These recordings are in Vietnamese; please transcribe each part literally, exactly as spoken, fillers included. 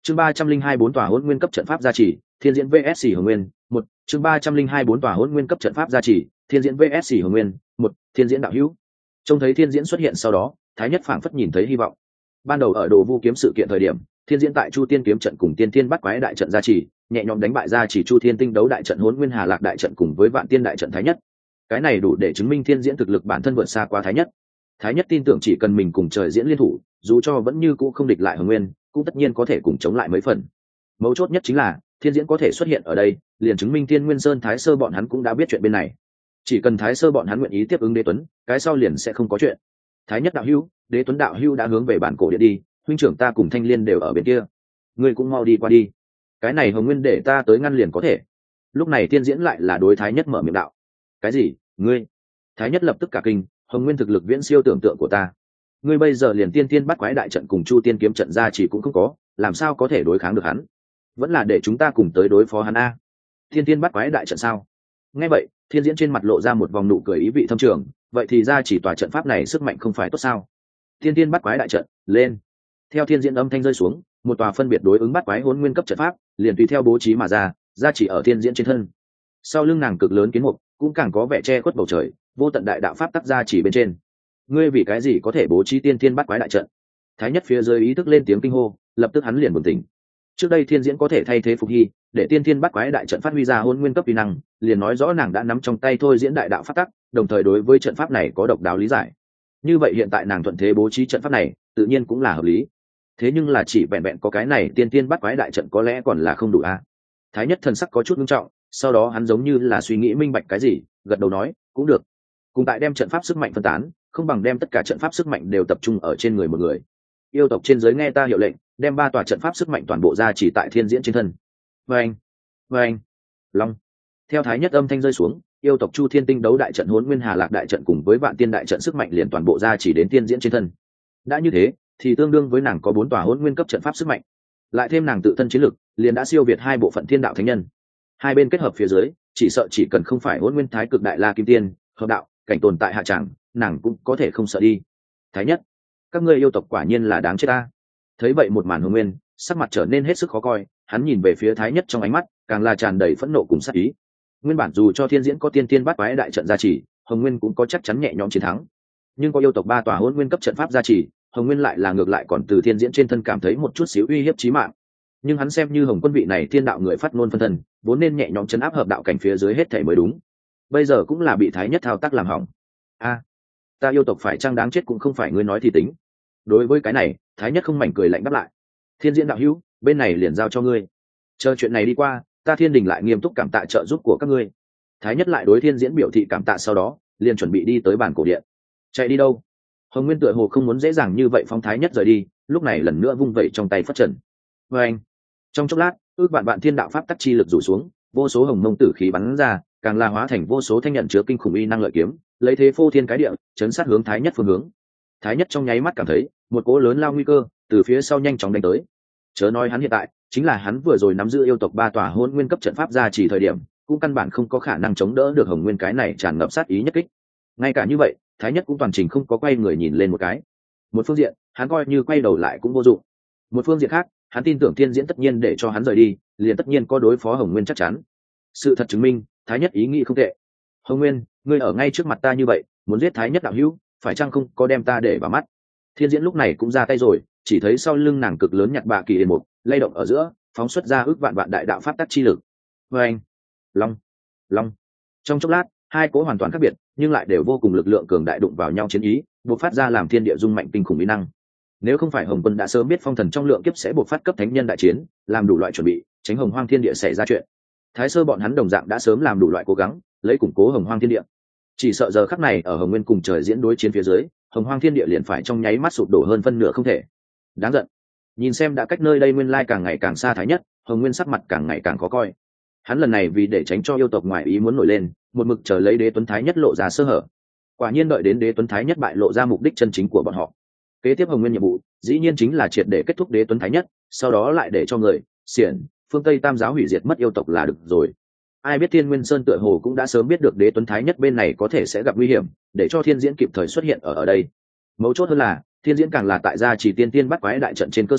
chương ba trăm linh hai bốn tòa hỗn nguyên cấp trận pháp gia trì thiên diễn vs hồng nguyên một chương ba trăm linh hai bốn tòa hỗn nguyên cấp trận pháp gia trì thiên diễn vs hồng nguyên một thiên diễn đạo hữu. Trông thấy thiên diễn xuất hiện sau đó, thái nhất phảng phất nhìn thấy hy vọng. Ban đầu ở đồ vu kiếm sự kiện thời điểm, thiên diễn tại chu tiên kiếm trận cùng tiên thiên bắt quái đại trận gia trì, nhẹ nhõm đánh bại gia trì chu thiên tinh đấu đại trận hỗn nguyên hà lạc đại trận cùng với vạn tiên đại trận thái nhất. Cái này đủ để chứng minh thiên diễn thực lực bản thân vượt xa qua thái nhất. Thái nhất tin tưởng chỉ cần mình cùng trời diễn liên thủ, dù cho vẫn như cũ không địch lại hồng nguyên, cũng tất nhiên có thể cùng chống lại mấy phần. Mấu chốt nhất chính là thiên diễn có thể xuất hiện ở đây, liền chứng minh thiên nguyên sơn thái sơ bọn hắn cũng đã biết chuyện bên này. Chỉ cần thái sơ bọn hắn nguyện ý tiếp ứng đế tuấn, cái sau liền sẽ không có chuyện. Thái nhất đạo hữu, đế tuấn đạo hữu đã hướng về bản cổ điện đi, huynh trưởng ta cùng thanh liên đều ở bên kia, ngươi cũng mau đi qua đi. Cái này hồng nguyên để ta tới ngăn liền có thể. Lúc này thiên diễn lại là đối thái nhất mở miệng đạo. Cái gì? Ngươi? Thái nhất lập tức cả kinh, hồng nguyên thực lực viễn siêu tưởng tượng của ta. Ngươi bây giờ liền tiên tiên bắt quái đại trận cùng chu tiên kiếm trận ra chỉ cũng không có, làm sao có thể đối kháng được hắn? Vẫn là để chúng ta cùng tới đối phó hắn a. Tiên tiên bắt quái đại trận sao? Nghe vậy, thiên diễn trên mặt lộ ra một vòng nụ cười ý vị thâm trường. Vậy thì ra chỉ tòa trận pháp này sức mạnh không phải tốt sao? Tiên tiên bắt quái đại trận lên. Theo thiên diễn âm thanh rơi xuống, một tòa phân biệt đối ứng bắt quái hỗn nguyên cấp trận pháp liền tùy theo bố trí mà ra, ra chỉ ở thiên diễn trên thân. Sau lưng nàng cực lớn kiến mục cũng càng có vẻ che khuất bầu trời, vô tận đại đạo pháp tắc ra chỉ bên trên. Ngươi vì cái gì có thể bố trí tiên thiên bắt quái đại trận? Thái nhất phía dưới ý thức lên tiếng kinh hô, lập tức hắn liền bừng tỉnh. Trước đây thiên diễn có thể thay thế phục hy, để tiên thiên bắt quái đại trận phát huy ra hỗn nguyên cấp uy năng, liền nói rõ nàng đã nắm trong tay thôi diễn đại đạo pháp tắc, đồng thời đối với trận pháp này có độc đáo lý giải. Như vậy hiện tại nàng thuận thế bố trí trận pháp này, tự nhiên cũng là hợp lý. Thế nhưng là chỉ vẹn vẹn có cái này tiên thiên bắt quái đại trận có lẽ còn là không đủ a. Thái nhất thần sắc có chút nghiêm trọng, sau đó hắn giống như là suy nghĩ minh bạch cái gì, gật đầu nói, cũng được. Cùng tại đem trận pháp sức mạnh phân tán, không bằng đem tất cả trận pháp sức mạnh đều tập trung ở trên người một người. Yêu tộc trên giới nghe ta hiệu lệnh, đem ba tòa trận pháp sức mạnh toàn bộ ra chỉ tại thiên diễn trên thân. Vâng, vâng, long. Theo thái nhất âm thanh rơi xuống, yêu tộc chu thiên tinh đấu đại trận hỗn nguyên hà lạc đại trận cùng với vạn tiên đại trận sức mạnh liền toàn bộ ra chỉ đến thiên diễn trên thân. Đã như thế, thì tương đương với nàng có bốn tòa hỗn nguyên cấp trận pháp sức mạnh, lại thêm nàng tự thân chiến lực, liền đã siêu việt hai bộ phận thiên đạo thánh nhân. Hai bên kết hợp phía dưới, chỉ sợ chỉ cần không phải hỗn nguyên thái cực đại la kim tiên, hợp đạo cảnh tồn tại hạ tràng, nàng cũng có thể không sợ đi. Thái nhất, các ngươi yêu tộc quả nhiên là đáng chết ta. Thấy vậy một màn hồng nguyên, sắc mặt trở nên hết sức khó coi, hắn nhìn về phía thái nhất trong ánh mắt càng là tràn đầy phẫn nộ cùng sát ý. Nguyên bản dù cho thiên diễn có tiên tiên bát quái đại trận gia trì, hồng nguyên cũng có chắc chắn nhẹ nhõm chiến thắng, nhưng có yêu tộc ba tòa hỗn nguyên cấp trận pháp gia trì, hồng nguyên lại là ngược lại còn từ thiên diễn trên thân cảm thấy một chút xíu uy hiếp chí mạng. Nhưng hắn xem như hồng quân vị này thiên đạo người phát ngôn phân thân, vốn nên nhẹ nhõm chấn áp hợp đạo cảnh phía dưới hết thảy mới đúng, bây giờ cũng là bị thái nhất thao tác làm hỏng. A, ta yêu tộc phải chăng đáng chết cũng không phải ngươi nói thì tính. Đối với cái này, thái nhất không mảnh cười lạnh đáp lại. Thiên diễn đạo hữu, bên này liền giao cho ngươi, chờ chuyện này đi qua, ta thiên đình lại nghiêm túc cảm tạ trợ giúp của các ngươi. Thái nhất lại đối thiên diễn biểu thị cảm tạ, sau đó liền chuẩn bị đi tới bản cổ điện. Chạy đi đâu? Hồng nguyên tựa hồ không muốn dễ dàng như vậy phong thái nhất rời đi, lúc này lần nữa vung vẩy trong tay phất trần. Vê anh, trong chốc lát, ước vạn vạn thiên đạo pháp tắc chi lực rủ xuống, vô số hồng mông tử khí bắn ra, càng là hóa thành vô số thanh nhận chứa kinh khủng uy năng lợi kiếm, lấy thế phô thiên cái địa, chấn sát hướng thái nhất phương hướng. Thái nhất trong nháy mắt cảm thấy một cỗ lớn lao nguy cơ từ phía sau nhanh chóng đánh tới. Chớ nói hắn hiện tại, chính là hắn vừa rồi nắm giữ yêu tộc ba tòa hôn nguyên cấp trận pháp ra chỉ thời điểm, cũng căn bản không có khả năng chống đỡ được hồng nguyên cái này tràn ngập sát ý nhất kích. Ngay cả như vậy, thái nhất cũng toàn trình không có quay người nhìn lên một cái. Một phương diện, hắn coi như quay đầu lại cũng vô dụng. Một phương diện khác, hắn tin tưởng thiên diễn tất nhiên để cho hắn rời đi, liền tất nhiên có đối phó hồng nguyên chắc chắn. Sự thật chứng minh, thái nhất ý nghĩ không tệ. Hồng nguyên, ngươi ở ngay trước mặt ta như vậy, muốn giết thái nhất đạo hữu, phải chăng không có đem ta để vào mắt? Thiên diễn lúc này cũng ra tay rồi, chỉ thấy sau lưng nàng cực lớn nhặt bạ kỳ yên một lay động ở giữa, phóng xuất ra ước vạn vạn đại đạo pháp tắc chi lực. Vê anh, long, long. Trong chốc lát, hai cỗ hoàn toàn khác biệt, nhưng lại đều vô cùng lực lượng cường đại đụng vào nhau chiến ý, bộc phát ra làm thiên địa rung mạnh kinh khủng uy năng. Nếu không phải hồng quân đã sớm biết phong thần trong lượng kiếp sẽ bộc phát cấp thánh nhân đại chiến, làm đủ loại chuẩn bị, tránh hồng hoang thiên địa xảy ra chuyện, thái sơ bọn hắn đồng dạng đã sớm làm đủ loại cố gắng, lấy củng cố hồng hoang thiên địa. Chỉ sợ giờ khắc này ở hồng nguyên cùng trời diễn đối chiến phía dưới, hồng hoang thiên địa liền phải trong nháy mắt sụp đổ hơn phân nửa không thể. Đáng giận. Nhìn xem đã cách nơi đây nguyên lai càng ngày càng xa thái nhất, hồng nguyên sắc mặt càng ngày càng khó coi. Hắn lần này vì để tránh cho yêu tộc ngoài ý muốn nổi lên, một mực chờ lấy đế tuấn thái nhất lộ ra sơ hở. Quả nhiên đợi đến đế tuấn thái nhất bại lộ ra mục đích chân chính của bọn họ. Kế tiếp hồng nguyên nhiệm vụ dĩ nhiên chính là triệt để kết thúc đế tuấn thái nhất, sau đó lại để cho người xiển phương tây tam giáo hủy diệt mất yêu tộc là được rồi. Ai biết thiên nguyên sơn tựa hồ cũng đã sớm biết được đế tuấn thái nhất bên này có thể sẽ gặp nguy hiểm, để cho thiên diễn kịp thời xuất hiện ở ở đây. Mấu chốt hơn là thiên diễn càng là tại gia chỉ tiên tiên bắt quái đại trận trên cơ sở,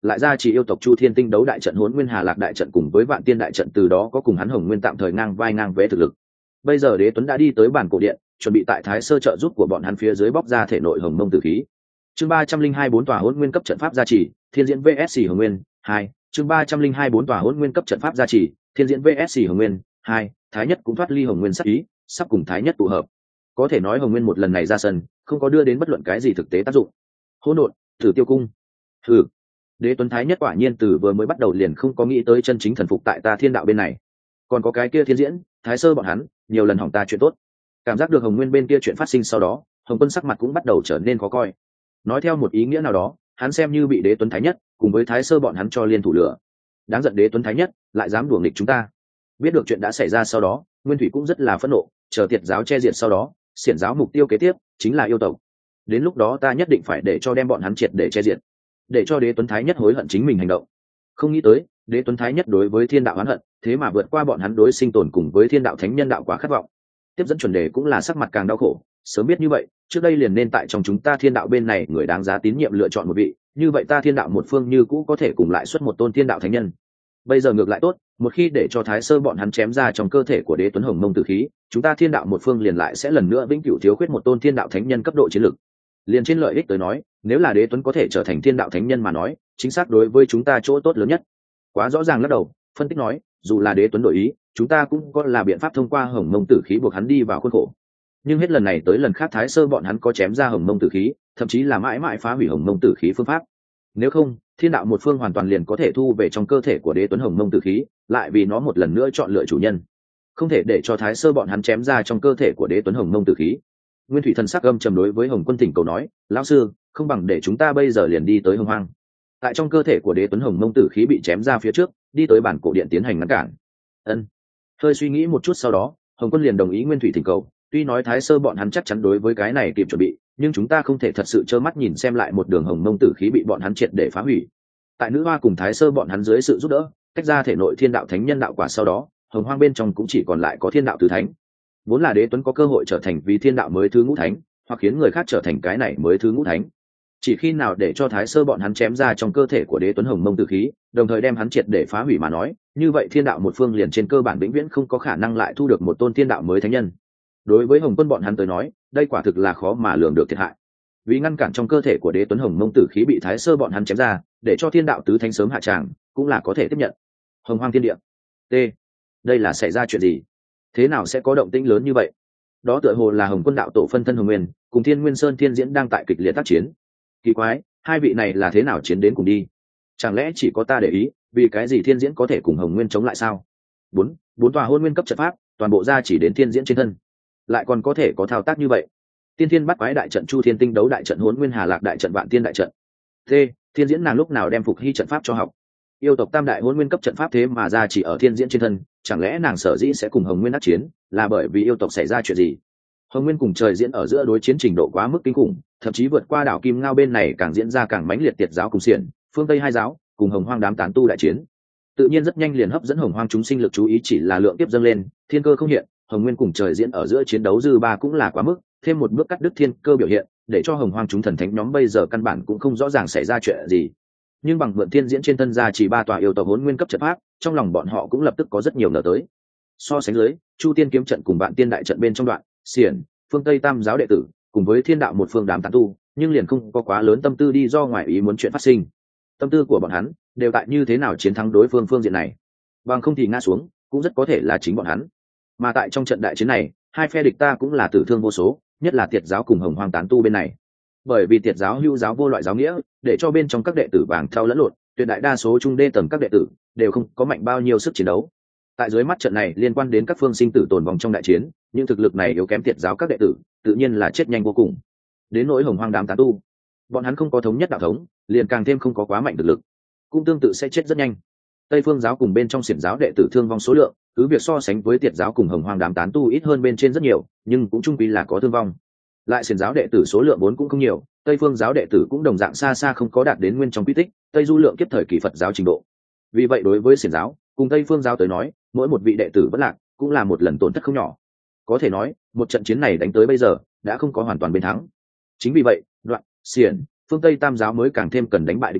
lại ra chỉ yêu tộc Chu Thiên Tinh đấu đại trận, Hỗn Nguyên Hà Lạc đại trận cùng với Vạn Tiên đại trận, từ đó có cùng hắn Hồng Nguyên tạm thời ngang vai ngang vế thực lực. Bây giờ Đế Tuấn đã đi tới bản cổ điện, chuẩn bị tại Thái Sơ trợ giúp của bọn hắn phía dưới bóc ra thể nội Hồng Mông tử khí. Chương ba trăm linh hai bốn tòa Hỗn Nguyên cấp trận pháp gia trì, Thiên Diễn vs Hồng Nguyên hai. Chương ba trăm linh hai bốn tòa Hỗn Nguyên cấp trận pháp gia trì, Thiên Diễn vs Hồng Nguyên hai. Thái Nhất cũng thoát ly Hồng Nguyên sát ý, sắp cùng Thái Nhất tụ hợp. Có thể nói Hồng Nguyên một lần này ra sân, không có đưa đến bất luận cái gì thực tế tác dụng. Hỗn độn, Thử Tiêu Cung. Hừ. Đế Tuấn Thái Nhất quả nhiên từ vừa mới bắt đầu liền không có nghĩ tới chân chính thần phục tại ta Thiên đạo bên này. Còn có cái kia Thiên Diễn, Thái Sơ bọn hắn, nhiều lần hỏng ta chuyện tốt. Cảm giác được Hồng Nguyên bên kia chuyện phát sinh sau đó, Hồng Quân sắc mặt cũng bắt đầu trở nên khó coi. Nói theo một ý nghĩa nào đó, hắn xem như bị Đế Tuấn Thái Nhất cùng với Thái Sơ bọn hắn cho liên thủ lửa. Đáng giận Đế Tuấn Thái Nhất lại dám đùa nghịch chúng ta. Biết được chuyện đã xảy ra sau đó, Nguyên Thủy cũng rất là phẫn nộ, chờ Tiệt giáo che diệt sau đó, xiển giáo mục tiêu kế tiếp chính là yêu tộc. Đến lúc đó ta nhất định phải để cho đem bọn hắn triệt để che diệt, để cho Đế Tuấn Thái Nhất hối hận chính mình hành động. Không nghĩ tới, Đế Tuấn Thái Nhất đối với thiên đạo oán hận, thế mà vượt qua bọn hắn đối sinh tồn cùng với thiên đạo thánh nhân đạo quá khát vọng. Tiếp dẫn chuẩn đề cũng là sắc mặt càng đau khổ, sớm biết như vậy, trước đây liền nên tại trong chúng ta thiên đạo bên này người đáng giá tín nhiệm lựa chọn một vị, như vậy ta thiên đạo một phương như cũ có thể cùng lại xuất một tôn thiên đạo thánh nhân. Bây giờ ngược lại tốt, một khi để cho Thái Sơ bọn hắn chém ra trong cơ thể của Đế Tuấn Hồng Mông tử khí, chúng ta thiên đạo một phương liền lại sẽ lần nữa vĩnh cửu thiếu khuyết một tôn thiên đạo thánh nhân cấp độ chiến lược. Liền trên lợi ích tới nói, nếu là Đế Tuấn có thể trở thành thiên đạo thánh nhân mà nói, chính xác đối với chúng ta chỗ tốt lớn nhất. Quá rõ ràng lắc đầu, phân tích nói, dù là Đế Tuấn đổi ý, chúng ta cũng có là biện pháp thông qua Hồng Mông tử khí buộc hắn đi vào khuôn khổ. Nhưng hết lần này tới lần khác Thái Sơ bọn hắn có chém ra Hồng Mông tử khí, thậm chí là mãi mãi phá hủy Hồng Mông tử khí phương pháp. Nếu không, thiên đạo một phương hoàn toàn liền có thể thu về trong cơ thể của Đế Tuấn Hồng Mông tử khí, lại vì nó một lần nữa chọn lựa chủ nhân. Không thể để cho Thái Sơ bọn hắn chém ra trong cơ thể của Đế Tuấn Hồng Mông tử khí. Nguyên Thủy thần sắc âm trầm đối với Hồng Quân thỉnh cầu nói, lão sư, không bằng để chúng ta bây giờ liền đi tới Hồng Hoang. Tại trong cơ thể của Đế Tuấn Hồng Mông tử khí bị chém ra phía trước, đi tới bản cổ điện tiến hành ngăn cản. Ân. Hơi suy nghĩ một chút sau đó, Hồng Quân liền đồng ý Nguyên Thủy thỉnh cầu. Tuy nói Thái Sơ bọn hắn chắc chắn đối với cái này kịp chuẩn bị, nhưng chúng ta không thể thật sự trơ mắt nhìn xem lại một đường Hồng Mông tử khí bị bọn hắn triệt để phá hủy. Tại Nữ Hoa cùng Thái Sơ bọn hắn dưới sự giúp đỡ, tách ra thể nội thiên đạo thánh nhân đạo quả sau đó, Hồng Hoang bên trong cũng chỉ còn lại có thiên đạo tứ thánh. Vốn là Đế Tuấn có cơ hội trở thành vì thiên đạo mới thứ ngũ thánh, hoặc khiến người khác trở thành cái này mới thứ ngũ thánh. Chỉ khi nào để cho Thái Sơ bọn hắn chém ra trong cơ thể của Đế Tuấn Hồng Mông tử khí, đồng thời đem hắn triệt để phá hủy mà nói, như vậy thiên đạo một phương liền trên cơ bản vĩnh viễn không có khả năng lại thu được một tôn thiên đạo mới thánh nhân. Đối với Hồng Quân bọn hắn tới nói, đây quả thực là khó mà lường được thiệt hại. Vì ngăn cản trong cơ thể của Đế Tuấn Hồng Mông tử khí bị Thái Sơ bọn hắn chém ra, để cho thiên đạo tứ thánh sớm hạ tràng, cũng là có thể tiếp nhận. Hồng Hoang thiên địa. T. Đây là xảy ra chuyện gì? Thế nào sẽ có động tĩnh lớn như vậy? Đó tựa hồ là Hồng Quân đạo tổ phân thân Hồng Nguyên, cùng Thiên Nguyên Sơn Thiên Diễn đang tại kịch liệt tác chiến. Kỳ quái, hai vị này là thế nào chiến đến cùng đi? Chẳng lẽ chỉ có ta để ý, vì cái gì Thiên Diễn có thể cùng Hồng Nguyên chống lại sao? Bốn, bốn tòa hôn nguyên cấp trận pháp, toàn bộ ra chỉ đến Thiên Diễn trên thân, lại còn có thể có thao tác như vậy. Tiên Thiên Bát Quái đại trận, Chu Thiên Tinh đấu đại trận, Hỗn Nguyên Hà Lạc đại trận, Vạn Tiên đại trận. T. Thiên Diễn nàng lúc nào đem phục hy trận pháp cho học? Yêu tộc tam đại hôn nguyên cấp trận pháp thế mà ra chỉ ở Thiên Diễn trên thân, chẳng lẽ nàng sở dĩ sẽ cùng Hồng Nguyên đắc chiến, là bởi vì yêu tộc xảy ra chuyện gì? Hồng Nguyên cùng trời diễn ở giữa đối chiến trình độ quá mức kinh khủng, thậm chí vượt qua đảo Kim Ngao bên này càng diễn ra càng mãnh liệt, Tiệt giáo cùng xiển, phương Tây hai giáo cùng Hồng Hoang đám tán tu đại chiến. Tự nhiên rất nhanh liền hấp dẫn Hồng Hoang chúng sinh lực chú ý, chỉ là lượng tiếp dâng lên, thiên cơ không hiện, Hồng Nguyên cùng trời diễn ở giữa chiến đấu dư ba cũng là quá mức, thêm một bước cắt đứt thiên cơ biểu hiện, để cho Hồng Hoang chúng thần thánh nhóm bây giờ căn bản cũng không rõ ràng xảy ra chuyện gì. Nhưng bằng mượn Thiên Diễn trên thân ra chỉ ba tòa yêu tộc hỗn nguyên cấp trận pháp, trong lòng bọn họ cũng lập tức có rất nhiều ngờ tới. So sánh dưới, Chu Tiên kiếm trận cùng Vạn Tiên đại trận bên trong đoạn, xiển, phương Tây tam giáo đệ tử, cùng với thiên đạo một phương đám tán tu, nhưng liền không có quá lớn tâm tư đi do ngoài ý muốn chuyện phát sinh. Tâm tư của bọn hắn đều tại như thế nào chiến thắng đối phương phương diện này, bằng không thì ngã xuống, cũng rất có thể là chính bọn hắn. Mà tại trong trận đại chiến này, hai phe địch ta cũng là tử thương vô số, nhất là Tiệt giáo cùng Hồng Hoang tán tu bên này. Bởi vì Tiệt giáo hữu giáo vô loại giáo nghĩa, để cho bên trong các đệ tử vàng theo lẫn lộn, tuyệt đại đa số trung đê tầng các đệ tử đều không có mạnh bao nhiêu sức chiến đấu. Tại dưới mắt trận này liên quan đến các phương sinh tử tồn vong trong đại chiến, những thực lực này yếu kém Tiệt giáo các đệ tử, tự nhiên là chết nhanh vô cùng. Đến nỗi Hồng Hoang đám tán tu, bọn hắn không có thống nhất đạo thống, liền càng thêm không có quá mạnh thực lực, cũng tương tự sẽ chết rất nhanh. Tây phương giáo cùng bên trong xiển giáo đệ tử thương vong số lượng, cứ việc so sánh với Tiệt giáo cùng Hồng Hoang đám tán tu ít hơn bên trên rất nhiều, nhưng cũng chung quy là có thương vong. Lại xiển giáo đệ tử số lượng vốn cũng không nhiều, Tây phương giáo đệ tử cũng đồng dạng xa xa không có đạt đến nguyên trong quy tích Tây du lượng kiếp thời kỳ Phật giáo trình độ. Vì vậy đối với xiển giáo cùng Tây phương giáo tới nói, mỗi một vị đệ tử vẫn lạc cũng là một lần tổn thất không nhỏ. Có thể nói, một trận chiến này đánh tới bây giờ đã không có hoàn toàn bên thắng. Chính vì vậy, đoạn, xiển, phương Tây tam giáo mới càng thêm cần đánh bại địch nhân,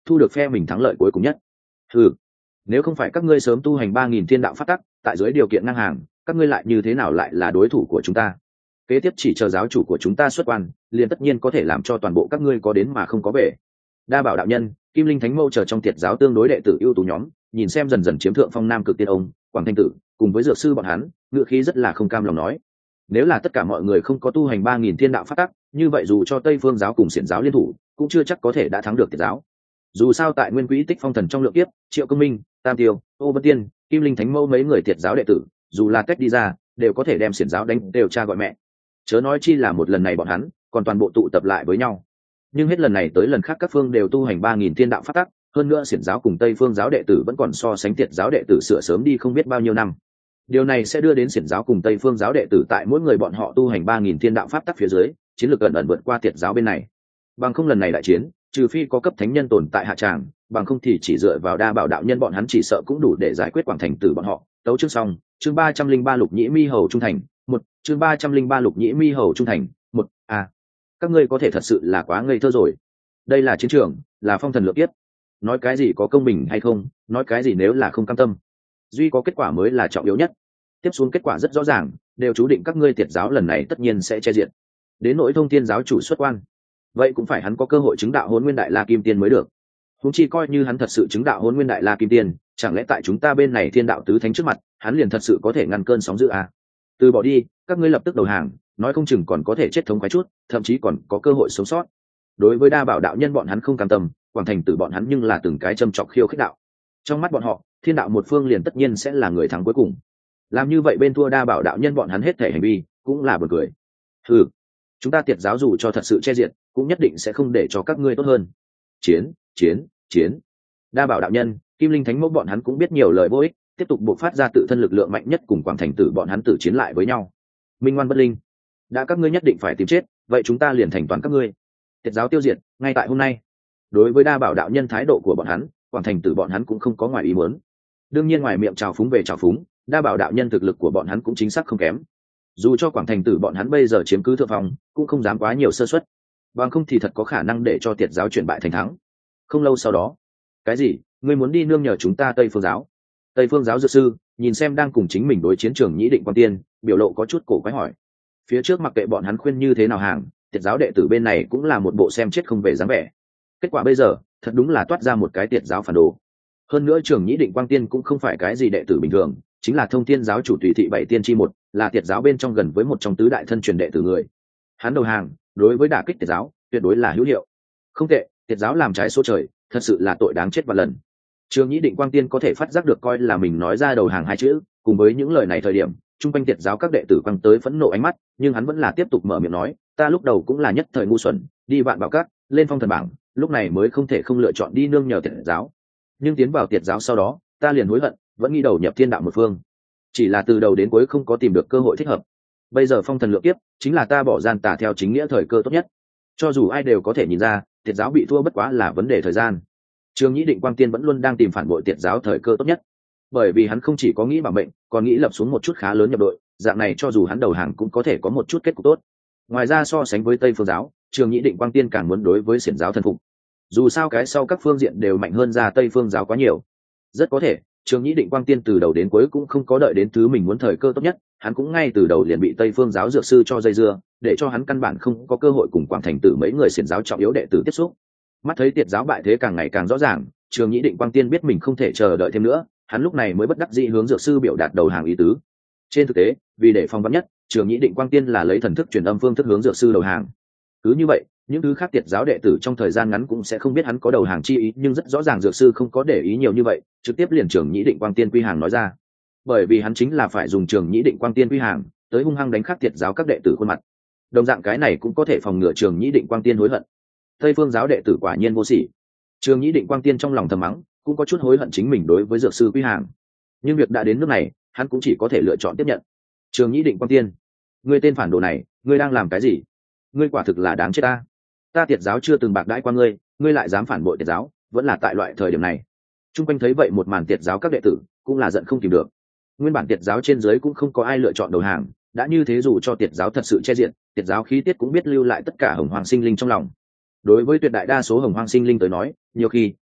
thu được phe mình thắng lợi cuối cùng nhất. Ừ, nếu không phải các ngươi sớm tu hành ba nghìn thiên đạo pháp tắc, tại dưới điều kiện ngang hàng, các ngươi lại như thế nào lại là đối thủ của chúng ta? Kế tiếp chỉ chờ giáo chủ của chúng ta xuất quan, liền tất nhiên có thể làm cho toàn bộ các ngươi có đến mà không có về. Đa Bảo đạo nhân, Kim Linh Thánh Mâu chờ trong tiệt giáo tương đối đệ tử ưu tú nhóm, nhìn xem dần dần chiếm thượng phong Nam Cực Tiên ông, Quảng Thanh Tử, cùng với dược sư bọn hắn, ngựa khí rất là không cam lòng nói: nếu là tất cả mọi người không có tu hành ba nghìn thiên đạo pháp tắc, như vậy dù cho Tây Phương giáo cùng Xiển giáo liên thủ, cũng chưa chắc có thể đã thắng được tiệt giáo. Dù sao tại Nguyên Quỹ Tích Phong Thần trong lượng kiếp, Triệu Công Minh, Tam Tiêu, Ô Vân Tiên, Kim Linh Thánh Mâu mấy người tiệt giáo đệ tử, dù là cách đi ra, đều có thể đem Xiển giáo đánh đều cha gọi mẹ. Chớ nói chi là một lần này bọn hắn còn toàn bộ tụ tập lại với nhau. Nhưng hết lần này tới lần khác các phương đều tu hành ba nghìn thiên đạo pháp tắc, hơn nữa Xiển giáo cùng Tây Phương giáo đệ tử vẫn còn so sánh tiệt giáo đệ tử sửa sớm đi không biết bao nhiêu năm. Điều này sẽ đưa đến Xiển giáo cùng Tây Phương giáo đệ tử tại mỗi người bọn họ tu hành ba nghìn thiên đạo pháp tắc phía dưới, chiến lược ẩn ẩn vượt qua tiệt giáo bên này. Bằng không lần này đại chiến, trừ phi có cấp thánh nhân tồn tại hạ tràng, bằng không thì chỉ dựa vào Đa Bảo đạo nhân bọn hắn chỉ sợ cũng đủ để giải quyết Quảng Thành Tử bọn họ. Tấu chương xong, chương ba trăm linh ba Lục Nhĩ Mi hầu trung thành, một, chương ba trăm linh ba Lục Nhĩ Mi hầu trung thành, một. À, các ngươi có thể thật sự là quá ngây thơ rồi. Đây là chiến trường, là phong thần lượng kiếp. Nói cái gì có công bình hay không, nói cái gì nếu là không cam tâm. Duy có kết quả mới là trọng yếu nhất. Tiếp xuống kết quả rất rõ ràng, đều chú định các ngươi tiệt giáo lần này tất nhiên sẽ che diện. Đến nỗi Thông Thiên giáo chủ xuất quan, vậy cũng phải hắn có cơ hội chứng đạo Hỗn Nguyên Đại La Kim Tiên mới được. Huống chi coi như hắn thật sự chứng đạo Hỗn Nguyên Đại La Kim Tiên, chẳng lẽ tại chúng ta bên này Thiên Đạo tứ thánh trước mặt, hắn liền thật sự có thể ngăn cơn sóng dữ à? Từ bỏ đi, các ngươi lập tức đầu hàng, nói không chừng còn có thể chết thống khoái chút, thậm chí còn có cơ hội sống sót. Đối với Đa Bảo đạo nhân bọn hắn không cam tâm, Quảng Thành Tử bọn hắn nhưng là từng cái châm chọc khiêu khích đạo. Trong mắt bọn họ, Thiên Đạo một phương liền tất nhiên sẽ là người thắng cuối cùng. Làm như vậy bên thua Đa Bảo đạo nhân bọn hắn hết thể hành vi, cũng là buồn cười. Ừ, chúng ta tiệt giáo dù cho thật sự che diệt, cũng nhất định sẽ không để cho các ngươi tốt hơn. Chiến, chiến, chiến. Đa Bảo đạo nhân, Kim Linh Thánh Mẫu bọn hắn cũng biết nhiều lời vô ích, tiếp tục buộc phát ra tự thân lực lượng mạnh nhất cùng Quảng Thành Tử bọn hắn tự chiến lại với nhau. Minh ngoan bất linh, đã các ngươi nhất định phải tìm chết, vậy chúng ta liền thành toàn các ngươi. Tiệt giáo tiêu diệt, ngay tại hôm nay. Đối với Đa Bảo đạo nhân thái độ của bọn hắn, Quảng Thành Tử bọn hắn cũng không có ngoài ý muốn. Đương nhiên ngoài miệng trào phúng về trào phúng, Đa Bảo đạo nhân thực lực của bọn hắn cũng chính xác không kém. Dù cho Quảng Thành Tử bọn hắn bây giờ chiếm cứ thượng phòng, cũng không dám quá nhiều sơ suất, bằng không thì thật có khả năng để cho tiệt giáo chuyển bại thành thắng. Không lâu sau đó, cái gì? Ngươi muốn đi nương nhờ chúng ta Tây Phương giáo? Tây Phương giáo dược sư nhìn xem đang cùng chính mình đối chiến trường Nhĩ Định Quan Tiên, biểu lộ có chút cổ quái hỏi. Phía trước mặc kệ bọn hắn khuyên như thế nào hàng, tiệt giáo đệ tử bên này cũng là một bộ xem chết không về dáng vẻ. Kết quả bây giờ, thật đúng là toát ra một cái tiệt giáo phản đồ. Hơn nữa trường Nhĩ Định Quang Tiên cũng không phải cái gì đệ tử bình thường, chính là Thông Thiên giáo chủ Tùy Thị Bảy Tiên chi một, là tiệt giáo bên trong gần với một trong tứ đại thân truyền đệ tử người. Hắn đầu hàng, đối với đả kích tiệt giáo, tuyệt đối là hữu hiệu. Không tệ, tiệt giáo làm trái số trời, thật sự là tội đáng chết vạn lần. Trường Nhĩ Định Quang Tiên có thể phát giác được coi là mình nói ra đầu hàng hai chữ, cùng với những lời này thời điểm, trung quanh tiệt giáo các đệ tử quăng tới phẫn nộ ánh mắt, nhưng hắn vẫn là tiếp tục mở miệng nói, ta lúc đầu cũng là nhất thời ngu xuẩn, đi vạn bảo các, lên phong thần bảng, lúc này mới không thể không lựa chọn đi nương nhờ tiệt giáo. Nhưng tiến vào tiệt giáo sau đó, ta liền hối hận, vẫn nghĩ đầu nhập thiên đạo một phương. Chỉ là từ đầu đến cuối không có tìm được cơ hội thích hợp. Bây giờ phong thần lượng kiếp, chính là ta bỏ gian tà theo chính nghĩa thời cơ tốt nhất. Cho dù ai đều có thể nhìn ra, tiệt giáo bị thua bất quá là vấn đề thời gian. Trường Nhĩ Định Quang Tiên vẫn luôn đang tìm phản bội tiệt giáo thời cơ tốt nhất, bởi vì hắn không chỉ có nghĩ bảo mệnh, còn nghĩ lập xuống một chút khá lớn nhập đội, dạng này cho dù hắn đầu hàng cũng có thể có một chút kết cục tốt. Ngoài ra so sánh với Tây Phương giáo, Trường Nhĩ Định Quang Tiên càng muốn đối với Xiển giáo thần phục. Dù sao cái sau các phương diện đều mạnh hơn ra Tây Phương giáo quá nhiều. Rất có thể, Trường Nhĩ Định Quang Tiên từ đầu đến cuối cũng không có đợi đến thứ mình muốn thời cơ tốt nhất, hắn cũng ngay từ đầu liền bị Tây Phương giáo dược sư cho dây dưa, để cho hắn căn bản không có cơ hội cùng Quảng Thành Tử mấy người Xiển giáo trọng yếu đệ tử tiếp xúc. Mắt thấy tiệt giáo bại thế càng ngày càng rõ ràng, Trường Nhĩ Định Quang Tiên biết mình không thể chờ đợi thêm nữa, hắn lúc này mới bất đắc dĩ hướng dược sư biểu đạt đầu hàng ý tứ. Trên thực tế, vì để phòng vắn nhất, Trường Nhĩ Định Quang Tiên là lấy thần thức truyền âm phương thức hướng dược sư đầu hàng. Cứ như vậy, những thứ khác tiệt giáo đệ tử trong thời gian ngắn cũng sẽ không biết hắn có đầu hàng chi ý, nhưng rất rõ ràng dược sư không có để ý nhiều như vậy, trực tiếp liền Trường Nhĩ Định Quang Tiên quy hàng nói ra. Bởi vì hắn chính là phải dùng Trường Nhĩ Định Quang Tiên quy hàng, tới hung hăng đánh khắc tiệt giáo các đệ tử khuôn mặt. Đồng dạng cái này cũng có thể phòng ngừa Trường Nhĩ Định Quang Tiên hối hận. Tây Phương giáo đệ tử quả nhiên vô sỉ. Trường Nhĩ Định Quang Tiên trong lòng thầm mắng, cũng có chút hối hận chính mình đối với dược sư quy hàng. Nhưng việc đã đến nước này, hắn cũng chỉ có thể lựa chọn tiếp nhận. Trường Nhĩ Định Quang Tiên, ngươi tên phản đồ này, ngươi đang làm cái gì? Ngươi quả thực là đáng chết ta. Ta tiệt giáo chưa từng bạc đãi qua ngươi, ngươi lại dám phản bội tiệt giáo, vẫn là tại loại thời điểm này. Trung quanh thấy vậy một màn tiệt giáo các đệ tử cũng là giận không kìm được. Nguyên bản tiệt giáo trên dưới cũng không có ai lựa chọn đầu hàng, đã như thế dù cho tiệt giáo thật sự che diện, tiệt giáo khí tiết cũng biết lưu lại tất cả hồng hoàng sinh linh trong lòng. Đối với tuyệt đại đa số hồng hoang sinh linh tới nói, nhiều khi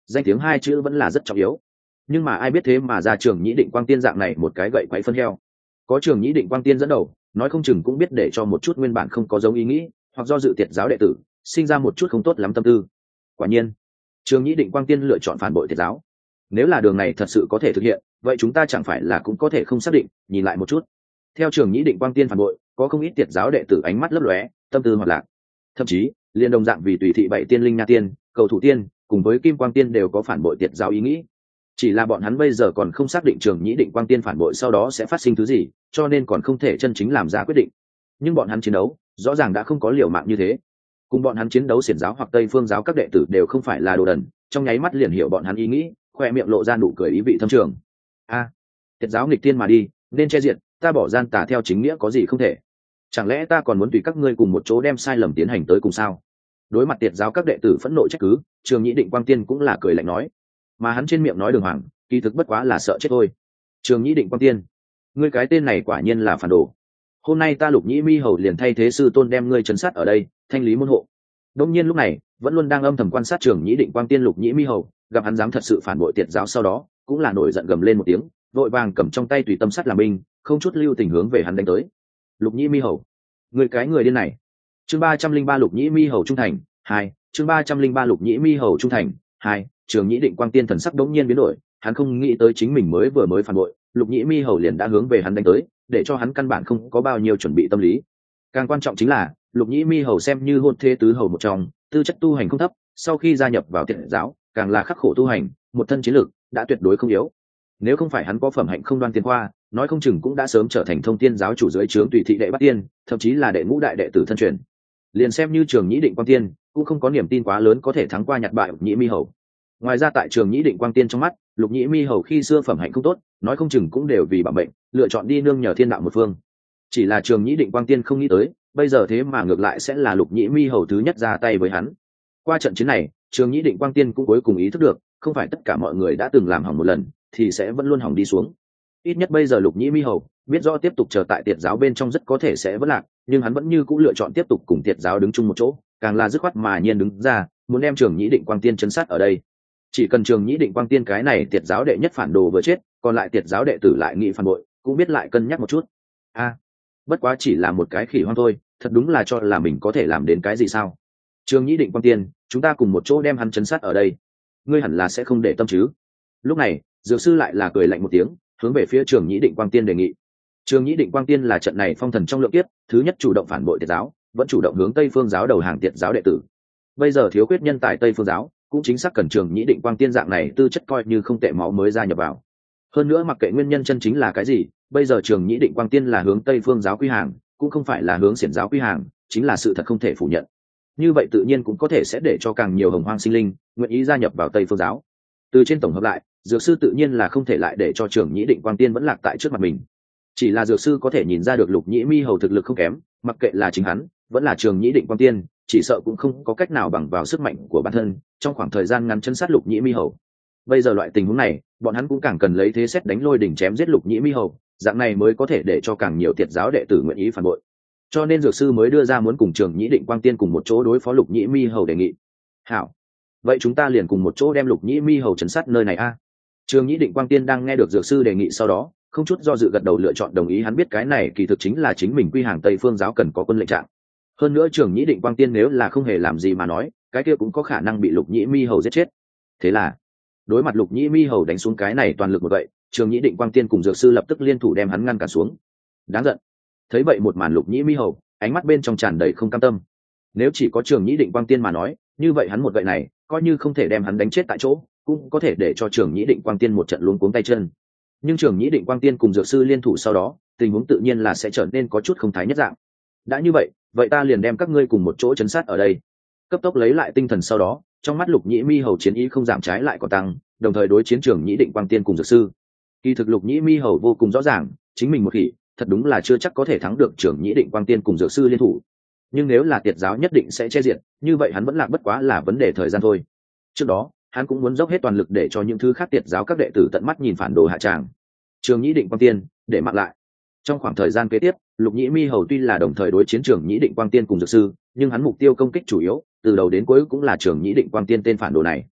danh tiếng hai chữ vẫn là rất trọng yếu. Nhưng mà ai biết thế mà ra trường nhĩ định quang tiên dạng này một cái gậy quáy phân heo. Có trường nhĩ định quang tiên dẫn đầu, nói không chừng cũng biết để cho một chút nguyên bản không có giống ý nghĩ hoặc do dự tiệt giáo đệ tử sinh ra một chút không tốt lắm tâm tư. Quả nhiên trường nhĩ định quang tiên lựa chọn phản bội tiệt giáo. Nếu là đường này thật sự có thể thực hiện, vậy chúng ta chẳng phải là cũng có thể không xác định. Nhìn lại một chút, theo trường nhĩ định quang tiên phản bội, có không ít tiệt giáo đệ tử ánh mắt lấp lóe, tâm tư hoạt lạc. Thậm chí liên đồng dạng vì tùy thị bảy tiên linh nha tiên, cầu thủ tiên cùng với kim quang tiên đều có phản bội tiệt giáo ý nghĩ. Chỉ là bọn hắn bây giờ còn không xác định trường nhĩ định quang tiên phản bội sau đó sẽ phát sinh thứ gì, cho nên còn không thể chân chính làm ra quyết định. Nhưng bọn hắn chiến đấu rõ ràng đã không có liều mạng như thế. Cùng bọn hắn chiến đấu xiển giáo hoặc tây phương giáo các đệ tử đều không phải là đồ đần, trong nháy mắt liền hiểu bọn hắn ý nghĩ, khoe miệng lộ ra nụ cười ý vị thâm trường. A, à, tiệt giáo nghịch tiên mà đi, nên che diện, ta bỏ gian tà theo chính nghĩa có gì không thể. Chẳng lẽ ta còn muốn tùy các ngươi cùng một chỗ đem sai lầm tiến hành tới cùng sao? Đối mặt tiệt giáo các đệ tử phẫn nộ trách cứ, trường nhĩ định quang tiên cũng là cười lạnh nói, mà hắn trên miệng nói đường hoàng, kỳ thực bất quá là sợ chết thôi. Trường nhĩ định quang tiên, ngươi cái tên này quả nhiên là phản đồ. Hôm nay ta Lục Nhĩ Mi Hầu liền thay thế sư tôn đem ngươi trấn sát ở đây, thanh lý môn hộ. Đông nhiên lúc này, vẫn luôn đang âm thầm quan sát trường nhĩ định quang tiên Lục Nhĩ Mi Hầu, gặp hắn dám thật sự phản bội tiệt giáo sau đó, cũng là nổi giận gầm lên một tiếng, vội vàng cầm trong tay tùy tâm sắt làm binh, không chút lưu tình hướng về hắn đánh tới. Lục Nhĩ Mi Hầu, người cái người điên này. Chương ba trăm linh ba Lục Nhĩ Mi Hầu trung thành hai. Chương ba trăm linh ba Lục Nhĩ Mi Hầu trung thành hai. Trường nhĩ định quang tiên thần sắc đống nhiên biến đổi, hắn không nghĩ tới chính mình mới vừa mới phản bội, Lục Nhĩ Mi Hầu liền đã hướng về hắn đánh tới, để cho hắn căn bản không có bao nhiêu chuẩn bị tâm lý. Càng quan trọng chính là Lục Nhĩ Mi Hầu xem như hôn thê tứ hầu một trong, tư chất tu hành không thấp, sau khi gia nhập vào tiệt giáo càng là khắc khổ tu hành, một thân chiến lực đã tuyệt đối không yếu. Nếu không phải hắn có phẩm hạnh không đoan tiên khoa, nói không chừng cũng đã sớm trở thành thông tiên giáo chủ dưới trướng tùy thị đệ bát tiên, thậm chí là đệ ngũ đại đệ tử thân truyền. Liền xem như trường nhĩ định quang tiên cũng không có niềm tin quá lớn có thể thắng qua nhặt bại Lục Nhĩ Mi Hầu. Ngoài ra tại trường nhĩ định quang tiên trong mắt, Lục Nhĩ Mi Hầu khi xưa phẩm hạnh không tốt, nói không chừng cũng đều vì bảo mệnh lựa chọn đi nương nhờ thiên đạo một phương. Chỉ là trường nhĩ định quang tiên không nghĩ tới, bây giờ thế mà ngược lại sẽ là Lục Nhĩ Mi Hầu thứ nhất ra tay với hắn. Qua trận chiến này, trường nhĩ định quang tiên cũng cuối cùng ý thức được, không phải tất cả mọi người đã từng làm hỏng một lần thì sẽ vẫn luôn hỏng đi xuống. Ít nhất bây giờ Lục Nhĩ Mi Hầu biết rõ tiếp tục chờ tại tiệt giáo bên trong rất có thể sẽ vất lạc, nhưng hắn vẫn như cũng lựa chọn tiếp tục cùng tiệt giáo đứng chung một chỗ, càng là dứt khoát mà nhiên đứng ra, muốn đem trường nhĩ định quang tiên chấn sát ở đây. Chỉ cần trường nhĩ định quang tiên cái này tiệt giáo đệ nhất phản đồ vừa chết, còn lại tiệt giáo đệ tử lại nghĩ phản bội, cũng biết lại cân nhắc một chút. A, à, bất quá chỉ là một cái khỉ hoang thôi, thật đúng là cho là mình có thể làm đến cái gì sao? Trường nhĩ định quang tiên, chúng ta cùng một chỗ đem hắn chấn sát ở đây, ngươi hẳn là sẽ không để tâm chứ? Lúc này dược sư lại là cười lạnh một tiếng, hướng về phía trường nhĩ định quang tiên đề nghị. Trường nhĩ định quang tiên là trận này phong thần trong lượng kiếp thứ nhất chủ động phản bội tiệt giáo, vẫn chủ động hướng tây phương giáo đầu hàng tiệt giáo đệ tử. Bây giờ thiếu khuyết nhân tại tây phương giáo, cũng chính xác cần trường nhĩ định quang tiên dạng này tư chất coi như không tệ máu mới gia nhập vào. Hơn nữa mặc kệ nguyên nhân chân chính là cái gì, bây giờ trường nhĩ định quang tiên là hướng tây phương giáo quy hàng, cũng không phải là hướng xiển giáo quy hàng, chính là sự thật không thể phủ nhận. Như vậy tự nhiên cũng có thể sẽ để cho càng nhiều hồng hoang sinh linh nguyện ý gia nhập vào tây phương giáo. Từ trên tổng hợp lại, dược sư tự nhiên là không thể lại để cho trường nhĩ định quang tiên vẫn lạc tại trước mặt mình. Chỉ là dược sư có thể nhìn ra được Lục Nhĩ Mi Hầu thực lực không kém, mặc kệ là chính hắn vẫn là trường nhĩ định quang tiên, chỉ sợ cũng không có cách nào bằng vào sức mạnh của bản thân trong khoảng thời gian ngắn chân sát Lục Nhĩ Mi Hầu. Bây giờ loại tình huống này, bọn hắn cũng càng cần lấy thế xét đánh lôi đỉnh chém giết Lục Nhĩ Mi Hầu, dạng này mới có thể để cho càng nhiều tiệt giáo đệ tử nguyện ý phản bội. Cho nên dược sư mới đưa ra muốn cùng trường nhĩ định quang tiên cùng một chỗ đối phó Lục Nhĩ Mi Hầu đề nghị. Hảo, vậy chúng ta liền cùng một chỗ đem Lục Nhĩ Mi Hầu chấn sát nơi này a. Trường nhĩ định quang tiên đang nghe được dược sư đề nghị sau đó, không chút do dự gật đầu lựa chọn đồng ý. Hắn biết cái này kỳ thực chính là chính mình quy hàng tây phương giáo cần có quân lệnh trạng. Hơn nữa trường nhĩ định quang tiên nếu là không hề làm gì mà nói, cái kia cũng có khả năng bị Lục Nhĩ Mi Hầu giết chết. Thế là đối mặt Lục Nhĩ Mi Hầu đánh xuống cái này toàn lực một vậy, trường nhĩ định quang tiên cùng dược sư lập tức liên thủ đem hắn ngăn cản xuống. Đáng giận. Thấy vậy một màn, Lục Nhĩ Mi Hầu ánh mắt bên trong tràn đầy không cam tâm. Nếu chỉ có trường nhĩ định quang tiên mà nói, như vậy hắn một vậy này coi như không thể đem hắn đánh chết tại chỗ, cũng có thể để cho trường nhĩ định quang tiên một trận luống cuống tay chân. Nhưng trường nhĩ định quang tiên cùng dược sư liên thủ sau đó, tình huống tự nhiên là sẽ trở nên có chút không thái nhất dạng. Đã như vậy, vậy ta liền đem các ngươi cùng một chỗ chấn sát ở đây. Cấp tốc lấy lại tinh thần sau đó, trong mắt Lục Nhĩ Mi Hầu chiến ý không giảm trái lại còn tăng, đồng thời đối chiến trường nhĩ định quang tiên cùng dược sư. Kỳ thực Lục Nhĩ Mi Hầu vô cùng rõ ràng, chính mình một khỉ thật đúng là chưa chắc có thể thắng được trường nhĩ định quang tiên cùng dược sư liên thủ. Nhưng nếu là tiệt giáo nhất định sẽ che diệt, như vậy hắn vẫn lạc bất quá là vấn đề thời gian thôi. Trước đó hắn cũng muốn dốc hết toàn lực để cho những thứ khác tiệt giáo các đệ tử tận mắt nhìn phản đồ hạ tràng. Trường nhĩ định quang tiên để mặc lại. Trong khoảng thời gian kế tiếp, Lục Nhĩ Mi Hầu tuy là đồng thời đối chiến trường nhĩ định quang tiên cùng dược sư, nhưng hắn mục tiêu công kích chủ yếu từ đầu đến cuối cũng là trường nhĩ định quang tiên tên phản đồ này.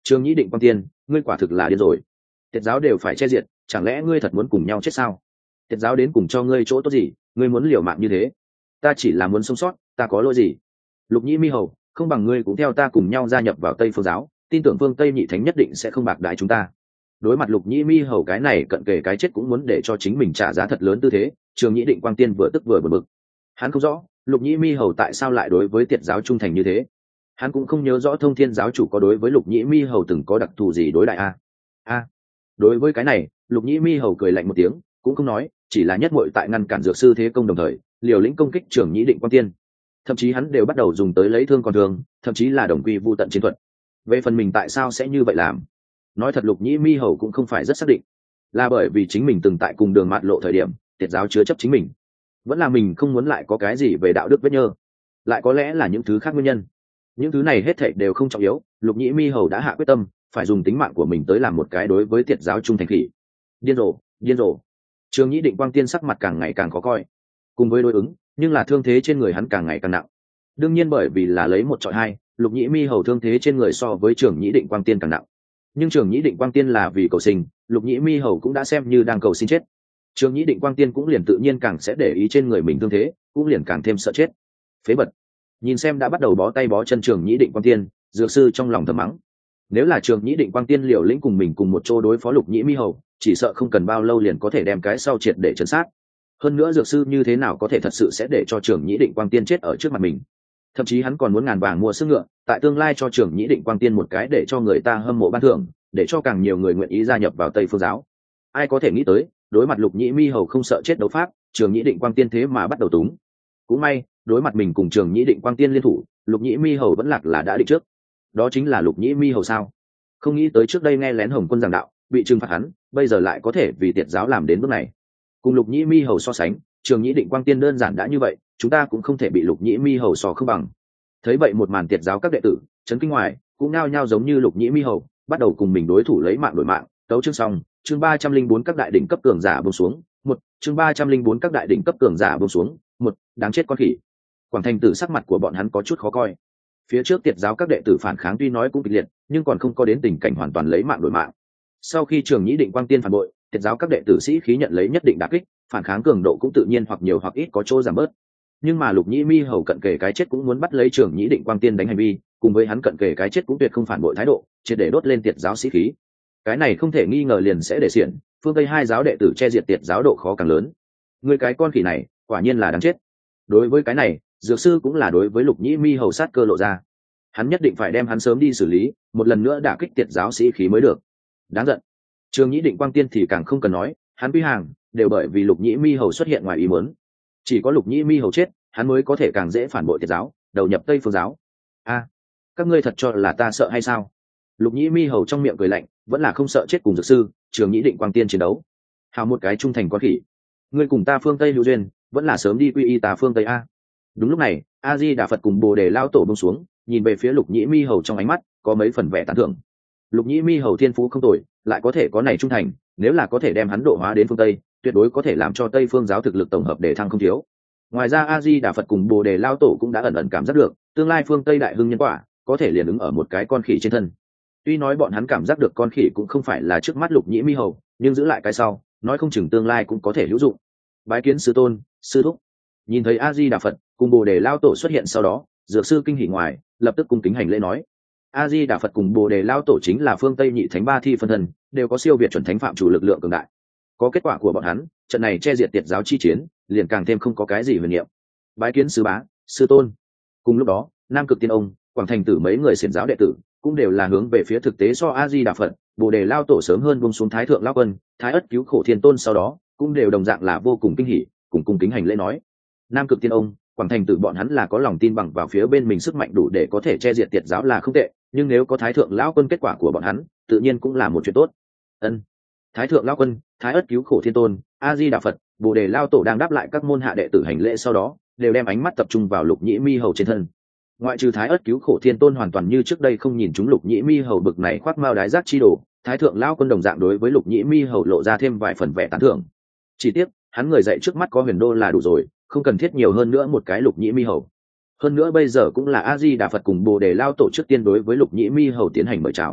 Trường Nhĩ Định Quang Tiên, ngươi quả thực là điên rồi. Tiệt giáo đều phải che diệt, chẳng lẽ ngươi thật muốn cùng nhau chết sao? Tiệt giáo đến cùng cho ngươi chỗ tốt gì, ngươi muốn liều mạng như thế? Ta chỉ là muốn sống sót, ta có lỗi gì? Lục Nhĩ Mi Hầu, không bằng ngươi cũng theo ta cùng nhau gia nhập vào Tây Phương giáo, tin tưởng Phương Tây Nhị Thánh nhất định sẽ không bạc đãi chúng ta. Đối mặt Lục Nhĩ Mi Hầu cái này cận kề cái chết cũng muốn để cho chính mình trả giá thật lớn tư thế, Trường Nhĩ Định Quang Tiên vừa tức vừa bực bực. Hắn không rõ, Lục Nhĩ Mi Hầu tại sao lại đối với Tiệt giáo trung thành như thế. Hắn cũng không nhớ rõ Thông Thiên giáo chủ có đối với Lục Nhĩ Mi Hầu từng có đặc thù gì đối đại a. A. Đối với cái này, Lục Nhĩ Mi Hầu cười lạnh một tiếng, cũng không nói, chỉ là nhất muội tại ngăn cản dược sư thế công đồng thời, liều lĩnh công kích Trường Nhĩ Định Quang Tiên. Thậm chí hắn đều bắt đầu dùng tới lấy thương còn thương, thậm chí là đồng quy vu tận chiến thuật. Về phần mình tại sao sẽ như vậy làm, nói thật Lục Nhĩ Mi Hầu cũng không phải rất xác định, là bởi vì chính mình từng tại cùng đường mạt lộ thời điểm, Tiệt giáo chứa chấp chính mình, vẫn là mình không muốn lại có cái gì về đạo đức vết nhơ, lại có lẽ là những thứ khác nguyên nhân. Những thứ này hết thảy đều không trọng yếu, Lục Nhĩ Mi Hầu đã hạ quyết tâm, phải dùng tính mạng của mình tới làm một cái đối với Tiệt giáo trung thành khỉ. Điên rồ, điên rồ. Trường Nhĩ Định Quang Tiên sắc mặt càng ngày càng khó coi, cùng với đối ứng, nhưng là thương thế trên người hắn càng ngày càng nặng. Đương nhiên bởi vì là lấy một chọi hai, Lục Nhĩ Mi Hầu thương thế trên người so với Trường Nhĩ Định Quang Tiên càng nặng. Nhưng Trường Nhĩ Định Quang Tiên là vì cầu sinh, Lục Nhĩ Mi Hầu cũng đã xem như đang cầu sinh chết. Trường Nhĩ Định Quang Tiên cũng liền tự nhiên càng sẽ để ý trên người mình thương thế, cũng liền càng thêm sợ chết. Phế bật. Nhìn xem đã bắt đầu bó tay bó chân Trường Nhĩ Định Quang Tiên, dược sư trong lòng thầm mắng. Nếu là Trường Nhĩ Định Quang Tiên liều lĩnh cùng mình cùng một chỗ đối phó Lục Nhĩ Mi Hầu, chỉ sợ không cần bao lâu liền có thể đem cái sau triệt để trấn sát. Hơn nữa dược sư như thế nào có thể thật sự sẽ để cho Trường Nhĩ Định Quang Tiên chết ở trước mặt mình? Thậm chí hắn còn muốn ngàn vàng mua sức ngựa, tại tương lai cho Trường Nhĩ Định Quang Tiên một cái để cho người ta hâm mộ ban thưởng, để cho càng nhiều người nguyện ý gia nhập vào Tây Phương giáo. Ai có thể nghĩ tới, đối mặt Lục Nhĩ Mi Hầu không sợ chết đấu pháp, Trường Nhĩ Định Quang Tiên thế mà bắt đầu túng. Cũng may, đối mặt mình cùng Trường Nhĩ Định Quang Tiên liên thủ, Lục Nhĩ Mi Hầu vẫn lạc là đã định trước. Đó chính là Lục Nhĩ Mi Hầu sao? Không nghĩ tới trước đây nghe lén Hồng Quân giảng đạo, bị trừng phạt hắn, bây giờ lại có thể vì Tiệt giáo làm đến bước này. Cùng Lục Nhĩ Mi Hầu so sánh, Trường Nhĩ Định Quang Tiên đơn giản đã như vậy, chúng ta cũng không thể bị Lục Nhĩ Mi Hầu so không bằng. Thấy vậy một màn Tiệt giáo các đệ tử, chấn kinh ngoài, cũng nao nhao giống như Lục Nhĩ Mi Hầu, bắt đầu cùng mình đối thủ lấy mạng đổi mạng. Tấu chương xong, chương ba trăm linh bốn các đại đỉnh cấp cường giả buông xuống, một, chương ba trăm linh bốn các đại đỉnh cấp cường giả buông xuống, một, đáng chết con khỉ. Quảng Thành Tử sắc mặt của bọn hắn có chút khó coi. Phía trước Tiệt giáo các đệ tử phản kháng tuy nói cũng kịch liệt, nhưng còn không có đến tình cảnh hoàn toàn lấy mạng đổi mạng. Sau khi Trường Nhĩ Định Quang Tiên phản bội, Tiệt giáo các đệ tử sĩ khí nhận lấy nhất định đả kích, phản kháng cường độ cũng tự nhiên hoặc nhiều hoặc ít có chỗ giảm bớt. Nhưng mà Lục Nhĩ Mi Hầu cận kề cái chết cũng muốn bắt lấy Trường Nhĩ Định Quang Tiên đánh hành vi, cùng với hắn cận kề cái chết cũng tuyệt không phản bội thái độ, triệt để đốt lên Tiệt giáo sĩ khí. Cái này không thể nghi ngờ liền sẽ để xiển, phương Tây hai giáo đệ tử che diệt Tiệt giáo độ khó càng lớn. Người cái con khỉ này, quả nhiên là đáng chết. Đối với cái này, dược sư cũng là đối với Lục Nhĩ Mi Hầu sát cơ lộ ra. Hắn nhất định phải đem hắn sớm đi xử lý, một lần nữa đả kích Tiệt giáo sĩ khí mới được. Đáng giận. Trường Nhĩ Định Quang Tiên thì càng không cần nói, hắn quy hàng đều bởi vì Lục Nhĩ Mi Hầu xuất hiện ngoài ý muốn. Chỉ có Lục Nhĩ Mi Hầu chết, hắn mới có thể càng dễ phản bội Tiệt giáo, đầu nhập Tây Phương giáo. A, các ngươi thật cho là ta sợ hay sao? Lục Nhĩ Mi Hầu trong miệng cười lạnh, vẫn là không sợ chết cùng dược sư, Trường Nhĩ Định Quang Tiên chiến đấu. Hào một cái trung thành con khỉ. Ngươi cùng ta phương Tây hữu duyên, vẫn là sớm đi quy y ta phương Tây a. Đúng lúc này, A Di Đà Phật cùng Bồ Đề Lao Tổ buông xuống, nhìn về phía Lục Nhĩ Mi Hầu trong ánh mắt có mấy phần vẻ tán thưởng. Lục Nhĩ Mi Hầu thiên phú không tồi, lại có thể có này trung thành, nếu là có thể đem hắn độ hóa đến phương Tây, tuyệt đối có thể làm cho Tây Phương giáo thực lực tổng hợp để thăng không thiếu. Ngoài ra A Di Đà Phật cùng Bồ Đề Lao Tổ cũng đã ẩn ẩn cảm giác được, tương lai phương Tây đại hưng nhân quả có thể liền ứng ở một cái con khỉ trên thân. Tuy nói bọn hắn cảm giác được con khỉ cũng không phải là trước mắt Lục Nhĩ Mi Hầu, nhưng giữ lại cái sau, nói không chừng tương lai cũng có thể hữu dụng. Bái kiến sư tôn, sư thúc. Nhìn thấy A Di Đà Phật cùng Bồ Đề Lao Tổ xuất hiện sau đó, dược sư kinh hỉ ngoài, lập tức cung kính hành lễ nói: A Di Đà Phật cùng Bồ Đề Lao Tổ chính là phương Tây nhị thánh ba thi phân thân, đều có siêu việt chuẩn thánh phạm chủ lực lượng cường đại. Có kết quả của bọn hắn, trận này che diệt Tiệt giáo chi chiến, liền càng thêm không có cái gì huyền niệm. Bái kiến sư bá, sư tôn. Cùng lúc đó, Nam Cực Tiên Ông, Quảng Thành Tử mấy người xiển giáo đệ tử, cũng đều là hướng về phía thực tế so A Di Đà Phật, Bồ Đề Lao Tổ sớm hơn buông xuống Thái Thượng Lao Quân, Thái Ất Cứu Khổ Thiên Tôn sau đó, cũng đều đồng dạng là vô cùng kinh hỉ, cùng cung kính hành lễ nói: Nam Cực Tiên Ông, Quảng Thành Tử bọn hắn là có lòng tin bằng vào phía bên mình sức mạnh đủ để có thể che diệt Tiệt giáo là không tệ, nhưng nếu có Thái Thượng Lão Quân kết quả của bọn hắn, tự nhiên cũng là một chuyện tốt. Ân. Thái Thượng Lão Quân, Thái Ất Cứu Khổ Thiên Tôn, A Di Đà Phật, Bồ Đề Lao Tổ đang đáp lại các môn hạ đệ tử hành lễ sau đó, đều đem ánh mắt tập trung vào Lục Nhĩ Mi Hầu trên thân. Ngoại trừ Thái Ất Cứu Khổ Thiên Tôn hoàn toàn như trước đây không nhìn chúng Lục Nhĩ Mi Hầu bực này khoác mao đái giác chi đồ, Thái Thượng Lão Quân đồng dạng đối với Lục Nhĩ Mi Hầu lộ ra thêm vài phần vẻ tán thưởng. Chỉ tiếc, hắn người dạy trước mắt có Huyền Đô là đủ rồi, không cần thiết nhiều hơn nữa một cái Lục Nhĩ Mi Hầu. Hơn nữa bây giờ cũng là A Di Đà Phật cùng Bồ Đề Lao Tổ trước tiên đối với Lục Nhĩ Mi Hầu tiến hành mời chào.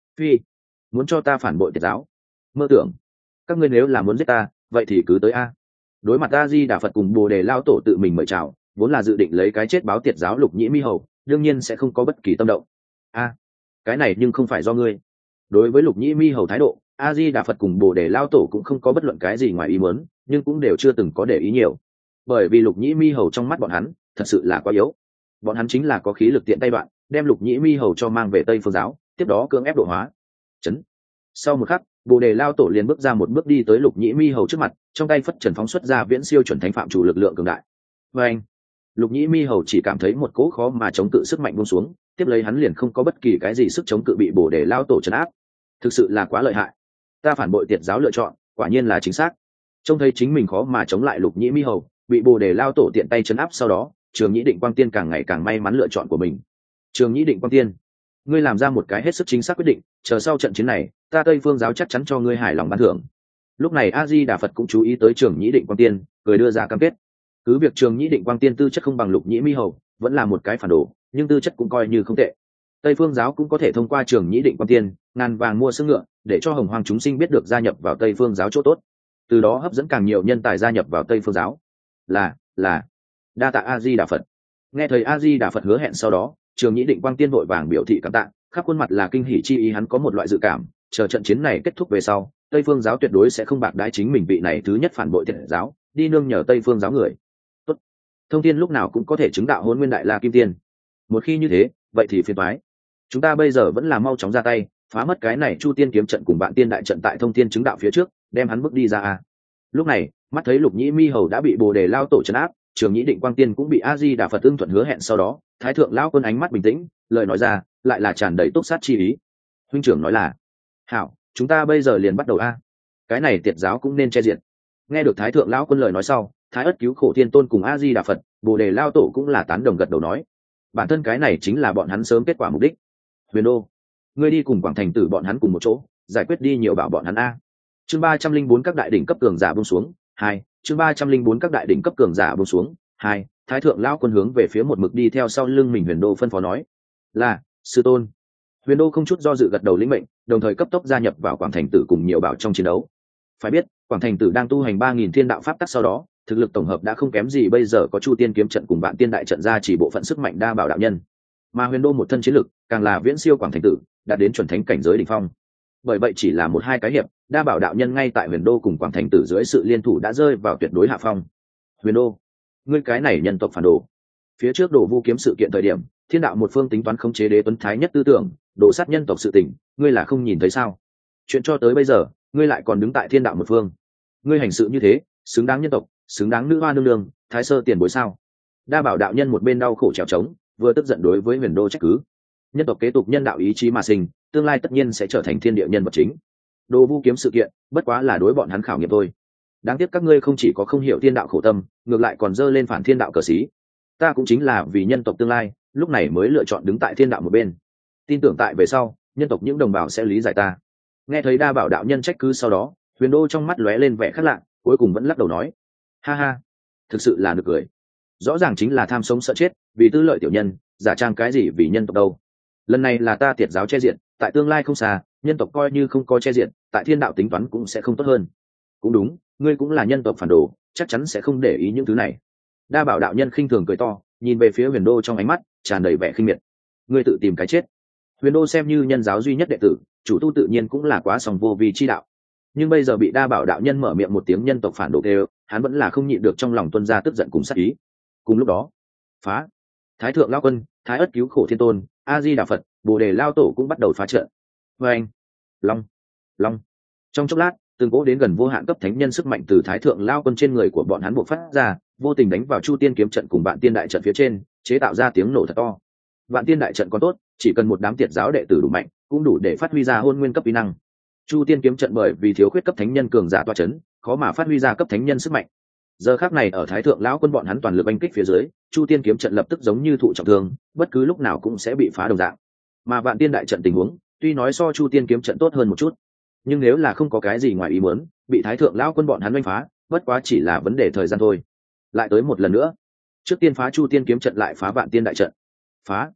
phi, muốn cho ta phản bội tiệt giáo? Mơ tưởng. Các ngươi nếu là muốn giết ta, vậy thì cứ tới a. Đối mặt A Di Đà Phật cùng Bồ Đề Lao Tổ tự mình mời chào, vốn là dự định lấy cái chết báo tiệt giáo Lục Nhĩ Mi Hầu, đương nhiên sẽ không có bất kỳ tâm động. A, cái này nhưng không phải do ngươi. Đối với Lục Nhĩ Mi Hầu thái độ, A Di Đà Phật cùng Bồ Đề Lao Tổ cũng không có bất luận cái gì ngoài ý muốn, nhưng cũng đều chưa từng có để ý nhiều. Bởi vì Lục Nhĩ Mi Hầu trong mắt bọn hắn, thật sự là quá yếu. Bọn hắn chính là có khí lực tiện tay đoạn, đem Lục Nhĩ Mi Hầu cho mang về Tây Phương giáo, tiếp đó cưỡng ép độ hóa. Chấn. Sau một khắc, Bồ Đề Lao Tổ liền bước ra một bước đi tới Lục Nhĩ Mi Hầu trước mặt, trong tay phất trần phóng xuất ra viễn siêu chuẩn thánh phạm chủ lực lượng cường đại. Và anh, Lục Nhĩ Mi Hầu chỉ cảm thấy một cỗ khó mà chống cự sức mạnh buông xuống, tiếp lấy hắn liền không có bất kỳ cái gì sức chống cự bị Bồ Đề Lao Tổ trấn áp. Thực sự là quá lợi hại. Ta phản bội tiệt giáo lựa chọn, quả nhiên là chính xác. Trông thấy chính mình khó mà chống lại Lục Nhĩ Mi Hầu, bị Bồ Đề Lao Tổ tiện tay trấn áp sau đó, Trường Nhĩ Định Quang Tiên càng ngày càng may mắn lựa chọn của mình. Trường Nhĩ Định Quang Tiên, ngươi làm ra một cái hết sức chính xác quyết định, chờ sau trận chiến này, ta Tây Phương giáo chắc chắn cho ngươi hài lòng ban thưởng. Lúc này A Di Đà Phật cũng chú ý tới Trường Nhĩ Định Quang Tiên, cười đưa ra cam kết. Cứ việc Trường Nhĩ Định Quang Tiên tư chất không bằng Lục Nhĩ Mi Hầu, vẫn là một cái phản đồ, nhưng tư chất cũng coi như không tệ. Tây Phương giáo cũng có thể thông qua Trường Nhĩ Định Quang Tiên, ngàn vàng mua xương ngựa, để cho hồng hoang chúng sinh biết được gia nhập vào Tây Phương giáo chỗ tốt, từ đó hấp dẫn càng nhiều nhân tài gia nhập vào Tây Phương giáo. Là, là. Đa tạ A Di Đà Phật. Nghe thấy A Di Đà Phật hứa hẹn sau đó, Trường Nhĩ Định Quang Tiên vội vàng biểu thị cảm tạ, khắp khuôn mặt là kinh hỉ chi ý. Hắn có một loại dự cảm, chờ trận chiến này kết thúc về sau, Tây Phương giáo tuyệt đối sẽ không bạc đãi chính mình vị này thứ nhất phản bội tiệt giáo, đi nương nhờ Tây Phương giáo người. Tốt. Thông Thiên lúc nào cũng có thể chứng đạo Hôn Nguyên Đại La Kim Tiên. Một khi như thế, vậy thì phiền toái. Chúng ta bây giờ vẫn là mau chóng ra tay, phá mất cái này Chu Tiên kiếm trận cùng Vạn Tiên đại trận tại Thông Thiên chứng đạo phía trước, đem hắn bước đi ra a. Lúc này, mắt thấy Lục Nhĩ Mi Hầu đã bị Bồ Đề Lao Tổ trấn áp, Trường Nhĩ Định Quang Tiên cũng bị A Di Đà Phật ưng thuận hứa hẹn sau đó, Thái thượng lão quân ánh mắt bình tĩnh, lời nói ra lại là tràn đầy túc sát chi ý. Huynh trưởng nói là, hảo, chúng ta bây giờ liền bắt đầu a. Cái này tiệt giáo cũng nên che diện. Nghe được Thái thượng lão quân lời nói sau, Thái ất cứu khổ thiên tôn cùng A Di Đà Phật, Bồ Đề Lao Tổ cũng là tán đồng gật đầu nói, bản thân cái này chính là bọn hắn sớm kết quả mục đích. Huyền Đô, ngươi đi cùng Quảng Thành Tử bọn hắn cùng một chỗ, giải quyết đi nhiều bảo bọn hắn a. Chương ba trăm linh bốn các đại đỉnh cấp cường giả buông xuống, hai. Chương ba trăm linh bốn các đại đỉnh cấp cường giả buông xuống, hai. Thái thượng lão quân hướng về phía một mực đi theo sau lưng mình Huyền Đô phân phó nói, là sư tôn. Huyền Đô không chút do dự gật đầu lĩnh mệnh, đồng thời cấp tốc gia nhập vào Quảng Thành Tử cùng nhiều bảo trong chiến đấu. Phải biết, Quảng Thành Tử đang tu hành ba nghìn thiên đạo pháp tắc sau đó, thực lực tổng hợp đã không kém gì bây giờ có Chu Tiên kiếm trận cùng Vạn Tiên đại trận ra chỉ bộ phận sức mạnh đa bảo đạo nhân. Mà Huyền Đô một thân chiến lực, càng là viễn siêu Quảng Thành Tử, đạt đến chuẩn thánh cảnh giới đỉnh phong. Bởi vậy chỉ là một hai cái hiệp, đa bảo đạo nhân ngay tại Huyền Đô cùng Quảng Thành Tử dưới sự liên thủ đã rơi vào tuyệt đối hạ phong. Huyền Đô, ngươi cái này nhân tộc phản đồ. Phía trước Đồ Vu kiếm sự kiện thời điểm, thiên đạo một phương tính toán khống chế đế tuấn thái nhất tư tưởng, đổ sát nhân tộc sự tình, ngươi là không nhìn thấy sao? Chuyện cho tới bây giờ, ngươi lại còn đứng tại thiên đạo một phương. Ngươi hành sự như thế, xứng đáng nhân tộc, xứng đáng nữ hoa nương nương, thái sơ tiền bối sao? Đa bảo đạo nhân một bên đau khổ trèo trống, vừa tức giận đối với Huyền Đô trách cứ. Nhân tộc kế tục nhân đạo ý chí mà sinh, tương lai tất nhiên sẽ trở thành thiên địa nhân vật chính. Đồ Vu kiếm sự kiện, bất quá là đối bọn hắn khảo nghiệm thôi. Đáng tiếc các ngươi không chỉ có không hiểu thiên đạo khổ tâm, ngược lại còn dơ lên phản thiên đạo cờ xí. Ta cũng chính là vì nhân tộc tương lai, lúc này mới lựa chọn đứng tại thiên đạo một bên. Tin tưởng tại về sau, nhân tộc những đồng bào sẽ lý giải ta. Nghe thấy đa bảo đạo nhân trách cứ sau đó, Huyền Đô trong mắt lóe lên vẻ khác lạ, cuối cùng vẫn lắc đầu nói, ha ha, thực sự là nực cười. Rõ ràng chính là tham sống sợ chết, vì tư lợi tiểu nhân, giả trang cái gì vì nhân tộc đâu. Lần này là ta tiệt giáo che diện, tại tương lai không xa, nhân tộc coi như không có che diện, tại thiên đạo tính toán cũng sẽ không tốt hơn. Cũng đúng, ngươi cũng là nhân tộc phản đồ, chắc chắn sẽ không để ý những thứ này. Đa bảo đạo nhân khinh thường cười to, nhìn về phía Huyền Đô trong ánh mắt tràn đầy vẻ khinh miệt. Ngươi tự tìm cái chết. Huyền Đô xem như nhân giáo duy nhất đệ tử, chủ tu tự nhiên cũng là quá sòng vô vi chi đạo. Nhưng bây giờ bị đa bảo đạo nhân mở miệng một tiếng nhân tộc phản đồ kêu, hắn vẫn là không nhịn được trong lòng tuân ra tức giận cùng sát ý. Cùng lúc đó, phá, Thái thượng lão quân, Thái ất cứu khổ thiên tôn, A Di Đà Phật, Bồ Đề Lao Tổ cũng bắt đầu phá trận. Vê anh, long, long. Trong chốc lát, từng cỗ đến gần vô hạn cấp thánh nhân sức mạnh từ Thái thượng Lao quân trên người của bọn hắn bộc phát ra, vô tình đánh vào Chu Tiên kiếm trận cùng Vạn Tiên đại trận phía trên, chế tạo ra tiếng nổ thật to. Vạn Tiên đại trận còn tốt, chỉ cần một đám tiệt giáo đệ tử đủ mạnh, cũng đủ để phát huy ra hôn nguyên cấp uy năng. Chu Tiên kiếm trận bởi vì thiếu khuyết cấp thánh nhân cường giả toa chấn, khó mà phát huy ra cấp thánh nhân sức mạnh. Giờ khắc này ở Thái thượng lão quân bọn hắn toàn lực oanh kích phía dưới, Chu Tiên kiếm trận lập tức giống như thụ trọng thương, bất cứ lúc nào cũng sẽ bị phá đồng dạng. Mà Vạn Tiên đại trận tình huống, tuy nói so Chu Tiên kiếm trận tốt hơn một chút, nhưng nếu là không có cái gì ngoài ý muốn, bị Thái thượng lão quân bọn hắn oanh phá, bất quá chỉ là vấn đề thời gian thôi. Lại tới một lần nữa, trước tiên phá Chu Tiên kiếm trận lại phá Vạn Tiên đại trận. Phá.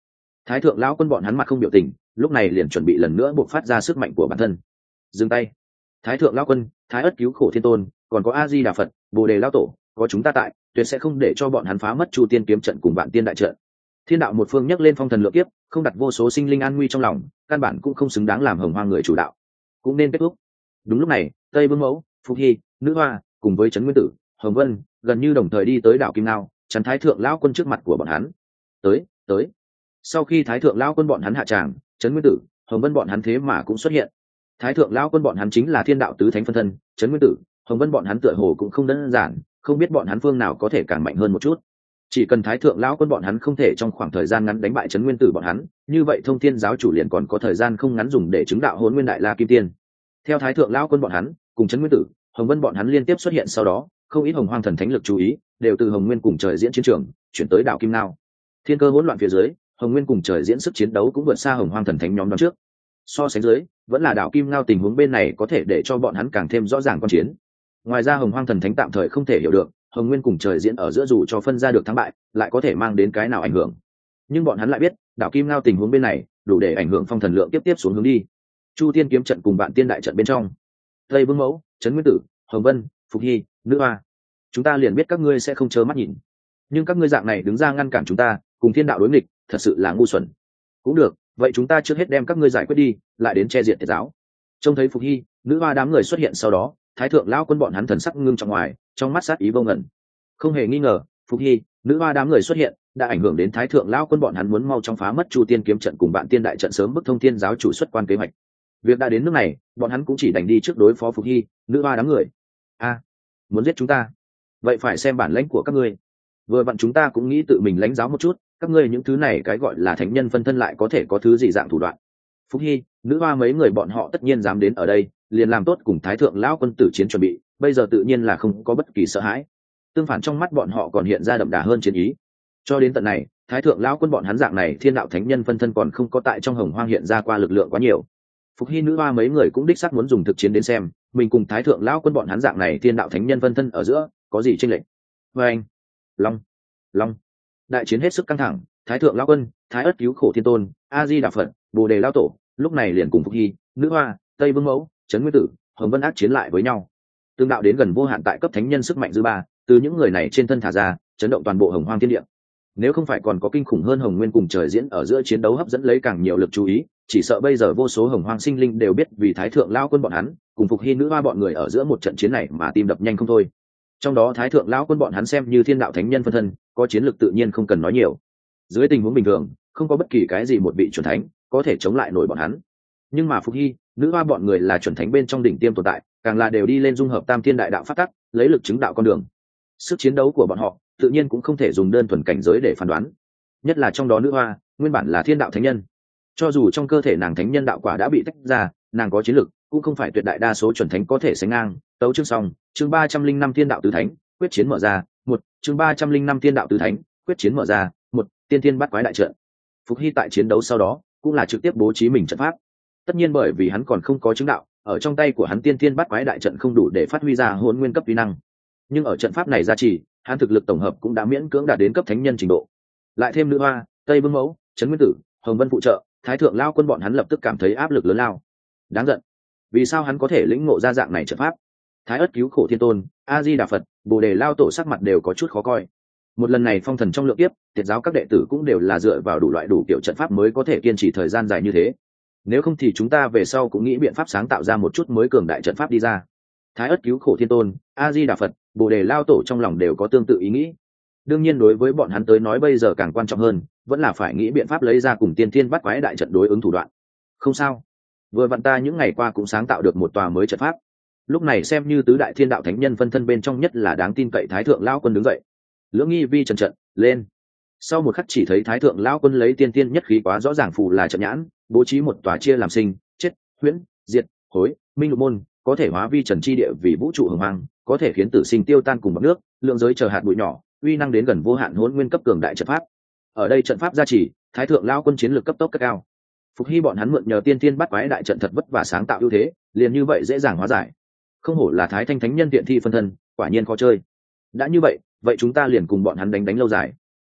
Thái thượng lão quân bọn hắn mặt không biểu tình, lúc này liền chuẩn bị lần nữa buộc phát ra sức mạnh của bản thân. Dừng tay. Thái thượng lão quân, Thái ất cứu khổ thiên tôn, còn có A Di Đà Phật, Bồ Đề lão tổ, có chúng ta tại, tuyệt sẽ không để cho bọn hắn phá mất Chu Tiên kiếm trận cùng Vạn Tiên đại trận. Thiên đạo một phương nhấc lên phong thần lượng kiếp, không đặt vô số sinh linh an nguy trong lòng, căn bản cũng không xứng đáng làm hồng hoa người chủ đạo, cũng nên kết thúc. Đúng lúc này, Tây Vương Mẫu, Phục Hy, Nữ Hoa cùng với Trấn Nguyên Tử, Hồng Vân gần như đồng thời đi tới đảo Kim Ngao, chắn Thái thượng lão quân trước mặt của bọn hắn. Tới, tới. Sau khi Thái thượng lão quân bọn hắn hạ tràng, Trấn Nguyên Tử, Hồng Vân bọn hắn thế mà cũng xuất hiện. Thái thượng lão quân bọn hắn chính là thiên đạo tứ thánh phân thân, Trấn Nguyên Tử, Hồng Vân bọn hắn tựa hồ cũng không đơn giản, không biết bọn hắn phương nào có thể càng mạnh hơn một chút. Chỉ cần Thái thượng lão quân bọn hắn không thể trong khoảng thời gian ngắn đánh bại Trấn Nguyên Tử bọn hắn, như vậy Thông Thiên giáo chủ liền còn có thời gian không ngắn dùng để chứng đạo Hỗn Nguyên Đại La Kim Tiên. Theo Thái thượng lão quân bọn hắn cùng Trấn Nguyên Tử, Hồng Vân bọn hắn liên tiếp xuất hiện sau đó, không ít hồng hoang thần thánh lực chú ý đều từ Hồng Nguyên cùng trời diễn chiến trường chuyển tới đảo Kim Ngao. Thiên cơ hỗn loạn phía dưới, Hồng Nguyên cùng trời diễn sức chiến đấu cũng vượt xa hồng hoang thần thánh nhóm năm trước. So sánh dưới, vẫn là đảo Kim Ngao tình huống bên này có thể để cho bọn hắn càng thêm rõ ràng quan chiến. Ngoài ra hồng hoang thần thánh tạm thời không thể hiểu được Hồng Nguyên cùng trời diễn ở giữa dù cho phân ra được thắng bại, lại có thể mang đến cái nào ảnh hưởng. Nhưng bọn hắn lại biết, đảo Kim Ngao tình huống bên này đủ để ảnh hưởng phong thần lượng tiếp tiếp xuống hướng đi. Chu Tiên kiếm trận cùng Vạn Tiên đại trận bên trong, Tây Vương Mẫu, Trấn Nguyên Tử, Hồng Vân, Phục Hy, Nữ Hoa, chúng ta liền biết các ngươi sẽ không chớ mắt nhìn, nhưng các ngươi dạng này đứng ra ngăn cản chúng ta cùng thiên đạo đối nghịch, thật sự là ngu xuẩn. Cũng được, vậy chúng ta trước hết đem các ngươi giải quyết đi, lại đến che diệt tiệt giáo. Trông thấy Phục Hy, Nữ Hoa đám người xuất hiện sau đó, Thái thượng lão quân bọn hắn thần sắc ngưng trọng ngoài, trong mắt sát ý vô ngẩn. Không hề nghi ngờ, Phục Hy, Nữ Hoa đám người xuất hiện đã ảnh hưởng đến Thái thượng lão quân bọn hắn muốn mau chóng phá mất Chu Tiên kiếm trận cùng Vạn Tiên đại trận, sớm bức Thông Thiên giáo chủ xuất quan kế hoạch. Việc đã đến nước này, bọn hắn cũng chỉ đành đi trước đối phó Phục Hy, Nữ Hoa đám người. A, muốn giết chúng ta? Vậy phải xem bản lãnh của các ngươi. Vừa vặn chúng ta cũng nghĩ tự mình lãnh giáo một chút, các ngươi những thứ này cái gọi là thánh nhân phân thân lại có thể có thứ gì dạng thủ đoạn. Phục Hy, Nữ Hoa mấy người bọn họ tất nhiên dám đến ở đây, liền làm tốt cùng Thái thượng lão quân tử chiến chuẩn bị, bây giờ tự nhiên là không có bất kỳ sợ hãi. Tương phản trong mắt bọn họ còn hiện ra đậm đà hơn chiến ý. Cho đến tận này, Thái thượng lão quân bọn hắn dạng này thiên đạo thánh nhân phân thân còn không có tại trong hồng hoang hiện ra qua lực lượng quá nhiều. Phục Hy, Nữ Hoa mấy người cũng đích xác muốn dùng thực chiến đến xem, mình cùng Thái thượng lão quân bọn hắn dạng này thiên đạo thánh nhân phân thân ở giữa có gì chênh lệch. Và anh, Long, Long, đại chiến hết sức căng thẳng, Thái thượng lão quân, Thái ất cứu khổ thiên tôn, A Di Đà Phật, Bồ Đề lão tổ, lúc này liền cùng Phục Hy, Nữ Hoa, Tây Vương Mẫu, Trấn Nguyên Tử, Hồng Vân ác chiến lại với nhau. Tương đạo đến gần vô hạn tại cấp thánh nhân sức mạnh dư ba, từ những người này trên thân thả ra, chấn động toàn bộ hồng hoang thiên địa. Nếu không phải còn có kinh khủng hơn Hồng Nguyên cùng trời diễn ở giữa chiến đấu hấp dẫn lấy càng nhiều lực chú ý, chỉ sợ bây giờ vô số hồng hoang sinh linh đều biết vì Thái thượng lão quân bọn hắn cùng Phục Hy, Nữ Hoa bọn người ở giữa một trận chiến này mà tim đập nhanh không thôi. Trong đó Thái thượng lão quân bọn hắn xem như thiên đạo thánh nhân phân thân, có chiến lược tự nhiên không cần nói nhiều. Dưới tình huống bình thường, không có bất kỳ cái gì một vị chuẩn thánh có thể chống lại nổi bọn hắn. Nhưng mà Phục Hy, Nữ Hoa bọn người là chuẩn thánh bên trong đỉnh tiêm tồn tại, càng là đều đi lên dung hợp tam thiên đại đạo pháp tắc, lấy lực chứng đạo con đường. Sức chiến đấu của bọn họ tự nhiên cũng không thể dùng đơn thuần cảnh giới để phán đoán. Nhất là trong đó Nữ Hoa, nguyên bản là thiên đạo thánh nhân, cho dù trong cơ thể nàng thánh nhân đạo quả đã bị tách ra, nàng có chiến lực cũng không phải tuyệt đại đa số chuẩn thánh có thể sánh ngang. Tấu chương xong, chương ba trăm linh năm thiên đạo tứ thánh quyết chiến mở ra. Một, chương ba trăm linh năm thiên đạo tứ thánh quyết chiến mở ra. Một, tiên thiên bắt quái đại trận. Phục Hy tại chiến đấu sau đó cũng là trực tiếp bố trí mình trận pháp. Tất nhiên bởi vì hắn còn không có chứng đạo, ở trong tay của hắn tiên thiên bắt quái đại trận không đủ để phát huy ra hỗn nguyên cấp uy năng, nhưng ở trận pháp này gia trì, hắn thực lực tổng hợp cũng đã miễn cưỡng đạt đến cấp thánh nhân trình độ. Lại thêm Nữ Hoa, Tây Vương Mẫu, Trấn Nguyên Tử, Hồng Vân phụ trợ, Thái thượng lão quân bọn hắn lập tức cảm thấy áp lực lớn lao. Đáng giận, vì sao hắn có thể lĩnh ngộ ra dạng này trận pháp? Thái ất cứu khổ thiên tôn, A Di Đà Phật, Bồ Đề lão tổ sắc mặt đều có chút khó coi. Một lần này phong thần trong lượng kiếp, tiệt giáo các đệ tử cũng đều là dựa vào đủ loại đủ kiểu trận pháp mới có thể kiên trì thời gian dài như thế. Nếu không thì chúng ta về sau cũng nghĩ biện pháp sáng tạo ra một chút mới cường đại trận pháp đi ra. Thái ất cứu khổ thiên tôn, A Di Đà Phật, Bồ Đề lão tổ trong lòng đều có tương tự ý nghĩ. Đương nhiên đối với bọn hắn tới nói bây giờ càng quan trọng hơn, vẫn là phải nghĩ biện pháp lấy ra cùng tiên thiên bắt quái đại trận đối ứng thủ đoạn. Không sao, vừa vặn ta những ngày qua cũng sáng tạo được một tòa mới trận pháp. Lúc này xem như tứ đại thiên đạo thánh nhân phân thân bên trong nhất là đáng tin cậy Thái thượng lão quân đứng dậy. Lưỡng nghi vi trần trận lên. Sau một khắc chỉ thấy Thái thượng lão quân lấy tiên tiên nhất khí quá rõ ràng phù là trận nhãn, bố trí một tòa chia làm sinh, chết, huyễn, diệt, hối, minh lục môn, có thể hóa vi trần chi địa vì vũ trụ hồng hoang, có thể khiến tử sinh tiêu tan cùng bọt nước, lượng giới chờ hạt bụi nhỏ, uy năng đến gần vô hạn hỗn nguyên cấp cường đại trận pháp. Ở đây trận pháp gia trì, Thái thượng lão quân chiến lược cấp tốc cất cao. Phục Hy bọn hắn mượn nhờ tiên tiên bắt quái đại trận thật vất vả sáng tạo ưu thế, liền như vậy dễ dàng hóa giải. Không hổ là Thái thanh thánh nhân tiện thi phân thân, quả nhiên khó chơi. Đã như vậy, vậy chúng ta liền cùng bọn hắn đánh đánh lâu dài.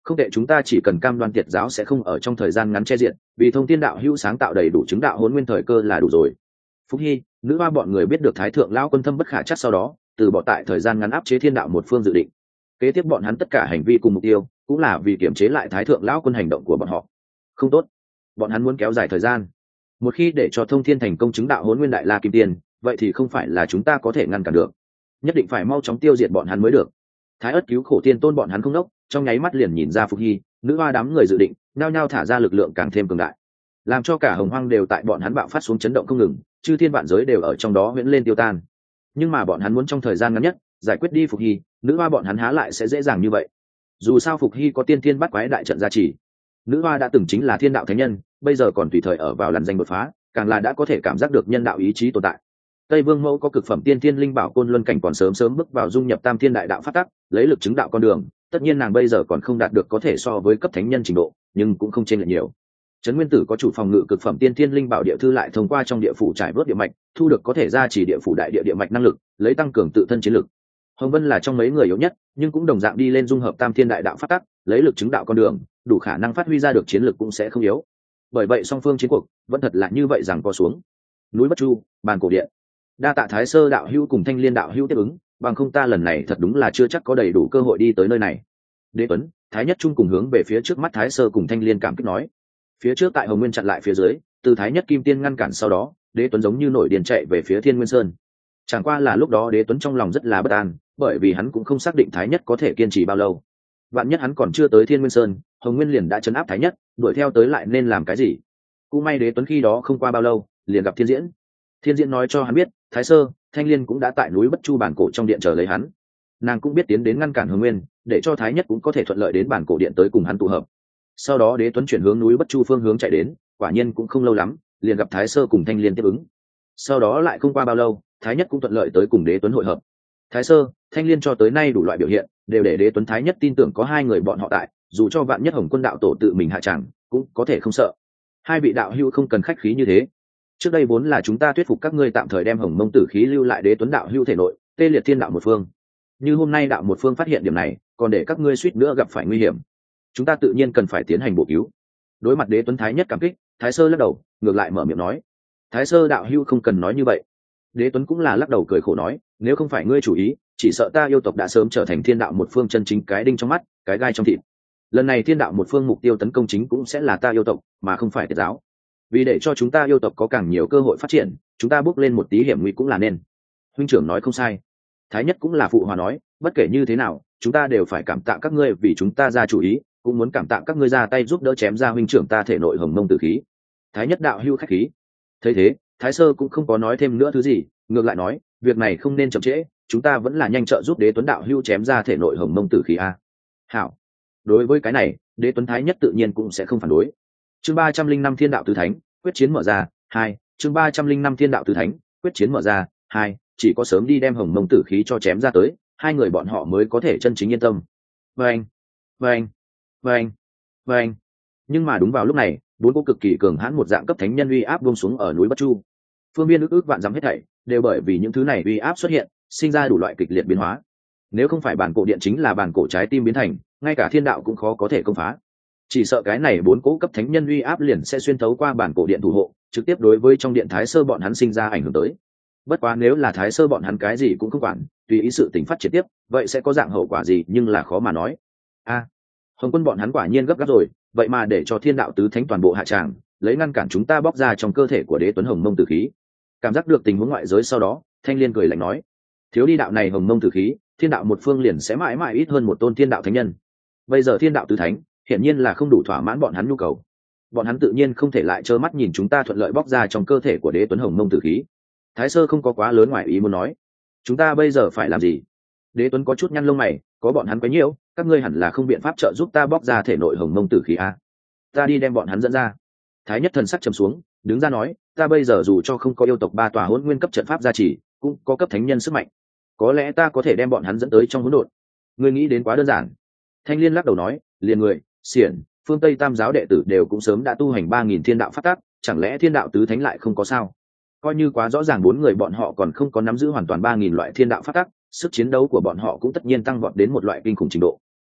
Không tệ, chúng ta chỉ cần cam đoan tiệt giáo sẽ không ở trong thời gian ngắn che diện, vì thông thiên đạo hữu sáng tạo đầy đủ chứng đạo hôn nguyên thời cơ là đủ rồi. Phúc Hy, nữ hoa bọn người biết được thái thượng lão quân thâm bất khả chắc, sau đó từ bỏ tại thời gian ngắn áp chế thiên đạo một phương dự định. Kế tiếp bọn hắn tất cả hành vi cùng mục tiêu cũng là vì kiểm chế lại thái thượng lão quân hành động của bọn họ. Không tốt, bọn hắn muốn kéo dài thời gian. Một khi để cho thông thiên thành công chứng đạo hôn nguyên đại la kim tiên, vậy thì không phải là chúng ta có thể ngăn cản được, nhất định phải mau chóng tiêu diệt bọn hắn mới được. Thái ất cứu khổ tiên tôn bọn hắn không đốc, trong nháy mắt liền nhìn ra Phục Hy, nữ hoa đám người dự định nhao nhao thả ra lực lượng càng thêm cường đại, làm cho cả hồng hoang đều tại bọn hắn bạo phát xuống chấn động không ngừng, chư thiên vạn giới đều ở trong đó huyễn lên tiêu tan. Nhưng mà bọn hắn muốn trong thời gian ngắn nhất giải quyết đi Phục Hy, nữ hoa bọn hắn há lại sẽ dễ dàng như vậy. Dù sao Phục Hy có tiên thiên bắt quái đại trận gia trì, nữ hoa đã từng chính là thiên đạo thánh nhân, bây giờ còn tùy thời ở vào làn danh đột phá, càng là đã có thể cảm giác được nhân đạo ý chí tồn tại. Tây Vương Mẫu có cực phẩm tiên thiên linh bảo côn luân cảnh, còn sớm sớm bước vào dung nhập tam thiên đại đạo phát tắc, lấy lực chứng đạo con đường. Tất nhiên nàng bây giờ còn không đạt được có thể so với cấp thánh nhân trình độ, nhưng cũng không chênh lệch nhiều. Trấn Nguyên Tử có chủ phòng ngự cực phẩm tiên thiên linh bảo địa thư, lại thông qua trong địa phủ trải vớt địa mạch, thu được có thể gia trì địa phủ đại địa địa mạch năng lực, lấy tăng cường tự thân chiến lực. Hồng Vân là trong mấy người yếu nhất, nhưng cũng đồng dạng đi lên dung hợp tam thiên đại đạo phát tắc, lấy lực chứng đạo con đường, đủ khả năng phát huy ra được chiến lực cũng sẽ không yếu. Bởi vậy song phương chiến cuộc vẫn thật là như vậy rằng có xuống. Núi Bất Chu, bàn cổ điện. Đa tạ Thái Sơ đạo hữu cùng Thanh Liên đạo hữu tiếp ứng, bằng không ta lần này thật đúng là chưa chắc có đầy đủ cơ hội đi tới nơi này. Đế Tuấn, Thái Nhất Trung cùng hướng về phía trước mắt Thái Sơ cùng Thanh Liên cảm kích nói. Phía trước tại Hồng Nguyên chặn lại phía dưới, từ Thái Nhất Kim Tiên ngăn cản, sau đó Đế Tuấn giống như nổi điên chạy về phía Thiên Nguyên Sơn. Chẳng qua là lúc đó Đế Tuấn trong lòng rất là bất an, bởi vì hắn cũng không xác định Thái Nhất có thể kiên trì bao lâu. Vạn nhất hắn còn chưa tới Thiên Nguyên Sơn, Hồng Nguyên liền đã trấn áp Thái Nhất, đuổi theo tới lại nên làm cái gì? Cũng may Đế Tuấn khi đó không qua bao lâu liền gặp Thiên Diễn. Thiên Diễn nói cho hắn biết Thái Sơ, Thanh Liên cũng đã tại núi Bất Chu bản cổ trong điện chờ lấy hắn. Nàng cũng biết tiến đến ngăn cản Hồng Nguyên, để cho Thái Nhất cũng có thể thuận lợi đến bản cổ điện tới cùng hắn tụ hợp. Sau đó Đế Tuấn chuyển hướng núi Bất Chu phương hướng chạy đến, quả nhiên cũng không lâu lắm liền gặp Thái Sơ cùng Thanh Liên tiếp ứng. Sau đó lại không qua bao lâu, Thái Nhất cũng thuận lợi tới cùng Đế Tuấn hội hợp. Thái Sơ, Thanh Liên cho tới nay đủ loại biểu hiện đều để Đế Tuấn Thái Nhất tin tưởng có hai người bọn họ tại, dù cho vạn nhất Hồng Quân đạo tổ tự mình hạ tràng cũng có thể không sợ. Hai vị đạo hữu không cần khách khí như thế, trước đây vốn là chúng ta thuyết phục các ngươi tạm thời đem Hồng Mông tử khí lưu lại Đế Tuấn đạo hữu thể nội, tê liệt thiên đạo một phương. Như hôm nay đạo một phương phát hiện điểm này, còn để các ngươi suýt nữa gặp phải nguy hiểm, chúng ta tự nhiên cần phải tiến hành bổ cứu. Đối mặt Đế Tuấn Thái Nhất cảm kích, Thái Sơ lắc đầu, ngược lại mở miệng nói: Thái Sơ đạo hữu không cần nói như vậy. Đế Tuấn cũng là lắc đầu cười khổ nói: nếu không phải ngươi chủ ý, chỉ sợ ta yêu tộc đã sớm trở thành thiên đạo một phương chân chính cái đinh trong mắt, cái gai trong thịt. Lần này thiên đạo một phương mục tiêu tấn công chính cũng sẽ là ta yêu tộc, mà không phải tiệt giáo. Vì để cho chúng ta yêu tộc có càng nhiều cơ hội phát triển, chúng ta bước lên một tí hiểm nguy cũng là nên. Huynh trưởng nói không sai. Thái Nhất cũng là phụ hòa nói: bất kể như thế nào, chúng ta đều phải cảm tạ các ngươi vì chúng ta ra chủ ý, cũng muốn cảm tạ các ngươi ra tay giúp đỡ chém ra huynh trưởng ta thể nội Hồng Mông tử khí. Thái Nhất đạo hữu khách khí. Thấy thế, Thái Sơ cũng không có nói thêm nữa thứ gì, ngược lại nói: việc này không nên chậm trễ, chúng ta vẫn là nhanh trợ giúp Đế Tuấn đạo hữu chém ra thể nội Hồng Mông tử khí a. Hảo. Đối với cái này, Đế Tuấn Thái Nhất tự nhiên cũng sẽ không phản đối. Chương ba trăm linh năm Thiên đạo tứ thánh, quyết chiến mở ra, hai. Chương ba trăm linh năm Thiên đạo tứ thánh, quyết chiến mở ra, hai. Chỉ có sớm đi đem Hồng Mông tử khí cho chém ra tới, hai người bọn họ mới có thể chân chính yên tâm. Vâng, vâng, vâng, vâng. Nhưng mà đúng vào lúc này, bốn cô cực kỳ cường hãn một dạng cấp thánh nhân uy áp buông xuống ở núi Bất Chu. Phương viên ức ức vạn dặm hết thảy đều bởi vì những thứ này uy áp xuất hiện, sinh ra đủ loại kịch liệt biến hóa. Nếu không phải bản cổ điện chính là bản cổ trái tim biến thành, ngay cả thiên đạo cũng khó có thể công phá. Chỉ sợ cái này bốn cỗ cấp thánh nhân uy áp liền sẽ xuyên thấu qua bản cổ điện thủ hộ, trực tiếp đối với trong điện Thái Sơ bọn hắn sinh ra ảnh hưởng tới. Bất quá nếu là Thái Sơ bọn hắn cái gì cũng không quản, tùy ý sự tình phát triển tiếp, vậy sẽ có dạng hậu quả gì nhưng là khó mà nói. A, à, Hồng Quân bọn hắn quả nhiên gấp gáp rồi, vậy mà để cho thiên đạo tứ thánh toàn bộ hạ tràng, lấy ngăn cản chúng ta bóc ra trong cơ thể của Đế Tuấn Hồng Mông tử khí. Cảm giác được tình huống ngoại giới sau đó, Thanh Liên cười lạnh nói: thiếu đi đạo này Hồng Mông tử khí, thiên đạo một phương liền sẽ mãi mãi ít hơn một tôn thiên đạo thánh nhân. Bây giờ thiên đạo tứ thánh hiển nhiên là không đủ thỏa mãn bọn hắn nhu cầu, bọn hắn tự nhiên không thể lại trơ mắt nhìn chúng ta thuận lợi bóc ra trong cơ thể của Đế Tuấn Hồng Mông tử khí. Thái Sơ không có quá lớn ngoài ý muốn nói: chúng ta bây giờ phải làm gì? Đế Tuấn có chút nhăn lông mày: có bọn hắn quấy nhiễu, các ngươi hẳn là không biện pháp trợ giúp ta bóc ra thể nội Hồng Mông tử khí a. Ta đi đem bọn hắn dẫn ra. Thái Nhất thần sắc trầm xuống, đứng ra nói: ta bây giờ dù cho không có yêu tộc ba tòa hỗn nguyên cấp trận pháp gia trì, cũng có cấp thánh nhân sức mạnh, có lẽ ta có thể đem bọn hắn dẫn tới trong hỗn độn. Ngươi nghĩ đến quá đơn giản. Thanh Liên lắc đầu nói: liền người, xiển, phương Tây tam giáo đệ tử đều cũng sớm đã tu hành ba nghìn thiên đạo pháp tắc, chẳng lẽ thiên đạo tứ thánh lại không có sao? Coi như quá rõ ràng bốn người bọn họ còn không có nắm giữ hoàn toàn ba nghìn loại thiên đạo pháp tắc, sức chiến đấu của bọn họ cũng tất nhiên tăng vọt đến một loại kinh khủng trình độ.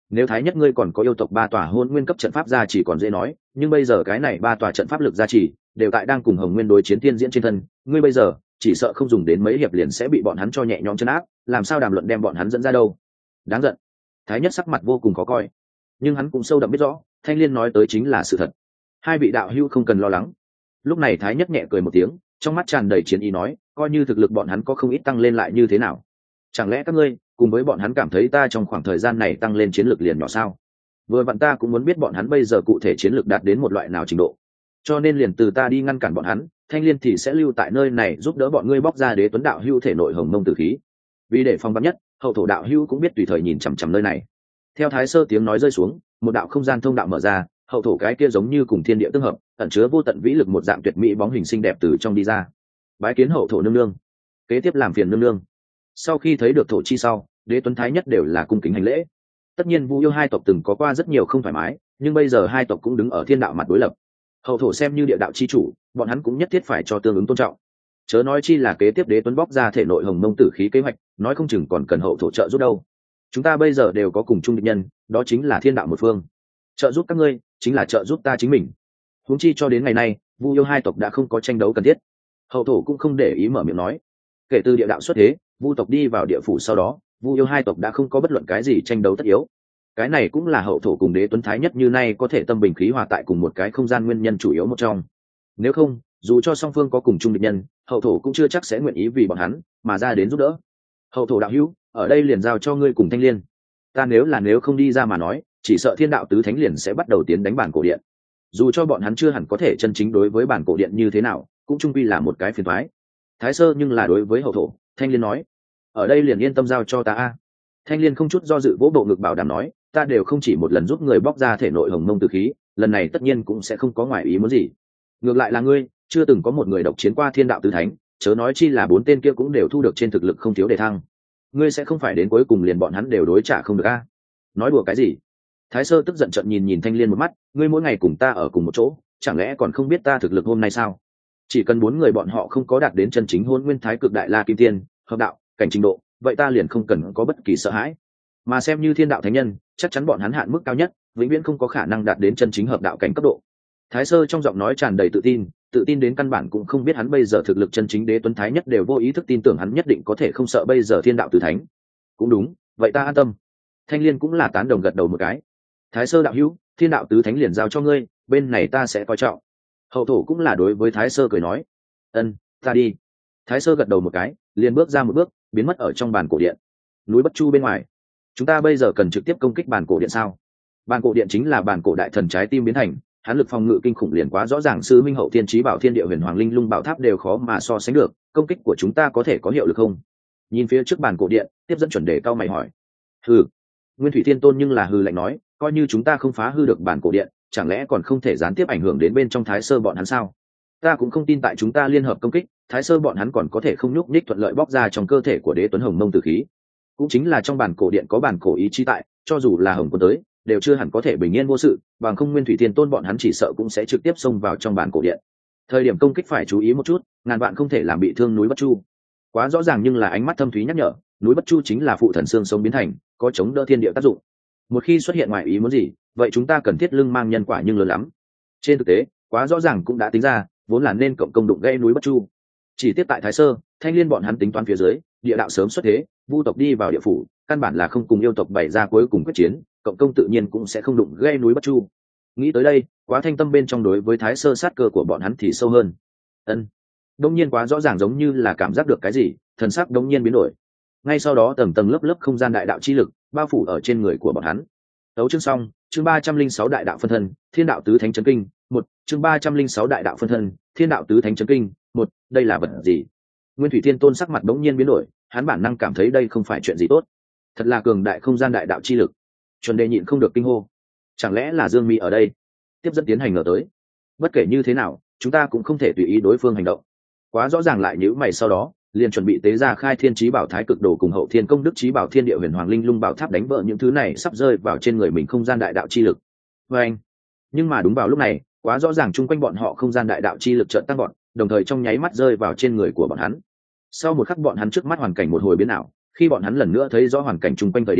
nếu thái nhất ngươi còn có yêu tộc ba tòa hôn nguyên cấp trận pháp gia chỉ còn dễ nói, nhưng bây giờ cái này ba tòa trận pháp lực gia trì đều tại đang cùng hồng nguyên đối chiến thiên diễn trên thân, ngươi bây giờ chỉ sợ không dùng đến mấy hiệp liền sẽ bị bọn hắn cho nhẹ nhõm chân áp, làm sao đàm luận đem bọn hắn dẫn ra đâu. Đáng giận. Thái nhất sắc mặt vô cùng khó coi, nhưng hắn cũng sâu đậm biết rõ Thanh Liên nói tới chính là sự thật. Hai vị đạo hữu không cần lo lắng. Lúc này Thái nhất nhẹ cười một tiếng, trong mắt tràn đầy chiến ý nói, coi như thực lực bọn hắn có không ít tăng lên lại như thế nào, chẳng lẽ các ngươi cùng với bọn hắn cảm thấy ta trong khoảng thời gian này tăng lên chiến lược liền nhỏ sao? Vừa vặn ta cũng muốn biết bọn hắn bây giờ cụ thể chiến lược đạt đến một loại nào trình độ, cho nên liền từ ta đi ngăn cản bọn hắn, Thanh Liên thì sẽ lưu tại nơi này giúp đỡ bọn ngươi bóc ra Đế Tuấn đạo hữu thể nội hồng mông tử khí. Vì để phòng vắn nhất, hậu thổ đạo hữu cũng biết tùy thời nhìn chằm chằm nơi này. Theo Thái Sơ tiếng nói rơi xuống, một đạo không gian thông đạo mở ra, hậu thổ cái kia giống như cùng thiên địa tương hợp, ẩn chứa vô tận vĩ lực một dạng tuyệt mỹ bóng hình xinh đẹp từ trong đi ra. Bái kiến hậu thổ nương nương. Kế tiếp làm phiền nương nương. Sau khi thấy được thổ chi sau, Đế Tuấn Thái nhất đều là cung kính hành lễ. Tất nhiên Vu Yêu hai tộc từng có qua rất nhiều không thoải mái, nhưng bây giờ hai tộc cũng đứng ở thiên đạo mặt đối lập. Hậu thổ xem như địa đạo chi chủ, bọn hắn cũng nhất thiết phải cho tương ứng tôn trọng. Chớ nói chi là kế tiếp Đế Tuấn bóc ra thể nội hồng mông tử khí kế hoạch, nói không chừng còn cần hậu thổ trợ giúp đâu. Chúng ta bây giờ đều có cùng chung địch nhân, đó chính là thiên đạo một phương. Trợ giúp các ngươi chính là trợ giúp ta chính mình. Huống chi cho đến ngày nay, Vu Yêu hai tộc đã không có tranh đấu cần thiết. Hậu thổ cũng không để ý mở miệng nói. Kể từ địa đạo xuất thế, Vu tộc đi vào địa phủ sau đó, Vu Yêu hai tộc đã không có bất luận cái gì tranh đấu tất yếu. Cái này cũng là hậu thổ cùng Đế Tuấn Thái nhất như nay có thể tâm bình khí hòa tại cùng một cái không gian nguyên nhân chủ yếu một trong. Nếu không, dù cho song phương có cùng chung địch nhân, hậu thổ cũng chưa chắc sẽ nguyện ý vì bọn hắn mà ra đến giúp đỡ. Hậu thổ đạo hữu, ở đây liền giao cho ngươi cùng Thanh Liên. Ta nếu là nếu không đi ra mà nói, chỉ sợ thiên đạo tứ thánh liền sẽ bắt đầu tiến đánh bản cổ điện. Dù cho bọn hắn chưa hẳn có thể chân chính đối với bản cổ điện như thế nào, cũng chung quy là một cái phiền toái. Thái Sơ nhưng là đối với hậu thổ, Thanh Liên nói, ở đây liền yên tâm giao cho ta a. Thanh Liên không chút do dự vỗ bộ ngực bảo đảm nói, ta đều không chỉ một lần giúp người bóc ra thể nội hồng mông tử khí, lần này tất nhiên cũng sẽ không có ngoài ý muốn gì. Ngược lại là ngươi, chưa từng có một người độc chiến qua thiên đạo tứ thánh, chớ nói chi là bốn tên kia cũng đều thu được trên thực lực không thiếu đề thăng. Ngươi sẽ không phải đến cuối cùng liền bọn hắn đều đối trả không được a? Nói đùa cái gì? Thái Sơ tức giận trợn nhìn nhìn Thanh Liên một mắt, ngươi mỗi ngày cùng ta ở cùng một chỗ, chẳng lẽ còn không biết ta thực lực hôm nay sao? Chỉ cần bốn người bọn họ không có đạt đến chân chính hôn nguyên thái cực đại la kim tiên, hợp đạo, cảnh trình độ, vậy ta liền không cần có bất kỳ sợ hãi. Mà xem như thiên đạo thánh nhân, chắc chắn bọn hắn hạn mức cao nhất, vĩnh viễn không có khả năng đạt đến chân chính hợp đạo cảnh cấp độ. Thái Sơ trong giọng nói tràn đầy tự tin, tự tin đến căn bản cũng không biết hắn bây giờ thực lực chân chính Đế Tuấn Thái nhất đều vô ý thức tin tưởng hắn nhất định có thể không sợ bây giờ thiên đạo tứ thánh. Cũng đúng, vậy ta an tâm. Thanh Liên cũng là tán đồng gật đầu một cái. Thái Sơ đạo hữu, thiên đạo tứ thánh liền giao cho ngươi, bên này ta sẽ coi trọng. Hậu thổ cũng là đối với Thái Sơ cười nói, ân, ta đi. Thái Sơ gật đầu một cái, liền bước ra một bước, biến mất ở trong bàn cổ điện. Núi Bất Chu bên ngoài, chúng ta bây giờ cần trực tiếp công kích bàn cổ điện sao? Bàn cổ điện chính là bàn cổ đại thần trái tim biến thành, hắn lực phòng ngự kinh khủng liền quá rõ ràng, sư minh hậu thiên trí bảo thiên địa huyền hoàng linh lung bảo tháp đều khó mà so sánh được, công kích của chúng ta có thể có hiệu lực không? Nhìn phía trước bàn cổ điện, tiếp dẫn chuẩn đề cao mày hỏi. Hừ. Nguyên Thủy Thiên Tôn nhưng là hừ lạnh nói, coi như chúng ta không phá hư được bàn cổ điện, chẳng lẽ còn không thể gián tiếp ảnh hưởng đến bên trong Thái Sơ bọn hắn sao? Ta cũng không tin tại chúng ta liên hợp công kích, Thái Sơ bọn hắn còn có thể không nhúc nhích thuận lợi bóc ra trong cơ thể của Đế Tuấn Hồng Mông tử khí. Cũng chính là trong bản cổ điện có bản cổ ý chí tại, cho dù là Hồng Quân tới, đều chưa hẳn có thể bình yên vô sự, bằng không Nguyên Thủy Thiên Tôn bọn hắn chỉ sợ cũng sẽ trực tiếp xông vào trong bản cổ điện. Thời điểm công kích phải chú ý một chút, ngàn vạn không thể làm bị thương núi Bất Chu. Quá rõ ràng nhưng là ánh mắt thâm thúy nhắc nhở, núi Bất Chu chính là phụ thần xương sống biến thành, có chống đỡ thiên địa tác dụng. Một khi xuất hiện ngoài ý muốn gì, vậy chúng ta cần thiết lưng mang nhân quả nhưng lớn lắm. Trên thực tế, quá rõ ràng cũng đã tính ra, vốn là nên cộng công đụng gây núi Bất Chu. Chỉ tiếp tại Thái Sơ, Thanh Liên bọn hắn tính toán phía dưới, địa đạo sớm xuất thế, Vu tộc đi vào địa phủ, căn bản là không cùng yêu tộc bày ra cuối cùng quyết chiến, cộng công tự nhiên cũng sẽ không đụng gây núi Bất Chu. Nghĩ tới đây, quá thanh tâm bên trong đối với Thái Sơ sát cơ của bọn hắn thì sâu hơn. Ân, đông nhiên quá rõ ràng giống như là cảm giác được cái gì, thần sắc đông nhiên biến đổi. Ngay sau đó tầng tầng lớp lớp không gian đại đạo chi lực bao phủ ở trên người của bọn hắn. Đấu chương xong, chương ba trăm linh sáu đại đạo phân thân, thiên đạo tứ thánh chấn kinh, một, chương ba trăm linh sáu đại đạo phân thân, thiên đạo tứ thánh chấn kinh, một, đây là vật gì? Nguyên Thủy Thiên Tôn sắc mặt bỗng nhiên biến đổi, hắn bản năng cảm thấy đây không phải chuyện gì tốt. Thật là cường đại không gian đại đạo chi lực. Chuẩn Đề nhịn không được kinh hô. Chẳng lẽ là Dương Mi ở đây? Tiếp dẫn tiến hành ngờ tới. Bất kể như thế nào, chúng ta cũng không thể tùy ý đối phương hành động. Quá rõ ràng lại nhíu mày sau đó, liền chuẩn bị tế ra khai thiên chí bảo thái cực đồ cùng hậu thiên công đức chí bảo thiên địa huyền hoàng linh lung bảo tháp đánh vỡ những thứ này sắp rơi vào trên người mình không gian đại đạo chi lực. Và anh, nhưng mà đúng vào lúc này, quá rõ ràng chung quanh bọn họ không gian đại đạo chi lực chợt tăng vọt, đồng thời trong nháy mắt rơi vào trên người của bọn hắn. Sau một khắc bọn hắn trước mắt hoàn cảnh một hồi biến ảo, khi bọn hắn lần nữa thấy rõ hoàn cảnh chung quanh thời điểm,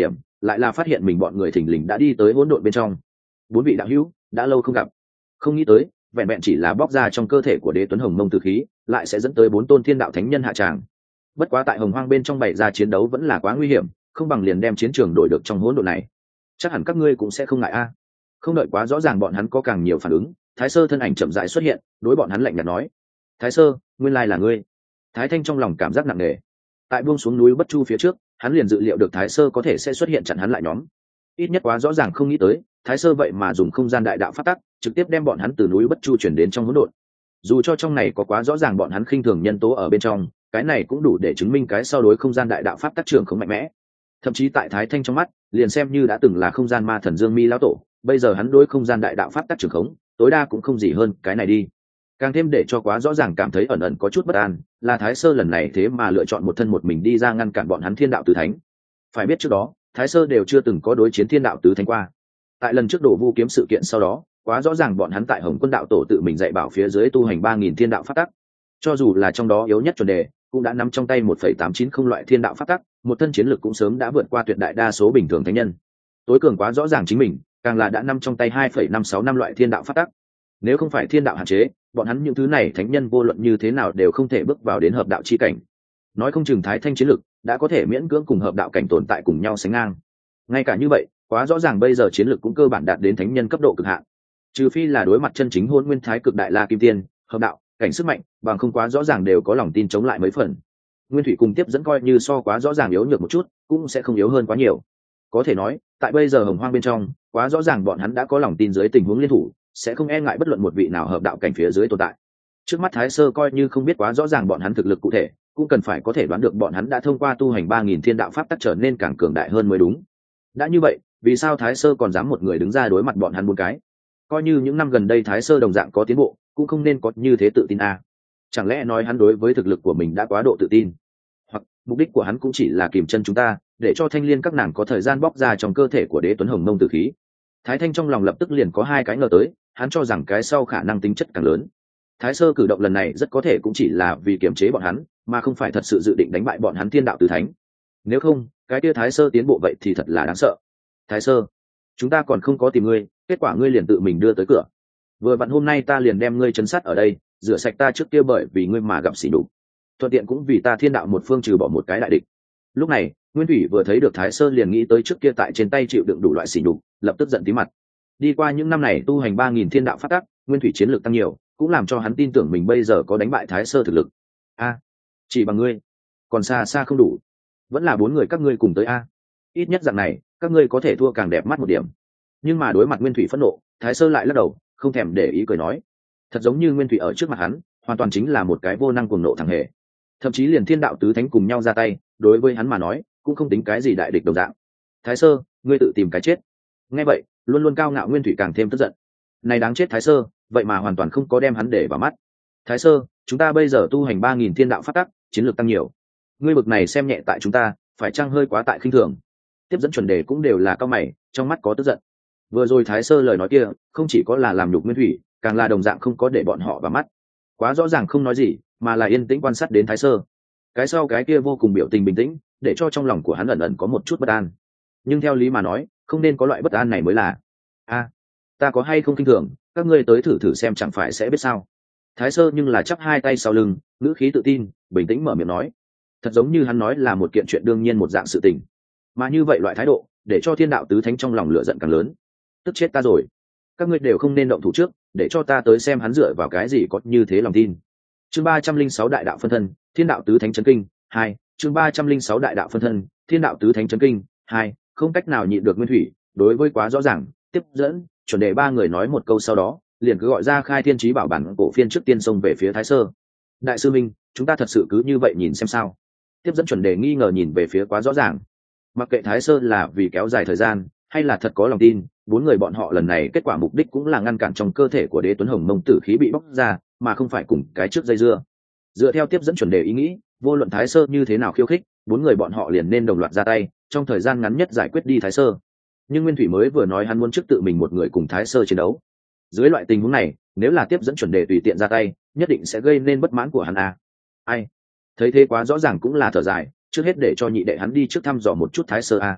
lại là phát hiện mình bọn người thình lình đã đi tới hỗn độn bên trong. Bốn vị đạo hữu đã lâu không gặp, không nghĩ tới vẹn vẹn chỉ là bóc ra trong cơ thể của đế tuấn hồng mông tử khí lại sẽ dẫn tới bốn tôn thiên đạo thánh nhân hạ tràng. Bất quá tại hồng hoang bên trong bày ra chiến đấu vẫn là quá nguy hiểm, không bằng liền đem chiến trường đổi được trong hỗn độn này, chắc hẳn các ngươi cũng sẽ không ngại a. Không đợi quá rõ ràng bọn hắn có càng nhiều phản ứng, Thái Sơ thân ảnh chậm rãi xuất hiện, đối bọn hắn lạnh nhạt nói: Thái Sơ, nguyên lai là ngươi. Thái Thanh trong lòng cảm giác nặng nề. Tại buông xuống núi Bất Chu phía trước, hắn liền dự liệu được Thái Sơ có thể sẽ xuất hiện chặn hắn lại nhóm. Ít nhất quá rõ ràng không nghĩ tới, Thái Sơ vậy mà dùng không gian đại đạo phát tắc, trực tiếp đem bọn hắn từ núi Bất Chu chuyển đến trong hỗn độn. Dù cho trong này có quá rõ ràng bọn hắn khinh thường nhân tố ở bên trong, cái này cũng đủ để chứng minh cái sau đối không gian đại đạo pháp tác trưởng không mạnh mẽ. Thậm chí tại Thái Thanh trong mắt, liền xem như đã từng là không gian ma thần Dương Mi lão tổ, bây giờ hắn đối không gian đại đạo pháp tác trưởng khống, tối đa cũng không gì hơn cái này đi. Càng thêm để cho quá rõ ràng cảm thấy ẩn ẩn có chút bất an, là Thái Sơ lần này thế mà lựa chọn một thân một mình đi ra ngăn cản bọn hắn thiên đạo tứ thánh. Phải biết trước đó, Thái Sơ đều chưa từng có đối chiến thiên đạo tứ thánh qua. Tại lần trước đổ vu kiếm sự kiện sau đó, quá rõ ràng bọn hắn tại Hồng Quân đạo tổ tự mình dạy bảo phía dưới tu hành ba nghìn thiên đạo pháp tắc. Cho dù là trong đó yếu nhất chuẩn đề, cũng đã nắm trong tay một phẩy tám chín không loại thiên đạo pháp tắc, một thân chiến lực cũng sớm đã vượt qua tuyệt đại đa số bình thường thánh nhân. Tối cường quá rõ ràng chính mình, càng là đã nắm trong tay hai phẩy năm sáu năm loại thiên đạo pháp tắc. Nếu không phải thiên đạo hạn chế, bọn hắn những thứ này thánh nhân vô luận như thế nào đều không thể bước vào đến hợp đạo chi cảnh. Nói không chừng Thái Thanh chiến lực đã có thể miễn cưỡng cùng hợp đạo cảnh tồn tại cùng nhau sánh ngang. Ngay cả như vậy, quá rõ ràng bây giờ chiến lực cũng cơ bản đạt đến thánh nhân cấp độ cực hạn. Trừ phi là đối mặt chân chính Hôn Nguyên Thái Cực Đại La Kim Tiên, hợp đạo cảnh sức mạnh, bằng không quá rõ ràng đều có lòng tin chống lại mấy phần. Nguyên Thủy cùng tiếp dẫn coi như so quá rõ ràng yếu nhược một chút, cũng sẽ không yếu hơn quá nhiều. Có thể nói, tại bây giờ Hồng Hoang bên trong, quá rõ ràng bọn hắn đã có lòng tin dưới tình huống liên thủ, sẽ không e ngại bất luận một vị nào hợp đạo cảnh phía dưới tồn tại. Trước mắt Thái Sơ coi như không biết quá rõ ràng bọn hắn thực lực cụ thể, cũng cần phải có thể đoán được bọn hắn đã thông qua tu hành ba nghìn thiên đạo pháp tắc trở nên càng cường đại hơn mới đúng. Đã như vậy, vì sao Thái Sơ còn dám một người đứng ra đối mặt bọn hắn bốn cái? Coi như những năm gần đây Thái Sơ đồng dạng có tiến bộ, cũng không nên có như thế tự tin a. À. Chẳng lẽ nói hắn đối với thực lực của mình đã quá độ tự tin? Hoặc mục đích của hắn cũng chỉ là kìm chân chúng ta, để cho Thanh Liên các nàng có thời gian bóc ra trong cơ thể của Đế Tuấn Hồng Mông tử khí? Thái Thanh trong lòng lập tức liền có hai cái ngờ tới, hắn cho rằng cái sau khả năng tính chất càng lớn. Thái Sơ cử động lần này rất có thể cũng chỉ là vì kiềm chế bọn hắn, mà không phải thật sự dự định đánh bại bọn hắn thiên đạo tứ thánh. Nếu không, cái kia Thái Sơ tiến bộ vậy thì thật là đáng sợ. Thái Sơ, chúng ta còn không có tìm ngươi, kết quả ngươi liền tự mình đưa tới cửa. Vừa vặn hôm nay ta liền đem ngươi chấn sát ở đây, rửa sạch ta trước kia bởi vì ngươi mà gặp sỉ nhục, thuận tiện cũng vì ta thiên đạo một phương trừ bỏ một cái đại địch. Lúc này, Nguyên Thủy vừa thấy được Thái Sơ liền nghĩ tới trước kia tại trên tay chịu đựng đủ loại sỉ nhục, lập tức giận tí mặt. Đi qua những năm này tu hành ba nghìn thiên đạo pháp tắc, Nguyên Thủy chiến lược tăng nhiều, cũng làm cho hắn tin tưởng mình bây giờ có đánh bại Thái Sơ thực lực. A, chỉ bằng ngươi, còn xa xa không đủ, vẫn là bốn người các ngươi cùng tới a. Ít nhất dạng này, các ngươi có thể thua càng đẹp mắt một điểm. Nhưng mà đối mặt Nguyên Thủy phẫn nộ, Thái Sơ lại lắc đầu, không thèm để ý cười nói, thật giống như Nguyên Thủy ở trước mặt hắn, hoàn toàn chính là một cái vô năng cuồng nộ thằng hề. Thậm chí liền thiên đạo tứ thánh cùng nhau ra tay, đối với hắn mà nói, cũng không tính cái gì đại địch đồng dạng. Thái Sơ, ngươi tự tìm cái chết. Nghe vậy, luôn luôn cao ngạo Nguyên Thủy càng thêm tức giận. Này đáng chết Thái Sơ, vậy mà hoàn toàn không có đem hắn để vào mắt. Thái Sơ, chúng ta bây giờ tu hành ba nghìn thiên đạo pháp tắc, chiến lược tăng nhiều. Ngươi bực này xem nhẹ tại chúng ta, phải chăng hơi quá tại khinh thường? Tiếp dẫn chuẩn đề cũng đều là cao mày, trong mắt có tức giận. Vừa rồi Thái Sơ lời nói kia, không chỉ có là làm nhục Nguyên Thủy, càng là đồng dạng không có để bọn họ vào mắt. Quá rõ ràng không nói gì, mà là yên tĩnh quan sát đến Thái Sơ. Cái sau cái kia vô cùng biểu tình bình tĩnh, để cho trong lòng của hắn ẩn ẩn có một chút bất an. Nhưng theo lý mà nói, không nên có loại bất an này mới là. A, ta có hay không khinh thường, các ngươi tới thử thử xem chẳng phải sẽ biết sao. Thái Sơ nhưng là chắp hai tay sau lưng, ngữ khí tự tin, bình tĩnh mở miệng nói. Thật giống như hắn nói là một kiện chuyện đương nhiên một dạng sự tình. Mà như vậy loại thái độ, để cho thiên đạo tứ thánh trong lòng lửa giận càng lớn. Tức chết ta rồi. Các ngươi đều không nên động thủ trước, để cho ta tới xem hắn dựa vào cái gì có như thế lòng tin. Chương ba trăm linh sáu đại đạo phân thân, thiên đạo tứ thánh chấn kinh, hai. Chương ba trăm linh sáu đại đạo phân thân, thiên đạo tứ thánh chấn kinh, hai. Không cách nào nhịn được Nguyên Thủy, đối với quá rõ ràng, tiếp dẫn, chuẩn đề ba người nói một câu sau đó, liền cứ gọi ra khai thiên chí bảo bản cổ phiên trước tiên xông về phía Thái Sơ. Đại sư minh, chúng ta thật sự cứ như vậy nhìn xem sao? Tiếp dẫn chuẩn đề nghi ngờ nhìn về phía quá rõ ràng. Mặc kệ Thái Sơ là vì kéo dài thời gian, hay là thật có lòng tin, bốn người bọn họ lần này kết quả mục đích cũng là ngăn cản trong cơ thể của Đế Tuấn Hồng Mông tử khí bị bóc ra, mà không phải cùng cái trước dây dưa. Dựa theo tiếp dẫn chuẩn đề ý nghĩ, vô luận Thái Sơ như thế nào khiêu khích, bốn người bọn họ liền nên đồng loạt ra tay, trong thời gian ngắn nhất giải quyết đi Thái Sơ. Nhưng Nguyên Thủy mới vừa nói hắn muốn trước tự mình một người cùng Thái Sơ chiến đấu. Dưới loại tình huống này, nếu là tiếp dẫn chuẩn đề tùy tiện ra tay, nhất định sẽ gây nên bất mãn của hắn à. Ai? Thấy thế quá rõ ràng cũng là thở dài, trước hết để cho nhị đệ hắn đi trước thăm dò một chút Thái Sơ à.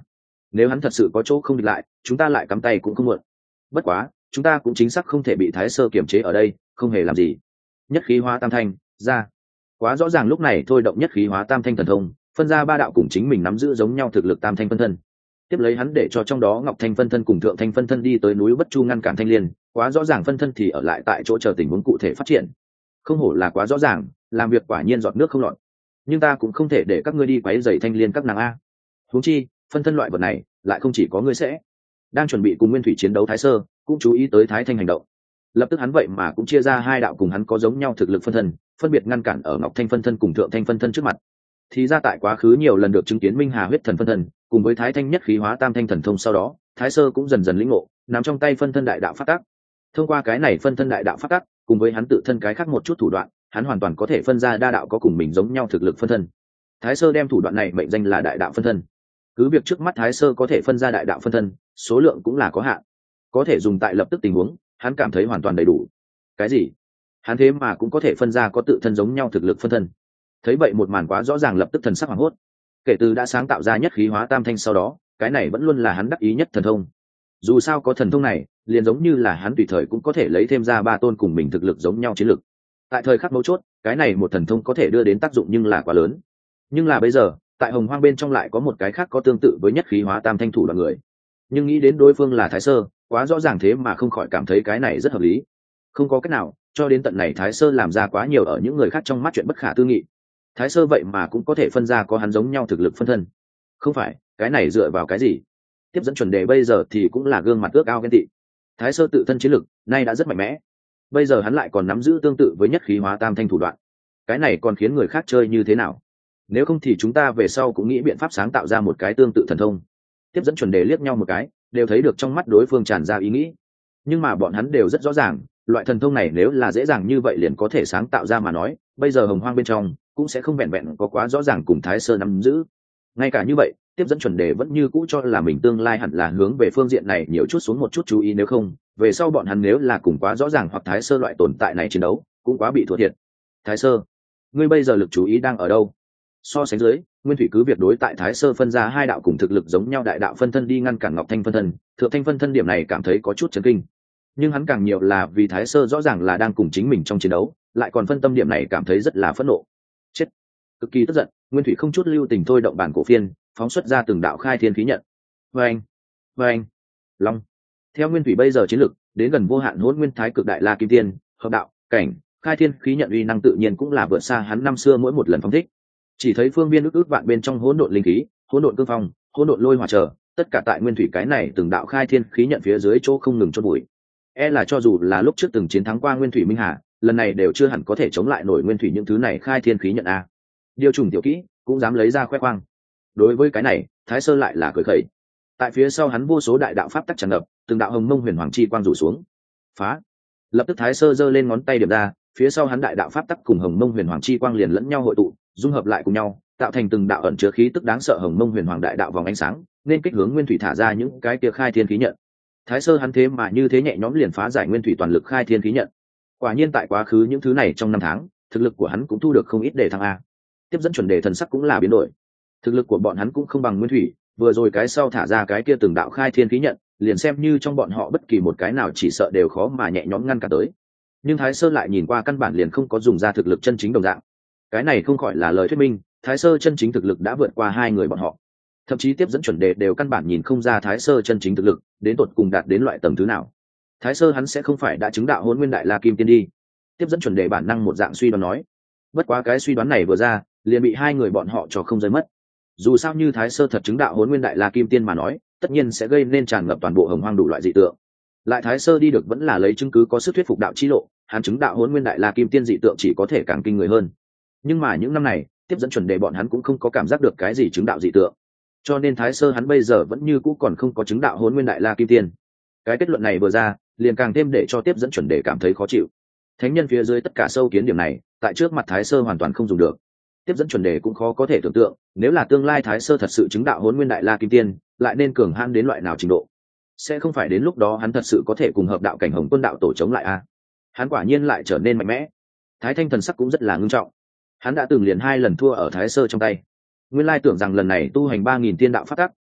nếu hắn thật sự có chỗ không địch lại chúng ta lại cắm tay cũng không muộn. Bất quá chúng ta cũng chính xác không thể bị thái sơ kiểm chế ở đây, không hề làm gì. Nhất khí hóa tam thanh ra, quá rõ ràng lúc này thôi động nhất khí hóa tam thanh thần thông, phân ra ba đạo cùng chính mình nắm giữ giống nhau thực lực tam thanh phân thân. Tiếp lấy hắn để cho trong đó ngọc thanh phân thân cùng thượng thanh phân thân đi tới núi bất chu ngăn cản thanh liên, quá rõ ràng phân thân thì ở lại tại chỗ chờ tình huống cụ thể phát triển. Không hổ là quá rõ ràng, làm việc quả nhiên giọt nước không lọt. Nhưng ta cũng không thể để các ngươi đi quấy rầy thanh liên các nàng a. Huống chi phân thân loại vật này lại không chỉ có ngươi sẽ. Đang chuẩn bị cùng nguyên thủy chiến đấu thái sơ cũng chú ý tới thái thanh hành động, lập tức hắn vậy mà cũng chia ra hai đạo cùng hắn có giống nhau thực lực phân thân, phân biệt ngăn cản ở ngọc thanh phân thân cùng thượng thanh phân thân trước mặt. Thì ra tại quá khứ nhiều lần được chứng kiến minh hà huyết thần phân thân cùng với thái thanh nhất khí hóa tam thanh thần thông sau đó, thái sơ cũng dần dần lĩnh ngộ nằm trong tay phân thân đại đạo phát tác. Thông qua cái này phân thân đại đạo phát tác cùng với hắn tự thân cái khác một chút thủ đoạn, hắn hoàn toàn có thể phân ra đa đạo có cùng mình giống nhau thực lực phân thân. Thái sơ đem thủ đoạn này mệnh danh là đại đạo phân thân. Cứ việc trước mắt thái sơ có thể phân ra đại đạo phân thân số lượng cũng là có hạn, có thể dùng tại lập tức tình huống hắn cảm thấy hoàn toàn đầy đủ. Cái gì? Hắn thế mà cũng có thể phân ra có tự thân giống nhau thực lực phân thân? Thấy vậy một màn quá rõ ràng, lập tức thần sắc hoảng hốt. Kể từ đã sáng tạo ra nhất khí hóa tam thanh sau đó, cái này vẫn luôn là hắn đắc ý nhất thần thông. Dù sao có thần thông này liền giống như là hắn tùy thời cũng có thể lấy thêm ra ba tôn cùng mình thực lực giống nhau chiến lực. Tại thời khắc mấu chốt cái này một thần thông có thể đưa đến tác dụng nhưng là quá lớn. Nhưng là bây giờ tại hồng hoang bên trong lại có một cái khác có tương tự với nhất khí hóa tam thanh thủ đoạn người, nhưng nghĩ đến đối phương là thái sơ, quá rõ ràng thế mà không khỏi cảm thấy cái này rất hợp lý. Không có cách nào, cho đến tận này thái sơ làm ra quá nhiều ở những người khác trong mắt chuyện bất khả tư nghị. Thái sơ vậy mà cũng có thể phân ra có hắn giống nhau thực lực phân thân. Không phải, cái này dựa vào cái gì? Tiếp dẫn chuẩn đề bây giờ thì cũng là gương mặt ước ao ghen tị. Thái sơ tự thân chiến lực nay đã rất mạnh mẽ, bây giờ hắn lại còn nắm giữ tương tự với nhất khí hóa tam thanh thủ đoạn, cái này còn khiến người khác chơi như thế nào? Nếu không thì chúng ta về sau cũng nghĩ biện pháp sáng tạo ra một cái tương tự thần thông. Tiếp dẫn chuẩn đề liếc nhau một cái, đều thấy được trong mắt đối phương tràn ra ý nghĩ. Nhưng mà bọn hắn đều rất rõ ràng, loại thần thông này nếu là dễ dàng như vậy liền có thể sáng tạo ra mà nói, bây giờ hồng hoang bên trong cũng sẽ không vẹn vẹn có quá rõ ràng cùng thái sơ nắm giữ. Ngay cả như vậy, tiếp dẫn chuẩn đề vẫn như cũ cho là mình tương lai hẳn là hướng về phương diện này nhiều chút xuống một chút chú ý, nếu không về sau bọn hắn nếu là cùng quá rõ ràng hoặc thái sơ loại tồn tại này chiến đấu cũng quá bị thua thiệt. Thái sơ, ngươi bây giờ lực chú ý đang ở đâu? So sánh dưới, nguyên thủy cứ việc đối tại thái sơ phân ra hai đạo cùng thực lực giống nhau đại đạo phân thân đi ngăn cản ngọc thanh phân thân, thượng thanh phân thân điểm này cảm thấy có chút chấn kinh. Nhưng hắn càng nhiều là vì thái sơ rõ ràng là đang cùng chính mình trong chiến đấu, lại còn phân tâm điểm này cảm thấy rất là phẫn nộ. Chết, cực kỳ tức giận, nguyên thủy không chút lưu tình thôi động bản cổ phiên, phóng xuất ra từng đạo khai thiên khí nhận. Vâng, vâng, long. Theo nguyên thủy bây giờ chiến lực đến gần vô hạn hỗn nguyên thái cực đại la kim tiên hợp đạo cảnh, khai thiên khí nhận uy năng tự nhiên cũng là vượt xa hắn năm xưa mỗi một lần phóng thích. Chỉ thấy phương viên ức ức vạn bên trong hỗn độn linh khí, hỗn độn cương phong, hỗn độn lôi hỏa trở, tất cả tại nguyên thủy cái này từng đạo khai thiên khí nhận phía dưới chỗ không ngừng chôn bụi. E là cho dù là lúc trước từng chiến thắng qua nguyên thủy minh hà, lần này đều chưa hẳn có thể chống lại nổi nguyên thủy những thứ này khai thiên khí nhận a. Điều trùng tiểu kỹ cũng dám lấy ra khoe khoang. Đối với cái này, thái sơ lại là cười khẩy. Tại phía sau hắn vô số đại đạo pháp tắc tràn ngập, từng đạo hồng mông huyền hoàng chi quang rủ xuống. Phá! Lập tức thái sơ giơ lên ngón tay điểm ra, phía sau hắn đại đạo pháp tắc cùng hồng mông huyền hoàng chi quang liền lẫn nhau hội tụ, dung hợp lại cùng nhau, tạo thành từng đạo ẩn chứa khí tức đáng sợ hồng mông huyền hoàng đại đạo vòng ánh sáng, nên kích hướng nguyên thủy thả ra những cái kia khai thiên khí nhận. Thái sơ hắn thế mà như thế nhẹ nhõm liền phá giải nguyên thủy toàn lực khai thiên khí nhận. Quả nhiên tại quá khứ những thứ này trong năm tháng, thực lực của hắn cũng thu được không ít để thăng a. Tiếp dẫn chuẩn đề thần sắc cũng là biến đổi. Thực lực của bọn hắn cũng không bằng nguyên thủy, vừa rồi cái sau thả ra cái kia từng đạo khai thiên khí nhận, liền xem như trong bọn họ bất kỳ một cái nào chỉ sợ đều khó mà nhẹ nhõm ngăn cả tới. Nhưng thái sơ lại nhìn qua căn bản liền không có dùng ra thực lực chân chính đồng dạng. Cái này không khỏi là lời thuyết minh, thái sơ chân chính thực lực đã vượt qua hai người bọn họ. Thậm chí tiếp dẫn chuẩn đề đều căn bản nhìn không ra thái sơ chân chính thực lực đến tột cùng đạt đến loại tầng thứ nào. Thái sơ hắn sẽ không phải đã chứng đạo hôn nguyên đại la kim tiên đi. Tiếp dẫn chuẩn đề bản năng một dạng suy đoán nói. Bất quá cái suy đoán này vừa ra liền bị hai người bọn họ cho không rơi mất. Dù sao như thái sơ thật chứng đạo hôn nguyên đại la kim tiên mà nói, tất nhiên sẽ gây nên tràn ngập toàn bộ hồng hoang đủ loại dị tượng. Lại thái sơ đi được vẫn là lấy chứng cứ có sức thuyết phục đạo chi lộ, hắn chứng đạo hôn nguyên đại la kim tiên dị tượng chỉ có thể càng kinh người hơn. Nhưng mà những năm này tiếp dẫn chuẩn đề bọn hắn cũng không có cảm giác được cái gì chứng đạo dị tượng, cho nên thái sơ hắn bây giờ vẫn như cũ còn không có chứng đạo hôn nguyên đại la kim tiên. Cái kết luận này vừa ra liền càng thêm để cho tiếp dẫn chuẩn đề cảm thấy khó chịu. Thánh nhân phía dưới tất cả sâu kiến điểm này tại trước mặt thái sơ hoàn toàn không dùng được. Tiếp dẫn chuẩn đề cũng khó có thể tưởng tượng, nếu là tương lai thái sơ thật sự chứng đạo hôn nguyên đại la kim tiên, lại nên cường hãn đến loại nào trình độ. Sẽ không phải đến lúc đó hắn thật sự có thể cùng hợp đạo cảnh hồng quân đạo tổ chống lại a? Hắn quả nhiên lại trở nên mạnh mẽ. Thái thanh thần sắc cũng rất là ngưng trọng. Hắn đã từng liền hai lần thua ở thái sơ trong tay, nguyên lai tưởng rằng lần này tu hành ba nghìn tiên đạo pháp tắc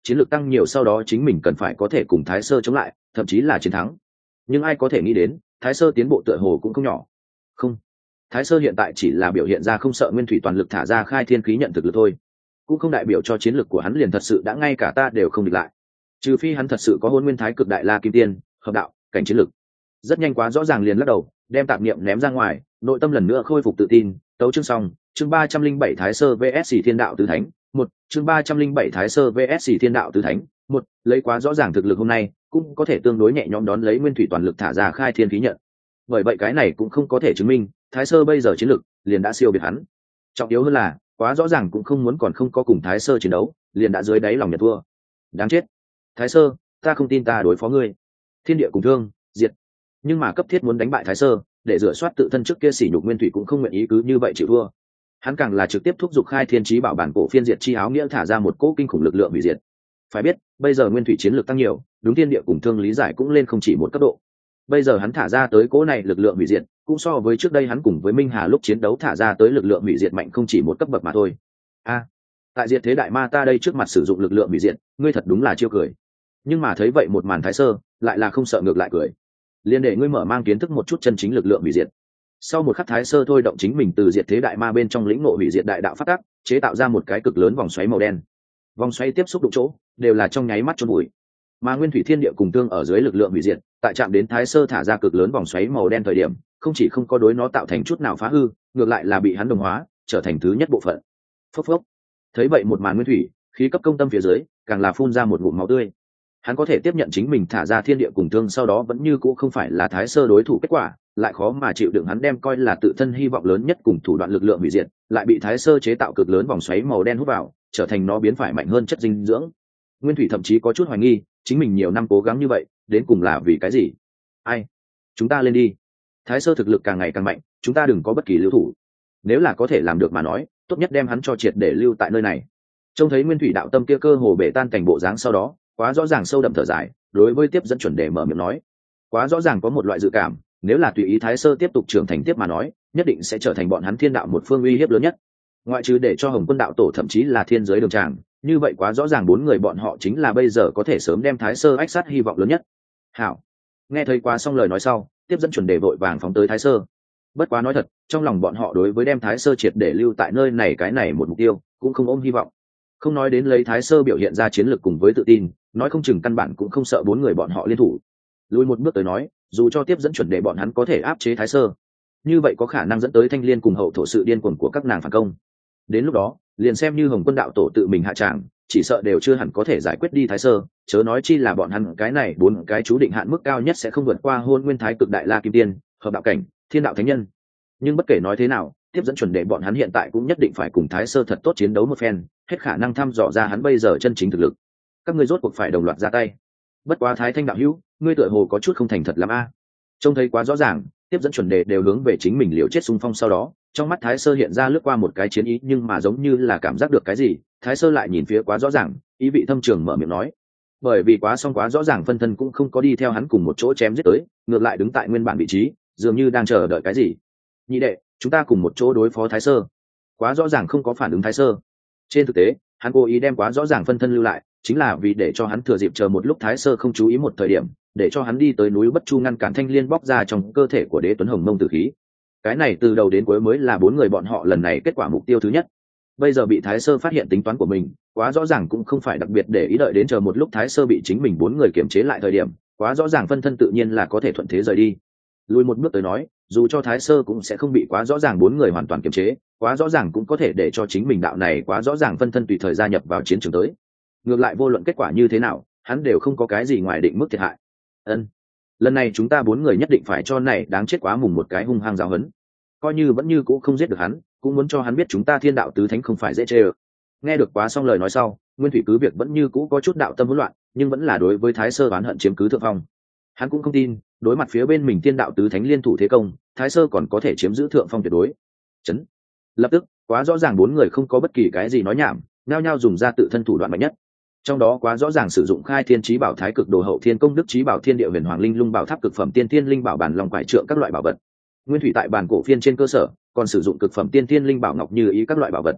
chiến lược tăng nhiều sau đó chính mình cần phải có thể cùng Thái Sơ chống lại, thậm chí là chiến thắng. Nhưng ai có thể nghĩ đến, Thái Sơ tiến bộ tựa hồ cũng không nhỏ. Không, Thái Sơ hiện tại chỉ là biểu hiện ra không sợ nguyên thủy toàn lực thả ra khai thiên khí nhận thực lực thôi, cũng không đại biểu cho chiến lược của hắn liền thật sự đã ngay cả ta đều không địch lại. Trừ phi hắn thật sự có Hôn Nguyên Thái Cực Đại La Kim Tiên, hợp đạo cảnh chiến lược. Rất nhanh quá rõ ràng liền lắc đầu, đem tạp niệm ném ra ngoài, nội tâm lần nữa khôi phục tự tin. Tấu chương xong, chương ba trăm linh bảy Thái Sơ vs Thiên Đạo Tứ Thánh, một, chương ba trăm linh bảy Thái Sơ vs Thiên Đạo Tứ Thánh, một, lấy quá rõ ràng thực lực hôm nay, cũng có thể tương đối nhẹ nhõm đón lấy nguyên thủy toàn lực thả ra khai thiên khí nhận. Bởi vậy cái này cũng không có thể chứng minh, Thái Sơ bây giờ chiến lực liền đã siêu việt hắn. Trọng yếu hơn là, quá rõ ràng cũng không muốn còn không có cùng Thái Sơ chiến đấu, liền đã dưới đáy lòng nhận thua. Đáng chết. Thái Sơ, ta không tin ta đối phó ngươi. Thiên địa cùng thương, diệt. Nhưng mà cấp thiết muốn đánh bại Thái Sơ, để rửa soát tự thân trước kia sỉ nhục nguyên thủy cũng không nguyện ý cứ như vậy chịu thua. Hắn càng là trực tiếp thúc giục khai thiên chí bảo bản cổ phiên diệt chi áo nghĩa thả ra một cỗ kinh khủng lực lượng hủy diệt. Phải biết, bây giờ nguyên thủy chiến lược tăng nhiều, đúng thiên địa cùng thương lý giải cũng lên không chỉ một cấp độ. Bây giờ hắn thả ra tới cỗ này lực lượng hủy diệt, cũng so với trước đây hắn cùng với Minh Hà lúc chiến đấu thả ra tới lực lượng hủy diệt mạnh không chỉ một cấp bậc mà thôi. A, tại diệt thế đại ma ta đây trước mặt sử dụng lực lượng hủy diệt, ngươi thật đúng là chiêu cười. Nhưng mà thấy vậy một màn Thái Sơ, lại là không sợ ngược lại cười. Liên để ngươi mở mang kiến thức một chút chân chính lực lượng hủy diệt. Sau một khắc Thái Sơ thôi động chính mình từ diệt thế đại ma bên trong lĩnh ngộ hủy diệt đại đạo phát tác, chế tạo ra một cái cực lớn vòng xoáy màu đen. Vòng xoáy tiếp xúc đụng chỗ, đều là trong nháy mắt chôn bụi. Mà nguyên thủy thiên địa cùng tương ở dưới lực lượng hủy diệt, tại chạm đến Thái Sơ thả ra cực lớn vòng xoáy màu đen thời điểm, không chỉ không có đối nó tạo thành chút nào phá hư, ngược lại là bị hắn đồng hóa, trở thành thứ nhất bộ phận. Phốc phốc. Thấy vậy một màn nguyên thủy, khí cấp công tâm phía dưới, càng là phun ra một ngụm máu tươi. Hắn có thể tiếp nhận chính mình thả ra thiên địa cùng thương sau đó vẫn như cũ không phải là Thái Sơ đối thủ kết quả, lại khó mà chịu đựng hắn đem coi là tự thân hy vọng lớn nhất cùng thủ đoạn lực lượng hủy diệt, lại bị Thái Sơ chế tạo cực lớn vòng xoáy màu đen hút vào, trở thành nó biến phải mạnh hơn chất dinh dưỡng. Nguyên thủy thậm chí có chút hoài nghi, chính mình nhiều năm cố gắng như vậy, đến cùng là vì cái gì? Ai? Chúng ta lên đi. Thái Sơ thực lực càng ngày càng mạnh, chúng ta đừng có bất kỳ lưu thủ. Nếu là có thể làm được mà nói, tốt nhất đem hắn cho triệt để lưu tại nơi này. Trông thấy nguyên thủy đạo tâm kia cơ hồ bể tan cảnh bộ dáng sau đó, quá rõ ràng sâu đậm thở dài, đối với tiếp dẫn chuẩn đề mở miệng nói, quá rõ ràng có một loại dự cảm, nếu là tùy ý Thái Sơ tiếp tục trưởng thành tiếp mà nói, nhất định sẽ trở thành bọn hắn thiên đạo một phương uy hiếp lớn nhất. Ngoại trừ để cho Hồng Quân đạo tổ thậm chí là thiên giới đường tràng, như vậy quá rõ ràng bốn người bọn họ chính là bây giờ có thể sớm đem Thái Sơ ách sát hy vọng lớn nhất. Hảo. Nghe thấy quá xong lời nói sau, tiếp dẫn chuẩn đề vội vàng phóng tới Thái Sơ. Bất quá nói thật, trong lòng bọn họ đối với đem Thái Sơ triệt để lưu tại nơi này cái này một mục tiêu, cũng không ôm hy vọng. Không nói đến lấy Thái Sơ biểu hiện ra chiến lược cùng với tự tin, nói không chừng căn bản cũng không sợ bốn người bọn họ liên thủ. Lùi một bước tới nói, dù cho tiếp dẫn chuẩn đề bọn hắn có thể áp chế Thái Sơ, như vậy có khả năng dẫn tới Thanh Liên cùng hậu thổ sự điên cuồng của các nàng phản công. Đến lúc đó, liền xem như Hồng Quân đạo tổ tự mình hạ tràng, chỉ sợ đều chưa hẳn có thể giải quyết đi Thái Sơ, chớ nói chi là bọn hắn cái này bốn cái chú định hạn mức cao nhất sẽ không vượt qua Hôn Nguyên Thái Cực Đại La Kim Tiên, hợp đạo cảnh, thiên đạo thánh nhân. Nhưng bất kể nói thế nào, tiếp dẫn chuẩn đề bọn hắn hiện tại cũng nhất định phải cùng Thái Sơ thật tốt chiến đấu một phen, hết khả năng thăm dò ra hắn bây giờ chân chính thực lực. Các ngươi rốt cuộc phải đồng loạt ra tay. Bất quá Thái Thanh đạo hữu, ngươi tựa hồ có chút không thành thật lắm a. Trông thấy quá rõ ràng, tiếp dẫn chuẩn đề đều hướng về chính mình liều chết xung phong sau đó, trong mắt Thái Sơ hiện ra lướt qua một cái chiến ý, nhưng mà giống như là cảm giác được cái gì, Thái Sơ lại nhìn phía quá rõ ràng, ý vị thâm trường mở miệng nói. Bởi vì quá xong quá rõ ràng phân thân cũng không có đi theo hắn cùng một chỗ chém giết tới, ngược lại đứng tại nguyên bản vị trí, dường như đang chờ đợi cái gì. Nhị đệ, chúng ta cùng một chỗ đối phó Thái Sơ. Quá rõ ràng không có phản ứng Thái Sơ. Trên thực tế, hắn cố ý đem quá rõ ràng phân thân lưu lại, chính là vì để cho hắn thừa dịp chờ một lúc Thái Sơ không chú ý một thời điểm, để cho hắn đi tới núi Bất Chu ngăn cản Thanh Liên bóc ra trong cơ thể của Đế Tuấn Hồng Mông tử khí. Cái này từ đầu đến cuối mới là bốn người bọn họ lần này kết quả mục tiêu thứ nhất. Bây giờ bị Thái Sơ phát hiện tính toán của mình, quá rõ ràng cũng không phải đặc biệt để ý đợi đến chờ một lúc Thái Sơ bị chính mình bốn người kiềm chế lại thời điểm, quá rõ ràng phân thân tự nhiên là có thể thuận thế rời đi. Lùi một bước tới nói, dù cho Thái Sơ cũng sẽ không bị quá rõ ràng bốn người hoàn toàn kiềm chế, quá rõ ràng cũng có thể để cho chính mình đạo này quá rõ ràng phân thân tùy thời gia nhập vào chiến trường tới. Ngược lại vô luận kết quả như thế nào, hắn đều không có cái gì ngoài định mức thiệt hại. Ân, lần này chúng ta bốn người nhất định phải cho này đáng chết quá mùng một cái hung hăng giáo huấn. Coi như vẫn như cũ không giết được hắn, cũng muốn cho hắn biết chúng ta Thiên Đạo Tứ Thánh không phải dễ chơi. Nghe được quá xong lời nói sau, Nguyên Thủy cứ việc vẫn như cũ có chút đạo tâm hỗn loạn, nhưng vẫn là đối với Thái Sơ oán hận chiếm cứ thượng phong. Hắn cũng không tin, đối mặt phía bên mình Thiên Đạo Tứ Thánh liên thủ thế công, Thái Sơ còn có thể chiếm giữ thượng phong tuyệt đối. Chấn. Lập tức, quá rõ ràng bốn người không có bất kỳ cái gì nói nhảm, nhao nhao dùng ra tự thân thủ đoạn mạnh nhất. Trong đó quá rõ ràng sử dụng khai thiên chí bảo thái cực đồ hậu thiên công đức chí bảo thiên địa huyền hoàng linh lung bảo tháp cực phẩm tiên thiên linh bảo bản long quải trượng các loại bảo vật. Nguyên Thủy tại bản cổ phiên trên cơ sở, còn sử dụng cực phẩm tiên thiên linh bảo ngọc như ý các loại bảo vật.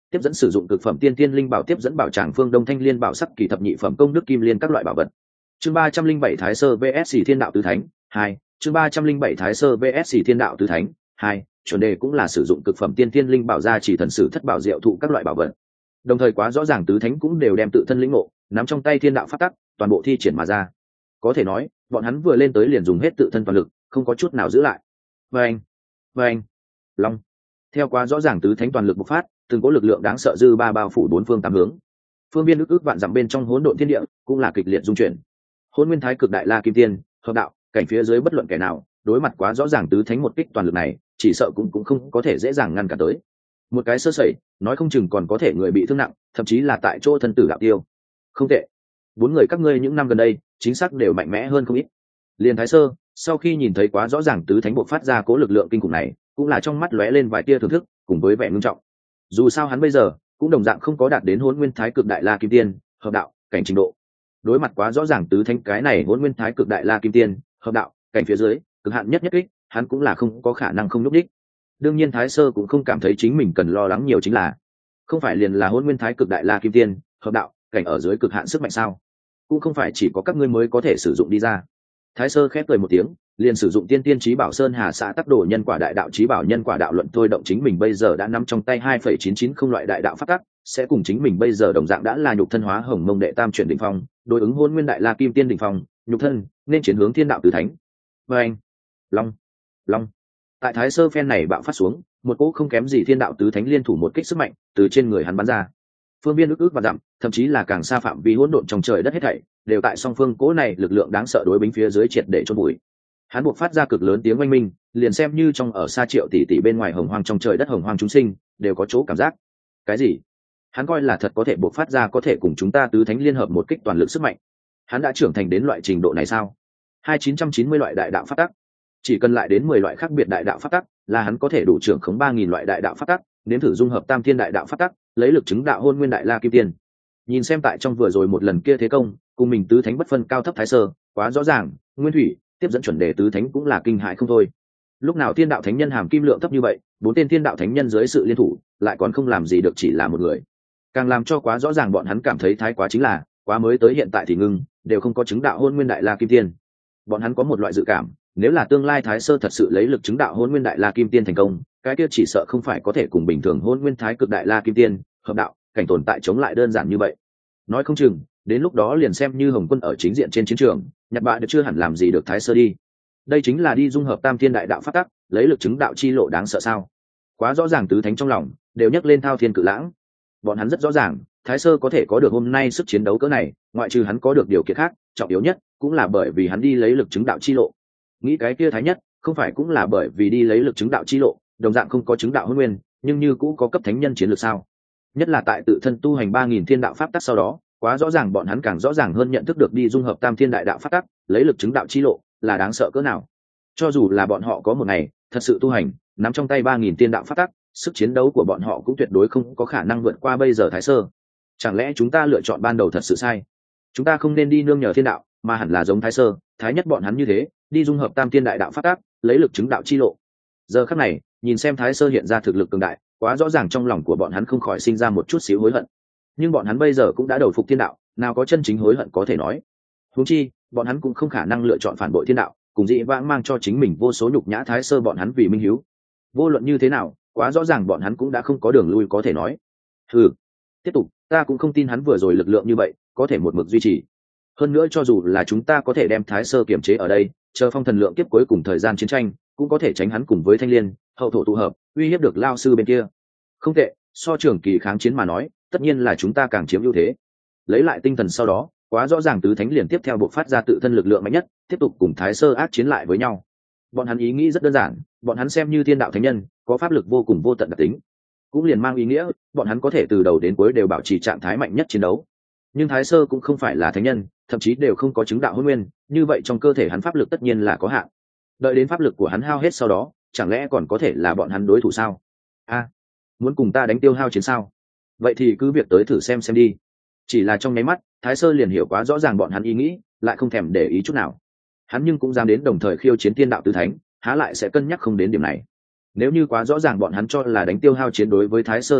tiếp dẫn sử dụng cực phẩm tiên tiên linh bảo tiếp dẫn bảo tràng phương đông thanh liên bảo sắc kỳ thập nhị phẩm công đức kim liên các loại bảo vật. Chương ba trăm linh bảy Thái Sơ vs Thiên Đạo Tứ Thánh hai. Chương ba trăm linh bảy Thái Sơ vs Thiên Đạo Tứ Thánh hai. Chuẩn đề cũng là sử dụng cực phẩm tiên tiên linh bảo gia chỉ thần sử thất bảo diệu thụ các loại bảo vật. Đồng thời quá rõ ràng tứ thánh cũng đều đem tự thân lĩnh ngộ, nắm trong tay thiên đạo pháp tắc, toàn bộ thi triển mà ra. Có thể nói, bọn hắn vừa lên tới liền dùng hết tự thân toàn lực, không có chút nào giữ lại. Vâng, vâng, long. Theo quá rõ ràng tứ thánh toàn lực bộc phát, từng có lực lượng đáng sợ dư ba bao phủ bốn phương tám hướng. Phương viên ức ức vạn dặm bên trong hỗn độn thiên địa, cũng là kịch liệt dung chuyển. Hỗn Nguyên Thái Cực Đại La Kim Tiên, hợp đạo, cảnh phía dưới bất luận kẻ nào, đối mặt quá rõ ràng tứ thánh một kích toàn lực này, chỉ sợ cũng cũng không có thể dễ dàng ngăn cản tới. Một cái sơ sẩy, nói không chừng còn có thể người bị thương nặng, thậm chí là tại chỗ thân tử đạo tiêu. Không tệ, bốn người các ngươi những năm gần đây, chính xác đều mạnh mẽ hơn không ít. Liên Thái Sơ, sau khi nhìn thấy quá rõ ràng tứ thánh bộc phát ra cố lực lượng kinh khủng này, cũng là trong mắt lóe lên vài tia thưởng thức, cùng với vẻ ngưng trọng. Dù sao hắn bây giờ cũng đồng dạng không có đạt đến Hỗn Nguyên Thái Cực Đại La Kim Tiên, hợp đạo, cảnh trình độ. Đối mặt quá rõ ràng tứ thánh cái này Hỗn Nguyên Thái Cực Đại La Kim Tiên, hợp đạo, cảnh phía dưới, cực hạn nhất nhất kích, hắn cũng là không có khả năng không nhúc đích. Đương nhiên Thái Sơ cũng không cảm thấy chính mình cần lo lắng nhiều, chính là không phải liền là Hỗn Nguyên Thái Cực Đại La Kim Tiên, hợp đạo, cảnh ở dưới cực hạn sức mạnh sao? Cũng không phải chỉ có các ngươi mới có thể sử dụng đi ra. Thái Sơ khép cười một tiếng, liền sử dụng tiên tiên chí bảo sơn hà xã tắc đồ nhân quả đại đạo chí bảo nhân quả đạo luận thôi động chính mình bây giờ đã nắm trong tay hai phẩy chín chín không loại đại đạo pháp tắc, sẽ cùng chính mình bây giờ đồng dạng đã là nhục thân hóa hồng mông đệ tam chuyển đỉnh phong, đối ứng Hỗn Nguyên Đại La Kim Tiên đỉnh phong, nhục thân nên chuyển hướng thiên đạo tứ thánh. Và anh, long, long. Tại Thái Sơ phen này bạo phát xuống, một cỗ không kém gì thiên đạo tứ thánh liên thủ một kích sức mạnh từ trên người hắn bắn ra. Phương viên ức ức và dặm, thậm chí là càng xa phạm vi hỗn độn trong trời đất hết thảy, đều tại song phương cỗ này lực lượng đáng sợ đối bính phía dưới triệt để chôn bụi. Hắn buộc phát ra cực lớn tiếng oanh minh, liền xem như trong ở xa triệu tỷ tỷ bên ngoài hồng hoang trong trời đất hồng hoang chúng sinh, đều có chỗ cảm giác. Cái gì? Hắn coi là thật có thể buộc phát ra có thể cùng chúng ta tứ thánh liên hợp một kích toàn lực sức mạnh. Hắn đã trưởng thành đến loại trình độ này sao? Hai chín trăm chín mươi loại đại đạo pháp tắc, chỉ cần lại đến mười loại khác biệt đại đạo pháp tắc, là hắn có thể đủ trưởng khống ba nghìn loại đại đạo pháp tắc, nếm thử dung hợp tam thiên đại đạo pháp tắc, lấy lực chứng đạo Hôn Nguyên Đại La Kim Tiên. Nhìn xem tại trong vừa rồi một lần kia thế công, cùng mình tứ thánh bất phân cao thấp Thái Sơ, quá rõ ràng, Nguyên Thủy tiếp dẫn chuẩn đề tứ thánh cũng là kinh hại không thôi. Lúc nào thiên đạo thánh nhân hàm kim lượng thấp như vậy, bốn tên thiên đạo thánh nhân dưới sự liên thủ, lại còn không làm gì được chỉ là một người. Càng làm cho quá rõ ràng bọn hắn cảm thấy thái quá chính là, quá mới tới hiện tại thì ngưng, đều không có chứng đạo Hôn Nguyên Đại La Kim Tiên. Bọn hắn có một loại dự cảm, nếu là tương lai Thái Sơ thật sự lấy lực chứng đạo Hôn Nguyên Đại La Kim Tiên thành công, cái kia chỉ sợ không phải có thể cùng bình thường Hôn Nguyên Thái Cực Đại La Kim Tiên hợp đạo cảnh tồn tại chống lại đơn giản như vậy. Nói không chừng đến lúc đó liền xem như Hồng Quân ở chính diện trên chiến trường, nhặt bạ được chưa hẳn làm gì được Thái Sơ đi. Đây chính là đi dung hợp tam thiên đại đạo pháp tắc, lấy lực chứng đạo chi lộ đáng sợ sao? Quá rõ ràng tứ thánh trong lòng đều nhắc lên thao thiên cự lãng. Bọn hắn rất rõ ràng, Thái Sơ có thể có được hôm nay sức chiến đấu cỡ này, ngoại trừ hắn có được điều kiện khác, trọng yếu nhất cũng là bởi vì hắn đi lấy lực chứng đạo chi lộ. Nghĩ cái kia thái nhất, không phải cũng là bởi vì đi lấy lực chứng đạo chi lộ, đồng dạng không có chứng đạo Hôn Nguyên, nhưng như cũ có cấp thánh nhân chiến lược sao? Nhất là tại tự thân tu hành ba nghìn thiên đạo pháp tắc sau đó, quá rõ ràng bọn hắn càng rõ ràng hơn nhận thức được đi dung hợp tam thiên đại đạo pháp tắc, lấy lực chứng đạo chi lộ là đáng sợ cỡ nào. Cho dù là bọn họ có một ngày thật sự tu hành, nắm trong tay ba nghìn thiên đạo pháp tắc, sức chiến đấu của bọn họ cũng tuyệt đối không có khả năng vượt qua bây giờ Thái Sơ. Chẳng lẽ chúng ta lựa chọn ban đầu thật sự sai? Chúng ta không nên đi nương nhờ thiên đạo, mà hẳn là giống Thái Sơ, Thái nhất bọn hắn như thế, đi dung hợp tam thiên đại đạo pháp tắc, lấy lực chứng đạo chi lộ. Giờ khắc này, nhìn xem Thái Sơ hiện ra thực lực cường đại, quá rõ ràng trong lòng của bọn hắn không khỏi sinh ra một chút xíu hối hận. Nhưng bọn hắn bây giờ cũng đã đầu phục thiên đạo, nào có chân chính hối hận có thể nói. Huống chi, bọn hắn cũng không khả năng lựa chọn phản bội thiên đạo, cùng dị vãng mang cho chính mình vô số nhục nhã Thái Sơ bọn hắn vì minh hiếu. Vô luận như thế nào, quá rõ ràng bọn hắn cũng đã không có đường lui có thể nói. Ừ, tiếp tục, ta cũng không tin hắn vừa rồi lực lượng như vậy có thể một mực duy trì. Hơn nữa cho dù là chúng ta có thể đem Thái Sơ kiềm chế ở đây, chờ phong thần lượng kiếp cuối cùng thời gian chiến tranh, cũng có thể tránh hắn cùng với Thanh Liên, hậu thổ tụ hợp, uy hiếp được lao sư bên kia. Không tệ, so trường kỳ kháng chiến mà nói, tất nhiên là chúng ta càng chiếm ưu thế. Lấy lại tinh thần sau đó, quá rõ ràng tứ thánh liền tiếp theo bộc phát ra tự thân lực lượng mạnh nhất, tiếp tục cùng Thái Sơ ác chiến lại với nhau. Bọn hắn ý nghĩ rất đơn giản, bọn hắn xem như thiên đạo thánh nhân, có pháp lực vô cùng vô tận đặc tính, cũng liền mang ý nghĩa bọn hắn có thể từ đầu đến cuối đều bảo trì trạng thái mạnh nhất chiến đấu. Nhưng Thái Sơ cũng không phải là thánh nhân, thậm chí đều không có chứng đạo Hôn Nguyên, như vậy trong cơ thể hắn pháp lực tất nhiên là có hạn. Đợi đến pháp lực của hắn hao hết sau đó, chẳng lẽ còn có thể là bọn hắn đối thủ sao? A, muốn cùng ta đánh tiêu hao chiến sao? Vậy thì cứ việc tới thử xem xem đi. Chỉ là trong nháy mắt, Thái Sơ liền hiểu quá rõ ràng bọn hắn ý nghĩ, lại không thèm để ý chút nào. Hắn nhưng cũng dám đến đồng thời khiêu chiến thiên đạo tứ thánh, há lại sẽ cân nhắc không đến điểm này. Nếu như quá rõ ràng bọn hắn cho là đánh tiêu hao chiến đối với Thái Sơ hữu dụng,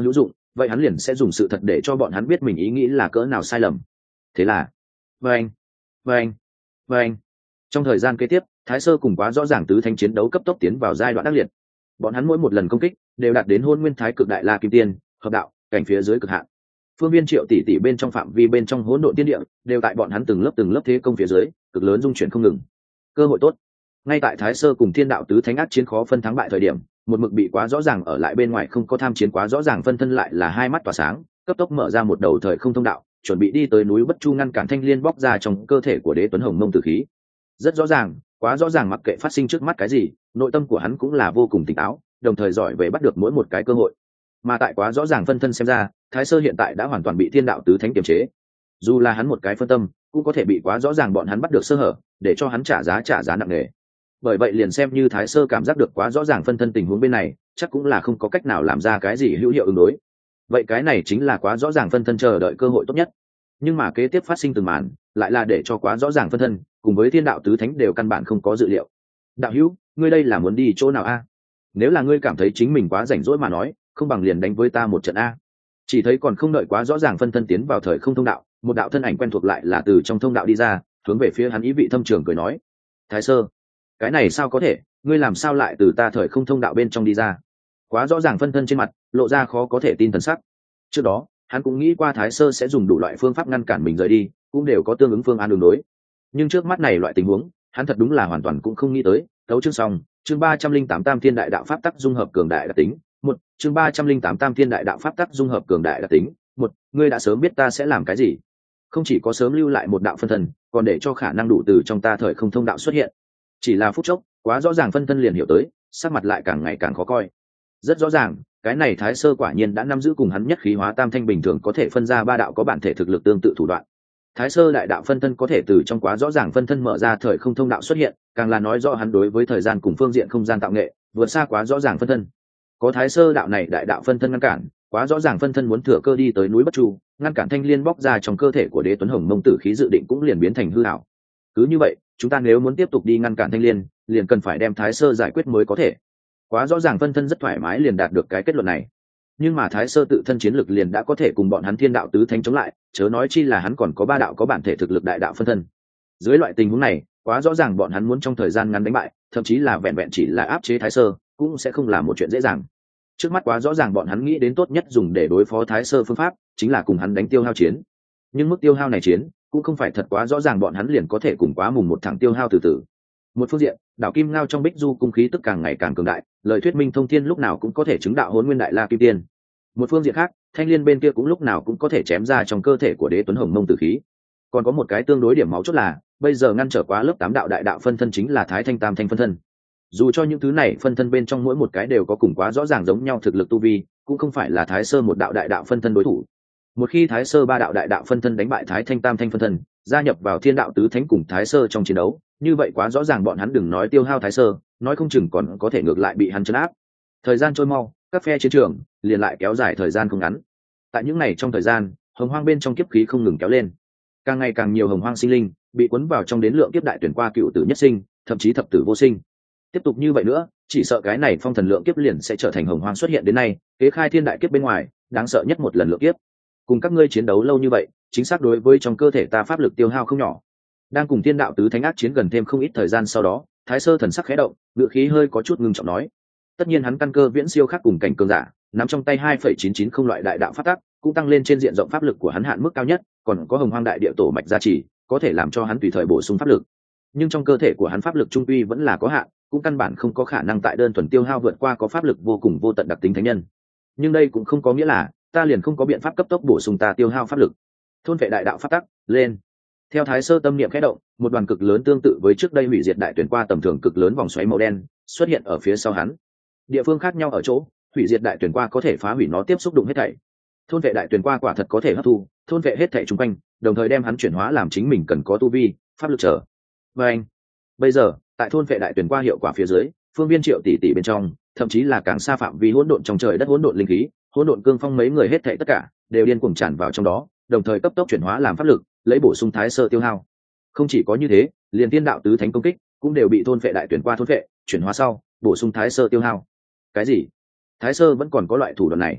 vậy hắn liền sẽ dùng sự thật để cho bọn hắn biết mình ý nghĩ là cỡ nào sai lầm. Thế là vâng vâng vâng trong thời gian kế tiếp, Thái Sơ cùng Quá Rõ Ràng tứ thánh chiến đấu cấp tốc tiến vào giai đoạn đắc liệt. Bọn hắn mỗi một lần công kích đều đạt đến Hôn Nguyên Thái Cực Đại La Kim Tiên hợp đạo cảnh phía dưới cực hạn. Phương viên triệu tỷ tỷ bên trong phạm vi bên trong hỗn độn tiên địa đều tại bọn hắn từng lớp từng lớp thế công phía dưới cực lớn dung chuyển không ngừng. Cơ hội tốt. Ngay tại Thái Sơ cùng Thiên Đạo tứ thánh ác chiến khó phân thắng bại thời điểm, một mực bị Quá Rõ Ràng ở lại bên ngoài không có tham chiến Quá Rõ Ràng phân thân lại là hai mắt tỏa sáng, cấp tốc mở ra một đầu thời không thông đạo, chuẩn bị đi tới núi Bất Chu ngăn cản thanh liên bóc ra trong cơ thể của Đế Tuấn Hồng Mông tử khí. Rất rõ ràng, Quá Rõ Ràng mặc kệ phát sinh trước mắt cái gì, nội tâm của hắn cũng là vô cùng tỉnh táo, đồng thời giỏi về bắt được mỗi một cái cơ hội. Mà tại Quá Rõ Ràng phân thân xem ra, Thái Sơ hiện tại đã hoàn toàn bị Thiên Đạo tứ thánh kiềm chế. Dù là hắn một cái phân tâm, cũng có thể bị Quá Rõ Ràng bọn hắn bắt được sơ hở, để cho hắn trả giá trả giá nặng nề. Bởi vậy liền xem như Thái Sơ cảm giác được Quá Rõ Ràng phân thân tình huống bên này, chắc cũng là không có cách nào làm ra cái gì hữu hiệu ứng đối. Vậy cái này chính là Quá Rõ Ràng phân thân chờ đợi cơ hội tốt nhất. Nhưng mà kế tiếp phát sinh từng màn, lại là để cho Quá Rõ Ràng phân thân cùng với Thiên Đạo tứ thánh đều căn bản không có dự liệu. Đạo hữu, ngươi đây là muốn đi chỗ nào a? Nếu là ngươi cảm thấy chính mình quá rảnh rỗi mà nói, không bằng liền đánh với ta một trận a. Chỉ thấy còn không đợi Quá Rõ Ràng phân thân tiến vào thời không thông đạo, một đạo thân ảnh quen thuộc lại là từ trong thông đạo đi ra, hướng về phía hắn ý vị thâm trường cười nói: Thái Sơ, cái này sao có thể, ngươi làm sao lại từ ta thời không thông đạo bên trong đi ra? Quá Rõ Ràng phân thân trên mặt lộ ra khó có thể tin thần sắc. Trước đó hắn cũng nghĩ qua Thái Sơ sẽ dùng đủ loại phương pháp ngăn cản mình rời đi, cũng đều có tương ứng phương án đường đối. Nhưng trước mắt này loại tình huống, hắn thật đúng là hoàn toàn cũng không nghĩ tới. Tấu chương xong, chương ba trăm linh tám Tam Thiên Đại Đạo Pháp Tắc dung hợp cường đại đặc tính. Một, chương ba trăm linh tám Tam Thiên Đại Đạo Pháp Tắc dung hợp cường đại đặc tính. Một, ngươi đã sớm biết ta sẽ làm cái gì? Không chỉ có sớm lưu lại một đạo phân thân, còn để cho khả năng đủ từ trong ta thời không thông đạo xuất hiện. Chỉ là phút chốc, Quá Rõ Ràng phân thân liền hiểu tới, sắc mặt lại càng ngày càng khó coi. Rất rõ ràng, cái này Thái Sơ quả nhiên đã nắm giữ cùng hắn nhất khí hóa tam thanh bình thường có thể phân ra ba đạo có bản thể thực lực tương tự thủ đoạn. Thái Sơ đại đạo phân thân có thể từ trong Quá Rõ Ràng phân thân mở ra thời không thông đạo xuất hiện, càng là nói rõ hắn đối với thời gian cùng phương diện không gian tạo nghệ vượt xa Quá Rõ Ràng phân thân. Có Thái Sơ đạo này đại đạo phân thân ngăn cản, Quá Rõ Ràng phân thân muốn thừa cơ đi tới núi Bất Chu, ngăn cản thanh liên bóc ra trong cơ thể của Đế Tuấn Hồng Mông tử khí dự định cũng liền biến thành hư ảo. Cứ như vậy, chúng ta nếu muốn tiếp tục đi ngăn cản thanh liên, liền cần phải đem Thái Sơ giải quyết mới có thể. Quá Rõ Ràng phân thân rất thoải mái liền đạt được cái kết luận này. Nhưng mà Thái Sơ tự thân chiến lực liền đã có thể cùng bọn hắn Thiên Đạo tứ thánh chống lại, chớ nói chi là hắn còn có ba đạo có bản thể thực lực đại đạo phân thân. Dưới loại tình huống này, Quá Rõ Ràng bọn hắn muốn trong thời gian ngắn đánh bại, thậm chí là vẹn vẹn chỉ là áp chế Thái Sơ, cũng sẽ không là một chuyện dễ dàng. Trước mắt Quá Rõ Ràng bọn hắn nghĩ đến tốt nhất dùng để đối phó Thái Sơ phương pháp, chính là cùng hắn đánh tiêu hao chiến. Nhưng mức tiêu hao này chiến, cũng không phải thật quá rõ ràng bọn hắn liền có thể cùng Quá Mùng một thẳng tiêu hao từ từ. Một phương diện, đảo Kim Ngao trong Bích Du cung khí tức càng ngày càng cường đại, lời thuyết minh thông thiên lúc nào cũng có thể chứng đạo Hỗn Nguyên Đại La Kim Tiên. Một phương diện khác, Thanh Liên bên kia cũng lúc nào cũng có thể chém ra trong cơ thể của Đế Tuấn Hồng Mông tử khí. Còn có một cái tương đối điểm máu chốt là, bây giờ ngăn trở quá lớp tám đạo đại đạo phân thân chính là Thái Thanh Tam Thanh phân thân. Dù cho những thứ này phân thân bên trong mỗi một cái đều có cùng quá rõ ràng giống nhau thực lực tu vi, cũng không phải là Thái Sơ một đạo đại đạo phân thân đối thủ. Một khi Thái Sơ ba đạo đại đạo phân thân đánh bại Thái Thanh Tam Thanh phân thân, gia nhập vào Thiên Đạo tứ thánh cùng Thái Sơ trong chiến đấu, như vậy quá rõ ràng bọn hắn đừng nói tiêu hao Thái Sơ, nói không chừng còn có thể ngược lại bị hắn trấn áp. Thời gian trôi mau, các phe chiến trường liền lại kéo dài thời gian không ngắn. Tại những ngày trong thời gian, hồng hoang bên trong kiếp khí không ngừng kéo lên, càng ngày càng nhiều hồng hoang sinh linh bị cuốn vào trong đến lượng kiếp đại tuyển qua cựu tử nhất sinh, thậm chí thập tử vô sinh. Tiếp tục như vậy nữa, chỉ sợ cái này phong thần lượng kiếp liền sẽ trở thành hồng hoang xuất hiện đến nay kế khai thiên đại kiếp bên ngoài đáng sợ nhất một lần lượng kiếp. Cùng các ngươi chiến đấu lâu như vậy, chính xác đối với trong cơ thể ta pháp lực tiêu hao không nhỏ. Đang cùng Thiên Đạo tứ thánh ác chiến gần thêm không ít thời gian sau đó, Thái Sơ thần sắc khẽ động, ngựa khí hơi có chút ngưng trọng nói: tất nhiên hắn căn cơ viễn siêu khác cùng cảnh cường giả, nắm trong tay hai phẩy chín chín không loại đại đạo pháp tắc, cũng tăng lên trên diện rộng pháp lực của hắn hạn mức cao nhất, còn có hồng hoang đại địa tổ mạch gia trì, có thể làm cho hắn tùy thời bổ sung pháp lực. Nhưng trong cơ thể của hắn pháp lực trung quy vẫn là có hạn, cũng căn bản không có khả năng tại đơn thuần tiêu hao vượt qua có pháp lực vô cùng vô tận đặc tính thánh nhân. Nhưng đây cũng không có nghĩa là ta liền không có biện pháp cấp tốc bổ sung ta tiêu hao pháp lực. Thôn vệ đại đạo pháp tắc, lên. Theo Thái Sơ tâm niệm khẽ động, một đoàn cực lớn tương tự với trước đây hủy diệt đại tuyển qua tầm thường cực lớn vòng xoáy màu đen xuất hiện ở phía sau hắn. Địa phương khác nhau ở chỗ, hủy diệt đại tuyển qua có thể phá hủy nó tiếp xúc đụng hết thảy. Thôn vệ đại tuyển qua quả thật có thể hấp thu, thôn vệ hết thảy xung quanh, đồng thời đem hắn chuyển hóa làm chính mình cần có tu vi, pháp lực trở. Và anh, bây giờ, tại thôn vệ đại tuyển qua hiệu quả phía dưới, phương viên triệu tỷ tỷ bên trong, thậm chí là càng xa phạm vi hỗn độn trong trời đất hỗn độn linh khí, hỗn độn cương phong mấy người hết thảy tất cả đều điên cuồng tràn vào trong đó, đồng thời cấp tốc chuyển hóa làm pháp lực, lấy bổ sung Thái Sơ tiêu hao. Không chỉ có như thế, liền Thiên Đạo tứ thánh công kích cũng đều bị thôn vệ đại tuyển qua thôn vệ, chuyển hóa sau, bổ sung Thái Sơ tiêu hao. Cái gì? Thái Sơ vẫn còn có loại thủ đoạn này?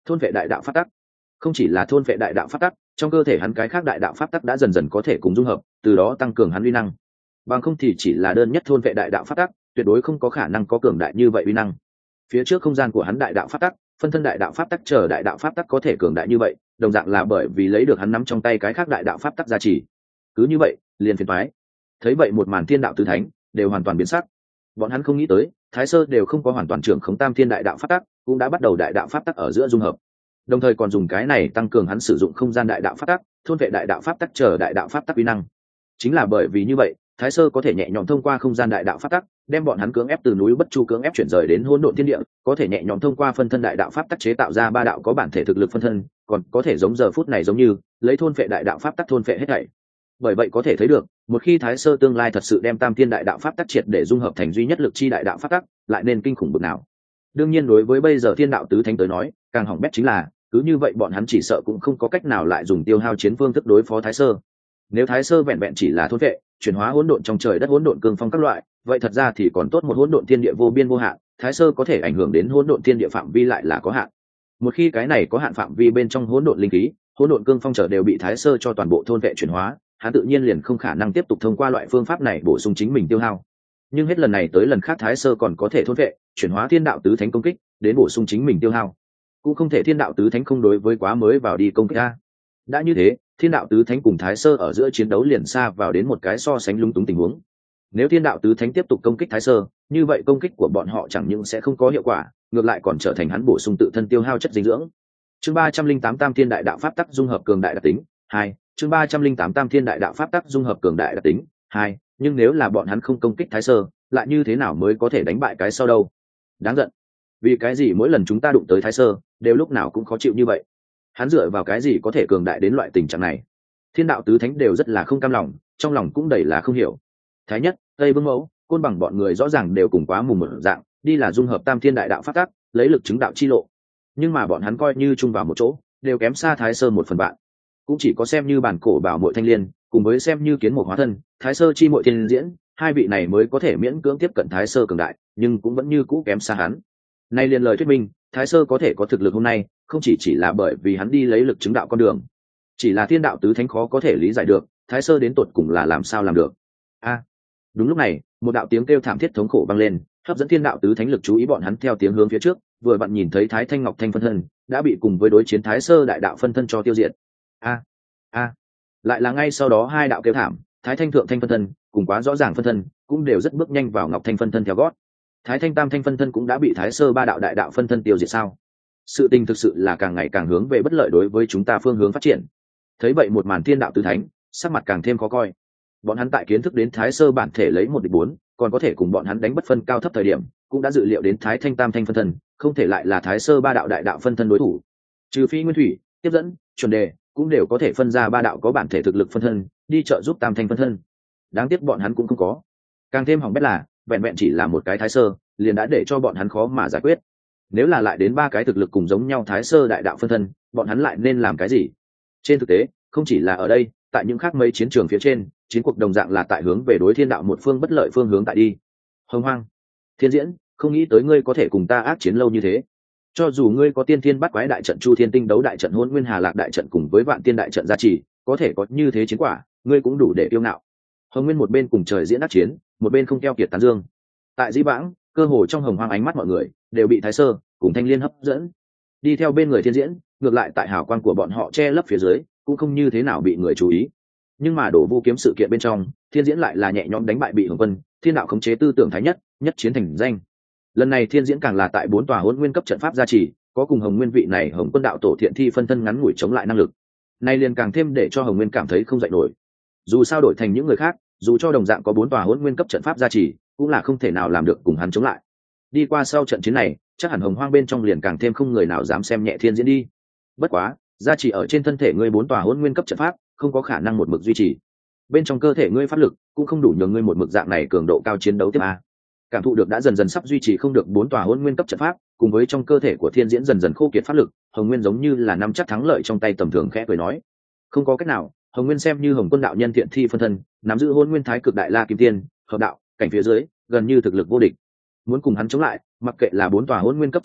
thôn vệ đại đạo pháp tắc. Không chỉ là thôn vệ đại đạo pháp tắc, trong cơ thể hắn cái khác đại đạo pháp tắc đã dần dần có thể cùng dung hợp, từ đó tăng cường hắn uy năng. Bằng không thì chỉ là đơn nhất thôn vệ đại đạo pháp tắc, tuyệt đối không có khả năng có cường đại như vậy uy năng. Phía trước không gian của hắn đại đạo pháp tắc, phân thân đại đạo pháp tắc chờ đại đạo pháp tắc có thể cường đại như vậy, đồng dạng là bởi vì lấy được hắn nắm trong tay cái khác đại đạo pháp tắc gia trì. Cứ như vậy, liền phiền toái. Thấy vậy một màn thiên đạo tứ thánh đều hoàn toàn biến sắc. Bọn hắn không nghĩ tới, Thái Sơ đều không có hoàn toàn trưởng khống tam thiên đại đạo pháp tắc, cũng đã bắt đầu đại đạo pháp tắc ở giữa dung hợp. Đồng thời còn dùng cái này tăng cường hắn sử dụng không gian đại đạo pháp tắc, thôn vệ đại đạo pháp tắc chờ đại đạo pháp tắc uy năng. Chính là bởi vì như vậy, Thái Sơ có thể nhẹ nhõm thông qua không gian đại đạo pháp tắc, đem bọn hắn cưỡng ép từ núi Bất Chu cưỡng ép chuyển rời đến hỗn độn thiên địa, có thể nhẹ nhõm thông qua phân thân đại đạo pháp tắc chế tạo ra ba đạo có bản thể thực lực phân thân, còn có thể giống giờ phút này giống như lấy thôn vệ đại đạo pháp tắc thôn vệ hết thảy. Bởi vậy có thể thấy được, một khi Thái Sơ tương lai thật sự đem tam thiên đại đạo pháp tắc triệt để dung hợp thành duy nhất lực chi đại đạo pháp tắc, lại nên kinh khủng bực nào. Đương nhiên đối với bây giờ thiên đạo tứ thánh tới nói, càng hỏng bét chính là, cứ như vậy bọn hắn chỉ sợ cũng không có cách nào lại dùng tiêu hao chiến phương thức đối phó Thái Sơ. Nếu Thái Sơ vẹn vẹn chỉ là thôn vệ, chuyển hóa hỗn độn trong trời đất hỗn độn cương phong các loại, vậy thật ra thì còn tốt một hỗn độn thiên địa vô biên vô hạn, Thái Sơ có thể ảnh hưởng đến hỗn độn thiên địa phạm vi lại là có hạn. Một khi cái này có hạn phạm vi bên trong hỗn độn linh khí, hỗn độn cương phong trở đều bị Thái Sơ cho toàn bộ thôn vệ chuyển hóa, hắn tự nhiên liền không khả năng tiếp tục thông qua loại phương pháp này bổ sung chính mình tiêu hao. Nhưng hết lần này tới lần khác Thái Sơ còn có thể thôn vệ, chuyển hóa thiên đạo tứ thánh công kích, đến bổ sung chính mình tiêu hao. Cũng không thể thiên đạo tứ thánh không đối với quá mới vào đi công kích a. Đã như thế, thiên đạo tứ thánh cùng Thái Sơ ở giữa chiến đấu liền xa vào đến một cái so sánh lung túng tình huống. Nếu thiên đạo tứ thánh tiếp tục công kích Thái Sơ, như vậy công kích của bọn họ chẳng những sẽ không có hiệu quả, ngược lại còn trở thành hắn bổ sung tự thân tiêu hao chất dinh dưỡng. Chương ba trăm linh tám Tam Thiên Đại Đạo Pháp Tắc dung hợp cường đại đặc tính hai. Chương ba trăm linh tám Tam Thiên Đại Đạo Pháp Tắc dung hợp cường đại đặc tính hai. Nhưng nếu là bọn hắn không công kích Thái Sơ, lại như thế nào mới có thể đánh bại cái sau đâu? Đáng giận. Vì cái gì mỗi lần chúng ta đụng tới Thái Sơ, đều lúc nào cũng khó chịu như vậy? Hắn dựa vào cái gì có thể cường đại đến loại tình trạng này? Thiên đạo tứ thánh đều rất là không cam lòng, trong lòng cũng đầy là không hiểu. Thái Nhất, Tây Vương Mẫu, Côn Bằng bọn người rõ ràng đều cùng quá mùng một dạng, đi là dung hợp tam thiên đại đạo pháp tắc, lấy lực chứng đạo chi lộ. Nhưng mà bọn hắn coi như chung vào một chỗ, đều kém xa Thái Sơ một phần bạn. Cũng chỉ có xem như bản cổ bảo muội thanh liên, cùng với xem như kiến một hóa thân, Thái Sơ chi muội thiên diễn, hai vị này mới có thể miễn cưỡng tiếp cận Thái Sơ cường đại, nhưng cũng vẫn như cũ kém xa hắn. Nay liền lời thuyết minh, Thái Sơ có thể có thực lực hôm nay, không chỉ chỉ là bởi vì hắn đi lấy lực chứng đạo con đường, chỉ là thiên đạo tứ thánh khó có thể lý giải được, Thái Sơ đến tột cùng là làm sao làm được. A. Đúng lúc này, một đạo tiếng kêu thảm thiết thống khổ vang lên, hấp dẫn thiên đạo tứ thánh lực chú ý bọn hắn theo tiếng hướng phía trước, vừa vặn nhìn thấy Thái Thanh Ngọc Thanh phân thân đã bị cùng với đối chiến Thái Sơ đại đạo phân thân cho tiêu diệt. A. A. Lại là ngay sau đó hai đạo kêu thảm, Thái Thanh thượng thanh phân thân cùng quá rõ ràng phân thân cũng đều rất bước nhanh vào Ngọc Thanh phân thân theo gót. Thái Thanh tam thanh phân thân cũng đã bị Thái Sơ ba đạo đại đạo phân thân tiêu diệt sao? Sự tình thực sự là càng ngày càng hướng về bất lợi đối với chúng ta phương hướng phát triển. Thấy vậy một màn thiên đạo tứ thánh sắc mặt càng thêm khó coi. Bọn hắn tại kiến thức đến Thái Sơ bản thể lấy một địch bốn, còn có thể cùng bọn hắn đánh bất phân cao thấp thời điểm, cũng đã dự liệu đến Thái Thanh tam thanh phân thân không thể lại là Thái Sơ ba đạo đại đạo phân thân đối thủ. Trừ phi Nguyên Thủy, Tiếp Dẫn, Chuẩn Đề cũng đều có thể phân ra ba đạo có bản thể thực lực phân thân đi trợ giúp tam thanh phân thân. Đáng tiếc bọn hắn cũng không có. Càng thêm hỏng bét là vẹn vẹn chỉ là một cái Thái Sơ liền đã để cho bọn hắn khó mà giải quyết. Nếu là lại đến ba cái thực lực cùng giống nhau Thái Sơ đại đạo phân thân, bọn hắn lại nên làm cái gì? Trên thực tế, không chỉ là ở đây, tại những khác mấy chiến trường phía trên, chiến cuộc đồng dạng là tại hướng về đối thiên đạo một phương bất lợi phương hướng tại đi. Hồng Hoang, Thiên Diễn, không nghĩ tới ngươi có thể cùng ta ác chiến lâu như thế. Cho dù ngươi có tiên thiên bắt quái đại trận, Chu Thiên tinh đấu đại trận, Hỗn Nguyên Hà Lạc đại trận cùng với Vạn Tiên đại trận gia trì, có thể có như thế chiến quả, ngươi cũng đủ để kiêu ngạo. Hồng Nguyên một bên cùng trời diễn ác chiến, một bên không keo kiệt tán dương. Tại Dĩ Vãng, cơ hồ trong Hồng Hoang ánh mắt mọi người đều bị Thái Sơ cùng Thanh Liên hấp dẫn. Đi theo bên người Thiên Diễn, ngược lại tại hào quang của bọn họ che lấp phía dưới, cũng không như thế nào bị người chú ý. Nhưng mà đổ vu kiếm sự kiện bên trong, Thiên Diễn lại là nhẹ nhõm đánh bại bị Hồng Quân, Thiên đạo khống chế tư tưởng thái nhất, nhất chiến thành danh. Lần này Thiên Diễn càng là tại bốn tòa Hỗn Nguyên cấp trận pháp gia trì, có cùng Hồng Nguyên vị này Hồng Quân đạo tổ thiện thi phân thân ngắn ngủi chống lại năng lực. Nay liền càng thêm để cho Hồng Nguyên cảm thấy không dậy nổi. Dù sao đổi thành những người khác, dù cho đồng dạng có bốn tòa Hỗn Nguyên cấp trận pháp gia trì, cũng là không thể nào làm được cùng hắn chống lại. Đi qua sau trận chiến này, chắc hẳn Hồng Hoang bên trong liền càng thêm không người nào dám xem nhẹ Thiên Diễn đi. Bất quá, gia trì ở trên thân thể ngươi bốn tòa Hỗn Nguyên cấp trận pháp, không có khả năng một mực duy trì. Bên trong cơ thể ngươi pháp lực cũng không đủ nhường ngươi một mực dạng này cường độ cao chiến đấu tiếp a. Cảm thụ được đã dần dần sắp duy trì không được bốn tòa Hỗn Nguyên cấp trận pháp, cùng với trong cơ thể của Thiên Diễn dần dần khô kiệt pháp lực, Hồng Nguyên giống như là nắm chắc thắng lợi trong tay tầm thường khẽ cười nói: "Không có cách nào, Hồng Nguyên xem như Hồng Quân đạo nhân thiện thi phân thân, nắm giữ Hỗn Nguyên Thái Cực Đại La Kim Tiên, hợp đạo, cảnh phía dưới, gần như thực lực vô địch. Muốn cùng hắn chống lại, mặc kệ là bốn tòa Hỗn Nguyên cấp trận pháp,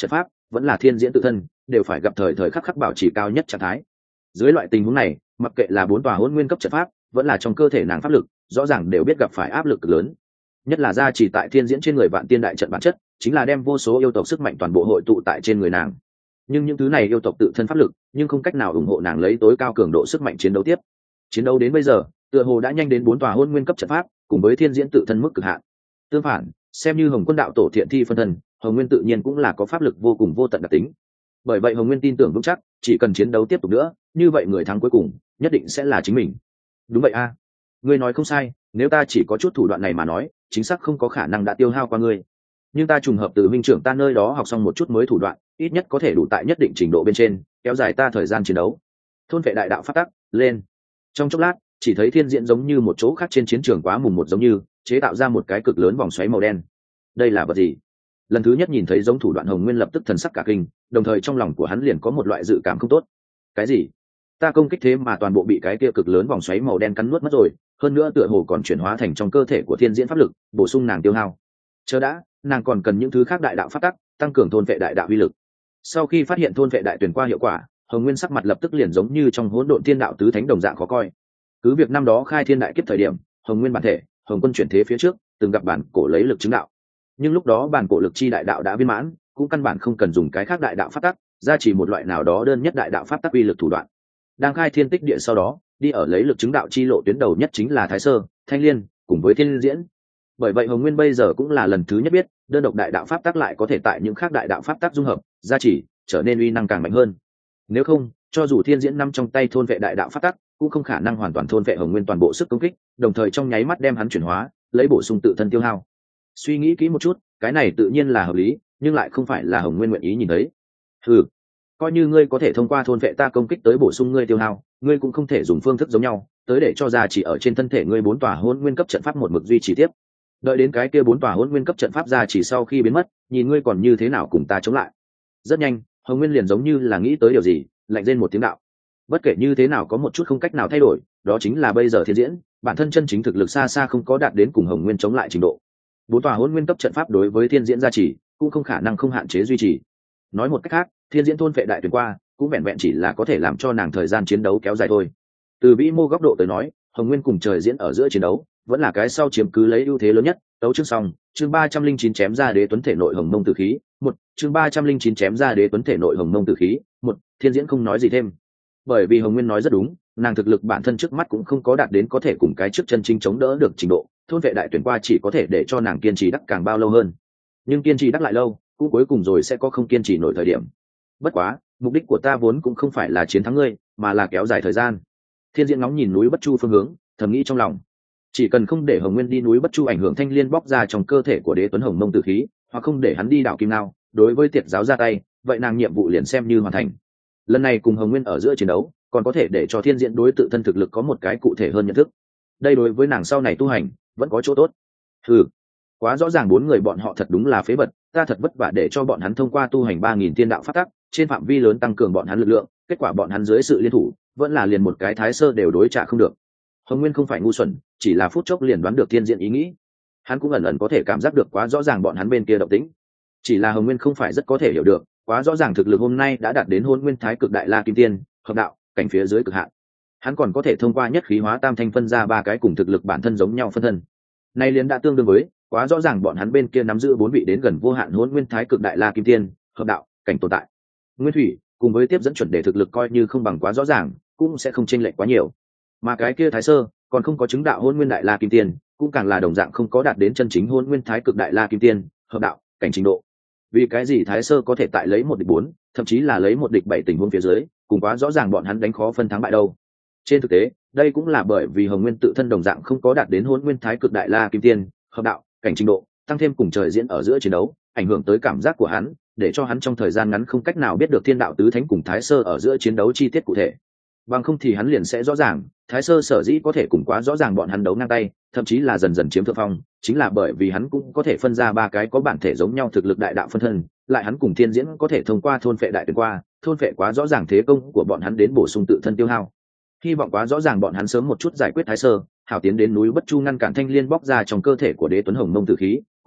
vẫn là thiên diễn tự thân đều phải gặp thời thời khắc khắc bảo trì cao nhất trạng thái. Dưới loại tình huống này, mặc kệ là bốn tòa hôn nguyên cấp trận pháp vẫn là trong cơ thể nàng pháp lực, rõ ràng đều biết gặp phải áp lực lớn. Nhất là gia trì tại thiên diễn trên người vạn tiên đại trận bản chất chính là đem vô số yêu tộc sức mạnh toàn bộ hội tụ tại trên người nàng. Nhưng những thứ này yêu tộc tự thân pháp lực nhưng không cách nào ủng hộ nàng lấy tối cao cường độ sức mạnh chiến đấu tiếp. Chiến đấu đến bây giờ tựa hồ đã nhanh đến bốn tòa hôn nguyên cấp trận pháp cùng với thiên diễn tự thân mức cực hạn. Tương phản, xem như Hồng Quân đạo tổ thiện thi phân thân, Hồng Nguyên tự nhiên cũng là có pháp lực vô cùng vô tận đặc tính. Bởi vậy Hồng Nguyên tin tưởng vững chắc, chỉ cần chiến đấu tiếp tục nữa, như vậy người thắng cuối cùng nhất định sẽ là chính mình. Đúng vậy a, ngươi nói không sai, nếu ta chỉ có chút thủ đoạn này mà nói, chính xác không có khả năng đã tiêu hao qua ngươi. Nhưng ta trùng hợp từ minh trưởng ta nơi đó học xong một chút mới thủ đoạn, ít nhất có thể đủ tại nhất định trình độ bên trên kéo dài ta thời gian chiến đấu. Thôn vệ đại đạo phát tắc lên. Trong chốc lát, chỉ thấy thiên diễn giống như một chỗ khác trên chiến trường quá mùng một giống như chế tạo ra một cái cực lớn vòng xoáy màu đen. Đây là vật gì? Lần thứ nhất nhìn thấy giống thủ đoạn, Hồng Nguyên lập tức thần sắc cả kinh, đồng thời trong lòng của hắn liền có một loại dự cảm không tốt. Cái gì? Ta công kích thế mà toàn bộ bị cái kia cực lớn vòng xoáy màu đen cắn nuốt mất rồi, hơn nữa tựa hồ còn chuyển hóa thành trong cơ thể của thiên diễn pháp lực, bổ sung nàng tiêu hao. Chờ đã, nàng còn cần những thứ khác đại đạo phát tắc, tăng cường thôn vệ đại đạo uy lực. Sau khi phát hiện thôn vệ đại tuyển qua hiệu quả, Hồng Nguyên sắc mặt lập tức liền giống như trong hỗn độn thiên đạo tứ thánh đồng dạng khó coi. Cứ việc năm đó khai thiên đại kiếp thời điểm, Hồng Nguyên bản thể, Hồng Quân chuyển thế phía trước, từng gặp bản cổ lấy lực chứng đạo. Nhưng lúc đó bản cổ lực chi đại đạo đã viên mãn, cũng căn bản không cần dùng cái khác đại đạo pháp tắc, ra chỉ một loại nào đó đơn nhất đại đạo pháp tắc uy lực thủ đoạn. Đang khai thiên tích địa sau đó, đi ở lấy lực chứng đạo chi lộ tuyến đầu nhất chính là Thái Sơ, Thanh Liên, cùng với Thiên Diễn. Bởi vậy Hồng Nguyên bây giờ cũng là lần thứ nhất biết, đơn độc đại đạo pháp tắc lại có thể tại những khác đại đạo pháp tắc dung hợp, gia chỉ, trở nên uy năng càng mạnh hơn. Nếu không, cho dù Thiên Diễn nắm trong tay thôn vệ đại đạo pháp tắc, cũng không khả năng hoàn toàn thôn vệ Hồng Nguyên toàn bộ sức công kích, đồng thời trong nháy mắt đem hắn chuyển hóa, lấy bổ sung tự thân tiêu hao. Suy nghĩ kỹ một chút, cái này tự nhiên là hợp lý, nhưng lại không phải là Hồng Nguyên nguyện ý nhìn thấy. Ừ, coi như ngươi có thể thông qua thôn vệ ta công kích tới bổ sung ngươi tiêu hao, ngươi cũng không thể dùng phương thức giống nhau tới để cho ra chỉ ở trên thân thể ngươi bốn tòa hôn nguyên cấp trận pháp một mực duy trì tiếp. Đợi đến cái kia bốn tòa hôn nguyên cấp trận pháp ra chỉ sau khi biến mất, nhìn ngươi còn như thế nào cùng ta chống lại. Rất nhanh, Hồng Nguyên liền giống như là nghĩ tới điều gì, lạnh rên một tiếng đạo. Bất kể như thế nào có một chút không cách nào thay đổi, đó chính là bây giờ Thiên Diễn bản thân chân chính thực lực xa xa không có đạt đến cùng Hồng Nguyên chống lại trình độ. Bốn tòa hôn nguyên cấp trận pháp đối với Thiên Diễn gia trì cũng không khả năng không hạn chế duy trì. Nói một cách khác, Thiên Diễn thôn vệ đại tuyển qua cũng vẹn vẹn chỉ là có thể làm cho nàng thời gian chiến đấu kéo dài thôi. Từ vĩ mô góc độ tới nói, Hồng Nguyên cùng trời diễn ở giữa chiến đấu vẫn là cái sau chiếm cứ lấy ưu thế lớn nhất. Đấu chương xong, chương ba trăm linh chín chém ra đế tuấn thể nội hồng mông tử khí một, chương ba trăm linh chín chém ra đế tuấn thể nội hồng mông tử khí một. Thiên Diễn không nói gì thêm, bởi vì Hồng Nguyên nói rất đúng, nàng thực lực bản thân trước mắt cũng không có đạt đến có thể cùng cái trước chân chính chống đỡ được trình độ. Thôn vệ đại tuyển qua chỉ có thể để cho nàng kiên trì đắc càng bao lâu hơn, nhưng kiên trì đắc lại lâu cũng cuối cùng rồi sẽ có không kiên trì nổi thời điểm. Bất quá, mục đích của ta vốn cũng không phải là chiến thắng ngươi, mà là kéo dài thời gian. Thiên Diễn ngóng nhìn núi Bất Chu phương hướng, thầm nghĩ trong lòng, chỉ cần không để Hồng Nguyên đi núi Bất Chu ảnh hưởng thanh liên bóc ra trong cơ thể của đế tuấn hồng mông tử khí, hoặc không để hắn đi đảo kim nào, đối với tiệt giáo ra tay, vậy nàng nhiệm vụ liền xem như hoàn thành. Lần này cùng Hồng Nguyên ở giữa chiến đấu, còn có thể để cho Thiên Diễn đối tự thân thực lực có một cái cụ thể hơn nhận thức. Đây đối với nàng sau này tu hành vẫn có chỗ tốt. Ừ, quá rõ ràng bốn người bọn họ thật đúng là phế vật, ta thật vất vả để cho bọn hắn thông qua tu hành ba nghìn tiên đạo pháp tắc, trên phạm vi lớn tăng cường bọn hắn lực lượng, kết quả bọn hắn dưới sự liên thủ, vẫn là liền một cái Thái Sơ đều đối trả không được. Hồng Nguyên không phải ngu xuẩn, chỉ là phút chốc liền đoán được Thiên Diễn ý nghĩ. Hắn cũng ẩn ẩn có thể cảm giác được quá rõ ràng bọn hắn bên kia động tĩnh. Chỉ là Hồng Nguyên không phải rất có thể hiểu được, quá rõ ràng thực lực hôm nay đã đạt đến Hôn Nguyên Thái Cực Đại La Kim Tiên, hợp đạo, cảnh phía dưới cực hạn. Hắn còn có thể thông qua nhất khí hóa tam thanh phân ra ba cái cùng thực lực bản thân giống nhau phân thân. Nay liền đã tương đương với, quá rõ ràng bọn hắn bên kia nắm giữ bốn vị đến gần vô hạn Hôn Nguyên Thái Cực Đại La Kim Tiên, hợp đạo, cảnh tồn tại. Nguyên Thủy, cùng với tiếp dẫn chuẩn đề thực lực coi như không bằng quá rõ ràng, cũng sẽ không chênh lệch quá nhiều. Mà cái kia Thái Sơ, còn không có chứng đạo Hôn Nguyên Đại La Kim Tiên, cũng càng là đồng dạng không có đạt đến chân chính Hôn Nguyên Thái Cực Đại La Kim Tiên, hợp đạo, cảnh trình độ. Vì cái gì Thái Sơ có thể tại lấy một địch bốn, thậm chí là lấy một địch bảy tình huống phía dưới, cùng quá rõ ràng bọn hắn đánh khó phân thắng bại đâu. Trên thực tế, đây cũng là bởi vì Hồng Nguyên tự thân đồng dạng không có đạt đến Hôn Nguyên Thái Cực Đại La Kim Tiên, hợp đạo, cảnh trình độ, tăng thêm cùng trời diễn ở giữa chiến đấu, ảnh hưởng tới cảm giác của hắn, để cho hắn trong thời gian ngắn không cách nào biết được thiên đạo tứ thánh cùng Thái Sơ ở giữa chiến đấu chi tiết cụ thể. Bằng không thì hắn liền sẽ rõ ràng, Thái Sơ sở dĩ có thể cùng quá rõ ràng bọn hắn đấu ngang tay, thậm chí là dần dần chiếm thượng phong, chính là bởi vì hắn cũng có thể phân ra ba cái có bản thể giống nhau thực lực đại đạo phân thân, lại hắn cùng Thiên Diễn có thể thông qua thôn phệ đại tuyển qua, thôn phệ quá rõ ràng thế công của bọn hắn đến bổ sung tự thân tiêu hao. Hy vọng quá rõ ràng bọn hắn sớm một chút giải quyết Thái Sơ, hảo tiến đến núi Bất Chu ngăn cản thanh liên bóc ra trong cơ thể của đế tuấn hồng mông tử khí,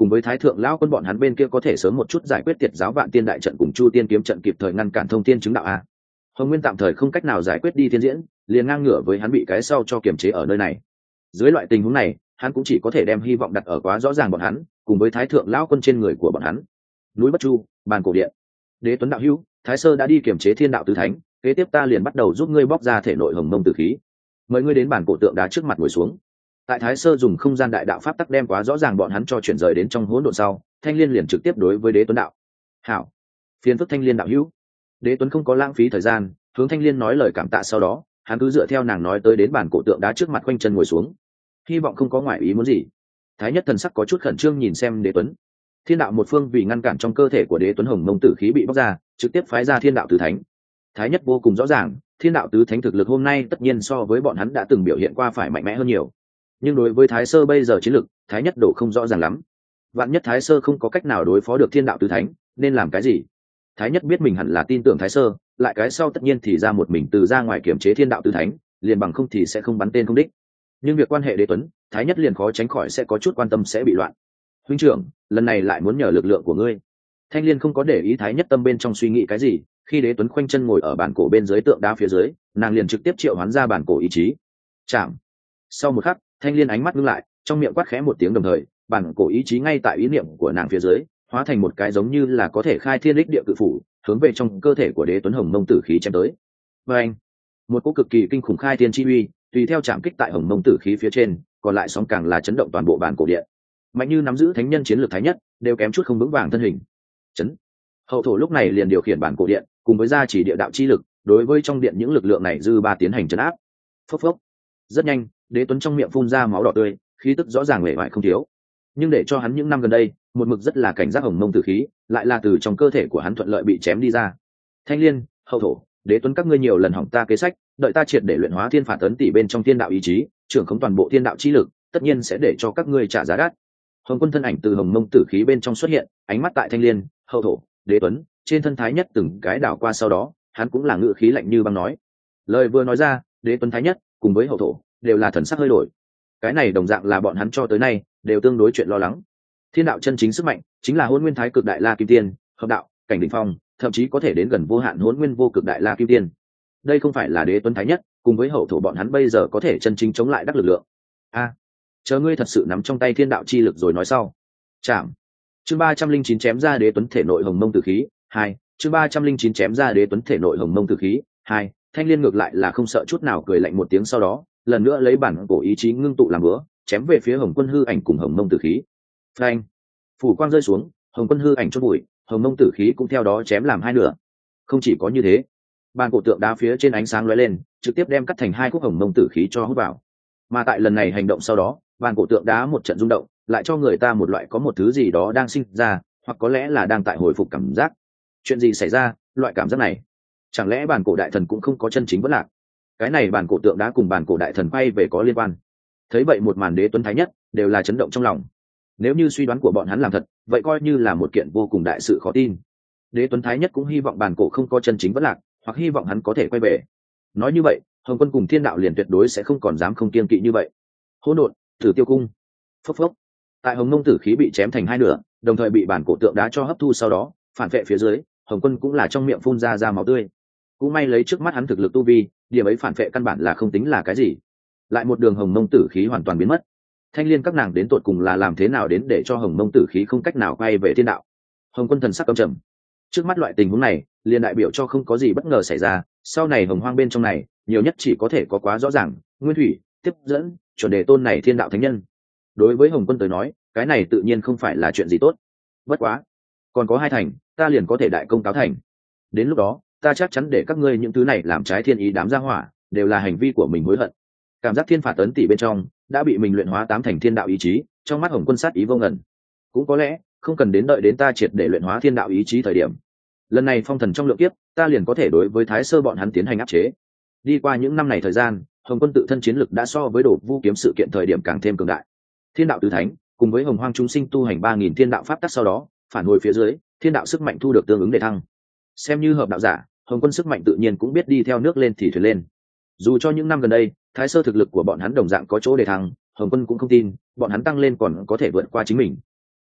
cùng với thái thượng lão quân bọn hắn bên kia có thể sớm một chút giải quyết tiệt giáo vạn tiên đại trận cùng chu tiên kiếm trận kịp thời ngăn cản thông tiên chứng đạo a. Hồng Nguyên tạm thời không cách nào giải quyết đi thiên diễn, liền ngang ngửa với hắn bị cái sau cho kiềm chế ở nơi này. Dưới loại tình huống này, hắn cũng chỉ có thể đem hy vọng đặt ở quá rõ ràng bọn hắn cùng với thái thượng lão quân trên người của bọn hắn. Núi Bất Chu, bàn cổ điện. Đế Tuấn đạo hữu, Thái Sơ đã đi kiềm chế thiên đạo tứ thánh, kế tiếp ta liền bắt đầu giúp ngươi bóc ra thể nội hồng mông tử khí. Mời ngươi đến bàn cổ tượng đá trước mặt ngồi xuống. Tại Thái Sơ dùng không gian đại đạo pháp tắc đem quá rõ ràng bọn hắn cho chuyển rời đến trong hỗn độn sau, Thanh Liên liền trực tiếp đối với Đế Tuấn đạo: "Hảo." Phiền phức Thanh Liên đạo hữu. Đế Tuấn không có lãng phí thời gian, hướng Thanh Liên nói lời cảm tạ, sau đó hắn cứ dựa theo nàng nói tới đến bàn cổ tượng đá trước mặt quanh chân ngồi xuống. Hy vọng không có ngoại ý muốn gì. Thái Nhất thần sắc có chút khẩn trương nhìn xem Đế Tuấn. Thiên đạo một phương vì ngăn cản trong cơ thể của Đế Tuấn hồng mông tử khí bị bóc ra, trực tiếp phái ra thiên đạo tứ thánh. Thái Nhất vô cùng rõ ràng, thiên đạo tứ thánh thực lực hôm nay tất nhiên so với bọn hắn đã từng biểu hiện qua phải mạnh mẽ hơn nhiều. Nhưng đối với Thái Sơ bây giờ chiến lực, Thái Nhất đổ không rõ ràng lắm. Vạn nhất Thái Sơ không có cách nào đối phó được thiên đạo tứ thánh, nên làm cái gì? Thái Nhất biết mình hẳn là tin tưởng Thái Sơ, lại cái sau tất nhiên thì ra một mình từ ra ngoài kiểm chế thiên đạo tứ thánh, liền bằng không thì sẽ không bắn tên không đích. Nhưng việc quan hệ Đế Tuấn, Thái Nhất liền khó tránh khỏi sẽ có chút quan tâm sẽ bị loạn. Huynh trưởng, lần này lại muốn nhờ lực lượng của ngươi. Thanh Liên không có để ý Thái Nhất tâm bên trong suy nghĩ cái gì, khi Đế Tuấn khoanh chân ngồi ở bàn cổ bên dưới tượng đá phía dưới, nàng liền trực tiếp triệu hoán ra bàn cổ ý chí. Chạm. Sau một khắc, Thanh Liên ánh mắt ngưng lại, trong miệng quát khẽ một tiếng, đồng thời, bàn cổ ý chí ngay tại ý niệm của nàng phía dưới, hóa thành một cái giống như là có thể khai thiên đích địa cự phủ, hướng về trong cơ thể của Đế Tuấn hồng mông tử khí chém tới. Và anh, một cỗ cực kỳ kinh khủng khai thiên chi uy, tùy theo chạm kích tại hồng mông tử khí phía trên, còn lại sóng càng là chấn động toàn bộ bàn cổ điện. Mạnh như nắm giữ thánh nhân chiến lược Thái Nhất, đều kém chút không vững vàng thân hình. Chấn. Hậu thổ lúc này liền điều khiển bàn cổ điện, cùng với gia chỉ địa đạo chi lực, đối với trong điện những lực lượng này dư ba tiến hành trấn áp. Phốc phốc. Rất nhanh, Đế Tuấn trong miệng phun ra máu đỏ tươi, khí tức rõ ràng uể oải không thiếu. Nhưng để cho hắn những năm gần đây, một mực rất là cảnh giác hồng mông tử khí, lại là từ trong cơ thể của hắn thuận lợi bị chém đi ra. Thanh Liên, Hậu thổ, Đế Tuấn các ngươi nhiều lần hỏng ta kế sách, đợi ta triệt để luyện hóa thiên phạt ấn tỷ bên trong thiên đạo ý chí, trưởng khống toàn bộ thiên đạo chi lực, tất nhiên sẽ để cho các ngươi trả giá đắt. Hồng Quân thân ảnh từ hồng mông tử khí bên trong xuất hiện, ánh mắt tại Thanh Liên, Hậu thổ, Đế Tuấn trên thân Thái Nhất từng cái đảo qua, sau đó hắn cũng là ngữ khí lạnh như băng nói. Lời vừa nói ra, Đế Tuấn, Thái Nhất cùng với Hậu thổ đều là thần sắc hơi đổi. Cái này đồng dạng là bọn hắn cho tới nay đều tương đối chuyện lo lắng. Thiên đạo chân chính sức mạnh chính là Hỗn Nguyên Thái Cực Đại La Kim Tiên, hợp đạo, cảnh đỉnh phong, thậm chí có thể đến gần vô hạn Hỗn Nguyên Vô Cực Đại La Kim Tiên. Đây không phải là Đế Tuấn, Thái Nhất cùng với Hậu thổ bọn hắn bây giờ có thể chân chính chống lại đắc lực lượng. A, chờ ngươi thật sự nắm trong tay thiên đạo chi lực rồi nói sau. Chạm. Chương ba trăm linh chín chém ra Đế Tuấn thể nội hồng mông tử khí. Hai. Chương ba trăm linh chín chém ra Đế Tuấn thể nội hồng mông tử khí. Hai. Thanh Liên ngược lại là không sợ chút nào, cười lạnh một tiếng, sau đó lần nữa lấy bản cổ ý chí ngưng tụ làm búa, chém về phía Hồng Quân hư ảnh cùng hồng mông tử khí. Phanh. Phủ quang rơi xuống, Hồng Quân hư ảnh chôn bụi, hồng mông tử khí cũng theo đó chém làm hai nửa. Không chỉ có như thế, bàn cổ tượng đá phía trên ánh sáng lóe lên, trực tiếp đem cắt thành hai khúc hồng mông tử khí cho hút vào. Mà tại lần này hành động sau đó, bàn cổ tượng đá một trận rung động, lại cho người ta một loại có một thứ gì đó đang sinh ra, hoặc có lẽ là đang tại hồi phục cảm giác. Chuyện gì xảy ra, loại cảm giác này? Chẳng lẽ bàn cổ đại thần cũng không có chân chính vẫn lạc? Cái này bàn cổ tượng đá cùng bàn cổ đại thần quay về có liên quan? Thấy vậy một màn Đế Tuấn, Thái Nhất đều là chấn động trong lòng. Nếu như suy đoán của bọn hắn làm thật, vậy coi như là một kiện vô cùng đại sự khó tin. Đế Tuấn, Thái Nhất cũng hy vọng bàn cổ không có chân chính vẫn lạc, hoặc hy vọng hắn có thể quay về. Nói như vậy, Hồng Quân cùng thiên đạo liền tuyệt đối sẽ không còn dám không kiêng kỵ như vậy. Hỗn độn, Tử Tiêu Cung. Phốc phốc. Tại hồng mông tử khí bị chém thành hai nửa, đồng thời bị bản cổ tượng đá cho hấp thu, sau đó phản vệ phía dưới, Hồng Quân cũng là trong miệng phun ra ra máu tươi. Cũng may lấy trước mắt hắn thực lực tu vi, điểm ấy phản vệ căn bản là không tính là cái gì. Lại một đường hồng mông tử khí hoàn toàn biến mất. Thanh Liên các nàng đến tột cùng là làm thế nào đến để cho hồng mông tử khí không cách nào quay về thiên đạo? Hồng Quân thần sắc căm trầm. Trước mắt loại tình huống này, liền đại biểu cho không có gì bất ngờ xảy ra, sau này hồng hoang bên trong này, nhiều nhất chỉ có thể có quá rõ ràng, nguyên thủy, tiếp dẫn, chuẩn đề tôn này thiên đạo thánh nhân. Đối với Hồng Quân tới nói, cái này tự nhiên không phải là chuyện gì tốt. Bất quá, còn có hai thành, ta liền có thể đại công cáo thành. Đến lúc đó, ta chắc chắn để các ngươi những thứ này làm trái thiên ý đám gia hỏa, đều là hành vi của mình hối hận. Cảm giác thiên phạt ấn tỷ bên trong đã bị mình luyện hóa tám thành thiên đạo ý chí, trong mắt Hồng Quân sát ý vô ngần. Cũng có lẽ, không cần đến đợi đến ta triệt để luyện hóa thiên đạo ý chí thời điểm. Lần này phong thần trong lượng kiếp, ta liền có thể đối với Thái Sơ bọn hắn tiến hành áp chế. Đi qua những năm này thời gian, Hồng Quân tự thân chiến lực đã so với Đổ Vu kiếm sự kiện thời điểm càng thêm cường đại. Thiên đạo tứ thánh cùng với hồng hoang chúng sinh tu hành ba nghìn thiên đạo pháp tắc, sau đó phản hồi phía dưới, thiên đạo sức mạnh thu được tương ứng đề thăng. Xem như hợp đạo giả, Hồng Quân sức mạnh tự nhiên cũng biết đi theo nước lên thì thuyền lên. Dù cho những năm gần đây, Thái Sơ thực lực của bọn hắn đồng dạng có chỗ đề thăng, Hồng Quân cũng không tin bọn hắn tăng lên còn có thể vượt qua chính mình.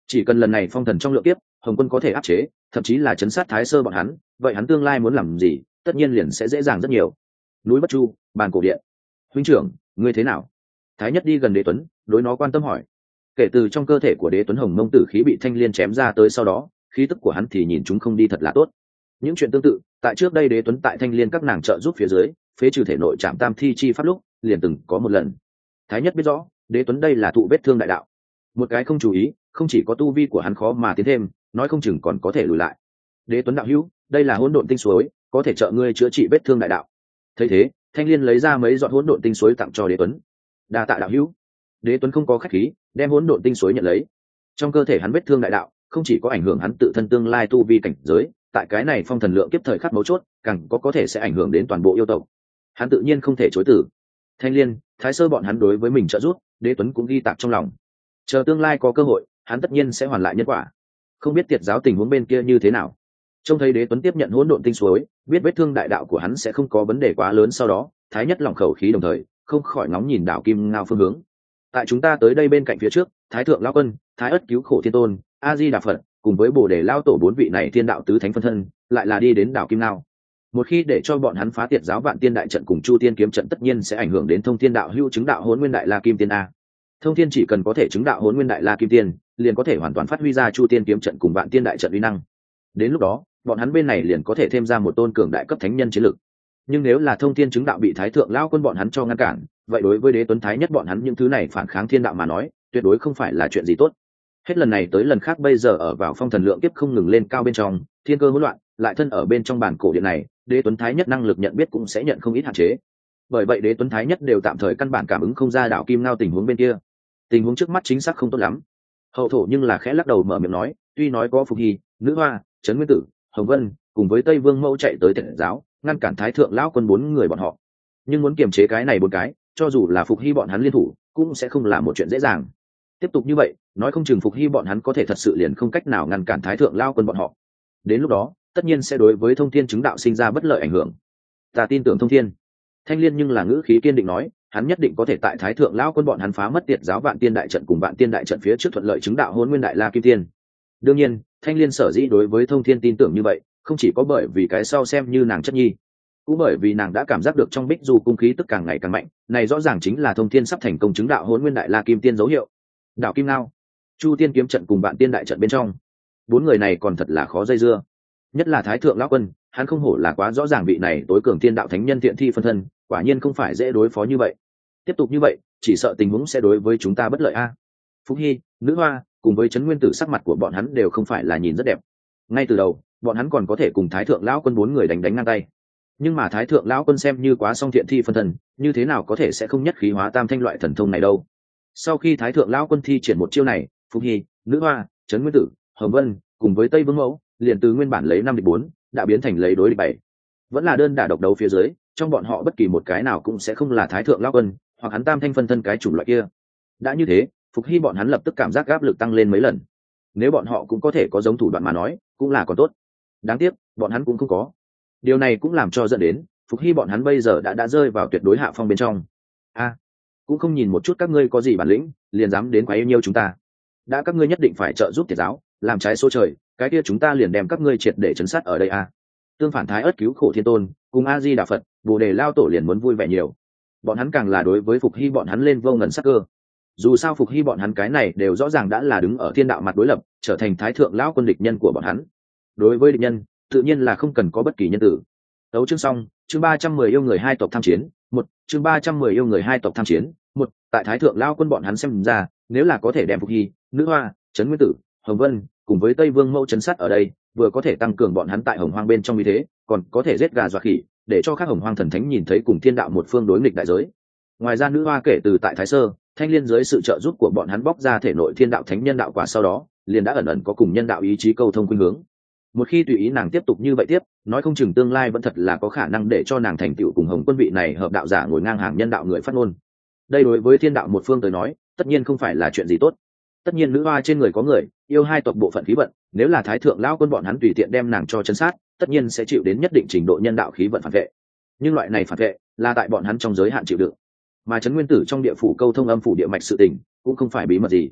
Chỉ cần lần này phong thần trong lượng kiếp Hồng Quân có thể áp chế, thậm chí là chấn sát Thái Sơ bọn hắn, vậy hắn tương lai muốn làm gì tất nhiên liền sẽ dễ dàng rất nhiều. Núi Bất Chu, bàn cổ điện. Huynh trưởng, ngươi thế nào? Thái Nhất đi gần Đế Tuấn, đối nó quan tâm hỏi. Kể từ trong cơ thể của Đế Tuấn hồng mông tử khí bị thanh liên chém ra tới sau đó, khí tức của hắn thì nhìn chúng không đi thật là tốt. Những chuyện tương tự, tại trước đây Đế Tuấn tại thanh liên các nàng trợ giúp phía dưới, phế trừ thể nội trạm tam thi chi pháp lúc, liền từng có một lần. Thái Nhất biết rõ, Đế Tuấn đây là thụ vết thương đại đạo. Một cái không chú ý, không chỉ có tu vi của hắn khó mà tiến thêm, nói không chừng còn có thể lùi lại. Đế Tuấn đạo hữu, đây là hỗn độn tinh suối, có thể trợ ngươi chữa trị vết thương đại đạo. Thấy thế, thanh liên lấy ra mấy giọt hỗn độn tinh suối tặng cho Đế Tuấn. Đa tạ đạo hữu. Đế Tuấn không có khách khí, đem hỗn độn tinh suối nhận lấy. Trong cơ thể hắn vết thương đại đạo, không chỉ có ảnh hưởng hắn tự thân tương lai tu vi cảnh giới, tại cái này phong thần lượng kiếp thời khắc mấu chốt, càng có có thể sẽ ảnh hưởng đến toàn bộ yêu tộc. Hắn tự nhiên không thể chối từ. Thanh liên, Thái Sơ bọn hắn đối với mình trợ giúp, Đế Tuấn cũng ghi tạc trong lòng. Chờ tương lai có cơ hội, hắn tất nhiên sẽ hoàn lại nhân quả. Không biết Tiệt giáo tình huống bên kia như thế nào. Trông thấy Đế Tuấn tiếp nhận hỗn độn tinh suối, biết vết thương đại đạo của hắn sẽ không có vấn đề quá lớn, sau đó Thái Nhất lòng khẩu khí đồng thời không khỏi ngóng nhìn đảo Kim Ngao phương hướng. Tại chúng ta tới đây bên cạnh phía trước, Thái Thượng Lão Quân, Thái Ất Cứu Khổ Thiên Tôn, A Di Đà Phật cùng với Bồ Đề Lao Tổ bốn vị này thiên đạo tứ thánh phân thân, lại là đi đến đảo Kim Ngao. Một khi để cho bọn hắn phá Tiệt giáo Vạn Tiên đại trận cùng Chu Tiên kiếm trận, tất nhiên sẽ ảnh hưởng đến Thông Thiên đạo hữu chứng đạo Hỗn Nguyên đại La Kim Tiên a. Thông Thiên chỉ cần có thể chứng đạo Hỗn Nguyên đại La Kim Tiên, liền có thể hoàn toàn phát huy ra Chu Tiên kiếm trận cùng Vạn Tiên đại trận uy năng. Đến lúc đó, bọn hắn bên này liền có thể thêm ra một tôn cường đại cấp thánh nhân chiến lực. Nhưng nếu là Thông Thiên chứng đạo bị Thái Thượng Lão Quân bọn hắn cho ngăn cản, vậy đối với Đế Tuấn Thái Nhất bọn hắn những thứ này phản kháng thiên đạo mà nói, tuyệt đối không phải là chuyện gì tốt. Hết lần này tới lần khác bây giờ ở vào phong thần lượng kiếp không ngừng lên cao bên trong, thiên cơ hỗn loạn, lại thân ở bên trong bản cổ điện này, Đế Tuấn Thái Nhất năng lực nhận biết cũng sẽ nhận không ít hạn chế. Bởi vậy Đế Tuấn Thái Nhất đều tạm thời căn bản cảm ứng không ra đảo Kim Ngao tình huống bên kia. Tình huống trước mắt chính xác không tốt lắm. Hậu thổ nhưng là khẽ lắc đầu mở miệng nói, tuy nói có Phục Hy, Nữ Hoa, Trấn Nguyên Tử, Hồng Vân cùng với Tây Vương Mẫu chạy tới Tiệt giáo, ngăn cản Thái Thượng Lão Quân bốn người bọn họ, nhưng muốn kiềm chế cái này bốn cái, cho dù là Phục Hy bọn hắn liên thủ, cũng sẽ không là một chuyện dễ dàng. Tiếp tục như vậy, nói không chừng Phục Hy bọn hắn có thể thật sự liền không cách nào ngăn cản Thái Thượng Lão Quân bọn họ. Đến lúc đó, tất nhiên sẽ đối với Thông Thiên chứng đạo sinh ra bất lợi ảnh hưởng. Ta tin tưởng Thông Thiên. Thanh Liên nhưng là ngữ khí kiên định nói, hắn nhất định có thể tại Thái Thượng Lão Quân bọn hắn phá mất Tiệt giáo Vạn Tiên đại trận cùng Vạn Tiên đại trận phía trước thuận lợi chứng đạo Hỗn Nguyên đại La Kim Tiên. Đương nhiên, Thanh Liên sở dĩ đối với Thông Thiên tin tưởng như vậy, không chỉ có bởi vì cái sau xem như nàng chất nhi, cũng bởi vì nàng đã cảm giác được trong Bích Du cung khí tức càng ngày càng mạnh, này rõ ràng chính là Thông Thiên sắp thành công chứng đạo Hỗn Nguyên đại La Kim Tiên dấu hiệu. Đạo Kim Ngao, Chu Tiên kiếm trận cùng Vạn Tiên đại trận bên trong, bốn người này còn thật là khó dây dưa. Nhất là Thái Thượng Lão Quân, hắn không hổ là quá rõ ràng vị này tối cường tiên đạo thánh nhân thiện thi phân thân, quả nhiên không phải dễ đối phó như vậy. Tiếp tục như vậy, chỉ sợ tình huống sẽ đối với chúng ta bất lợi a. Phúc Hy, Nữ Hoa cùng với Trấn Nguyên Tử sắc mặt của bọn hắn đều không phải là nhìn rất đẹp. Ngay từ đầu, bọn hắn còn có thể cùng Thái Thượng Lão Quân bốn người đánh đánh ngang tay. Nhưng mà Thái Thượng Lão Quân xem như quá song thiện thi phân thân, như thế nào có thể sẽ không nhất khí hóa tam thanh loại thần thông này đâu. Sau khi Thái Thượng Lão Quân thi triển một chiêu này, Phúc Hy, Nữ Hoa, Trấn Nguyên Tử, Hồng Vân cùng với Tây Vương Mẫu, liền từ nguyên bản lấy năm địch bốn, đã biến thành lấy đối địch bảy. Vẫn là đơn đả độc đấu phía dưới, trong bọn họ bất kỳ một cái nào cũng sẽ không là Thái Thượng Lão Quân, hoặc hắn tam thanh phân thân cái chủng loại kia. Đã như thế, Phục Hy bọn hắn lập tức cảm giác áp lực tăng lên mấy lần. Nếu bọn họ cũng có thể có giống thủ đoạn mà nói, cũng là còn tốt. Đáng tiếc, bọn hắn cũng không có. Điều này cũng làm cho dẫn đến, Phục Hy bọn hắn bây giờ đã đã rơi vào tuyệt đối hạ phong bên trong. A, cũng không nhìn một chút các ngươi có gì bản lĩnh, liền dám đến quá yêu nhiêu chúng ta. Đã các ngươi nhất định phải trợ giúp Tiệt giáo, làm trái số trời, cái kia chúng ta liền đem các ngươi triệt để trấn sát ở đây a. Tương phản Thái Ất Cứu Khổ Thiên Tôn, cùng A Di Đà Phật, Bồ Đề Lao Tổ liền muốn vui vẻ nhiều. Bọn hắn càng là đối với Phục Hy bọn hắn lên vô ngần sắc cơ. Dù sao Phục Hy bọn hắn cái này đều rõ ràng đã là đứng ở thiên đạo mặt đối lập, trở thành Thái Thượng Lão Quân địch nhân của bọn hắn. Đối với địch nhân, tự nhiên là không cần có bất kỳ nhân tử. Tấu chương xong, chương ba trăm mười yêu người hai tộc tham chiến, một, chương ba trăm mười yêu người hai tộc tham chiến, một, tại Thái Thượng Lão Quân bọn hắn xem ra, nếu là có thể đem Phục Hy, Nữ Hoa, Trấn Nguyên Tử, Hồng Vân cùng với Tây Vương Mẫu trấn sát ở đây, vừa có thể tăng cường bọn hắn tại Hồng Hoang bên trong như thế, còn có thể giết gà dọa khỉ, để cho các Hồng Hoang thần thánh nhìn thấy cùng thiên đạo một phương đối nghịch đại giới. Ngoài ra Nữ Hoa kể từ tại Thái Sơ, Thanh Liên dưới sự trợ giúp của bọn hắn bóc ra thể nội thiên đạo thánh nhân đạo quả sau đó, liền đã ẩn ẩn có cùng nhân đạo ý chí câu thông khuynh hướng. Một khi tùy ý nàng tiếp tục như vậy tiếp, nói không chừng tương lai vẫn thật là có khả năng để cho nàng thành tựu cùng Hồng Quân vị này hợp đạo giả ngồi ngang hàng nhân đạo người phát ngôn. Đây đối với thiên đạo một phương tới nói, tất nhiên không phải là chuyện gì tốt. Tất nhiên Nữ Hoa trên người có người yêu hai tộc bộ phận khí vận, nếu là Thái Thượng Lão Quân bọn hắn tùy tiện đem nàng cho chấn sát, tất nhiên sẽ chịu đến nhất định trình độ nhân đạo khí vận phản vệ. Nhưng loại này phản vệ là tại bọn hắn trong giới hạn chịu đựng. Mà Trấn Nguyên Tử trong địa phủ câu thông âm phủ địa mạch sự tình, cũng không phải bí mật gì.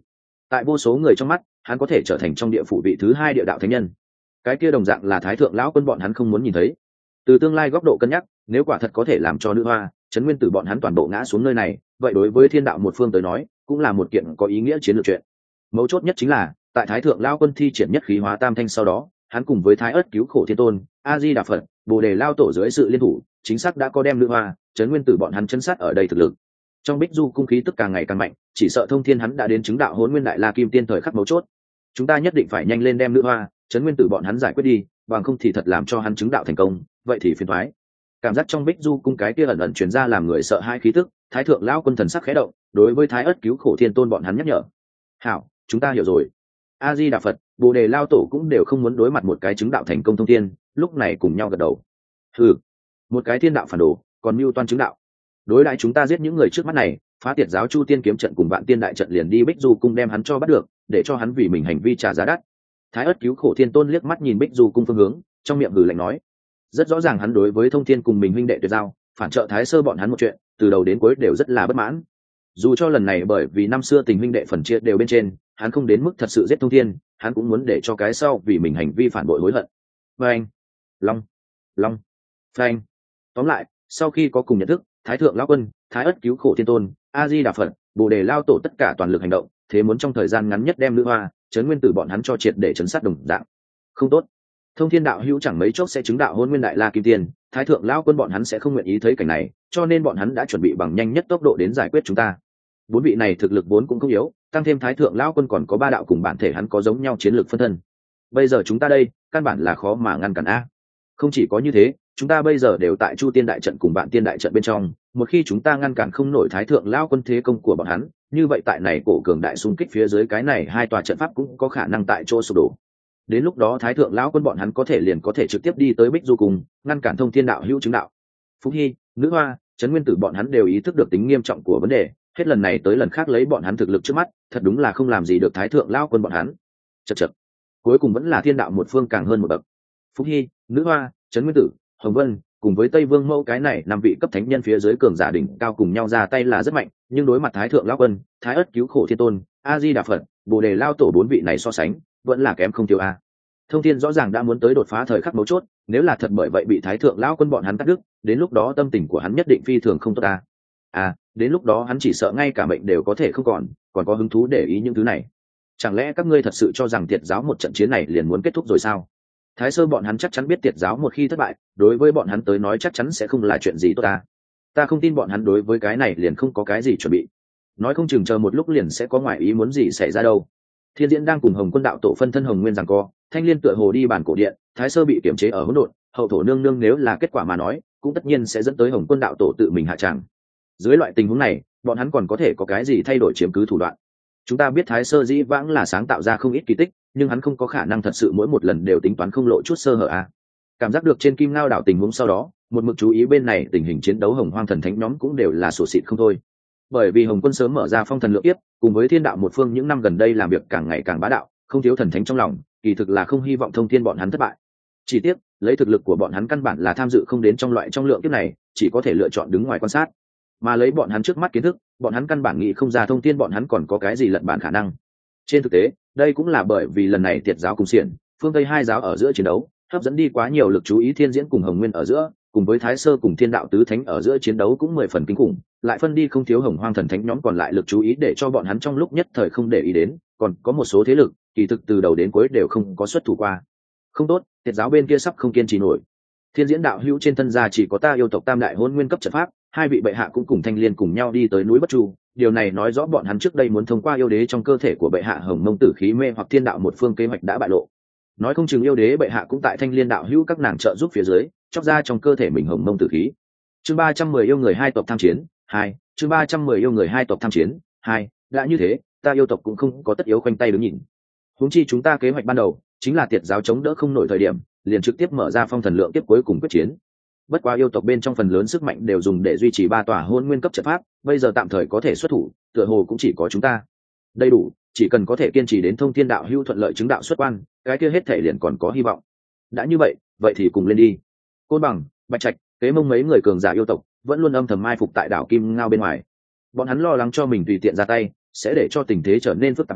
tại vô số người trong mắt hắn có thể trở thành trong địa phủ vị thứ hai địa đạo thánh nhân. Cái kia đồng dạng là thái thượng lão quân bọn hắn không muốn nhìn thấy. Từ tương lai góc độ cân nhắc, nếu quả thật có thể làm cho nữ hoa trấn nguyên tử bọn hắn toàn bộ ngã xuống nơi này, vậy đối với thiên đạo một phương tới nói cũng là một kiện có ý nghĩa chiến lược chuyện. Mấu chốt nhất chính là tại thái thượng lão quân thi triển nhất khí hóa tam thanh sau đó, hắn cùng với thái ất cứu khổ thiên tôn, a di đà phật, bồ đề lao tổ dưới sự liên thủ chính xác đã có đem nữ hoa trấn nguyên tử bọn hắn chân sát ở đây thực lực. Trong bích du cung khí tức càng ngày càng mạnh, chỉ sợ thông thiên hắn đã đến chứng đạo hỗn nguyên đại la kim tiên thời khắc mấu chốt. Chúng ta nhất định phải nhanh lên đem nữ hoa trấn nguyên tử bọn hắn giải quyết đi, bằng không thì thật làm cho hắn chứng đạo thành công vậy thì phiền thoái. Cảm giác trong bích du cung cái kia ẩn ẩn truyền ra làm người sợ hai khí tức, thái thượng lão quân thần sắc khẽ động, đối với thái ất cứu khổ thiên tôn bọn hắn nhắc nhở. Hảo, chúng ta hiểu rồi. A di đà phật, bồ đề lao tổ cũng đều không muốn đối mặt một cái chứng đạo thành công thông thiên, lúc này cùng nhau gật đầu. Ừ, một cái thiên đạo phản đồ còn mưu toan chứng đạo, đối đãi chúng ta giết những người trước mắt này, phá tiệt giáo chu tiên kiếm trận cùng vạn tiên đại trận liền đi bích du cung đem hắn cho bắt được, để cho hắn vì mình hành vi trả giá đắt. Thái ất cứu khổ thiên tôn liếc mắt nhìn bích du cung phương hướng, trong miệng hừ lạnh nói. Rất rõ ràng hắn đối với thông thiên cùng mình huynh đệ tuyệt giao, phản trợ thái sơ bọn hắn một chuyện, từ đầu đến cuối đều rất là bất mãn. Dù cho lần này bởi vì năm xưa tình huynh đệ phần chia đều bên trên, hắn không đến mức thật sự giết thông thiên, hắn cũng muốn để cho cái sau vì mình hành vi phản bội hối hận. Phanh, long, long, phanh. Tóm lại, sau khi có cùng nhận thức, thái thượng lão quân, thái ất cứu khổ thiên tôn, a di đà phật, bồ đề lao tổ tất cả toàn lực hành động, thế muốn trong thời gian ngắn nhất đem nữ hoa trấn nguyên tử bọn hắn cho triệt để chấn sát đồng dạng. Không tốt, thông thiên đạo hữu chẳng mấy chốc sẽ chứng đạo hôn nguyên đại la kim tiên, thái thượng lão quân bọn hắn sẽ không nguyện ý thấy cảnh này, cho nên bọn hắn đã chuẩn bị bằng nhanh nhất tốc độ đến giải quyết chúng ta. Bốn vị này thực lực vốn cũng không yếu, tăng thêm thái thượng lão quân còn có ba đạo cùng bản thể hắn có giống nhau chiến lược phân thân. Bây giờ chúng ta đây căn bản là khó mà ngăn cản a. Không chỉ có như thế, chúng ta bây giờ đều tại chu tiên đại trận cùng vạn tiên đại trận bên trong, một khi chúng ta ngăn cản không nổi thái thượng lão quân thế công của bọn hắn, như vậy tại này cổ cường đại xung kích phía dưới cái này hai tòa trận pháp cũng có khả năng tại chỗ sụp đổ. Đến lúc đó thái thượng lão quân bọn hắn có thể liền có thể trực tiếp đi tới bích du cùng ngăn cản thông thiên đạo hữu chứng đạo. Phúc Hy, nữ hoa, trấn nguyên tử bọn hắn đều ý thức được tính nghiêm trọng của vấn đề, hết lần này tới lần khác lấy bọn hắn thực lực trước mắt, thật đúng là không làm gì được thái thượng lão quân bọn hắn. Chậc chậc, cuối cùng vẫn là thiên đạo một phương càng hơn một bậc. Phúc Hy, nữ hoa, trấn nguyên tử, hồng vân cùng với tây vương mẫu cái này năm vị cấp thánh nhân phía dưới cường giả đỉnh cao cùng nhau ra tay là rất mạnh, nhưng đối mặt thái thượng lão quân, thái ất cứu khổ thiên tôn, a di đà phật, bồ đề lao tổ bốn vị này so sánh vẫn là kém không thiếu a. Thông thiên rõ ràng đã muốn tới đột phá thời khắc mấu chốt, nếu là thật bởi vậy bị thái thượng lão quân bọn hắn cắt đứt, đến lúc đó tâm tình của hắn nhất định phi thường không tốt a. À, đến lúc đó hắn chỉ sợ ngay cả mệnh đều có thể không còn, còn có hứng thú để ý những thứ này. Chẳng lẽ các ngươi thật sự cho rằng tiệt giáo một trận chiến này liền muốn kết thúc rồi sao? Thái sơ bọn hắn chắc chắn biết tiệt giáo một khi thất bại, đối với bọn hắn tới nói chắc chắn sẽ không là chuyện gì tốt ta. Ta không tin bọn hắn đối với cái này liền không có cái gì chuẩn bị. Nói không chừng chờ một lúc liền sẽ có ngoại ý muốn gì xảy ra đâu. Thiên Diễn đang cùng Hồng Quân đạo tổ phân thân Hồng Nguyên giằng co, Thanh Liên tựa hồ đi bàn cổ điện, Thái sơ bị kiểm chế ở hỗn độn, hậu thổ nương nương nếu là kết quả mà nói, cũng tất nhiên sẽ dẫn tới Hồng Quân đạo tổ tự mình hạ tràng. Dưới loại tình huống này, bọn hắn còn có thể có cái gì thay đổi chiếm cứ thủ đoạn? Chúng ta biết Thái sơ dĩ vãng là sáng tạo ra không ít kỳ tích, nhưng hắn không có khả năng thật sự mỗi một lần đều tính toán không lộ chút sơ hở à. Cảm giác được trên Kim Ngao đảo tình huống sau đó, một mực chú ý bên này tình hình chiến đấu Hồng Hoang thần thánh nhóm cũng đều là sổ xịt không thôi. Bởi vì Hồng Quân sớm mở ra phong thần lượng tiếp, cùng với thiên đạo một phương những năm gần đây làm việc càng ngày càng bá đạo, không thiếu thần thánh trong lòng, kỳ thực là không hy vọng thông thiên bọn hắn thất bại. Chỉ tiếc, lấy thực lực của bọn hắn căn bản là tham dự không đến trong loại trong lượng tiếp này, chỉ có thể lựa chọn đứng ngoài quan sát. Mà lấy bọn hắn trước mắt kiến thức, bọn hắn căn bản nghĩ không ra thông thiên bọn hắn còn có cái gì lật bản khả năng. Trên thực tế, đây cũng là bởi vì lần này tiệt giáo cùng xiển, phương Tây hai giáo ở giữa chiến đấu, hấp dẫn đi quá nhiều lực chú ý Thiên Diễn cùng Hồng Nguyên ở giữa, cùng với Thái sơ cùng Thiên đạo tứ thánh ở giữa chiến đấu cũng mười phần kinh khủng, lại phân đi không thiếu Hồng Hoang thần thánh nhóm còn lại lực chú ý để cho bọn hắn trong lúc nhất thời không để ý đến, còn có một số thế lực, kỳ thực từ đầu đến cuối đều không có xuất thủ qua. Không tốt, tiệt giáo bên kia sắp không kiên trì nổi. Thiên Diễn đạo hữu trên thân gia chỉ có ta yêu tộc tam đại hôn nguyên cấp trận pháp, hai vị bệ hạ cũng cùng Thanh Liên cùng nhau đi tới núi Bất Chu, điều này nói rõ bọn hắn trước đây muốn thông qua yêu đế trong cơ thể của bệ hạ Hồng Mông tử khí mê hoặc thiên đạo một phương kế hoạch đã bại lộ. Nói không chừng yêu đế bệ hạ cũng tại Thanh Liên đạo hữu các nàng trợ giúp phía dưới, chóc ra trong cơ thể mình Hồng Mông tử khí. Chương ba trăm mười yêu người hai tộc tham chiến, hai, chương ba trăm mười yêu người hai tộc tham chiến, hai, đã như thế, ta yêu tộc cũng không có tất yếu khoanh tay đứng nhìn. Huống chi chúng ta kế hoạch ban đầu chính là tiệt giáo chống đỡ không nổi thời điểm, liền trực tiếp mở ra phong thần lượng tiếp cuối cùng quyết chiến. Bất quá yêu tộc bên trong phần lớn sức mạnh đều dùng để duy trì ba tòa hôn nguyên cấp trận pháp, bây giờ tạm thời có thể xuất thủ, tựa hồ cũng chỉ có chúng ta. Đầy đủ, chỉ cần có thể kiên trì đến thông thiên đạo hữu thuận lợi chứng đạo xuất quan, cái kia hết thể liền còn có hy vọng. Đã như vậy, vậy thì cùng lên đi. Côn Bằng, Bạch Trạch, Kế Mông mấy người cường giả yêu tộc vẫn luôn âm thầm mai phục tại đảo Kim Ngao bên ngoài. Bọn hắn lo lắng cho mình tùy tiện ra tay, sẽ để cho tình thế trở nên phức tạp hơn,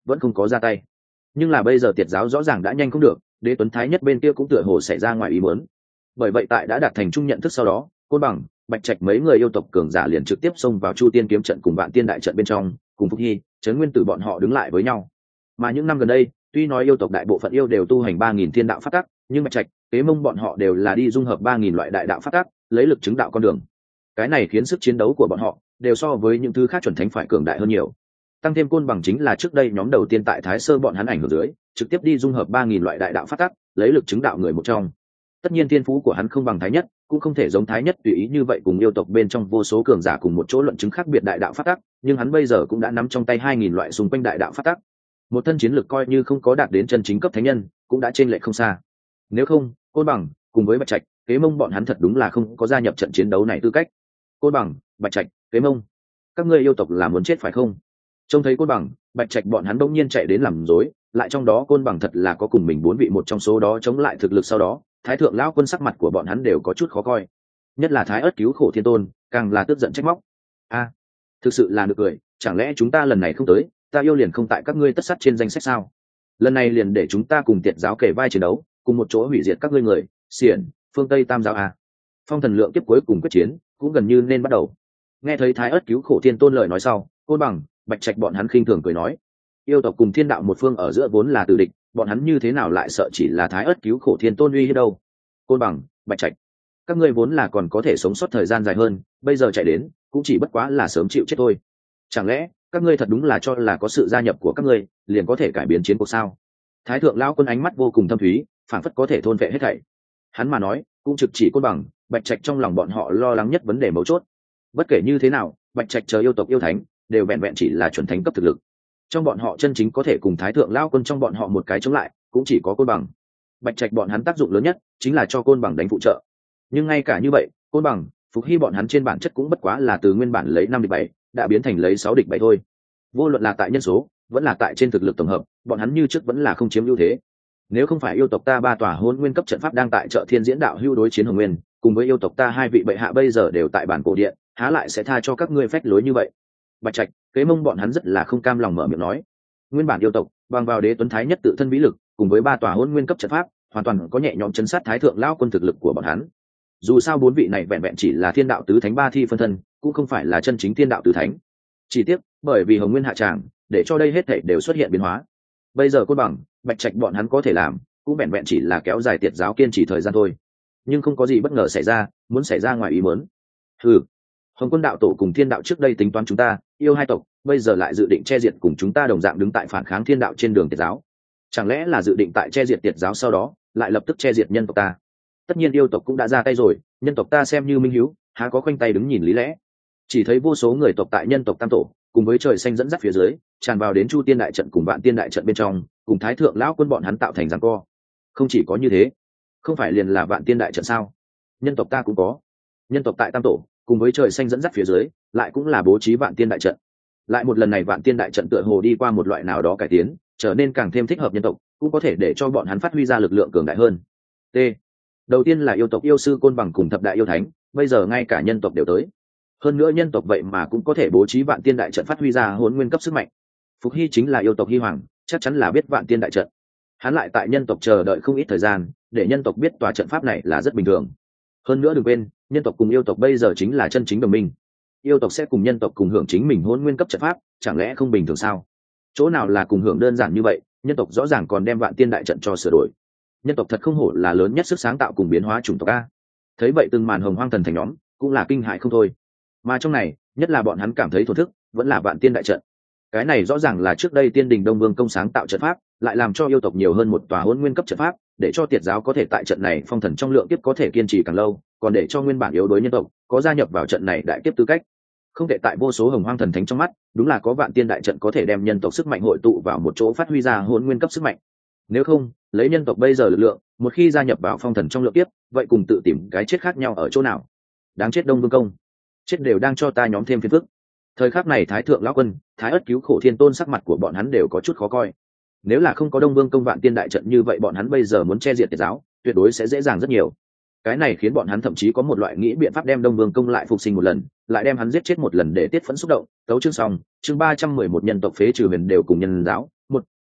vẫn không có ra tay. Nhưng là bây giờ tiệt giáo rõ ràng đã nhanh không được, đế tuấn thái nhất bên kia cũng tựa hồ xảy ra ngoài ý muốn. Bởi vậy tại đã đạt thành chung nhận thức sau đó, Côn Bằng, Bạch Trạch mấy người yêu tộc cường giả liền trực tiếp xông vào Chu Tiên kiếm trận cùng Vạn Tiên đại trận bên trong, cùng Phúc Hy, Trấn Nguyên Tử bọn họ đứng lại với nhau. Mà những năm gần đây, tuy nói yêu tộc đại bộ phận yêu đều tu hành ba nghìn thiên đạo pháp tắc, nhưng Bạch Trạch, Kế Mông bọn họ đều là đi dung hợp ba nghìn loại đại đạo pháp tắc, lấy lực chứng đạo con đường. Cái này khiến sức chiến đấu của bọn họ đều so với những thứ khác chuẩn thánh phải cường đại hơn nhiều. Tăng thêm Côn Bằng chính là trước đây nhóm đầu tiên tại Thái Sơ bọn hắn ảnh hưởng dưới, trực tiếp đi dung hợp ba nghìn loại đại đạo pháp tắc, lấy lực chứng đạo người một trong. Tất nhiên thiên phú của hắn không bằng Thái Nhất, cũng không thể giống Thái Nhất tùy ý như vậy cùng yêu tộc bên trong vô số cường giả cùng một chỗ luận chứng khác biệt đại đạo pháp tắc, nhưng hắn bây giờ cũng đã nắm trong tay hai nghìn loại xung quanh đại đạo pháp tắc. Một thân chiến lực coi như không có đạt đến chân chính cấp thánh nhân, cũng đã trên lệch không xa. Nếu không, Côn Bằng cùng với Bạch Trạch, Kế Mông bọn hắn thật đúng là không có gia nhập trận chiến đấu này tư cách. Côn Bằng, Bạch Trạch, Kế Mông, các ngươi yêu tộc là muốn chết phải không? Trông thấy Côn Bằng, Bạch Trạch bọn hắn bỗng nhiên chạy đến làm rối, lại trong đó Côn Bằng thật là có cùng mình bốn vị một trong số đó chống lại thực lực, sau đó Thái thượng lão quân sắc mặt của bọn hắn đều có chút khó coi, nhất là Thái Ức cứu khổ thiên tôn càng là tức giận trách móc. A, thực sự là được cười, chẳng lẽ chúng ta lần này không tới, ta yêu liền không tại các ngươi tất sắt trên danh sách sao? Lần này liền để chúng ta cùng tiệt giáo kể vai chiến đấu, cùng một chỗ hủy diệt các ngươi người xiển phương Tây tam giáo a. Phong thần lượng kiếp cuối cùng quyết chiến cũng gần như nên bắt đầu. Nghe thấy Thái Ức cứu khổ thiên tôn lời nói sau, Côn Bằng, Bạch Trạch bọn hắn khinh thường cười nói, yêu tộc cùng thiên đạo một phương ở giữa vốn là tử địch, bọn hắn như thế nào lại sợ chỉ là Thái Ức cứu khổ thiên tôn uy hiếp đâu? Côn Bằng, Bạch Trạch, các ngươi vốn là còn có thể sống sót thời gian dài hơn, bây giờ chạy đến cũng chỉ bất quá là sớm chịu chết thôi. Chẳng lẽ các ngươi thật đúng là cho là có sự gia nhập của các ngươi liền có thể cải biến chiến cuộc sao? Thái thượng lão quân ánh mắt vô cùng thâm thúy, phảng phất có thể thôn vệ hết thảy. Hắn mà nói cũng trực chỉ Côn Bằng, Bạch Trạch trong lòng bọn họ lo lắng nhất vấn đề mấu chốt. Bất kể như thế nào, Bạch Trạch chờ yêu tộc yêu thánh đều vẹn vẹn chỉ là chuẩn thánh cấp thực lực, trong bọn họ chân chính có thể cùng Thái thượng lão quân trong bọn họ một cái chống lại cũng chỉ có Côn Bằng. Bạch Trạch bọn hắn tác dụng lớn nhất chính là cho Côn Bằng đánh phụ trợ, nhưng ngay cả như vậy, Côn Bằng, Phục Hy bọn hắn trên bản chất cũng bất quá là từ nguyên bản lấy năm địch bảy đã biến thành lấy sáu địch bảy thôi. Vô luận là tại nhân số vẫn là tại trên thực lực tổng hợp, bọn hắn như trước vẫn là không chiếm ưu thế. Nếu không phải yêu tộc ta ba tòa hôn nguyên cấp trận pháp đang tại Chợ Thiên Diễn đạo hưu đối chiến Hồng Nguyên, cùng với yêu tộc ta hai vị bệ hạ bây giờ đều tại bản cổ điện, há lại sẽ tha cho các ngươi phách lối như vậy? Bạch Trạch, Kế Mông bọn hắn rất là không cam lòng mở miệng nói, nguyên bản yêu tộc bằng vào đế tuấn thái nhất tự thân vĩ lực cùng với ba tòa hôn nguyên cấp trận pháp hoàn toàn có nhẹ nhõm chấn sát Thái thượng lão quân thực lực của bọn hắn. Dù sao bốn vị này vẹn vẹn chỉ là thiên đạo tứ thánh ba thi phân thân, cũng không phải là chân chính thiên đạo tứ thánh. Chỉ tiếc bởi vì Hồng Nguyên hạ tràng, để cho đây hết thảy đều xuất hiện biến hóa. Bây giờ Côn Bằng, Bạch Trạch bọn hắn có thể làm cũng vẹn vẹn chỉ là kéo dài tiệt giáo kiên trì thời gian thôi. Nhưng không có gì bất ngờ xảy ra, muốn xảy ra ngoài ý muốn. Hừ, Hồng Quân đạo tổ cùng thiên đạo trước đây tính toán chúng ta yêu hai tộc, bây giờ lại dự định che diệt cùng chúng ta đồng dạng đứng tại phản kháng thiên đạo trên đường tiệt giáo. Chẳng lẽ là dự định tại che diệt tiệt giáo sau đó lại lập tức che diệt nhân tộc ta? Tất nhiên yêu tộc cũng đã ra tay rồi, nhân tộc ta xem như minh hiếu, há có khoanh tay đứng nhìn lý lẽ? Chỉ thấy vô số người tộc tại nhân tộc tam tổ cùng với trời xanh dẫn dắt phía dưới tràn vào đến Chu Tiên đại trận cùng Vạn Tiên đại trận bên trong, cùng Thái thượng lão quân bọn hắn tạo thành giằng co. Không chỉ có như thế, không phải liền là Vạn Tiên đại trận sao? Nhân tộc ta cũng có. Nhân tộc tại tam tổ cùng với trời xanh dẫn dắt phía dưới lại cũng là bố trí Vạn Tiên đại trận. Lại một lần này Vạn Tiên đại trận tựa hồ đi qua một loại nào đó cải tiến, trở nên càng thêm thích hợp nhân tộc, cũng có thể để cho bọn hắn phát huy ra lực lượng cường đại hơn. T. Đầu tiên là yêu tộc yêu sư Côn Bằng cùng thập đại yêu thánh, bây giờ ngay cả nhân tộc đều tới. Hơn nữa nhân tộc vậy mà cũng có thể bố trí Vạn Tiên đại trận phát huy ra hồn nguyên cấp sức mạnh. Phục Hy chính là yêu tộc Hy Hoàng, chắc chắn là biết Vạn Tiên đại trận. Hắn lại tại nhân tộc chờ đợi không ít thời gian, để nhân tộc biết tòa trận pháp này là rất bình thường. Hơn nữa đừng quên, nhân tộc cùng yêu tộc bây giờ chính là chân chính đồng minh. Yêu tộc sẽ cùng nhân tộc cùng hưởng chính mình hồn nguyên cấp trận pháp, chẳng lẽ không bình thường sao? Chỗ nào là cùng hưởng đơn giản như vậy, nhân tộc rõ ràng còn đem Vạn Tiên đại trận cho sửa đổi. Nhân tộc thật không hổ là lớn nhất sức sáng tạo cùng biến hóa chủng tộc a. Thấy vậy từng màn hồng hoang thần thành nhóm cũng là kinh hãi không thôi. Mà trong này, nhất là bọn hắn cảm thấy thổ thức, vẫn là Vạn Tiên đại trận. Cái này rõ ràng là trước đây Tiên Đình Đông Vương công sáng tạo trận pháp, lại làm cho yêu tộc nhiều hơn một tòa hỗn nguyên cấp trận pháp, để cho tiệt giáo có thể tại trận này phong thần trong lượng kiếp có thể kiên trì càng lâu, còn để cho nguyên bản yếu đuối nhân tộc có gia nhập vào trận này đại kiếp tư cách. Không thể tại vô số hồng hoang thần thánh trong mắt, đúng là có Vạn Tiên đại trận có thể đem nhân tộc sức mạnh hội tụ vào một chỗ phát huy ra hỗn nguyên cấp sức mạnh. Nếu không, lấy nhân tộc bây giờ lực lượng, một khi gia nhập vào phong thần trong lượng kiếp, vậy cùng tự tìm cái chết khác nhau ở chỗ nào? Đáng chết Đông Vương công, chết đều đang cho ta nhóm thêm phiền phức. Thời khắc này Thái thượng lão quân, Thái Ức cứu khổ thiên tôn sắc mặt của bọn hắn đều có chút khó coi. Nếu là không có Đông Vương công Vạn Tiên đại trận như vậy, bọn hắn bây giờ muốn che diệt tiệt giáo, tuyệt đối sẽ dễ dàng rất nhiều. Cái này khiến bọn hắn thậm chí có một loại nghĩ biện pháp đem Đông Vương công lại phục sinh một lần, lại đem hắn giết chết một lần để tiết phẫn xúc động. Tấu chương xong, chương ba trăm mười một nhân tộc phế trừ huyền đều cùng nhân giáo, một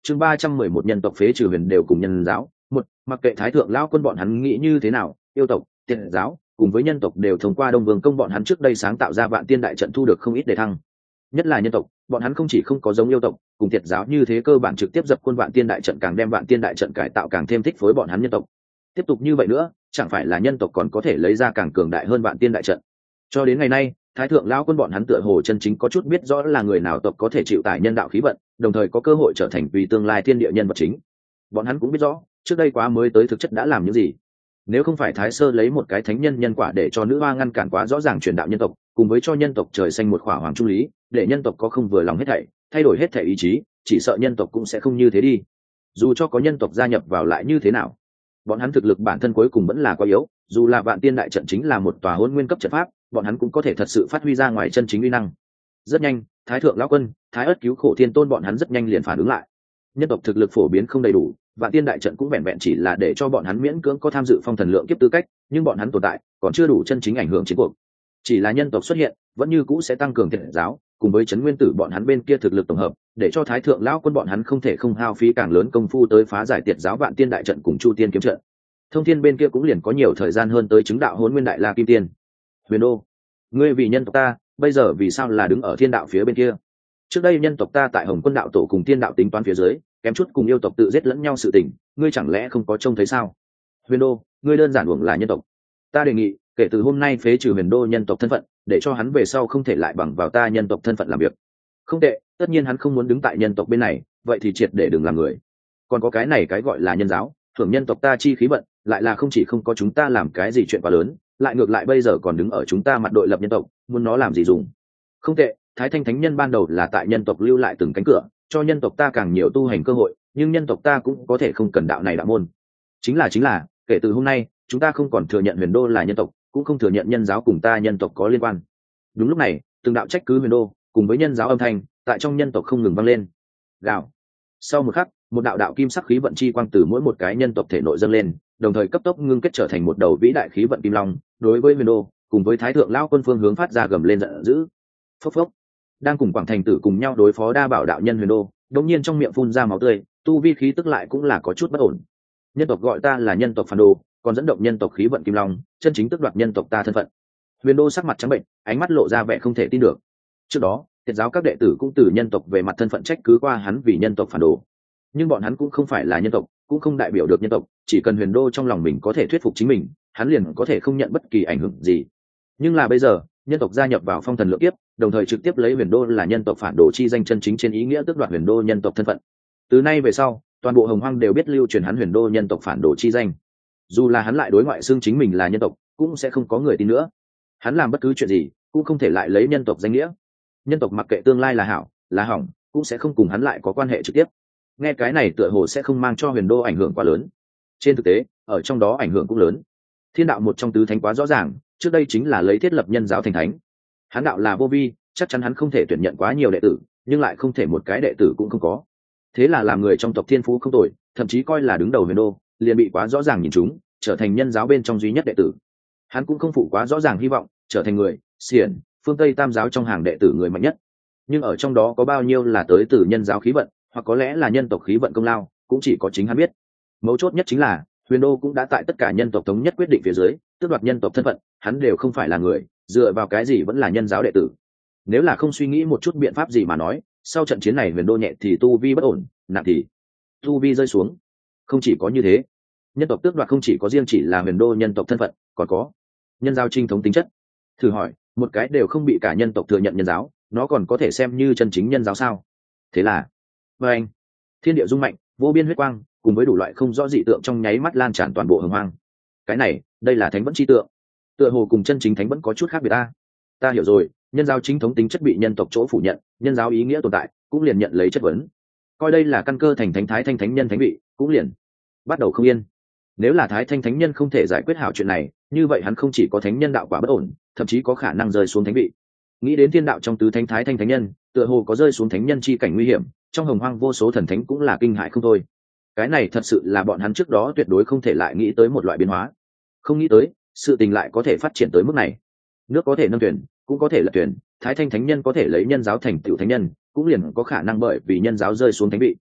chương ba trăm mười một nhân tộc phế trừ huyền đều cùng nhân giáo. Một, mặc kệ thái thượng lão quân bọn hắn nghĩ như thế nào, yêu tộc, tiệt giáo cùng với nhân tộc đều thông qua Đông Vương công bọn hắn trước đây sáng tạo ra vạn tiên đại trận thu được không ít đề thăng. Nhất là nhân tộc, bọn hắn không chỉ không có giống yêu tộc cùng tiệt giáo như thế cơ bản trực tiếp dập khuôn vạn tiên đại trận, càng đem vạn tiên đại trận cải tạo càng thêm thích phối bọn hắn nhân tộc. Tiếp tục như vậy nữa, chẳng phải là nhân tộc còn có thể lấy ra càng cường đại hơn vạn tiên đại trận. Cho đến ngày nay, thái thượng lão quân bọn hắn tựa hồ chân chính có chút biết rõ là người nào tộc có thể chịu tải nhân đạo khí vận, đồng thời có cơ hội trở thành vì tương lai thiên địa nhân vật chính. Bọn hắn cũng biết rõ, trước đây quá mới tới thực chất đã làm những gì. Nếu không phải thái sơ lấy một cái thánh nhân nhân quả để cho nữ hoa ngăn cản quá rõ ràng truyền đạo nhân tộc, cùng với cho nhân tộc trời xanh một khỏa hoàng trung lý, để nhân tộc có không vừa lòng hết thảy, thay đổi hết thảy ý chí, chỉ sợ nhân tộc cũng sẽ không như thế đi. Dù cho có nhân tộc gia nhập vào lại như thế nào, bọn hắn thực lực bản thân cuối cùng vẫn là quá yếu. Dù là vạn tiên đại trận chính là một tòa hôn nguyên cấp trận pháp, bọn hắn cũng có thể thật sự phát huy ra ngoài chân chính uy năng. Rất nhanh, thái thượng lão quân, thái ất cứu khổ thiên tôn bọn hắn rất nhanh liền phản ứng lại. Nhân tộc thực lực phổ biến không đầy đủ, vạn tiên đại trận cũng vẹn vẹn chỉ là để cho bọn hắn miễn cưỡng có tham dự phong thần lượng kiếp tư cách, nhưng bọn hắn tồn tại còn chưa đủ chân chính ảnh hưởng chiến cuộc. Chỉ là nhân tộc xuất hiện, vẫn như cũ sẽ tăng cường thiện giáo, cùng với chấn nguyên tử bọn hắn bên kia thực lực tổng hợp, để cho thái thượng lão quân bọn hắn không thể không hao phí càng lớn công phu tới phá giải tiệt giáo vạn tiên đại trận cùng chu tiên kiếm trận. Thông thiên bên kia cũng liền có nhiều thời gian hơn tới chứng đạo hôn nguyên đại la kim tiên. Huyền đô, ngươi vì nhân tộc ta, bây giờ vì sao là đứng ở thiên đạo phía bên kia? Trước đây nhân tộc ta tại Hồng Quân đạo tổ cùng tiên đạo tính toán phía dưới, kém chút cùng yêu tộc tự giết lẫn nhau sự tình, ngươi chẳng lẽ không có trông thấy sao? Huyền đô, ngươi đơn giản uổng là nhân tộc. Ta đề nghị, kể từ hôm nay phế trừ huyền đô nhân tộc thân phận, để cho hắn về sau không thể lại bằng vào ta nhân tộc thân phận làm việc. Không tệ, tất nhiên hắn không muốn đứng tại nhân tộc bên này, vậy thì triệt để đừng làm người. Còn có cái này cái gọi là nhân giáo, thưởng nhân tộc ta chi khí vận, lại là không chỉ không có chúng ta làm cái gì chuyện quá lớn, lại ngược lại bây giờ còn đứng ở chúng ta mặt đội lập nhân tộc, muốn nó làm gì dùng. Không tệ, thái thanh thánh nhân ban đầu là tại nhân tộc lưu lại từng cánh cửa, cho nhân tộc ta càng nhiều tu hành cơ hội, nhưng nhân tộc ta cũng có thể không cần đạo này đạo môn. Chính là chính là kể từ hôm nay, chúng ta không còn thừa nhận huyền đô là nhân tộc, cũng không thừa nhận nhân giáo cùng ta nhân tộc có liên quan. Đúng lúc này, từng đạo trách cứ huyền đô cùng với nhân giáo âm thanh tại trong nhân tộc không ngừng vang lên. Gào. Sau một khắc, một đạo đạo kim sắc khí vận chi quang từ mỗi một cái nhân tộc thể nội dâng lên, đồng thời cấp tốc ngưng kết trở thành một đầu vĩ đại khí vận kim long, đối với huyền đô cùng với thái thượng lão quân phương hướng phát ra gầm lên giận dữ. Phốc phốc. Đang cùng quảng thành tử cùng nhau đối phó đa bảo đạo nhân huyền đô, đột nhiên trong miệng phun ra máu tươi, tu vi khí tức lại cũng là có chút bất ổn. Nhân tộc gọi ta là nhân tộc phản đồ, còn dẫn động nhân tộc khí vận kim long, chân chính tức đoạt nhân tộc ta thân phận. Huyền đô sắc mặt trắng bệnh, ánh mắt lộ ra vẻ không thể tin được. Trước đó, tiệt giáo các đệ tử cũng từ nhân tộc về mặt thân phận trách cứ qua hắn vì nhân tộc phản đồ, nhưng bọn hắn cũng không phải là nhân tộc, cũng không đại biểu được nhân tộc, chỉ cần huyền đô trong lòng mình có thể thuyết phục chính mình, hắn liền có thể không nhận bất kỳ ảnh hưởng gì. Nhưng là bây giờ, nhân tộc gia nhập vào phong thần lượng kiếp, đồng thời trực tiếp lấy huyền đô là nhân tộc phản đồ chi danh chân chính trên ý nghĩa tước đoạt huyền đô nhân tộc thân phận. Từ nay về sau, toàn bộ hồng hoang đều biết lưu truyền hắn huyền đô nhân tộc phản đồ chi danh. Dù là hắn lại đối ngoại xưng chính mình là nhân tộc, cũng sẽ không có người tin nữa. Hắn làm bất cứ chuyện gì, cũng không thể lại lấy nhân tộc danh nghĩa. Nhân tộc mặc kệ tương lai là hảo là hỏng, cũng sẽ không cùng hắn lại có quan hệ trực tiếp. Nghe cái này tựa hồ sẽ không mang cho huyền đô ảnh hưởng quá lớn. Trên thực tế, ở trong đó ảnh hưởng cũng lớn. Thiên đạo một trong tứ thánh quá rõ ràng, trước đây chính là lấy thiết lập nhân giáo thành thánh. Hắn đạo là vô vi, chắc chắn hắn không thể tuyển nhận quá nhiều đệ tử, nhưng lại không thể một cái đệ tử cũng không có. Thế là làm người trong tộc thiên phú không tồi, thậm chí coi là đứng đầu huyền đô, liền bị quá rõ ràng nhìn chúng, trở thành nhân giáo bên trong duy nhất đệ tử. Hắn cũng không phụ quá rõ ràng hy vọng trở thành người xiển phương tây tam giáo trong hàng đệ tử người mạnh nhất. Nhưng ở trong đó có bao nhiêu là tới từ nhân giáo khí vận, hoặc có lẽ là nhân tộc khí vận công lao, cũng chỉ có chính hắn biết. Mấu chốt nhất chính là huyền đô cũng đã tại tất cả nhân tộc thống nhất quyết định phía dưới tước đoạt nhân tộc thân phận, hắn đều không phải là người, dựa vào cái gì vẫn là nhân giáo đệ tử. Nếu là không suy nghĩ một chút biện pháp gì mà nói, sau trận chiến này huyền đô nhẹ thì tu vi bất ổn, nặng thì tu vi rơi xuống. Không chỉ có như thế, nhân tộc tước đoạt không chỉ có riêng chỉ là huyền đô nhân tộc thân phận, còn có nhân giáo trinh thống tính chất. Thử hỏi, một cái đều không bị cả nhân tộc thừa nhận nhân giáo, nó còn có thể xem như chân chính nhân giáo sao? Thế là và anh thiên địa rung mạnh, vô biên huyết quang cùng với đủ loại không rõ dị tượng trong nháy mắt lan tràn toàn bộ hồng hoang. Cái này, đây là thánh vẫn chi tượng, tựa hồ cùng chân chính thánh vẫn có chút khác biệt. ta ta hiểu rồi, nhân giáo chính thống tính chất bị nhân tộc chỗ phủ nhận, nhân giáo ý nghĩa tồn tại cũng liền nhận lấy chất vấn, coi đây là căn cơ thành thánh thái thanh thánh nhân thánh vị, cũng liền bắt đầu không yên. Nếu là thái thanh thánh nhân không thể giải quyết hảo chuyện này, như vậy hắn không chỉ có thánh nhân đạo quả bất ổn, thậm chí có khả năng rơi xuống thánh vị. Nghĩ đến thiên đạo trong tứ thánh thái thanh thánh nhân, tựa hồ có rơi xuống thánh nhân chi cảnh nguy hiểm, trong hồng hoang vô số thần thánh cũng là kinh hại không thôi. Cái này thật sự là bọn hắn trước đó tuyệt đối không thể lại nghĩ tới một loại biến hóa. Không nghĩ tới, sự tình lại có thể phát triển tới mức này. Nước có thể nâng thuyền, cũng có thể lật thuyền, thái thanh thánh nhân có thể lấy nhân giáo thành tựu thánh nhân, cũng liền có khả năng bởi vì nhân giáo rơi xuống thánh vị.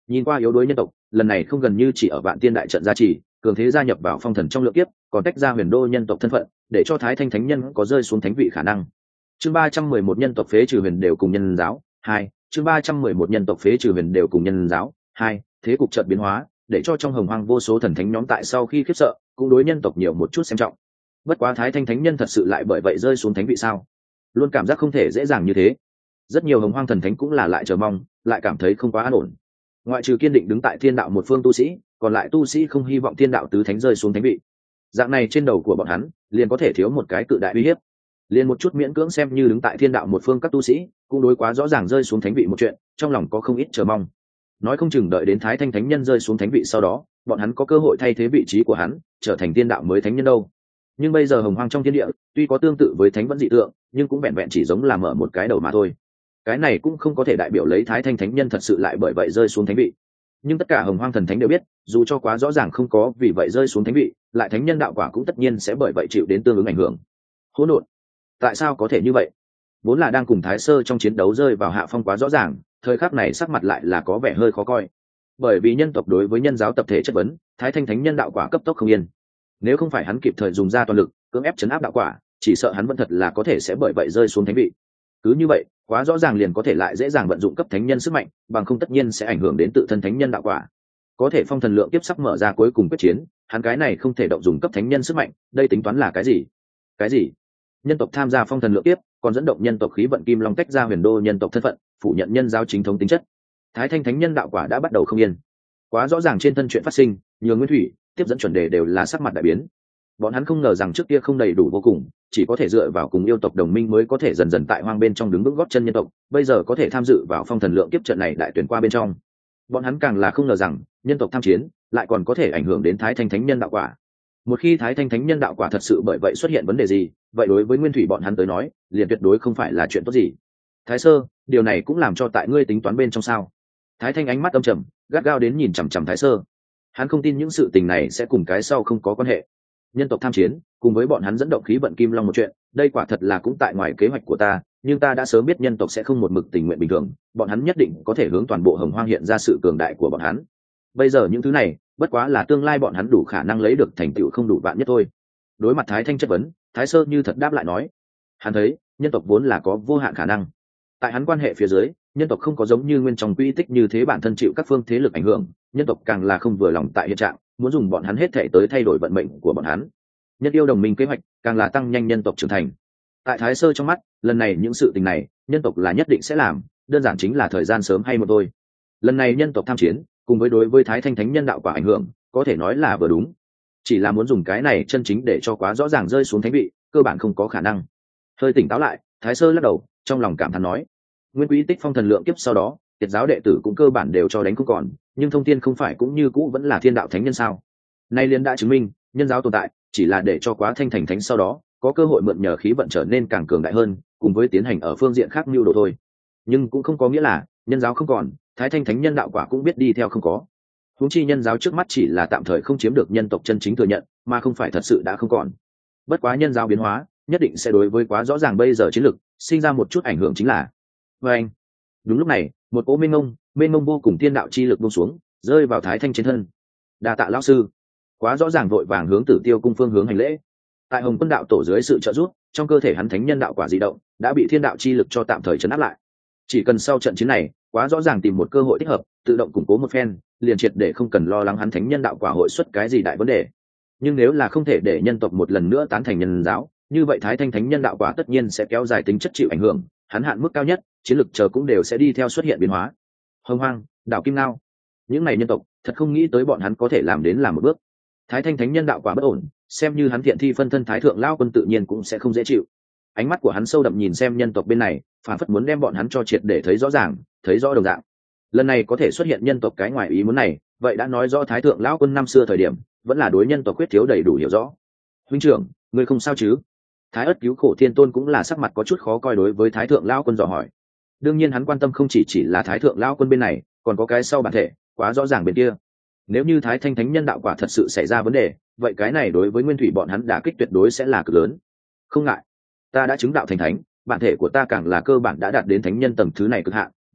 Nhìn qua yếu đuối nhân tộc, lần này không gần như chỉ ở vạn tiên đại trận gia trì, cường thế gia nhập vào phong thần trong lượng kiếp, còn tách ra huyền đô nhân tộc thân phận, để cho thái thanh thánh nhân có rơi xuống thánh vị khả năng. Chương ba trăm mười một nhân tộc phế trừ huyền đều cùng nhân giáo hai. Chương ba trăm mười một nhân tộc phế trừ huyền đều cùng nhân giáo hai. Thế cục chợt biến hóa, để cho trong hồng hoang vô số thần thánh nhóm tại sau khi khiếp sợ, cũng đối nhân tộc nhiều một chút xem trọng. Bất quá thái thanh thánh nhân thật sự lại bởi vậy rơi xuống thánh vị sao? Luôn cảm giác không thể dễ dàng như thế. Rất nhiều hồng hoang thần thánh cũng là lại chờ mong, lại cảm thấy không quá an ổn. Ngoại trừ kiên định đứng tại thiên đạo một phương tu sĩ, còn lại tu sĩ không hy vọng thiên đạo tứ thánh rơi xuống thánh vị. Dạng này trên đầu của bọn hắn liền có thể thiếu một cái cự đại uy hiếp. Liền một chút miễn cưỡng xem như đứng tại thiên đạo một phương các tu sĩ, cũng đối quá rõ ràng rơi xuống thánh vị một chuyện, trong lòng có không ít chờ mong. Nói không chừng đợi đến thái thanh thánh nhân rơi xuống thánh vị sau đó, bọn hắn có cơ hội thay thế vị trí của hắn, trở thành thiên đạo mới thánh nhân đâu. Nhưng bây giờ hồng hoang trong thiên địa tuy có tương tự với thánh vẫn dị tượng, nhưng cũng vẹn vẹn chỉ giống là mở một cái đầu mà thôi. Cái này cũng không có thể đại biểu lấy thái thanh thánh nhân thật sự lại bởi vậy rơi xuống thánh vị. Nhưng tất cả hồng hoang thần thánh đều biết, dù cho quá rõ ràng không có vì vậy rơi xuống thánh vị, lại thánh nhân đạo quả cũng tất nhiên sẽ bởi vậy chịu đến tương ứng ảnh hưởng. Hỗn độn, tại sao có thể như vậy? Vốn là đang cùng thái sơ trong chiến đấu rơi vào hạ phong quá rõ ràng, thời khắc này sắc mặt lại là có vẻ hơi khó coi. Bởi vì nhân tộc đối với nhân giáo tập thể chất vấn, thái thanh thánh nhân đạo quả cấp tốc không yên. Nếu không phải hắn kịp thời dùng ra toàn lực cưỡng ép chấn áp đạo quả, chỉ sợ hắn vẫn thật là có thể sẽ bởi vậy rơi xuống thánh vị. Cứ như vậy, quá rõ ràng liền có thể lại dễ dàng vận dụng cấp thánh nhân sức mạnh, bằng không tất nhiên sẽ ảnh hưởng đến tự thân thánh nhân đạo quả. Có thể phong thần lượng tiếp sắp mở ra cuối cùng quyết chiến, hắn cái này không thể động dùng cấp thánh nhân sức mạnh, đây tính toán là cái gì? Cái gì? Nhân tộc tham gia phong thần lượng tiếp, còn dẫn động nhân tộc khí vận kim long tách ra huyền đô nhân tộc thân phận, phủ nhận nhân giáo chính thống tính chất. Thái thanh thánh nhân đạo quả đã bắt đầu không yên. Quá rõ ràng trên thân chuyện phát sinh, nhiều nguyên thủy tiếp dẫn chuẩn đề đều là sắc mặt đại biến. Bọn hắn không ngờ rằng trước kia không đầy đủ vô cùng, chỉ có thể dựa vào cùng yêu tộc đồng minh mới có thể dần dần tại hoang bên trong đứng vững gót chân nhân tộc, bây giờ có thể tham dự vào phong thần lượng kiếp trận này đại tuyển qua bên trong. Bọn hắn càng là không ngờ rằng nhân tộc tham chiến lại còn có thể ảnh hưởng đến thái thanh thánh nhân đạo quả. Một khi thái thanh thánh nhân đạo quả thật sự bởi vậy xuất hiện vấn đề gì, vậy đối với nguyên thủy bọn hắn tới nói liền tuyệt đối không phải là chuyện tốt gì. Thái sơ, điều này cũng làm cho tại ngươi tính toán bên trong sao? Thái thanh ánh mắt âm trầm, gắt gao đến nhìn chằm chằm thái sơ. Hắn không tin những sự tình này sẽ cùng cái sau không có quan hệ. Nhân tộc tham chiến cùng với bọn hắn dẫn động khí vận kim long một chuyện, đây quả thật là cũng tại ngoài kế hoạch của ta, nhưng ta đã sớm biết nhân tộc sẽ không một mực tình nguyện bình thường, bọn hắn nhất định có thể hướng toàn bộ hồng hoang hiện ra sự cường đại của bọn hắn. Bây giờ những thứ này bất quá là tương lai bọn hắn đủ khả năng lấy được thành tựu không đủ vạn nhất thôi. Đối mặt thái thanh chất vấn, thái sơ như thật đáp lại nói, hắn thấy nhân tộc vốn là có vô hạn khả năng. Tại hắn quan hệ phía dưới, nhân tộc không có giống như nguyên trong quy tích như thế bản thân chịu các phương thế lực ảnh hưởng, nhân tộc càng là không vừa lòng tại hiện trạng, muốn dùng bọn hắn hết thể tới thay đổi vận mệnh của bọn hắn. Nhân yêu đồng minh kế hoạch càng là tăng nhanh nhân tộc trưởng thành. Tại thái sơ trong mắt, lần này những sự tình này nhân tộc là nhất định sẽ làm, đơn giản chính là thời gian sớm hay một thôi. Lần này nhân tộc tham chiến cùng với đối với thái thanh thánh nhân đạo quả ảnh hưởng có thể nói là vừa đúng, chỉ là muốn dùng cái này chân chính để cho quá rõ ràng rơi xuống thánh vị, cơ bản không có khả năng. Hơi tỉnh táo lại, thái sơ lắc đầu, trong lòng cảm thán nói, nguyên quý tích phong thần lượng kiếp sau đó tiệt giáo đệ tử cũng cơ bản đều cho đánh không còn, nhưng thông thiên không phải cũng như cũ vẫn là thiên đạo thánh nhân sao? Nay liền đã chứng minh nhân giáo tồn tại chỉ là để cho quá thanh thành thánh sau đó có cơ hội mượn nhờ khí vận trở nên càng cường đại hơn, cùng với tiến hành ở phương diện khác mưu đồ thôi. Nhưng cũng không có nghĩa là nhân giáo không còn, thái thanh thánh nhân đạo quả cũng biết đi theo không có. Huống chi nhân giáo trước mắt chỉ là tạm thời không chiếm được nhân tộc chân chính thừa nhận, mà không phải thật sự đã không còn. Bất quá nhân giáo biến hóa nhất định sẽ đối với quá rõ ràng bây giờ chiến lực sinh ra một chút ảnh hưởng chính là. Và anh, đúng lúc này, một cỗ mênh mông, mênh mông vô cùng tiên đạo chi lực buông xuống, rơi vào thái thanh trên thân. Đa tạ lão sư. Quá rõ ràng vội vàng hướng Tử Tiêu cung phương hướng hành lễ. Tại Hồng Quân đạo tổ dưới sự trợ giúp, trong cơ thể hắn thánh nhân đạo quả di động đã bị thiên đạo chi lực cho tạm thời chấn áp lại. Chỉ cần sau trận chiến này, quá rõ ràng tìm một cơ hội thích hợp, tự động củng cố một phen, liền triệt để không cần lo lắng hắn thánh nhân đạo quả hội xuất cái gì đại vấn đề. Nhưng nếu là không thể để nhân tộc một lần nữa tán thành nhân giáo, như vậy thái thanh thánh nhân đạo quả tất nhiên sẽ kéo dài tính chất chịu ảnh hưởng, hắn hạn mức cao nhất, chiến lực chờ cũng đều sẽ đi theo xuất hiện biến hóa. Hồng Hoang, đảo Kim Ngao, những này nhân tộc thật không nghĩ tới bọn hắn có thể làm đến làm một bước. Thái thanh thánh nhân đạo quả bất ổn, xem như hắn thiện thi phân thân thái thượng lao quân tự nhiên cũng sẽ không dễ chịu. Ánh mắt của hắn sâu đậm nhìn xem nhân tộc bên này, phản phất muốn đem bọn hắn cho triệt để thấy rõ ràng, thấy rõ đồng dạng. Lần này có thể xuất hiện nhân tộc cái ngoài ý muốn này, vậy đã nói rõ thái thượng lão quân năm xưa thời điểm vẫn là đối nhân tộc quyết thiếu đầy đủ hiểu rõ. Huynh trưởng, ngươi không sao chứ? Thái ất cứu khổ thiên tôn cũng là sắc mặt có chút khó coi đối với thái thượng lão quân dò hỏi. Đương nhiên hắn quan tâm không chỉ chỉ là thái thượng lão quân bên này, còn có cái sau bản thể quá rõ ràng bên kia. Nếu như thái thanh thánh nhân đạo quả thật sự xảy ra vấn đề, vậy cái này đối với nguyên thủy bọn hắn đả kích tuyệt đối sẽ là cực lớn. Không ngại, ta đã chứng đạo thành thánh, bản thể của ta càng là cơ bản đã đạt đến thánh nhân tầng thứ này cực hạn,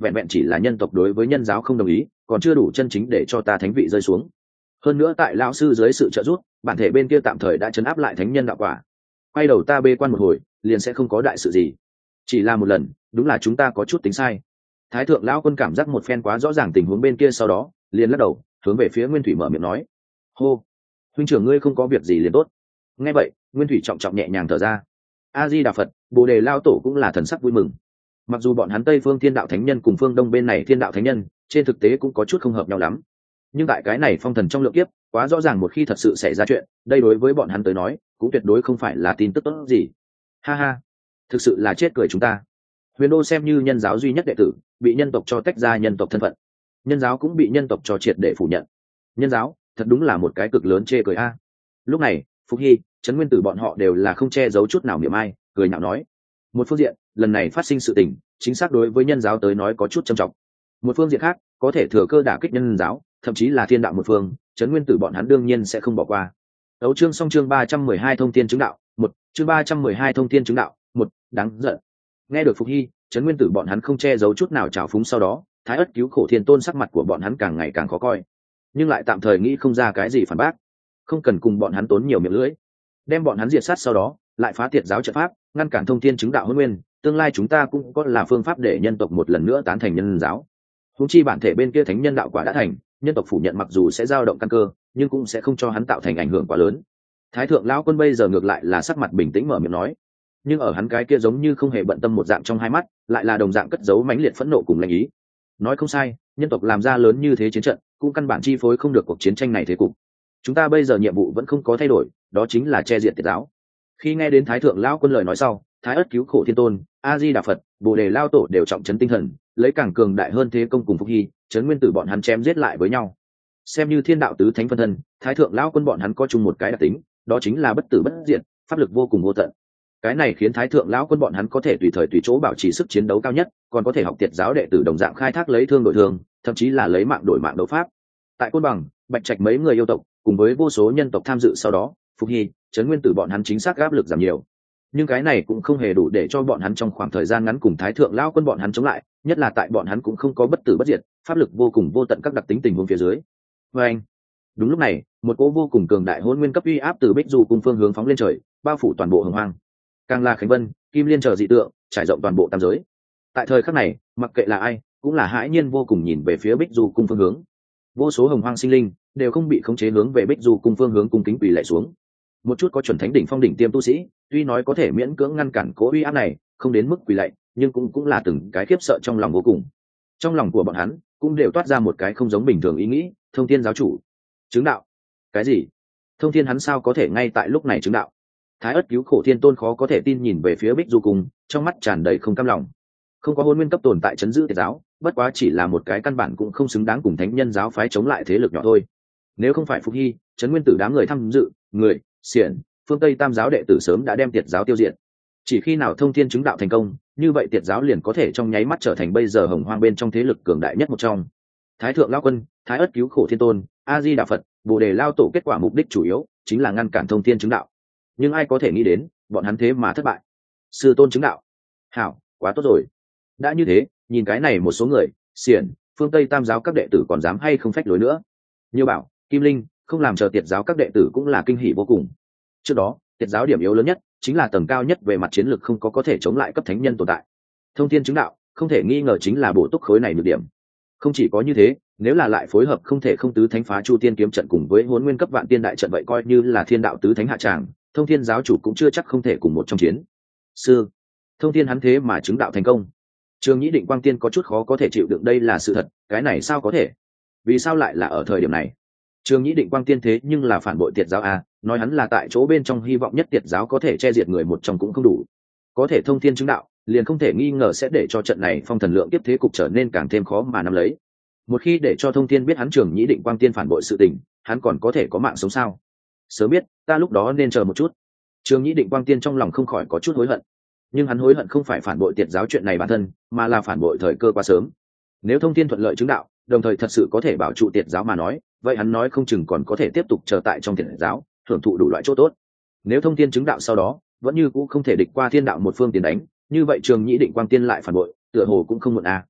vẹn vẹn chỉ là nhân tộc đối với nhân giáo không đồng ý, còn chưa đủ chân chính để cho ta thánh vị rơi xuống. Hơn nữa tại lão sư dưới sự trợ giúp, bản thể bên kia tạm thời đã chấn áp lại thánh nhân đạo quả. Quay đầu ta bê quan một hồi, liền sẽ không có đại sự gì. Chỉ là một lần, đúng là chúng ta có chút tính sai. Thái thượng lão quân cảm giác một phen quá rõ ràng tình huống bên kia, sau đó liền lắc đầu, hướng về phía Nguyên Thủy mở miệng nói: "Hô, huynh trưởng ngươi không có việc gì liền tốt." Nghe vậy, Nguyên Thủy trọng trọng nhẹ nhàng thở ra. A Di Đà Phật, Bồ Đề Lao Tổ cũng là thần sắc vui mừng. Mặc dù bọn hắn Tây Phương Thiên Đạo Thánh Nhân cùng phương Đông bên này Thiên Đạo Thánh Nhân, trên thực tế cũng có chút không hợp nhau lắm. Nhưng tại cái này phong thần trong lượng kiếp, quá rõ ràng một khi thật sự xảy ra chuyện, đây đối với bọn hắn tới nói, cũng tuyệt đối không phải là tin tức tốt gì. Ha ha, thực sự là chết cười chúng ta. Huyền Đô xem như nhân giáo duy nhất đệ tử, bị nhân tộc cho tách ra nhân tộc thân phận. Nhân giáo cũng bị nhân tộc cho triệt để phủ nhận. Nhân giáo, thật đúng là một cái cực lớn chê cười a. Lúc này, Phục Hy, Trấn Nguyên Tử bọn họ đều là không che giấu chút nào miệng ai, cười nhạo nói: một phương diện, lần này phát sinh sự tình, chính xác đối với nhân giáo tới nói có chút trầm trọng. Một phương diện khác, có thể thừa cơ đả kích nhân giáo, thậm chí là thiên đạo một phương, Trấn Nguyên Tử bọn hắn đương nhiên sẽ không bỏ qua. Đấu chương xong chương ba trăm mười hai thông thiên chứng đạo, một, chương ba trăm mười hai thông thiên chứng đạo, một, đáng giận. Nghe được Phục Hy, Trấn Nguyên Tử bọn hắn không che giấu chút nào trào phúng, sau đó, Thái Ất cứu khổ thiên tôn sắc mặt của bọn hắn càng ngày càng khó coi, nhưng lại tạm thời nghĩ không ra cái gì phản bác. Không cần cùng bọn hắn tốn nhiều miệng lưỡi, đem bọn hắn diệt sát, sau đó lại phá tiệt giáo trận pháp, ngăn cản thông thiên chứng đạo hôn nguyên. Tương lai chúng ta cũng có là phương pháp để nhân tộc một lần nữa tán thành nhân giáo. Huống chi bản thể bên kia thánh nhân đạo quả đã thành, nhân tộc phủ nhận mặc dù sẽ dao động căn cơ, nhưng cũng sẽ không cho hắn tạo thành ảnh hưởng quá lớn. Thái thượng lão quân bây giờ ngược lại là sắc mặt bình tĩnh mở miệng nói, nhưng ở hắn cái kia giống như không hề bận tâm một dạng trong hai mắt, lại là đồng dạng cất giấu mãnh liệt phẫn nộ cùng lãnh ý. Nói không sai, nhân tộc làm ra lớn như thế chiến trận, cũng căn bản chi phối không được cuộc chiến tranh này thế cục. Chúng ta bây giờ nhiệm vụ vẫn không có thay đổi, đó chính là che diệt tiệt giáo. Khi nghe đến Thái thượng lão quân lời nói sau, Thái Ất cứu khổ thiên tôn, A Di Đà Phật, Bồ Đề Lao Tổ đều trọng trấn tinh thần, lấy càng cường đại hơn thế công cùng Phục Hy, Trấn Nguyên Tử bọn hắn chém giết lại với nhau. Xem như thiên đạo tứ thánh phân thân, Thái thượng lão quân bọn hắn có chung một cái đặc tính, đó chính là bất tử bất diệt, pháp lực vô cùng vô tận. Cái này khiến Thái thượng lão quân bọn hắn có thể tùy thời tùy chỗ bảo trì sức chiến đấu cao nhất, còn có thể học tiệt giáo đệ tử đồng dạng khai thác lấy thương đổi thương, thậm chí là lấy mạng đổi mạng đấu pháp. Tại Côn Bằng, Bạch Trạch mấy người yêu tộc, cùng với vô số nhân tộc tham dự sau đó, Phục Hy, Trấn Nguyên Tử bọn hắn chính xác áp lực giảm nhiều. Nhưng cái này cũng không hề đủ để cho bọn hắn trong khoảng thời gian ngắn cùng Thái thượng lão quân bọn hắn chống lại, nhất là tại bọn hắn cũng không có bất tử bất diệt, pháp lực vô cùng vô tận các đặc tính tình huống phía dưới. Và anh, đúng lúc này, một cỗ vô cùng cường đại hỗn nguyên cấp uy áp từ Bích Du cùng phương hướng phóng lên trời, bao phủ toàn bộ hồng hoang. Càng là Khánh Vân, Kim Liên chờ dị tượng, trải rộng toàn bộ tam giới. Tại thời khắc này, mặc kệ là ai, cũng là hãi nhiên vô cùng nhìn về phía Bích Du cung phương hướng. Vô số hồng hoang sinh linh đều không bị khống chế hướng về Bích Du cung phương hướng cung kính quỳ lạy xuống. Một chút có chuẩn thánh đỉnh phong đỉnh tiêm tu sĩ, tuy nói có thể miễn cưỡng ngăn cản cố uy áp này, không đến mức quỳ lạy, nhưng cũng cũng là từng cái khiếp sợ trong lòng vô cùng. Trong lòng của bọn hắn cũng đều toát ra một cái không giống bình thường ý nghĩ, thông thiên giáo chủ chứng đạo. Cái gì? Thông thiên hắn sao có thể ngay tại lúc này chứng đạo? Thái Ất cứu khổ thiên tôn khó có thể tin nhìn về phía Bích Du cung, trong mắt tràn đầy không cam lòng. Không có hôn nguyên cấp tồn tại chấn giữ tiệt giáo, bất quá chỉ là một cái căn bản cũng không xứng đáng cùng thánh nhân giáo phái chống lại thế lực nhỏ thôi. Nếu không phải Phục Hy, Trấn Nguyên Tử đám người tham dự, người xiển phương Tây tam giáo đệ tử sớm đã đem tiệt giáo tiêu diệt. Chỉ khi nào thông thiên chứng đạo thành công, như vậy tiệt giáo liền có thể trong nháy mắt trở thành bây giờ hồng hoang bên trong thế lực cường đại nhất một trong. Thái thượng lão quân, Thái Ất cứu khổ thiên tôn, A Di Đà Phật, Bồ Đề Lao Tổ kết quả mục đích chủ yếu chính là ngăn cản thông thiên chứng đạo. Nhưng ai có thể nghĩ đến, bọn hắn thế mà thất bại. Sư tôn chứng đạo, hảo, quá tốt rồi. Đã như thế, nhìn cái này một số người xiển phương Tây tam giáo các đệ tử còn dám hay không phách lối nữa. Như Bảo, Kim Linh không làm chờ tiệt giáo các đệ tử cũng là kinh hỉ vô cùng. Trước đó, tiệt giáo điểm yếu lớn nhất chính là tầng cao nhất về mặt chiến lược không có có thể chống lại cấp thánh nhân tồn tại. Thông thiên chứng đạo không thể nghi ngờ chính là bổ túc khối này nhược điểm. Không chỉ có như thế, nếu là lại phối hợp không thể không tứ thánh phá chu tiên kiếm trận cùng với huấn nguyên cấp vạn tiên đại trận, vậy coi như là thiên đạo tứ thánh hạ tràng, thông thiên giáo chủ cũng chưa chắc không thể cùng một trong chiến. Sư thông thiên hắn thế mà chứng đạo thành công. Trường Nhĩ Định Quang Tiên có chút khó có thể chịu đựng đây là sự thật, cái này sao có thể? Vì sao lại là ở thời điểm này? Trường Nhĩ Định Quang Tiên thế nhưng là phản bội tiệt giáo à, nói hắn là tại chỗ bên trong hy vọng nhất tiệt giáo có thể che diệt người một trong cũng không đủ. Có thể thông thiên chứng đạo, liền không thể nghi ngờ sẽ để cho trận này phong thần lượng tiếp thế cục trở nên càng thêm khó mà nắm lấy. Một khi để cho thông thiên biết hắn Trường Nhĩ Định Quang Tiên phản bội sự tình, hắn còn có thể có mạng sống sao? Sớm biết, ta lúc đó nên chờ một chút. Trường Nhĩ Định Quang Tiên trong lòng không khỏi có chút hối hận. Nhưng hắn hối hận không phải phản bội tiệt giáo chuyện này bản thân, mà là phản bội thời cơ quá sớm. Nếu thông thiên thuận lợi chứng đạo, đồng thời thật sự có thể bảo trụ tiệt giáo mà nói, vậy hắn nói không chừng còn có thể tiếp tục chờ tại trong tiệt giáo, hưởng thụ đủ loại chỗ tốt. Nếu thông thiên chứng đạo sau đó vẫn như cũ không thể địch qua thiên đạo một phương tiến đánh, như vậy Trường Nhĩ Định Quang Tiên lại phản bội, tựa hồ cũng không muộn à.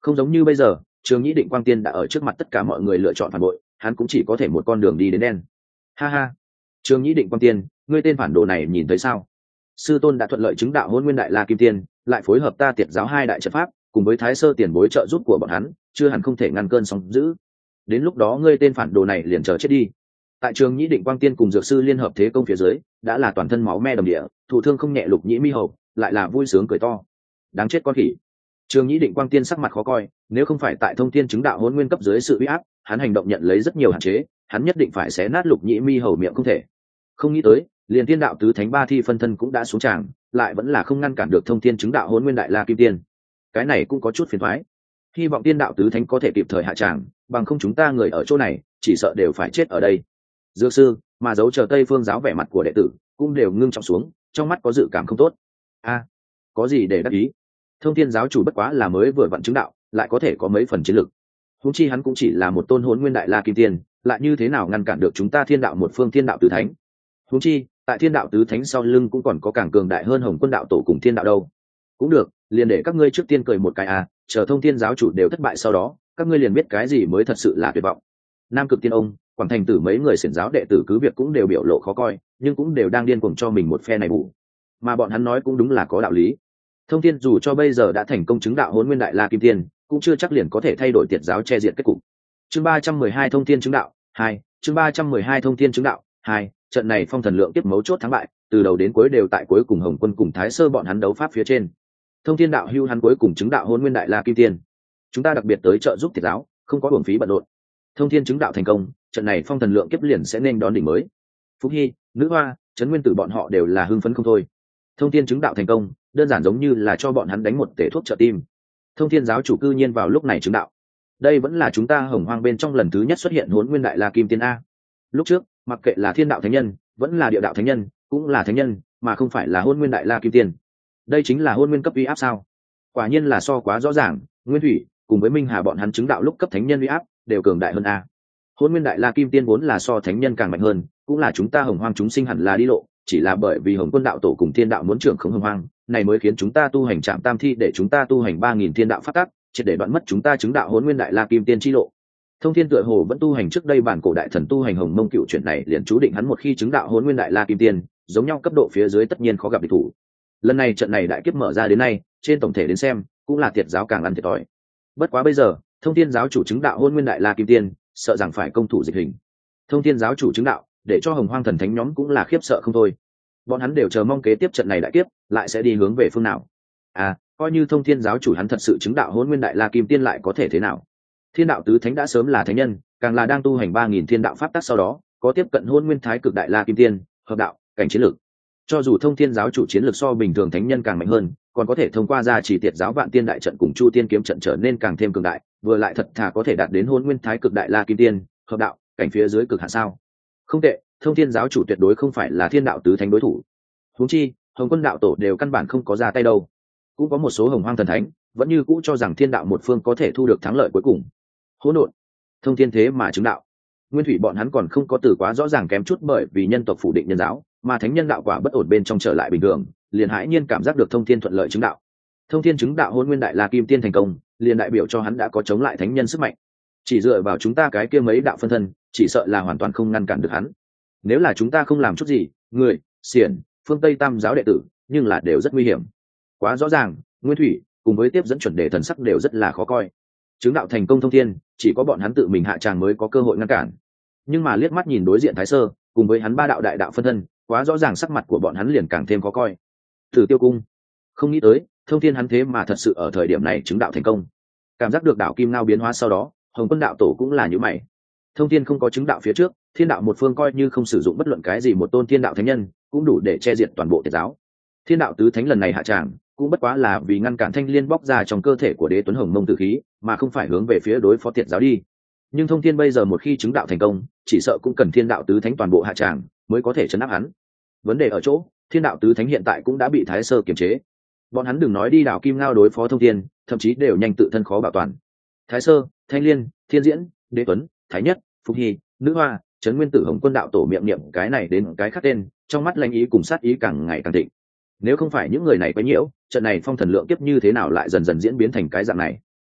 Không giống như bây giờ, Trường Nhĩ Định Quang Tiên đã ở trước mặt tất cả mọi người lựa chọn phản bội, hắn cũng chỉ có thể một con đường đi đến đen. Ha ha, Trường Nhĩ Định Quang Tiên, ngươi tên phản đồ này nhìn thấy sao? Sư tôn đã thuận lợi chứng đạo Hôn Nguyên Đại La Kim Tiên, lại phối hợp ta Tiệt giáo hai đại trận pháp, cùng với Thái Sơ tiền bối trợ giúp của bọn hắn, chưa hẳn không thể ngăn cơn sóng dữ. Đến lúc đó ngươi tên phản đồ này liền chờ chết đi. Tại Trường Nhĩ Định Quang Tiên cùng dược sư liên hợp thế công phía dưới, đã là toàn thân máu me đầm địa, thụ thương không nhẹ Lục Nhĩ Mi Hầu, lại là vui sướng cười to. Đáng chết con khỉ. Trường Nhĩ Định Quang Tiên sắc mặt khó coi, nếu không phải tại Thông Thiên chứng đạo Hôn Nguyên cấp dưới sự uy áp, hắn hành động nhận lấy rất nhiều hạn chế, hắn nhất định phải xé nát Lục Nhĩ Mi Hầu miệng không thể. Không nghĩ tới, liền Tiên đạo tứ thánh ba thi phân thân cũng đã xuống tràng, lại vẫn là không ngăn cản được Thông Thiên chứng đạo Hôn Nguyên Đại La Kim Tiên. Cái này cũng có chút phiền toái. Hy vọng Tiên đạo tứ thánh có thể kịp thời hạ tràng, bằng không chúng ta người ở chỗ này, chỉ sợ đều phải chết ở đây. Dược sư, mà giấu chờ Tây Phương giáo vẻ mặt của đệ tử, cũng đều ngưng trọng xuống, trong mắt có dự cảm không tốt. A, có gì để đắc ý? Thông Thiên giáo chủ bất quá là mới vừa vặn chứng đạo, lại có thể có mấy phần chiến lực. Huống chi hắn cũng chỉ là một tôn Hỗn Nguyên Đại La Kim Tiên, lại như thế nào ngăn cản được chúng ta Thiên đạo một phương Thiên đạo tứ thánh? Huống chi, tại Thiên đạo tứ thánh sau lưng cũng còn có càng cường đại hơn Hồng Quân đạo tổ cùng Thiên đạo đâu. Cũng được, liền để các ngươi trước tiên cười một cái à, chờ Thông Thiên giáo chủ đều thất bại sau đó, các ngươi liền biết cái gì mới thật sự là tuyệt vọng. Nam Cực Tiên ông, Quảng Thành Tử mấy người xiển giáo đệ tử cứ việc cũng đều biểu lộ khó coi, nhưng cũng đều đang điên cuồng cho mình một phe này bù. Mà bọn hắn nói cũng đúng là có đạo lý. Thông Thiên dù cho bây giờ đã thành công chứng đạo Hỗn Nguyên Đại La Kim Tiên, cũng chưa chắc liền có thể thay đổi Tiệt giáo che diệt kết cục. Chương ba trăm mười hai Thông Thiên chứng đạo hai, chương ba trăm mười hai Thông Thiên chứng đạo hai, trận này phong thần lượng tiếp mấu chốt thắng bại, từ đầu đến cuối đều tại cuối cùng Hồng Quân cùng Thái Sơ bọn hắn đấu pháp phía trên. Thông Thiên đạo hưu hắn cuối cùng chứng đạo Hỗn Nguyên Đại La Kim Tiên. Chúng ta đặc biệt tới trợ giúp Tiệt giáo, không có uổng phí bận rộn. Thông Thiên chứng đạo thành công, trận này phong thần lượng kiếp liền sẽ nên đón đỉnh mới. Phúc Hy, Nữ Hoa, Trấn Nguyên Tử bọn họ đều là hưng phấn không thôi. Thông Thiên chứng đạo thành công, đơn giản giống như là cho bọn hắn đánh một tể thuốc trợ tim. Thông Thiên giáo chủ cư nhiên vào lúc này chứng đạo. Đây vẫn là chúng ta Hồng Hoang bên trong lần thứ nhất xuất hiện Hỗn Nguyên Đại La Kim Tiên a. Lúc trước, mặc kệ là Thiên đạo thánh nhân, vẫn là Địa đạo thánh nhân, cũng là thánh nhân, mà không phải là Hỗn Nguyên Đại La Kim Tiên. Đây chính là Hỗn Nguyên cấp uy áp sao? Quả nhiên là so quá rõ ràng, Nguyên Thủy cùng với Minh Hà bọn hắn chứng đạo lúc cấp thánh nhân uy áp đều cường đại hơn a. Hỗn Nguyên Đại La Kim Tiên vốn là so thánh nhân càng mạnh hơn, cũng là chúng ta Hồng Hoang chúng sinh hẳn là đi lộ, chỉ là bởi vì Hồng Quân đạo tổ cùng Thiên đạo muốn trưởng khống Hồng Hoang, này mới khiến chúng ta tu hành Trạm Tam Thi để chúng ta tu hành ba nghìn Thiên đạo pháp tắc, triệt để đoạn mất chúng ta chứng đạo Hỗn Nguyên Đại La Kim Tiên chi lộ. Thông Thiên tựa hồ vẫn tu hành trước đây bản cổ đại thần tu hành Hồng Mông Cựu chuyển này, liền chú định hắn một khi chứng đạo Hỗn Nguyên Đại La Kim Tiên, giống nhau cấp độ phía dưới tất nhiên khó gặp địch thủ. Lần này trận này đại kiếp mở ra đến nay, trên tổng thể đến xem, cũng là Tiệt giáo càng ăn thiệt thòi. Bất quá bây giờ, Thông Thiên giáo chủ chứng đạo Hỗn Nguyên Đại La Kim Tiên, sợ rằng phải công thủ dịch hình. Thông Thiên giáo chủ chứng đạo, để cho Hồng Hoang thần thánh nhóm cũng là khiếp sợ không thôi. Bọn hắn đều chờ mong kế tiếp trận này đại kiếp lại sẽ đi hướng về phương nào. À, coi như Thông Thiên giáo chủ hắn thật sự chứng đạo Hỗn Nguyên Đại La Kim Tiên lại có thể thế nào? Thiên đạo tứ thánh đã sớm là thánh nhân, càng là đang tu hành ba nghìn thiên đạo pháp tắc, sau đó có tiếp cận Hỗn Nguyên Thái Cực Đại La Kim Tiên, hợp đạo, cảnh chiến lược. Cho dù Thông Thiên giáo chủ chiến lược so bình thường thánh nhân càng mạnh hơn, còn có thể thông qua gia trì Tiệt giáo Vạn Tiên đại trận cùng Chu Tiên kiếm trận trở nên càng thêm cường đại, vừa lại thật thà có thể đạt đến Hỗn Nguyên Thái Cực Đại La Kim Tiên, hợp đạo, cảnh phía dưới cực hạn sao? Không tệ, Thông Thiên giáo chủ tuyệt đối không phải là Thiên đạo tứ thánh đối thủ. Huống chi, Hồng Quân đạo tổ đều căn bản không có ra tay đâu. Cũng có một số Hồng Hoang thần thánh vẫn như cũ cho rằng Thiên đạo một phương có thể thu được thắng lợi cuối cùng. Hỗn độn, Thông Thiên thế mà chứng đạo. Nguyên Thủy bọn hắn còn không có từ quá rõ ràng kém chút bởi vì nhân tộc phủ định nhân giáo, mà thánh nhân đạo quả bất ổn bên trong trở lại bình thường, liền hãi nhiên cảm giác được Thông Thiên thuận lợi chứng đạo. Thông Thiên chứng đạo Hỗn Nguyên Đại La Kim Tiên thành công, liền đại biểu cho hắn đã có chống lại thánh nhân sức mạnh. Chỉ dựa vào chúng ta cái kia mấy đạo phân thân, chỉ sợ là hoàn toàn không ngăn cản được hắn. Nếu là chúng ta không làm chút gì, người, xiển, phương Tây Tam giáo đệ tử, nhưng là đều rất nguy hiểm. Quá rõ ràng, Nguyên Thủy cùng với tiếp dẫn chuẩn đề thần sắc đều rất là khó coi. Chứng đạo thành công Thông Thiên, chỉ có bọn hắn tự mình hạ tràng mới có cơ hội ngăn cản. Nhưng mà liếc mắt nhìn đối diện Thái Sơ, cùng với hắn ba đạo đại đạo phân thân, quá rõ ràng sắc mặt của bọn hắn liền càng thêm khó coi. Thử Tiêu Cung, không nghĩ tới, Thông Thiên hắn thế mà thật sự ở thời điểm này chứng đạo thành công. Cảm giác được đạo kim ngao biến hóa sau đó, Hồng Quân đạo tổ cũng là như mày. Thông Thiên không có chứng đạo phía trước, Thiên đạo một phương coi như không sử dụng bất luận cái gì một tôn Thiên đạo thánh nhân, cũng đủ để che diệt toàn bộ Tiệt giáo. Thiên đạo tứ thánh lần này hạ tràng, cũng bất quá là vì ngăn cản Thanh Liên bóc ra trong cơ thể của Đế Tuấn Hồng Mông tử khí, mà không phải hướng về phía đối phó Tiệt giáo đi. Nhưng Thông Thiên bây giờ một khi chứng đạo thành công, chỉ sợ cũng cần Thiên đạo tứ thánh toàn bộ hạ tràng mới có thể trấn áp hắn. Vấn đề ở chỗ, Thiên đạo tứ thánh hiện tại cũng đã bị Thái Sơ kiềm chế. Bọn hắn đừng nói đi đảo kim ngao đối phó Thông Thiên, thậm chí đều nhanh tự thân khó bảo toàn. Thái Sơ, Thanh Liên, Thiên Diễn, Đế Tuấn, Thái Nhất, Phục Hy, Nữ Hoa, Trấn Nguyên Tử Hồng Quân đạo tổ miệng niệm cái này đến cái khác tên, trong mắt lãnh ý cùng sát ý càng ngày càng thịnh. Nếu không phải những người này quấy nhiễu, trận này phong thần lượng kiếp như thế nào lại dần dần diễn biến thành cái dạng này?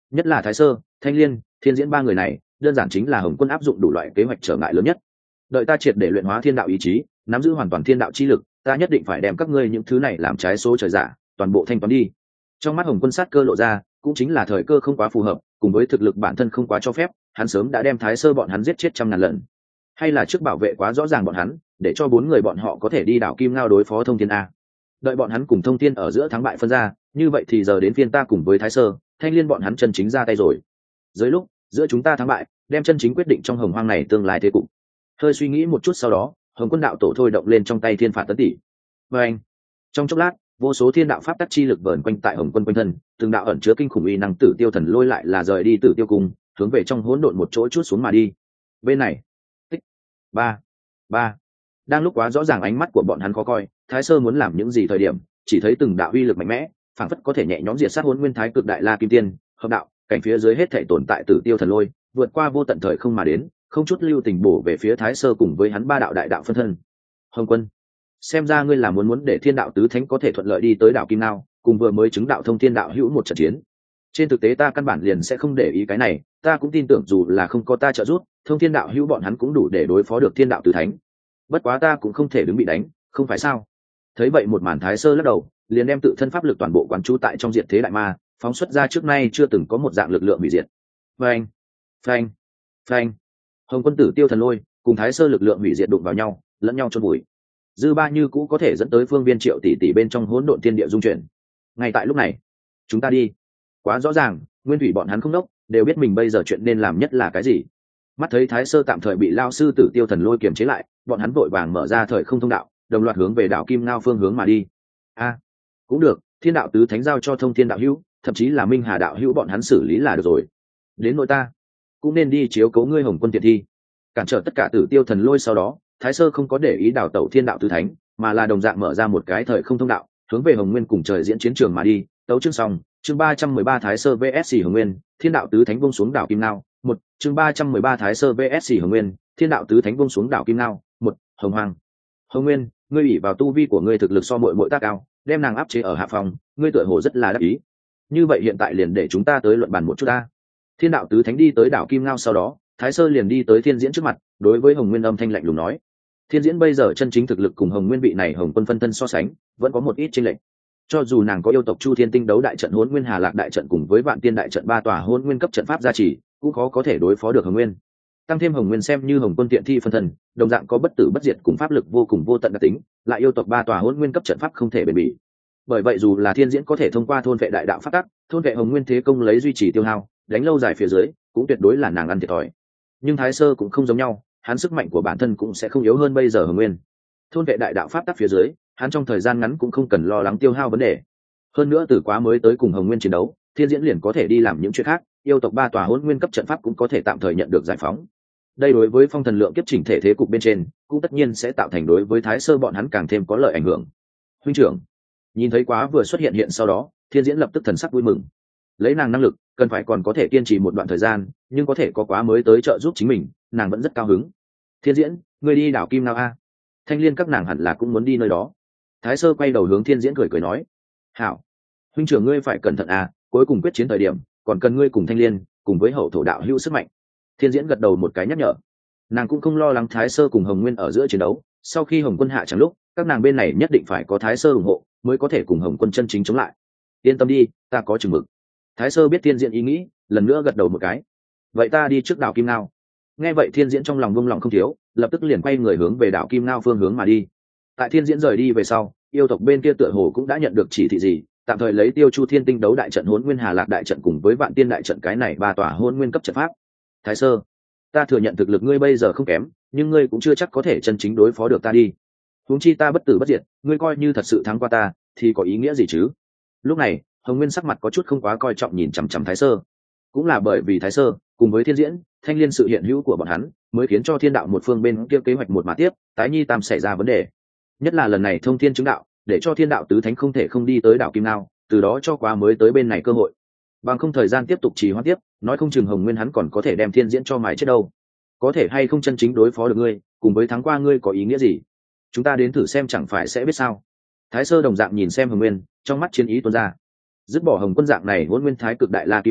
nhất là thái sơ, thanh liên, thiên diễn ba người này đơn giản chính là hồng quân áp dụng đủ loại kế hoạch trở ngại lớn nhất. Đợi ta triệt để luyện hóa thiên đạo ý chí, nắm giữ hoàn toàn thiên đạo chi lực, ta nhất định phải đem các ngươi những thứ này làm trái số trời giả toàn bộ thanh toán đi. Trong mắt hồng quân sát cơ lộ ra, cũng chính là thời cơ không quá phù hợp, cùng với thực lực bản thân không quá cho phép, hắn sớm đã đem thái sơ bọn hắn giết chết trăm ngàn lần. Hay là trước bảo vệ quá rõ ràng bọn hắn, để cho bốn người bọn họ có thể đi đảo kim ngao đối phó thông thiên a. Đợi bọn hắn cùng thông thiên ở giữa thắng bại phân ra, như vậy thì giờ đến phiên ta cùng với thái sơ, thanh liên bọn hắn chân chính ra tay rồi. Dưới lúc giữa chúng ta thắng bại, đem chân chính quyết định trong hồng hoang này tương lai thế cục. Hơi suy nghĩ một chút sau đó, hồng quân đạo tổ thôi động lên trong tay thiên phạt tấn tỷ. Và anh, trong chốc lát, vô số thiên đạo pháp tắc chi lực vờn quanh tại hồng quân quanh thân, từng đạo ẩn chứa kinh khủng uy năng tử tiêu thần lôi lại là rời đi tử tiêu cung, hướng về trong hỗn độn một chỗ chút xuống mà đi. Bên này, tích ba ba đang lúc quá rõ ràng ánh mắt của bọn hắn khó coi, thái sơ muốn làm những gì thời điểm, chỉ thấy từng đạo uy lực mạnh mẽ, phảng phất có thể nhẹ nhõm diệt sát hỗn nguyên thái cực đại la kim tiên, hợp đạo cảnh phía dưới hết thảy tồn tại tử tiêu thần lôi, vượt qua vô tận thời không mà đến, không chút lưu tình bổ về phía thái sơ cùng với hắn ba đạo đại đạo phân thân. Hồng quân, xem ra ngươi là muốn muốn để thiên đạo tứ thánh có thể thuận lợi đi tới đảo kim ngao, cùng vừa mới chứng đạo thông thiên đạo hữu một trận chiến. Trên thực tế ta căn bản liền sẽ không để ý cái này, ta cũng tin tưởng dù là không có ta trợ giúp, thông thiên đạo hữu bọn hắn cũng đủ để đối phó được thiên đạo tứ thánh. Bất quá ta cũng không thể đứng bị đánh, không phải sao? Thấy vậy một màn thái sơ lắc đầu, liền đem tự thân pháp lực toàn bộ quán trú tại trong diệt thế đại ma, phóng xuất ra trước nay chưa từng có một dạng lực lượng hủy diệt. Phanh, phanh, phanh. Hồng quân tử tiêu thần lôi cùng thái sơ lực lượng hủy diệt đụng vào nhau, lẫn nhau chôn bụi. Dư ba như cũ có thể dẫn tới phương viên triệu tỷ tỷ bên trong hỗn độn thiên địa dung chuyển. Ngay tại lúc này, chúng ta đi. Quá rõ ràng, nguyên thủy bọn hắn không đốc, đều biết mình bây giờ chuyện nên làm nhất là cái gì. Mắt thấy thái sơ tạm thời bị lao sư tử tiêu thần lôi kiềm chế lại, bọn hắn vội vàng mở ra thời không thông đạo, đồng loạt hướng về đảo kim ngao phương hướng mà đi. A, cũng được, thiên đạo tứ thánh giao cho thông thiên đạo hữu, thậm chí là minh hà đạo hữu bọn hắn xử lý là được rồi. Đến nội ta cũng nên đi chiếu cố ngươi hồng quân tiện thi, cản trở tất cả tử tiêu thần lôi. Sau đó thái sơ không có để ý đảo tẩu thiên đạo tứ thánh, mà là đồng dạng mở ra một cái thời không thông đạo, hướng về hồng nguyên cùng trời diễn chiến trường mà đi. Tấu chương xong, chương ba trăm mười ba thái sơ vs hồng nguyên, thiên đạo tứ thánh vung xuống đảo kim ngao. Một, chương ba trăm mười ba thái sơ vs hồng nguyên, thiên đạo tứ thánh vung xuống đảo kim ngao. Một, hồng hoàng. Hồng nguyên, ngươi ủy vào tu vi của ngươi thực lực so muội muội ta cao, đem nàng áp chế ở hạ phòng, ngươi tựa hồ rất là đắc ý. Như vậy hiện tại liền để chúng ta tới luận bàn một chút ta. Thiên đạo tứ thánh đi tới đảo kim ngao sau đó, thái sơ liền đi tới thiên diễn trước mặt, đối với hồng nguyên âm thanh lạnh lùng nói. Thiên diễn bây giờ chân chính thực lực cùng hồng nguyên vị này hồng quân phân thân so sánh, vẫn có một ít chênh lệch. Cho dù nàng có yêu tộc chu thiên tinh đấu đại trận hỗn nguyên hà lạc đại trận cùng với vạn tiên đại trận ba tòa hỗn nguyên cấp trận pháp gia trì, cũng khó có thể đối phó được hồng nguyên. Tăng thêm hồng nguyên xem như hồng quân tiện thi phân thân, đồng dạng có bất tử bất diệt cùng pháp lực vô cùng vô tận đặc tính, lại yêu tộc ba tòa hỗn nguyên cấp trận pháp không thể bền bỉ. Bởi vậy dù là thiên diễn có thể thông qua thôn vệ đại đạo pháp tắc, thôn vệ hồng nguyên thế công lấy duy trì tiêu hao, đánh lâu dài phía dưới, cũng tuyệt đối là nàng ăn thiệt thòi. Nhưng thái sơ cũng không giống nhau, hắn sức mạnh của bản thân cũng sẽ không yếu hơn bây giờ hồng nguyên. Thôn vệ đại đạo pháp tắc phía dưới, hắn trong thời gian ngắn cũng không cần lo lắng tiêu hao vấn đề. Hơn nữa từ quá mới tới cùng hồng nguyên chiến đấu, thiên diễn liền có thể đi làm những chuyện khác, yêu tộc ba tòa hỗn nguyên cấp trận pháp cũng có thể tạm thời nhận được giải phóng. Đây đối với phong thần lượng kiếp chỉnh thể thế cục bên trên, cũng tất nhiên sẽ tạo thành đối với thái sơ bọn hắn càng thêm có lợi ảnh hưởng. Huynh trưởng, nhìn thấy quá vừa xuất hiện hiện sau đó, thiên diễn lập tức thần sắc vui mừng. Lấy nàng năng lực, cần phải còn có thể kiên trì một đoạn thời gian, nhưng có thể có quá mới tới trợ giúp chính mình, nàng vẫn rất cao hứng. Thiên diễn, ngươi đi đảo kim ngao a? Thanh liên các nàng hẳn là cũng muốn đi nơi đó. Thái sơ quay đầu hướng thiên diễn cười cười nói. Hảo, huynh trưởng ngươi phải cẩn thận a, cuối cùng quyết chiến thời điểm, còn cần ngươi cùng thanh liên, cùng với hậu thổ đạo hữu sức mạnh. Thiên diễn gật đầu một cái nhắc nhở. Nàng cũng không lo lắng thái sơ cùng hồng nguyên ở giữa chiến đấu, sau khi hồng quân hạ chẳng lúc, các nàng bên này nhất định phải có thái sơ ủng hộ, mới có thể cùng hồng quân chân chính chống lại. Yên tâm đi, ta có chừng mực. Thái sơ biết thiên diễn ý nghĩ, lần nữa gật đầu một cái. Vậy ta đi trước đảo kim ngao. Nghe vậy thiên diễn trong lòng vung lòng không thiếu, lập tức liền quay người hướng về đảo kim ngao phương hướng mà đi. Tại thiên diễn rời đi về sau, yêu tộc bên kia tựa hồ cũng đã nhận được chỉ thị gì, tạm thời lấy tiêu chu thiên tinh đấu đại trận hỗn nguyên hà lạc đại trận cùng với vạn tiên đại trận cái này ba tòa hỗn nguyên cấp trận pháp. Thái sơ, ta thừa nhận thực lực ngươi bây giờ không kém, nhưng ngươi cũng chưa chắc có thể chân chính đối phó được ta đi. Huống chi ta bất tử bất diệt, ngươi coi như thật sự thắng qua ta, thì có ý nghĩa gì chứ? Lúc này, hồng nguyên sắc mặt có chút không quá coi trọng nhìn chằm chằm thái sơ. Cũng là bởi vì thái sơ cùng với thiên diễn, thanh liên sự hiện hữu của bọn hắn, mới khiến cho thiên đạo một phương bên kia kế hoạch một mà tiếp, tái nhi tam xảy ra vấn đề. Nhất là lần này thông thiên chứng đạo, để cho thiên đạo tứ thánh không thể không đi tới đảo kim ngao, từ đó cho quá mới tới bên này cơ hội. Bằng không thời gian tiếp tục trì hoãn tiếp, nói không chừng hồng nguyên hắn còn có thể đem thiên diễn cho mài chết đâu. Có thể hay không chân chính đối phó được ngươi, cùng với thắng qua ngươi có ý nghĩa gì? Chúng ta đến thử xem chẳng phải sẽ biết sao. Thái sơ đồng dạng nhìn xem hồng nguyên, trong mắt chiến ý tuôn ra. Dứt bỏ hồng quân dạng này hỗn nguyên thái cực đại la kim tiên,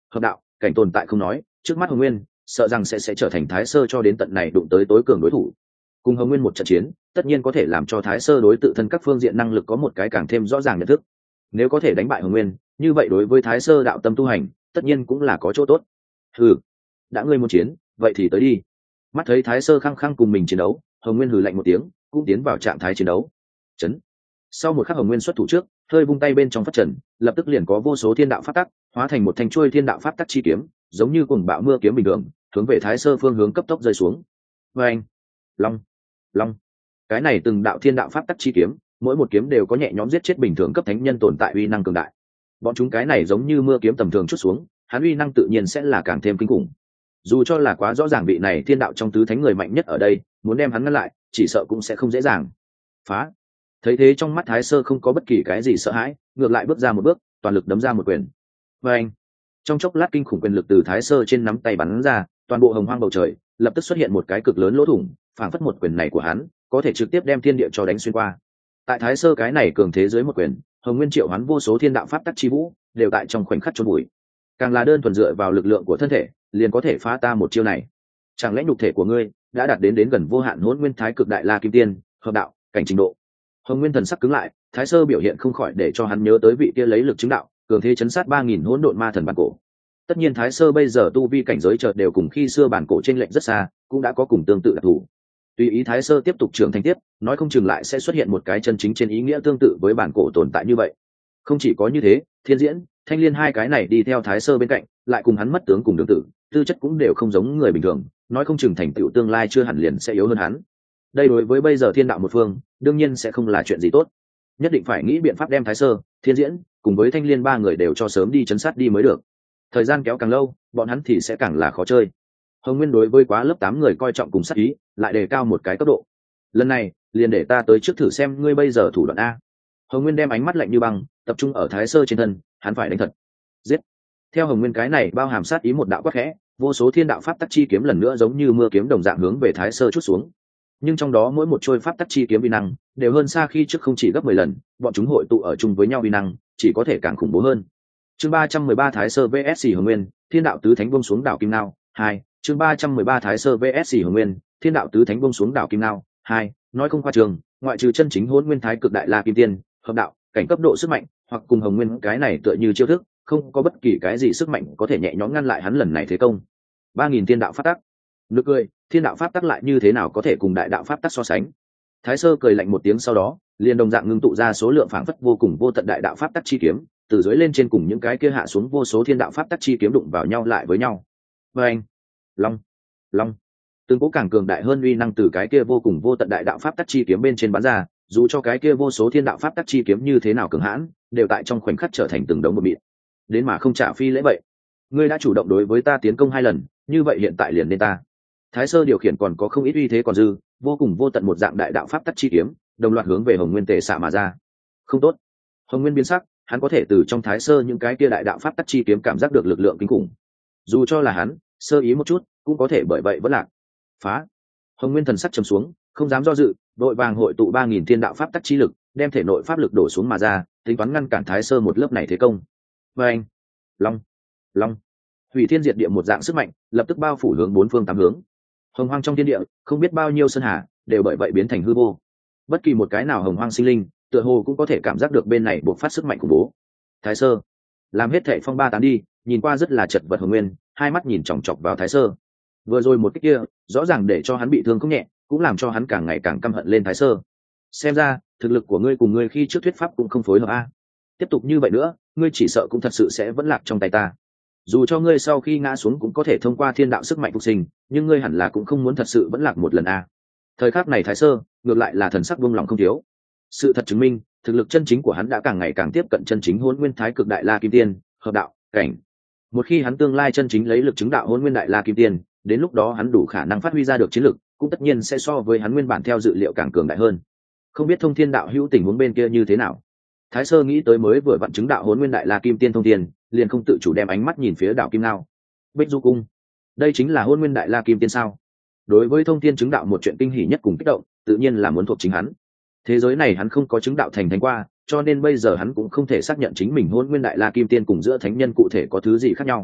hợp đạo cảnh tồn tại không nói, trước mắt hồng nguyên sợ rằng sẽ sẽ trở thành thái sơ cho đến tận này đụng tới tối cường đối thủ. Cùng hồng nguyên một trận chiến tất nhiên có thể làm cho thái sơ đối tự thân các phương diện năng lực có một cái càng thêm rõ ràng nhận thức. Nếu có thể đánh bại hồng nguyên, như vậy đối với thái sơ đạo tâm tu hành tất nhiên cũng là có chỗ tốt. Hừ, đã ngươi muốn chiến vậy thì tới đi. Mắt thấy thái sơ khăng khăng cùng mình chiến đấu, hồng nguyên hừ lạnh một tiếng, cũng tiến vào trạng thái chiến đấu. Chấn. Sau một khắc hồng nguyên xuất thủ trước, hơi vung tay bên trong phát trần, lập tức liền có vô số thiên đạo pháp tắc hóa thành một thanh chuôi thiên đạo pháp tắc chi kiếm, giống như cuồng bạo mưa kiếm bình thường, hướng về thái sơ phương hướng cấp tốc rơi xuống. Và anh, long, long, cái này từng đạo thiên đạo pháp tắc chi kiếm, mỗi một kiếm đều có nhẹ nhõm giết chết bình thường cấp thánh nhân tồn tại uy năng cường đại. Bọn chúng cái này giống như mưa kiếm tầm thường chút xuống, hắn uy năng tự nhiên sẽ là càng thêm kinh khủng. Dù cho là quá rõ ràng vị này thiên đạo trong tứ thánh người mạnh nhất ở đây, muốn đem hắn ngăn lại, chỉ sợ cũng sẽ không dễ dàng. Phá. Thấy thế trong mắt thái sơ không có bất kỳ cái gì sợ hãi, ngược lại bước ra một bước, toàn lực đấm ra một quyền. Và anh, trong chốc lát kinh khủng quyền lực từ thái sơ trên nắm tay bắn ra, toàn bộ hồng hoang bầu trời lập tức xuất hiện một cái cực lớn lỗ thủng, phảng phất một quyền này của hắn có thể trực tiếp đem thiên địa cho đánh xuyên qua. Tại thái sơ cái này cường thế dưới một quyền, hồng nguyên triệu hắn vô số thiên đạo pháp tắc chi vũ đều tại trong khoảnh khắc chôn bụi. Càng là đơn thuần dựa vào lực lượng của thân thể liền có thể phá ta một chiêu này. Chẳng lẽ nhục thể của ngươi đã đạt đến đến gần vô hạn hỗn nguyên thái cực đại la kim tiên hợp đạo cảnh trình độ? Hồng nguyên thần sắc cứng lại, thái sơ biểu hiện không khỏi để cho hắn nhớ tới vị kia lấy lực chứng đạo cường thế chấn sát ba nghìn hỗn độn ma thần bản cổ. Tất nhiên thái sơ bây giờ tu vi cảnh giới chợt đều cùng khi xưa bản cổ trên lệnh rất xa, cũng đã có cùng tương tự đặc thù. Tùy ý thái sơ tiếp tục trưởng thành tiếp, nói không chừng lại sẽ xuất hiện một cái chân chính trên ý nghĩa tương tự với bản cổ tồn tại như vậy. Không chỉ có như thế, thiên diễn, thanh liên hai cái này đi theo thái sơ bên cạnh, lại cùng hắn mất tướng cùng đường tử, tư chất cũng đều không giống người bình thường, nói không chừng thành tựu tương lai chưa hẳn liền sẽ yếu hơn hắn. Đây đối với bây giờ thiên đạo một phương đương nhiên sẽ không là chuyện gì tốt, nhất định phải nghĩ biện pháp đem thái sơ, thiên diễn cùng với thanh liên ba người đều cho sớm đi chấn sát đi mới được. Thời gian kéo càng lâu, bọn hắn thì sẽ càng là khó chơi. Hồng nguyên đối với quá lớp tám người coi trọng cùng sát ý, lại đề cao một cái cấp độ. Lần này liền để ta tới trước thử xem ngươi bây giờ thủ đoạn a. Hồng nguyên đem ánh mắt lạnh như băng tập trung ở thái sơ trên thân, hắn phải đánh thật. Giết. Theo hồng nguyên cái này bao hàm sát ý một đạo quát khẽ, vô số thiên đạo pháp tắc chi kiếm lần nữa giống như mưa kiếm đồng dạng hướng về thái sơ chút xuống. Nhưng trong đó mỗi một trôi pháp tắc chi kiếm uy năng đều hơn xa khi trước không chỉ gấp mười lần, bọn chúng hội tụ ở chung với nhau uy năng chỉ có thể càng khủng bố hơn. Chương ba trăm mười ba Thái Sơ vs Hồng Nguyên, Thiên đạo tứ thánh buông xuống đảo Kim Nao. Hai. Chương ba trăm mười ba Thái Sơ vs Hồng Nguyên, Thiên đạo tứ thánh buông xuống đảo Kim Nao. Hai. Nói không khoa trương, ngoại trừ chân chính Hỗn Nguyên Thái Cực Đại La Kim Tiên, hợp đạo, cảnh cấp độ sức mạnh, hoặc cùng Hồng Nguyên cái này tựa như chiêu thức, không có bất kỳ cái gì sức mạnh có thể nhẹ nhõm ngăn lại hắn lần này thế công. Ba nghìn thiên đạo pháp tắc. Nực cười, thiên đạo pháp tắc lại như thế nào có thể cùng đại đạo pháp tắc so sánh? Thái Sơ cười lạnh một tiếng sau đó, liền đồng dạng ngưng tụ ra số lượng phảng phất vô cùng vô tận đại đạo pháp tắc chi kiếm, từ dưới lên trên cùng những cái kia hạ xuống vô số thiên đạo pháp tắc chi kiếm đụng vào nhau lại với nhau. Và anh, long, long, từng cỗ càng cường đại hơn uy năng từ cái kia vô cùng vô tận đại đạo pháp tắc chi kiếm bên trên bắn ra, dù cho cái kia vô số thiên đạo pháp tắc chi kiếm như thế nào cường hãn, đều tại trong khoảnh khắc trở thành từng đống một mịn. Đến mà không trả phi lễ vậy. Ngươi đã chủ động đối với ta tiến công hai lần, như vậy hiện tại liền nên ta. Thái Sơ điều khiển còn có không ít uy thế còn dư, vô cùng vô tận một dạng đại đạo pháp tắc chi kiếm, đồng loạt hướng về Hồng Nguyên tề xạ mà ra. Không tốt. Hồng Nguyên biến sắc, hắn có thể từ trong Thái Sơ những cái kia đại đạo pháp tắc chi kiếm cảm giác được lực lượng kinh khủng. Dù cho là hắn, sơ ý một chút, cũng có thể bởi vậy vẫn lạc. Phá. Hồng Nguyên thần sắc trầm xuống, không dám do dự, đội vàng hội tụ ba nghìn thiên đạo pháp tắc chi lực, đem thể nội pháp lực đổ xuống mà ra, tính toán ngăn cản Thái Sơ một lớp này thế công. Và anh, long, long, hủy thiên diệt địa một dạng sức mạnh, lập tức bao phủ hướng bốn phương tám hướng. Hồng hoang trong thiên địa, không biết bao nhiêu sơn hà, đều bởi vậy biến thành hư vô. Bất kỳ một cái nào hồng hoang sinh linh, tựa hồ cũng có thể cảm giác được bên này bộc phát sức mạnh khủng bố. Thái Sơ, làm hết thệ phong ba tán đi, nhìn qua rất là chật vật Hồng Nguyên, hai mắt nhìn chòng chọc vào Thái Sơ. Vừa rồi một cái kia, rõ ràng để cho hắn bị thương không nhẹ, cũng làm cho hắn càng ngày càng căm hận lên Thái Sơ. Xem ra, thực lực của ngươi cùng ngươi khi trước thuyết pháp cũng không phối hợp a. Tiếp tục như vậy nữa, ngươi chỉ sợ cũng thật sự sẽ vẫn lạc trong tay ta. Dù cho ngươi sau khi ngã xuống cũng có thể thông qua thiên đạo sức mạnh phục sinh, nhưng ngươi hẳn là cũng không muốn thật sự vẫn lạc một lần a. Thời khắc này Thái Sơ ngược lại là thần sắc buông lòng không thiếu. Sự thật chứng minh, thực lực chân chính của hắn đã càng ngày càng tiếp cận chân chính Hỗn Nguyên Thái Cực Đại La Kim Tiên, hợp đạo cảnh. Một khi hắn tương lai chân chính lấy lực chứng đạo Hỗn Nguyên Đại La Kim Tiên, đến lúc đó hắn đủ khả năng phát huy ra được chiến lực, cũng tất nhiên sẽ so với hắn nguyên bản theo dự liệu càng cường đại hơn. Không biết Thông Thiên đạo hữu tình huống bên kia như thế nào? Thái Sơ nghĩ tới mới vừa vặn chứng đạo Hỗn Nguyên Đại La Kim Tiên Thông Thiên, liền không tự chủ đem ánh mắt nhìn phía đạo Kim Nao. Bích Du Cung, đây chính là Hỗn Nguyên Đại La Kim Tiên sao? Đối với Thông Thiên chứng đạo một chuyện kinh hỉ nhất cùng kích động, tự nhiên là muốn thuộc chính hắn. Thế giới này hắn không có chứng đạo thành thánh qua, cho nên bây giờ hắn cũng không thể xác nhận chính mình Hỗn Nguyên Đại La Kim Tiên cùng giữa thánh nhân cụ thể có thứ gì khác nhau.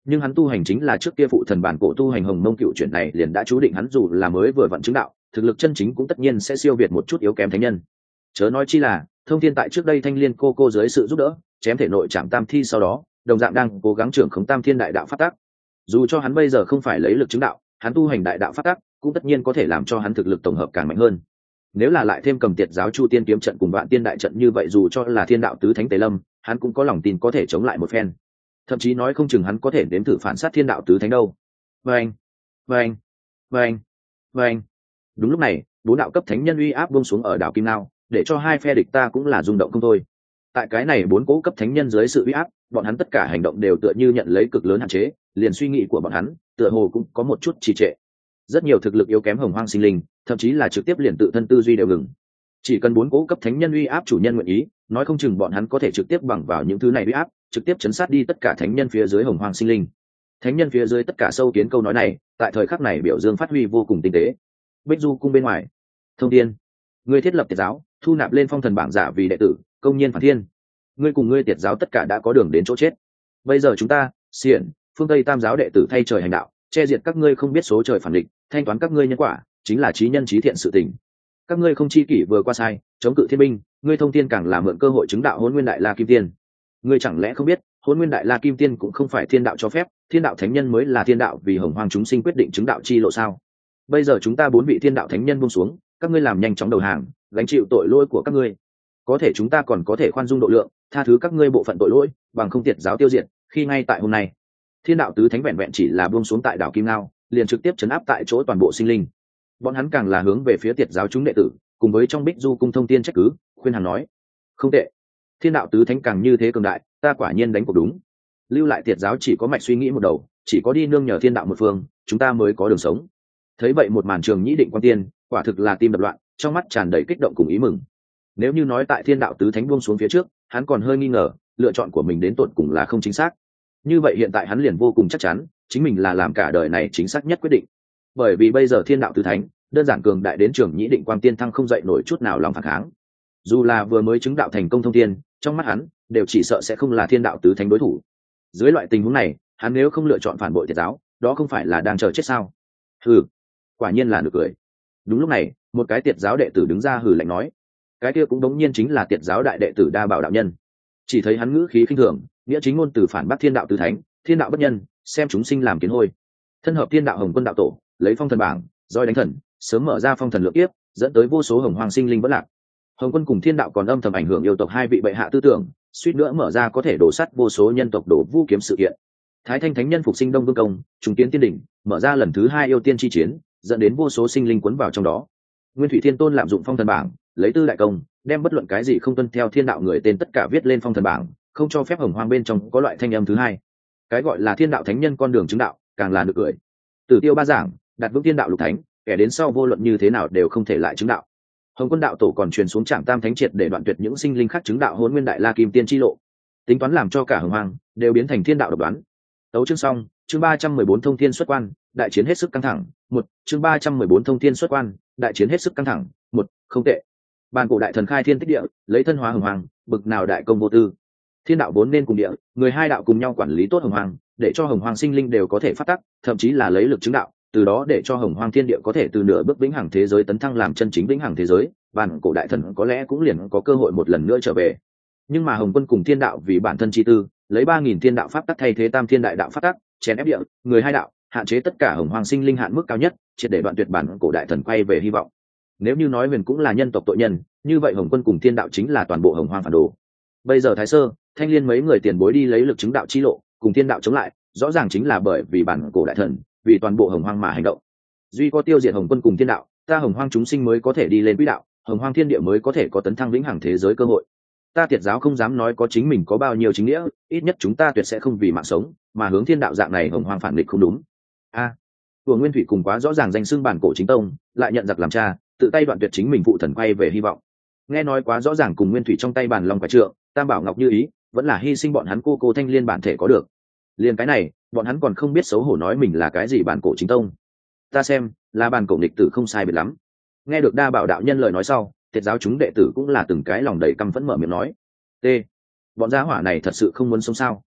nhưng hắn tu hành chính là trước kia phụ thần bản cổ tu hành hồng mông cựu chuyển này liền đã chú định hắn dù là mới vừa vận chứng đạo thực lực chân chính cũng tất nhiên sẽ siêu việt một chút yếu kém thánh nhân. Chớ nói chi là Thông Thiên tại trước đây Thanh Liên cô cô dưới sự giúp đỡ chém thể nội chạm tam thi sau đó đồng dạng đang cố gắng trưởng khống tam thiên đại đạo phát tác. Dù cho hắn bây giờ không phải lấy lực chứng đạo, hắn tu hành đại đạo phát tác cũng tất nhiên có thể làm cho hắn thực lực tổng hợp càng mạnh hơn. Nếu là lại thêm cầm tiệt giáo Chu Tiên kiếm trận cùng Vạn Tiên đại trận như vậy, dù cho là thiên đạo tứ thánh Tề Lâm, hắn cũng có lòng tin có thể chống lại một phen. Thậm chí nói không chừng hắn có thể đếm thử phản sát thiên đạo tứ thánh đâu. Vâng, vâng, vâng, vâng. Đúng lúc này, bốn đạo cấp thánh nhân uy áp buông xuống ở đảo Kim Nao, để cho hai phe địch ta cũng là rung động không thôi. Tại cái này bốn cỗ cấp thánh nhân dưới sự uy áp, bọn hắn tất cả hành động đều tựa như nhận lấy cực lớn hạn chế, liền suy nghĩ của bọn hắn tựa hồ cũng có một chút trì trệ. Rất nhiều thực lực yếu kém hồng hoang sinh linh, thậm chí là trực tiếp liền tự thân tư duy đều ngừng. Chỉ cần bốn cỗ cấp thánh nhân uy áp chủ nhân nguyện ý, nói không chừng bọn hắn có thể trực tiếp bằng vào những thứ này uy áp, trực tiếp chấn sát đi tất cả thánh nhân phía dưới hồng hoang sinh linh. Thánh nhân phía dưới tất cả sâu kiến câu nói này, tại thời khắc này biểu dương phát huy vô cùng tinh tế. Bích Du cung bên ngoài, Thông Thiên, ngươi thiết lập tiệt giáo, thu nạp lên phong thần bảng giả vì đệ tử, công nhiên phản thiên. Ngươi cùng ngươi tiệt giáo tất cả đã có đường đến chỗ chết. Bây giờ chúng ta, xiển, phương Tây tam giáo đệ tử thay trời hành đạo, che diệt các ngươi không biết số trời phản địch, thanh toán các ngươi nhân quả, chính là trí nhân trí thiện sự tình. Các ngươi không chi kỷ vừa qua sai, chống cự thiên binh, ngươi Thông Thiên càng là mượn cơ hội chứng đạo Hỗn Nguyên Đại La Kim Tiên. Ngươi chẳng lẽ không biết, Hỗn Nguyên Đại La Kim Tiên cũng không phải thiên đạo cho phép, thiên đạo thánh nhân mới là thiên đạo vì hồng hoang chúng sinh quyết định chứng đạo chi lộ sao? Bây giờ chúng ta bốn vị thiên đạo thánh nhân buông xuống, các ngươi làm nhanh chóng đầu hàng, gánh chịu tội lỗi của các ngươi. Có thể chúng ta còn có thể khoan dung độ lượng, tha thứ các ngươi bộ phận tội lỗi, bằng không tiệt giáo tiêu diệt, khi ngay tại hôm nay. Thiên đạo tứ thánh vẹn vẹn chỉ là buông xuống tại đảo Kim Ngao, liền trực tiếp chấn áp tại chỗ toàn bộ sinh linh. Bọn hắn càng là hướng về phía tiệt giáo chúng đệ tử, cùng với trong Bích Du cung Thông Thiên trách cứ, khuyên hắn nói: "Không tệ, thiên đạo tứ thánh càng như thế cường đại, ta quả nhiên đánh cuộc đúng. Lưu lại tiệt giáo chỉ có mạch suy nghĩ một đầu, chỉ có đi nương nhờ thiên đạo một phương, chúng ta mới có đường sống." Thấy vậy một màn Trường Nhĩ Định Quan Tiên, quả thực là tim đập loạn, trong mắt tràn đầy kích động cùng ý mừng. Nếu như nói tại thiên đạo tứ thánh buông xuống phía trước, hắn còn hơi nghi ngờ, lựa chọn của mình đến tột cùng là không chính xác. Như vậy hiện tại hắn liền vô cùng chắc chắn, chính mình là làm cả đời này chính xác nhất quyết định. Bởi vì bây giờ thiên đạo tứ thánh, đơn giản cường đại đến Trường Nhĩ Định Quang Tiên thăng không dậy nổi chút nào lòng phản kháng. Dù là vừa mới chứng đạo thành công Thông Thiên, trong mắt hắn đều chỉ sợ sẽ không là thiên đạo tứ thánh đối thủ. Dưới loại tình huống này, hắn nếu không lựa chọn phản bội tiệt giáo, đó không phải là đang chờ chết sao? Hừ, quả nhiên là nực cười. Đúng lúc này, một cái tiệt giáo đệ tử đứng ra hừ lạnh nói: "Cái kia cũng đống nhiên chính là tiệt giáo đại đệ tử Đa Bảo đạo nhân." Chỉ thấy hắn ngữ khí khinh thường, nghĩa chính ngôn từ phản bác thiên đạo tứ thánh, thiên đạo bất nhân, xem chúng sinh làm kiến hôi. Thân hợp thiên đạo Hồng Quân đạo tổ, lấy phong thần bảng, roi đánh thần, sớm mở ra phong thần lượng kiếp, dẫn tới vô số hồng hoàng sinh linh vỡ lạc. Hồng Quân cùng thiên đạo còn âm thầm ảnh hưởng yêu tộc hai vị bệ hạ tư tưởng, suýt nữa mở ra có thể đổ sắt vô số nhân tộc đổ vũ kiếm sự kiện. Thái Thanh thánh nhân phục sinh Đông Vương công, trùng tiến tiên đỉnh, mở ra lần thứ hai yêu tiên chi chiến, dẫn đến vô số sinh linh cuốn vào trong đó. Nguyên Thủy Thiên Tôn lạm dụng phong thần bảng, lấy tư đại công, đem bất luận cái gì không tuân theo thiên đạo người tên tất cả viết lên phong thần bảng, không cho phép hồng hoang bên trong có loại thanh âm thứ hai. Cái gọi là thiên đạo thánh nhân con đường chứng đạo, càng là nực cười. Tử Tiêu ba giảng, đặt vững thiên đạo lục thánh, kẻ đến sau vô luận như thế nào đều không thể lại chứng đạo. Hồng Quân đạo tổ còn truyền xuống Trảm Tam thánh triệt để đoạn tuyệt những sinh linh khác chứng đạo Hỗn Nguyên Đại La Kim Tiên chi lộ, tính toán làm cho cả hồng hoang đều biến thành thiên đạo độc đoán. Tấu chương xong, chương ba trăm mười bốn Thông Thiên xuất quan, đại chiến hết sức căng thẳng. Một, chương ba trăm mười bốn Thông Thiên xuất quan, đại chiến hết sức căng thẳng. Một, không tệ. Bàn cổ đại thần khai thiên tích địa, lấy thân hóa hồng hoang, bực nào đại công vô tư. Thiên đạo vốn nên cùng địa, người hai đạo cùng nhau quản lý tốt hồng hoang, để cho hồng hoang sinh linh đều có thể phát tác, thậm chí là lấy lực chứng đạo, từ đó để cho hồng hoang thiên địa có thể từ nửa bước vĩnh hằng thế giới tấn thăng làm chân chính vĩnh hằng thế giới. Bàn cổ đại thần có lẽ cũng liền có cơ hội một lần nữa trở về. Nhưng mà Hồng Quân cùng thiên đạo vì bản thân chi tư, lấy ba nghìn thiên đạo pháp tắc thay thế tam thiên đại đạo pháp tắc, chèn ép địa, người hai đạo, hạn chế tất cả hồng hoang sinh linh hạn mức cao nhất, triệt để đoạn tuyệt bản cổ đại thần quay về hy vọng. Nếu như nói huyền cũng là nhân tộc tội nhân, như vậy Hồng Quân cùng thiên đạo chính là toàn bộ hồng hoang phản đồ. Bây giờ Thái Sơ, Thanh Liên mấy người tiền bối đi lấy lực chứng đạo chi lộ, cùng thiên đạo chống lại, rõ ràng chính là bởi vì bản cổ đại thần, vì toàn bộ hồng hoang mà hành động. Duy có tiêu diệt Hồng Quân cùng thiên đạo, ta hồng hoang chúng sinh mới có thể đi lên quỹ đạo, hồng hoang thiên địa mới có thể có tấn thăng vĩnh hằng thế giới cơ hội. Ta tiệt giáo không dám nói có chính mình có bao nhiêu chính nghĩa, ít nhất chúng ta tuyệt sẽ không vì mạng sống mà hướng thiên đạo dạng này hồng hoang phản nghịch không đúng. A, à, của Nguyên Thủy cùng quá rõ ràng danh xưng bản cổ chính tông, lại nhận giặc làm cha, tự tay đoạn tuyệt chính mình phụ thần quay về hy vọng. Nghe nói quá rõ ràng cùng Nguyên Thủy trong tay bàn long quả trượng, Tam Bảo Ngọc như ý, vẫn là hy sinh bọn hắn cô cô Thanh Liên bản thể có được. Liên cái này, bọn hắn còn không biết xấu hổ nói mình là cái gì bản cổ chính tông. Ta xem, là bản cổ nghịch tử không sai biệt lắm. Nghe được Đa Bảo đạo nhân lời nói sau, tiệt giáo chúng đệ tử cũng là từng cái lòng đầy căm phẫn mở miệng nói: "T, bọn gia hỏa này thật sự không muốn sống sao?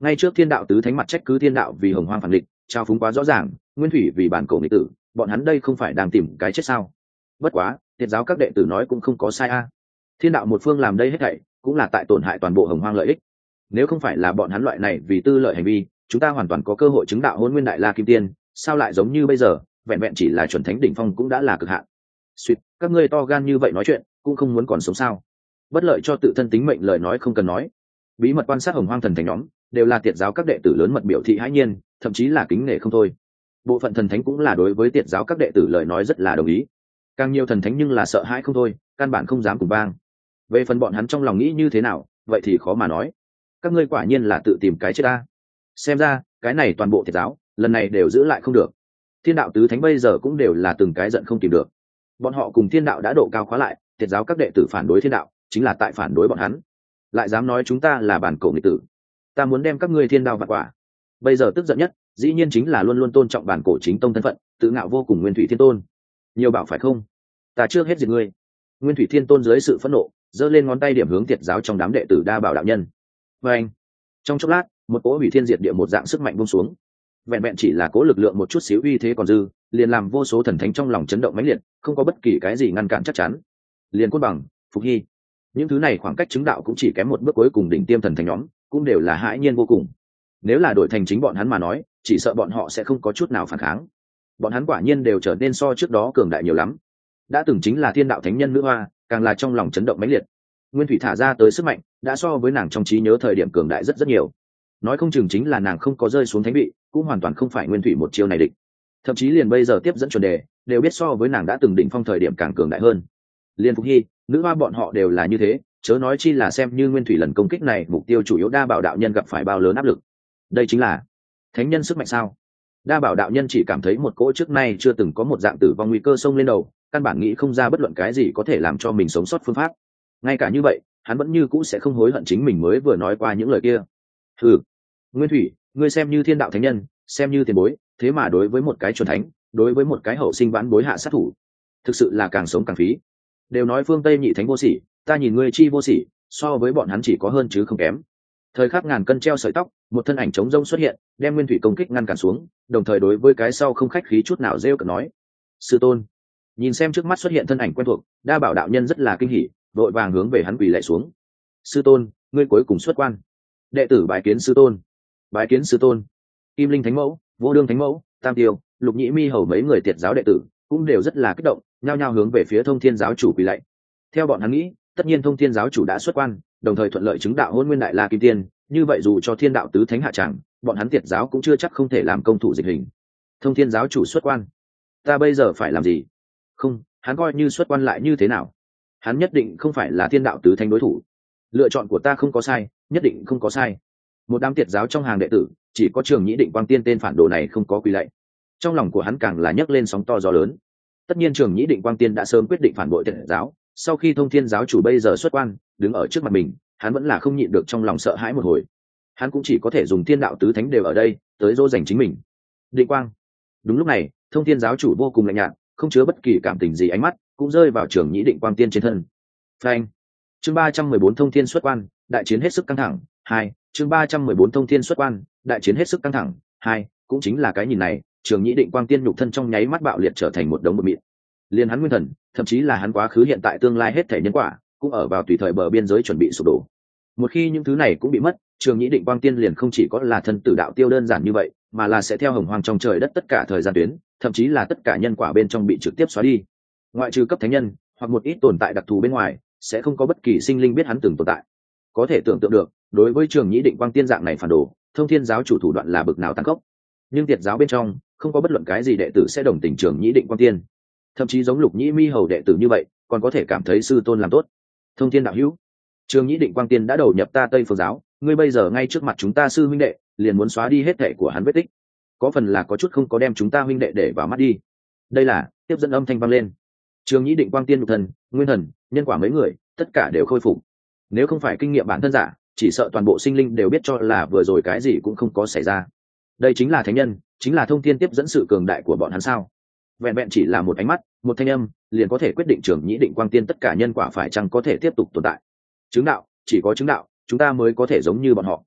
ngay trước thiên đạo tứ thánh mặt trách cứ thiên đạo vì hồng hoang phản địch, trao phúng quá rõ ràng, nguyên thủy vì bản cổ nghịch tử, bọn hắn đây không phải đang tìm cái chết sao? Bất quá tiệt giáo các đệ tử nói cũng không có sai a. Thiên đạo một phương làm đây hết thảy cũng là tại tổn hại toàn bộ hồng hoang lợi ích. Nếu không phải là bọn hắn loại này vì tư lợi hành vi, chúng ta hoàn toàn có cơ hội chứng đạo hôn nguyên đại la kim tiên, sao lại giống như bây giờ vẹn vẹn chỉ là chuẩn thánh đỉnh phong cũng đã là cực hạn. Suýt, các ngươi to gan như vậy nói chuyện cũng không muốn còn sống sao? Bất lợi cho tự thân tính mệnh lời nói không cần nói. Bí mật quan sát hồng hoang thần thánh nhóm đều là tiệt giáo các đệ tử lớn mật biểu thị hãi nhiên, thậm chí là kính nể không thôi. Bộ phận thần thánh cũng là đối với tiệt giáo các đệ tử lời nói rất là đồng ý, càng nhiều thần thánh nhưng là sợ hãi không thôi, căn bản không dám cùng vang. Về phần bọn hắn trong lòng nghĩ như thế nào vậy thì khó mà nói. Các ngươi quả nhiên là tự tìm cái chết ta. Xem ra cái này toàn bộ tiệt giáo lần này đều giữ lại không được. Thiên đạo tứ thánh bây giờ cũng đều là từng cái giận không tìm được. Bọn họ cùng thiên đạo đã độ cao khóa lại, tiệt giáo các đệ tử phản đối thiên đạo chính là tại phản đối bọn hắn, lại dám nói chúng ta là bản cổ nghịch tử. Ta muốn đem các ngươi thiên đao vạn quả. Bây giờ tức giận nhất dĩ nhiên chính là luôn luôn tôn trọng bản cổ chính tông thân phận, tự ngạo vô cùng nguyên thủy thiên tôn. Nhiều bảo phải không? Ta trước hết diệt ngươi. Nguyên thủy thiên tôn dưới sự phẫn nộ giơ lên ngón tay điểm hướng tiệt giáo trong đám đệ tử đa bảo đạo nhân. Và anh, trong chốc lát một cỗ hủy thiên diệt địa một dạng sức mạnh buông xuống. Vẹn vẹn chỉ là cỗ lực lượng một chút xíu uy thế còn dư, liền làm vô số thần thánh trong lòng chấn động mãnh liệt, không có bất kỳ cái gì ngăn cản chắc chắn. Liền Côn Bằng, Phục Hy, những thứ này khoảng cách chứng đạo cũng chỉ kém một bước cuối cùng đỉnh tiêm thần thánh nhóm, cũng đều là hãi nhiên vô cùng. Nếu là đổi thành chính bọn hắn mà nói, chỉ sợ bọn họ sẽ không có chút nào phản kháng. Bọn hắn quả nhiên đều trở nên so trước đó cường đại nhiều lắm. Đã từng chính là thiên đạo thánh nhân nữ hoa, càng là trong lòng chấn động mãnh liệt. Nguyên thủy thả ra tới sức mạnh đã so với nàng trong trí nhớ thời điểm cường đại rất rất nhiều. Nói không chừng chính là nàng không có rơi xuống thánh vị, cũng hoàn toàn không phải nguyên thủy một chiêu này địch. Thậm chí liền bây giờ tiếp dẫn chuẩn đề đều biết so với nàng đã từng đỉnh phong thời điểm càng cường đại hơn. Liên Phục Hy, nữ hoa bọn họ đều là như thế, chớ nói chi là xem như nguyên thủy lần công kích này mục tiêu chủ yếu đa bảo đạo nhân gặp phải bao lớn áp lực. Đây chính là thánh nhân sức mạnh sao? Đa bảo đạo nhân chỉ cảm thấy một cỗ trước nay chưa từng có một dạng tử vong nguy cơ xông lên đầu, căn bản nghĩ không ra bất luận cái gì có thể làm cho mình sống sót phương pháp. Ngay cả như vậy hắn vẫn như cũ sẽ không hối hận chính mình mới vừa nói qua những lời kia. Ừ, Nguyên thủy, ngươi xem như thiên đạo thánh nhân, xem như tiền bối, thế mà đối với một cái chuẩn thánh, đối với một cái hậu sinh vãn bối hạ sát thủ, thực sự là càng sống càng phí. Đều nói phương Tây nhị thánh vô sỉ, ta nhìn ngươi chi vô sỉ, so với bọn hắn chỉ có hơn chứ không kém. Thời khắc ngàn cân treo sợi tóc, một thân ảnh trống rông xuất hiện, đem nguyên thủy công kích ngăn cản xuống, đồng thời đối với cái sau không khách khí chút nào rêu cợt nói: sư tôn. Nhìn xem trước mắt xuất hiện thân ảnh quen thuộc, đa bảo đạo nhân rất là kinh hỉ, vội vàng hướng về hắn quỳ lạy xuống: sư tôn, ngươi cuối cùng xuất quan. Đệ tử bái kiến sư tôn. Bái kiến sư tôn. Kim Linh thánh mẫu, Vô Đương thánh mẫu, Tam Tiêu, Lục Nhĩ Mi hầu mấy người tiệt giáo đệ tử cũng đều rất là kích động, nhao nhao hướng về phía Thông Thiên giáo chủ quỳ lạy. Theo bọn hắn nghĩ, tất nhiên Thông Thiên giáo chủ đã xuất quan, đồng thời thuận lợi chứng đạo hôn nguyên đại la kim tiên, như vậy dù cho thiên đạo tứ thánh hạ tràng, bọn hắn tiệt giáo cũng chưa chắc không thể làm công thủ dịch hình. Thông Thiên giáo chủ xuất quan, ta bây giờ phải làm gì? Không, hắn coi như xuất quan lại như thế nào? Hắn nhất định không phải là thiên đạo tứ thánh đối thủ. Lựa chọn của ta không có sai, nhất định không có sai. Một đám tiệt giáo trong hàng đệ tử, chỉ có Trường Nhĩ Định Quang Tiên tên phản đồ này không có quỳ lạy. Trong lòng của hắn càng là nhấc lên sóng to gió lớn. Tất nhiên Trường Nhĩ Định Quang Tiên đã sớm quyết định phản bội tiệt giáo, sau khi Thông Thiên giáo chủ bây giờ xuất quan, đứng ở trước mặt mình, hắn vẫn là không nhịn được trong lòng sợ hãi một hồi. Hắn cũng chỉ có thể dùng thiên đạo tứ thánh đều ở đây, tới dỗ dành chính mình. Định Quang. Đúng lúc này, Thông Thiên giáo chủ vô cùng lạnh nhạt, không chứa bất kỳ cảm tình gì ánh mắt, cũng rơi vào Trường Nhĩ Định Quang Tiên trên thân. Phanh. Chương ba trăm mười bốn Thông Thiên xuất quan, đại chiến hết sức căng thẳng. Hai, chương ba trăm mười bốn Thông Thiên xuất quan, đại chiến hết sức căng thẳng. Hai, cũng chính là cái nhìn này, Trường Nhĩ Định Quang Tiên nhục thân trong nháy mắt bạo liệt trở thành một đống bột mịn. Liên hắn nguyên thần, thậm chí là hắn quá khứ hiện tại tương lai hết thể nhân quả, cũng ở vào tùy thời bờ biên giới chuẩn bị sụp đổ. Một khi những thứ này cũng bị mất, Trường Nhĩ Định Quang Tiên liền không chỉ có là thân tử đạo tiêu đơn giản như vậy, mà là sẽ theo hồng hoang trong trời đất tất cả thời gian tuyến, thậm chí là tất cả nhân quả bên trong bị trực tiếp xóa đi. Ngoại trừ cấp thánh nhân hoặc một ít tồn tại đặc thù bên ngoài, sẽ không có bất kỳ sinh linh biết hắn từng tồn tại. Có thể tưởng tượng được, đối với Trường Nhĩ Định Quang Tiên dạng này phản đồ, Thông Thiên giáo chủ thủ đoạn là bực nào tàn khốc. Nhưng tiệt giáo bên trong, không có bất luận cái gì đệ tử sẽ đồng tình Trường Nhĩ Định Quang Tiên. Thậm chí giống Lục Nhĩ Mi hầu đệ tử như vậy, còn có thể cảm thấy sư tôn làm tốt. Thông Thiên đạo hữu, Trường Nhĩ Định Quang Tiên đã đầu nhập ta Tây Phương giáo, ngươi bây giờ ngay trước mặt chúng ta sư huynh đệ, liền muốn xóa đi hết thệ của hắn vết tích. Có phần là có chút không có đem chúng ta huynh đệ để vào mắt đi. Đây là tiếp dẫn âm thanh vang lên. Trường Nhĩ Định Quang Tiên nhục thần, nguyên thần, nhân quả mấy người, tất cả đều khôi phục. Nếu không phải kinh nghiệm bản thân giả, chỉ sợ toàn bộ sinh linh đều biết cho là vừa rồi cái gì cũng không có xảy ra. Đây chính là thánh nhân, chính là Thông Thiên tiếp dẫn sự cường đại của bọn hắn sao? Vẹn vẹn chỉ là một ánh mắt, một thanh âm, liền có thể quyết định Trường Nhĩ Định Quang Tiên tất cả nhân quả phải chăng có thể tiếp tục tồn tại. Chứng đạo, chỉ có chứng đạo, chúng ta mới có thể giống như bọn họ.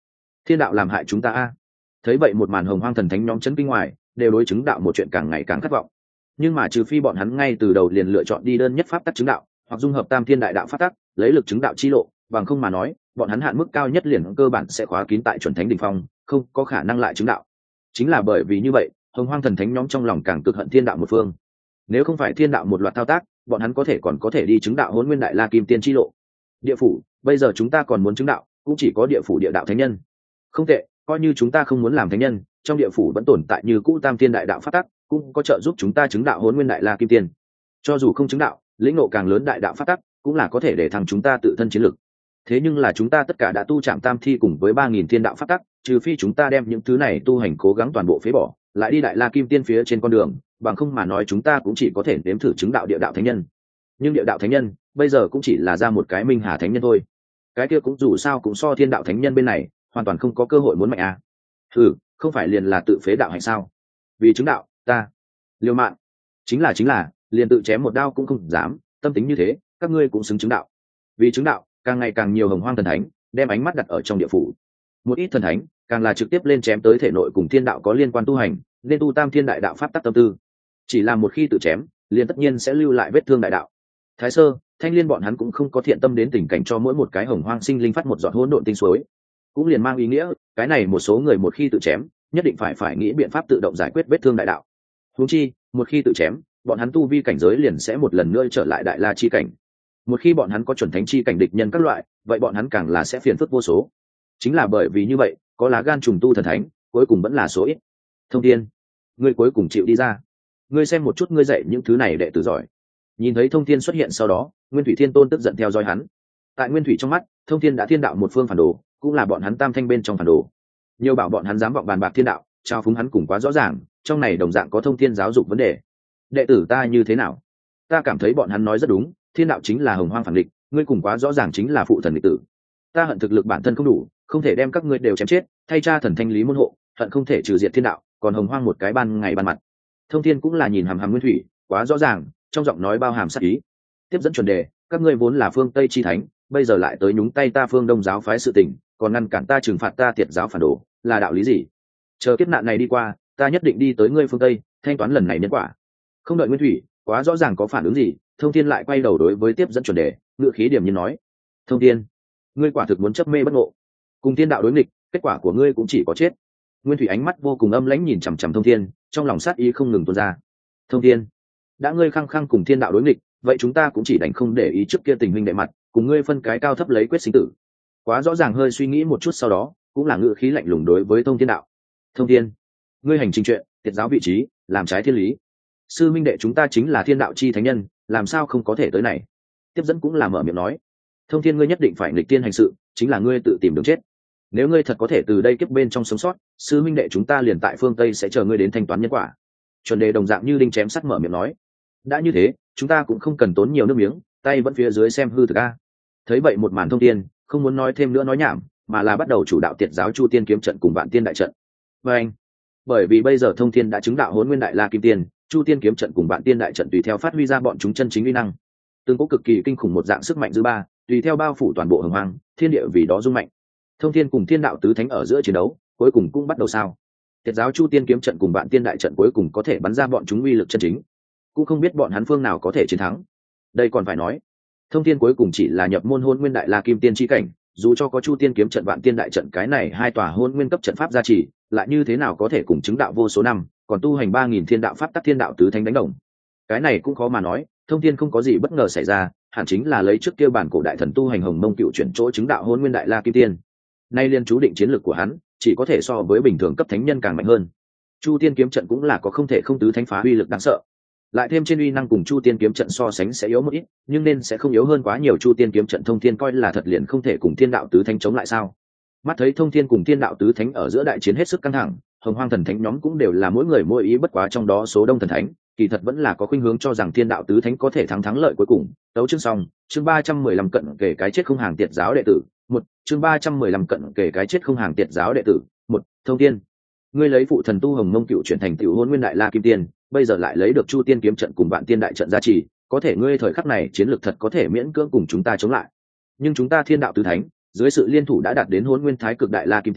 thiên đạo làm hại chúng ta a. Thấy vậy một màn hồng hoang thần thánh nhóm chấn kinh ngoài, đều đối chứng đạo một chuyện càng ngày càng khát vọng. Nhưng mà trừ phi bọn hắn ngay từ đầu liền lựa chọn đi đơn nhất pháp tắc chứng đạo, hoặc dung hợp tam thiên đại đạo pháp tắc, lấy lực chứng đạo chi lộ, bằng không mà nói, bọn hắn hạn mức cao nhất liền cơ bản sẽ khóa kín tại chuẩn thánh đỉnh phong, không có khả năng lại chứng đạo. Chính là bởi vì như vậy, hồng hoang thần thánh nhóm trong lòng càng cực hận thiên đạo một phương. Nếu không phải thiên đạo một loạt thao tác, bọn hắn có thể còn có thể đi chứng đạo hỗn nguyên đại la kim tiên chi lộ. Địa phủ, bây giờ chúng ta còn muốn chứng đạo, cũng chỉ có địa phủ địa đạo thánh nhân. Không tệ, coi như chúng ta không muốn làm thánh nhân, trong địa phủ vẫn tồn tại như cũ tam thiên đại đạo pháp tắc, cũng có trợ giúp chúng ta chứng đạo hỗn nguyên đại la kim tiên. Cho dù không chứng đạo, lĩnh ngộ càng lớn đại đạo pháp tắc, cũng là có thể để thằng chúng ta tự thân chiến lực. Thế nhưng là chúng ta tất cả đã tu chạm tam thi cùng với ba nghìn thiên đạo pháp tắc, trừ phi chúng ta đem những thứ này tu hành cố gắng toàn bộ phế bỏ, lại đi đại la kim tiên phía trên con đường, bằng không mà nói chúng ta cũng chỉ có thể nếm thử chứng đạo địa đạo thánh nhân. Nhưng địa đạo thánh nhân bây giờ cũng chỉ là ra một cái minh hà thánh nhân thôi, cái kia cũng dù sao cũng so thiên đạo thánh nhân bên này hoàn toàn không có cơ hội muốn mạnh à. Ừ, không phải liền là tự phế đạo hành sao? Vì chứng đạo, ta liều mạng. Chính là chính là, liền tự chém một đao cũng không dám, tâm tính như thế, các ngươi cũng xứng chứng đạo. Vì chứng đạo, càng ngày càng nhiều hồng hoang thần thánh đem ánh mắt đặt ở trong địa phủ. Một ít thần thánh càng là trực tiếp lên chém tới thể nội cùng thiên đạo có liên quan tu hành, nên tu tam thiên đại đạo pháp tắc tâm tư. Chỉ là một khi tự chém, liền tất nhiên sẽ lưu lại vết thương đại đạo. Thái Sơ, Thanh Liên bọn hắn cũng không có thiện tâm đến tình cảnh cho mỗi một cái hồng hoang sinh linh phát một giọt hỗn độn tinh suối, cũng liền mang ý nghĩa cái này một số người một khi tự chém, nhất định phải phải nghĩ biện pháp tự động giải quyết vết thương đại đạo. Huống chi, một khi tự chém, bọn hắn tu vi cảnh giới liền sẽ một lần nữa trở lại đại la chi cảnh. Một khi bọn hắn có chuẩn thánh chi cảnh địch nhân các loại, vậy bọn hắn càng là sẽ phiền phức vô số. Chính là bởi vì như vậy, có lá gan trùng tu thần thánh, cuối cùng vẫn là số ít. Thông Thiên, ngươi cuối cùng chịu đi ra. Ngươi xem một chút ngươi dạy những thứ này đệ tử giỏi. Nhìn thấy Thông Thiên xuất hiện sau đó, Nguyên Thủy Thiên Tôn tức giận theo dõi hắn. Tại Nguyên Thủy trong mắt, Thông Thiên đã thiên đạo một phương phản đồ, cũng là bọn hắn tam thanh bên trong phản đồ. Nhiều bảo bọn hắn dám vọng bàn bạc thiên đạo, trao phúng hắn cùng quá rõ ràng, trong này đồng dạng có Thông Thiên giáo dục vấn đề. Đệ tử ta như thế nào? Ta cảm thấy bọn hắn nói rất đúng, thiên đạo chính là hồng hoang phản địch, ngươi cùng quá rõ ràng chính là phụ thần địch tử. Ta hận thực lực bản thân không đủ, không thể đem các ngươi đều chém chết, thay cha thần thanh lý môn hộ, hận không thể trừ diệt thiên đạo, còn hồng hoang một cái ban ngày ban mặt. Thông Thiên cũng là nhìn hàm hàm Nguyên Thủy, quá rõ ràng, trong giọng nói bao hàm sát ý. Tiếp dẫn chuẩn đề, các ngươi vốn là phương Tây chi thánh, bây giờ lại tới nhúng tay ta phương Đông giáo phái sự tình, còn ngăn cản ta trừng phạt ta Tiệt giáo phản đồ, là đạo lý gì? Chờ kiếp nạn này đi qua, ta nhất định đi tới ngươi phương Tây, thanh toán lần này nhân quả. Không đợi Nguyên Thủy, quá rõ ràng có phản ứng gì, Thông Thiên lại quay đầu đối với tiếp dẫn chuẩn đề, ngựa khí điểm nhiên nói: Thông Thiên, ngươi quả thực muốn chấp mê bất ngộ, cùng thiên đạo đối nghịch, kết quả của ngươi cũng chỉ có chết. Nguyên Thủy ánh mắt vô cùng âm lãnh nhìn chằm chằm Thông Thiên, trong lòng sát ý không ngừng tuôn ra. Thông Thiên, đã ngươi khăng khăng cùng thiên đạo đối nghịch, vậy chúng ta cũng chỉ đành không để ý trước kia tình hình đệ mặt, cùng ngươi phân cái cao thấp lấy quyết sinh tử. Quá rõ ràng hơi suy nghĩ một chút sau đó, cũng là ngựa khí lạnh lùng đối với Thông Thiên đạo: Thông Thiên, ngươi hành trình chuyện, Tiệt giáo vị trí, làm trái thiên lý. Sư minh đệ chúng ta chính là thiên đạo chi thánh nhân, làm sao không có thể tới này? Tiếp dẫn cũng là mở miệng nói: Thông Thiên, ngươi nhất định phải nghịch tiên hành sự, chính là ngươi tự tìm đường chết. Nếu ngươi thật có thể từ đây kiếp bên trong sống sót, sư minh đệ chúng ta liền tại phương Tây sẽ chờ ngươi đến thanh toán nhân quả. Chuẩn đề đồng dạng như đinh chém sắt mở miệng nói: đã như thế, chúng ta cũng không cần tốn nhiều nước miếng, tay vẫn phía dưới xem hư thực a. Thấy vậy một màn Thông Thiên không muốn nói thêm nữa nói nhảm, mà là bắt đầu chủ đạo Tiệt giáo Chu Tiên kiếm trận cùng Vạn Tiên đại trận. Và anh, bởi vì bây giờ Thông Thiên đã chứng đạo Hỗn Nguyên đại la kim tiên, Chu Tiên kiếm trận cùng Vạn Tiên đại trận tùy theo phát huy ra bọn chúng chân chính uy năng. Tương cố cực kỳ kinh khủng một dạng sức mạnh dư ba, tùy theo bao phủ toàn bộ hồng hoang, thiên địa vì đó rung mạnh. Thông Thiên cùng thiên đạo tứ thánh ở giữa chiến đấu, cuối cùng cũng bắt đầu sao? Tiệt giáo Chu Tiên kiếm trận cùng Vạn Tiên đại trận cuối cùng có thể bắn ra bọn chúng uy lực chân chính, cũng không biết bọn hắn phương nào có thể chiến thắng. Đây còn phải nói, Thông Thiên cuối cùng chỉ là nhập môn Hỗn Nguyên đại la kim tiên chi cảnh, dù cho có Chu Tiên kiếm trận Vạn Tiên đại trận cái này hai tòa Hỗn Nguyên cấp trận pháp gia trì, lại như thế nào có thể cùng chứng đạo vô số năm, còn tu hành ba nghìn thiên đạo pháp tắc thiên đạo tứ thánh đánh đồng. Cái này cũng khó mà nói, Thông Thiên không có gì bất ngờ xảy ra, hẳn chính là lấy trước kia bản cổ đại thần tu hành Hồng Mông Cựu chuyển chỗ chứng đạo Hỗn Nguyên đại la kim tiên. Nay liên chú định chiến lược của hắn chỉ có thể so với bình thường cấp thánh nhân càng mạnh hơn. Chu Tiên kiếm trận cũng là có không thể không tứ thánh phá uy lực đáng sợ. Lại thêm trên uy năng cùng Chu Tiên kiếm trận so sánh sẽ yếu một ít, nhưng nên sẽ không yếu hơn quá nhiều. Chu Tiên kiếm trận Thông Thiên coi là thật liền không thể cùng thiên đạo tứ thánh chống lại sao? Mắt thấy Thông Thiên cùng thiên đạo tứ thánh ở giữa đại chiến hết sức căng thẳng, hồng hoang thần thánh nhóm cũng đều là mỗi người mỗi ý, bất quá trong đó số đông thần thánh kỳ thật vẫn là có khuynh hướng cho rằng thiên đạo tứ thánh có thể thắng thắng lợi cuối cùng. Đấu chương xong, chương ba trăm mười lăm cận kể cái chết không hàng Tiệt giáo đệ tử một, chương ba trăm mười lăm cận kể cái chết không hàng Tiệt giáo đệ tử một. Thông Thiên, ngươi lấy phụ thần tu Hồng Mông Cựu chuyển thành tiểu Hỗn Nguyên đại la kim tiên, bây giờ lại lấy được Chu Tiên kiếm trận cùng Vạn Tiên đại trận gia trì, có thể ngươi thời khắc này chiến lược thật có thể miễn cưỡng cùng chúng ta chống lại. Nhưng chúng ta thiên đạo tứ thánh dưới sự liên thủ đã đạt đến Hỗn Nguyên thái cực đại la kim tiên,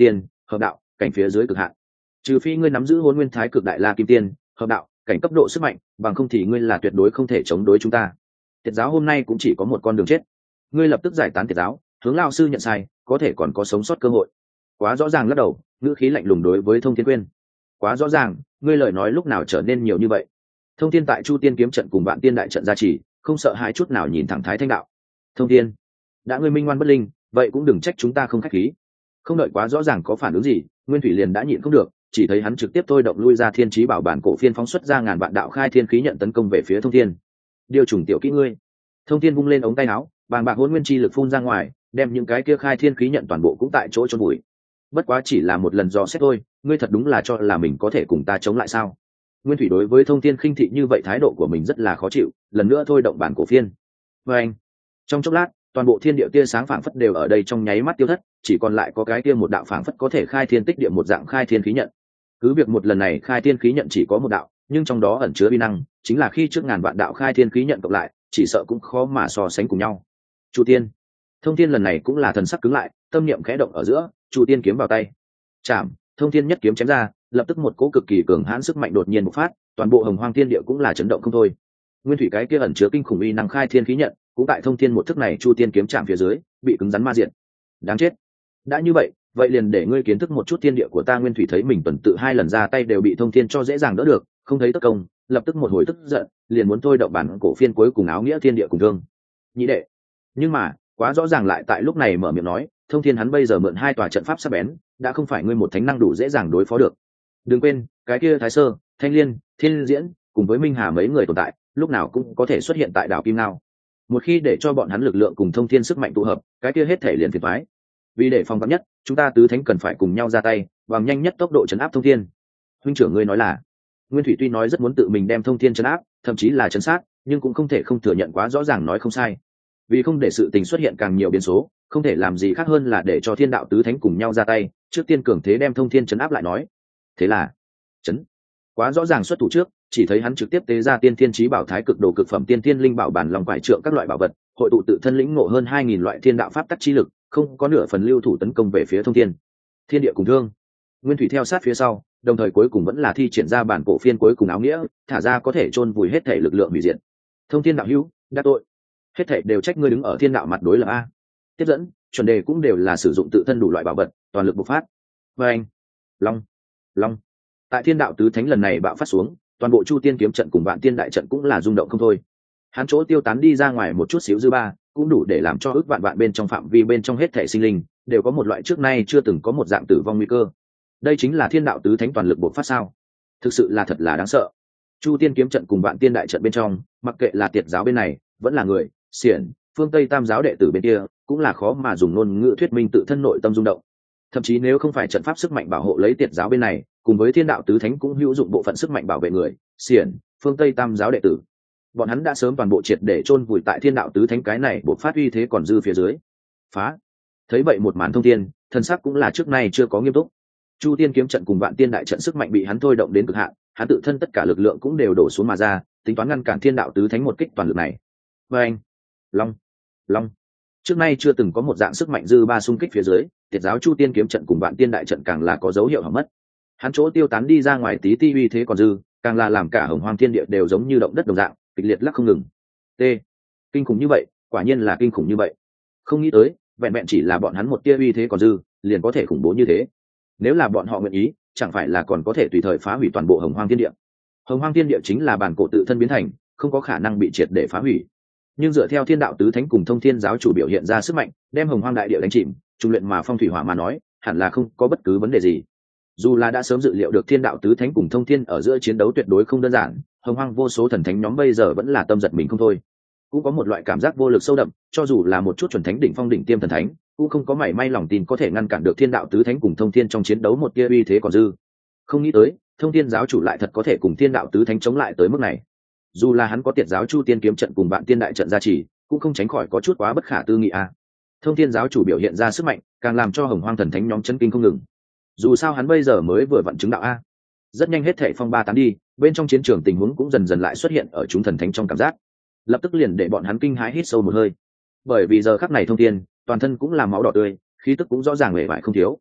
hợp đạo cảnh phía dưới cực hạn. Trừ phi ngươi nắm giữ hôn nguyên thái cực đại la kim tiên hợp đạo cảnh cấp độ sức mạnh, bằng không thì ngươi là tuyệt đối không thể chống đối chúng ta. Tiệt giáo hôm nay cũng chỉ có một con đường chết, ngươi lập tức giải tán tiệt giáo, hướng lao sư nhận sai, có thể còn có sống sót cơ hội. Quá rõ ràng lắc đầu, ngữ khí lạnh lùng đối với Thông Thiên Quyên. Quá rõ ràng, ngươi lời nói lúc nào trở nên nhiều như vậy? Thông Thiên tại Chu Tiên kiếm trận cùng Vạn Tiên đại trận gia trì, không sợ hãi chút nào nhìn thẳng Thái Thanh đạo. Thông Thiên, đã ngươi minh ngoan bất linh, vậy cũng đừng trách chúng ta không khách khí. Không đợi quá rõ ràng có phản ứng gì, Nguyên Thủy liền đã nhịn không được, chỉ thấy hắn trực tiếp thôi động lui ra Thiên Chí Bảo bản cổ phiên phóng xuất ra ngàn vạn đạo khai thiên khí nhận tấn công về phía Thông Thiên. Điều trùng tiểu kỹ ngươi. Thông Thiên vung lên ống tay áo, bàng bạc hỗn nguyên chi lực phun ra ngoài, đem những cái kia khai thiên khí nhận toàn bộ cũng tại chỗ chôn bụi. Bất quá chỉ là một lần dò xét thôi, ngươi thật đúng là cho là mình có thể cùng ta chống lại sao? Nguyên Thủy đối với Thông Thiên khinh thị như vậy thái độ của mình rất là khó chịu, lần nữa thôi động bản cổ phiên. Và anh, trong chốc lát, toàn bộ thiên địa tia sáng phảng phất đều ở đây trong nháy mắt tiêu thất, chỉ còn lại có cái kia một đạo phảng phất có thể khai thiên tích địa một dạng khai thiên khí nhận. Cứ việc một lần này khai thiên khí nhận chỉ có một đạo, nhưng trong đó ẩn chứa uy năng, chính là khi trước ngàn vạn đạo khai thiên khí nhận cộng lại, chỉ sợ cũng khó mà so sánh cùng nhau. Chu Tiên, Thông Thiên lần này cũng là thần sắc cứng lại, tâm niệm khẽ động ở giữa, Chu Tiên kiếm vào tay. Chạm, Thông Thiên nhất kiếm chém ra, lập tức một cỗ cực kỳ cường hãn sức mạnh đột nhiên bộc phát, toàn bộ hồng hoang thiên địa cũng là chấn động không thôi. Nguyên Thủy cái kia ẩn chứa kinh khủng uy năng khai thiên khí nhận, cũng tại Thông Thiên một thức này Chu Tiên kiếm chạm phía dưới, bị cứng rắn ma diệt. Đáng chết. Đã như vậy, vậy liền để ngươi kiến thức một chút thiên địa của ta. Nguyên Thủy thấy mình tuần tự hai lần ra tay đều bị Thông Thiên cho dễ dàng đỡ được, không thấy tất công, lập tức một hồi tức giận, liền muốn thôi động bản cổ phiên cuối cùng áo nghĩa thiên địa cùng thương. Nhị đệ. Nhưng mà, quá rõ ràng lại tại lúc này mở miệng nói, Thông Thiên hắn bây giờ mượn hai tòa trận pháp sắc bén, đã không phải ngươi một thánh năng đủ dễ dàng đối phó được. Đừng quên, cái kia Thái Sơ, Thanh Liên, Thiên Diễn, cùng với Minh Hà mấy người tồn tại, lúc nào cũng có thể xuất hiện tại đảo Kim Nao. Một khi để cho bọn hắn lực lượng cùng Thông Thiên sức mạnh tụ hợp, cái kia hết thể liền phiền toái. Vì để phòng vắn nhất, chúng ta tứ thánh cần phải cùng nhau ra tay, bằng nhanh nhất tốc độ trấn áp Thông Thiên. Huynh trưởng ngươi nói là? Nguyên Thủy tuy nói rất muốn tự mình đem Thông Thiên trấn áp, thậm chí là trấn sát, nhưng cũng không thể không thừa nhận quá rõ ràng nói không sai. Vì không để sự tình xuất hiện càng nhiều biến số, không thể làm gì khác hơn là để cho thiên đạo tứ thánh cùng nhau ra tay, trước tiên cường thế đem Thông Thiên trấn áp lại nói. Thế là, trấn. Quá rõ ràng xuất thủ trước, chỉ thấy hắn trực tiếp tế ra tiên thiên chí bảo thái cực đồ cực phẩm tiên thiên linh bảo bản lòng quải trượng các loại bảo vật, hội tụ tự thân lĩnh ngộ hơn hai nghìn loại thiên đạo pháp tắc chi lực, không có nửa phần lưu thủ tấn công về phía Thông Thiên. Thiên địa cùng thương. Nguyên Thủy theo sát phía sau, đồng thời cuối cùng vẫn là thi triển ra bản cổ phiên cuối cùng áo nghĩa, thả ra có thể chôn vùi hết thể lực lượng hủy diệt. Thông Thiên đạo hữu, đắc tội. Hết thể đều trách ngươi đứng ở thiên đạo mặt đối lập a. Tiếp dẫn, chuẩn đề cũng đều là sử dụng tự thân đủ loại bảo vật, toàn lực bộc phát. Và anh, long, long. Tại thiên đạo tứ thánh lần này bạo phát xuống, toàn bộ Chu Tiên kiếm trận cùng Vạn Tiên đại trận cũng là rung động không thôi. Hắn chỗ tiêu tán đi ra ngoài một chút xíu dư ba, cũng đủ để làm cho ước vạn vạn bên trong phạm vi bên trong hết thể sinh linh đều có một loại trước nay chưa từng có một dạng tử vong nguy cơ. Đây chính là thiên đạo tứ thánh toàn lực bộc phát sao? Thực sự là thật là đáng sợ. Chu Tiên kiếm trận cùng Vạn Tiên đại trận bên trong, mặc kệ là tiệt giáo bên này, vẫn là người, xiển, phương Tây tam giáo đệ tử bên kia, cũng là khó mà dùng ngôn ngữ thuyết minh tự thân nội tâm rung động. Thậm chí nếu không phải trận pháp sức mạnh bảo hộ lấy tiệt giáo bên này, cùng với thiên đạo tứ thánh cũng hữu dụng bộ phận sức mạnh bảo vệ người, xiển, phương Tây tam giáo đệ tử, bọn hắn đã sớm toàn bộ triệt để chôn vùi tại thiên đạo tứ thánh cái này buộc phát uy thế còn dư phía dưới. Phá. Thấy vậy một màn thông thiên, thần sắc cũng là trước nay chưa có nghiêm túc. Chu Tiên kiếm trận cùng Vạn Tiên đại trận sức mạnh bị hắn thôi động đến cực hạn, hắn tự thân tất cả lực lượng cũng đều đổ xuống mà ra, tính toán ngăn cản thiên đạo tứ thánh một kích toàn lực này. Và anh, long, long. Trước nay chưa từng có một dạng sức mạnh dư ba xung kích phía dưới, tiệt giáo Chu Tiên kiếm trận cùng Vạn Tiên đại trận càng là có dấu hiệu hỏng mất. Hắn chỗ tiêu tán đi ra ngoài tí ti uy thế còn dư, càng là làm cả hồng hoang thiên địa đều giống như động đất đồng dạng, kịch liệt lắc không ngừng. T. Kinh khủng như vậy, quả nhiên là kinh khủng như vậy. Không nghĩ tới, vẹn vẹn chỉ là bọn hắn một tia uy thế còn dư, liền có thể khủng bố như thế. Nếu là bọn họ nguyện ý, chẳng phải là còn có thể tùy thời phá hủy toàn bộ hồng hoang thiên địa. Hồng hoang thiên địa chính là bản cổ tự thân biến thành, không có khả năng bị triệt để phá hủy. Nhưng dựa theo thiên đạo tứ thánh cùng thông thiên giáo chủ biểu hiện ra sức mạnh, đem hồng hoang đại địa đánh chìm, trung luyện mà phong thủy hỏa mà nói, hẳn là không có bất cứ vấn đề gì. Dù là đã sớm dự liệu được thiên đạo tứ thánh cùng thông thiên ở giữa chiến đấu tuyệt đối không đơn giản, hồng hoang vô số thần thánh nhóm bây giờ vẫn là tâm giật mình không thôi. Cũng có một loại cảm giác vô lực sâu đậm, cho dù là một chút chuẩn thánh đỉnh phong đỉnh tiêm thần thánh, cũng không có mảy may lòng tin có thể ngăn cản được thiên đạo tứ thánh cùng thông thiên trong chiến đấu một tia uy thế còn dư. Không nghĩ tới, thông thiên giáo chủ lại thật có thể cùng thiên đạo tứ thánh chống lại tới mức này. Dù là hắn có tiệt giáo Chu Tiên kiếm trận cùng Vạn Tiên đại trận gia trì, cũng không tránh khỏi có chút quá bất khả tư nghị a. Thông thiên giáo chủ biểu hiện ra sức mạnh, càng làm cho hồng hoang thần thánh nhóm chấn kinh không ngừng. Dù sao hắn bây giờ mới vừa vận chứng đạo a. Rất nhanh hết thảy phong ba tán đi, bên trong chiến trường tình huống cũng dần dần lại xuất hiện ở chúng thần thánh trong cảm giác. Lập tức liền để bọn hắn kinh hãi hít sâu một hơi. Bởi vì giờ khắc này thông thiên, toàn thân cũng là máu đỏ tươi, khí tức cũng rõ ràng vẻ vải không thiếu.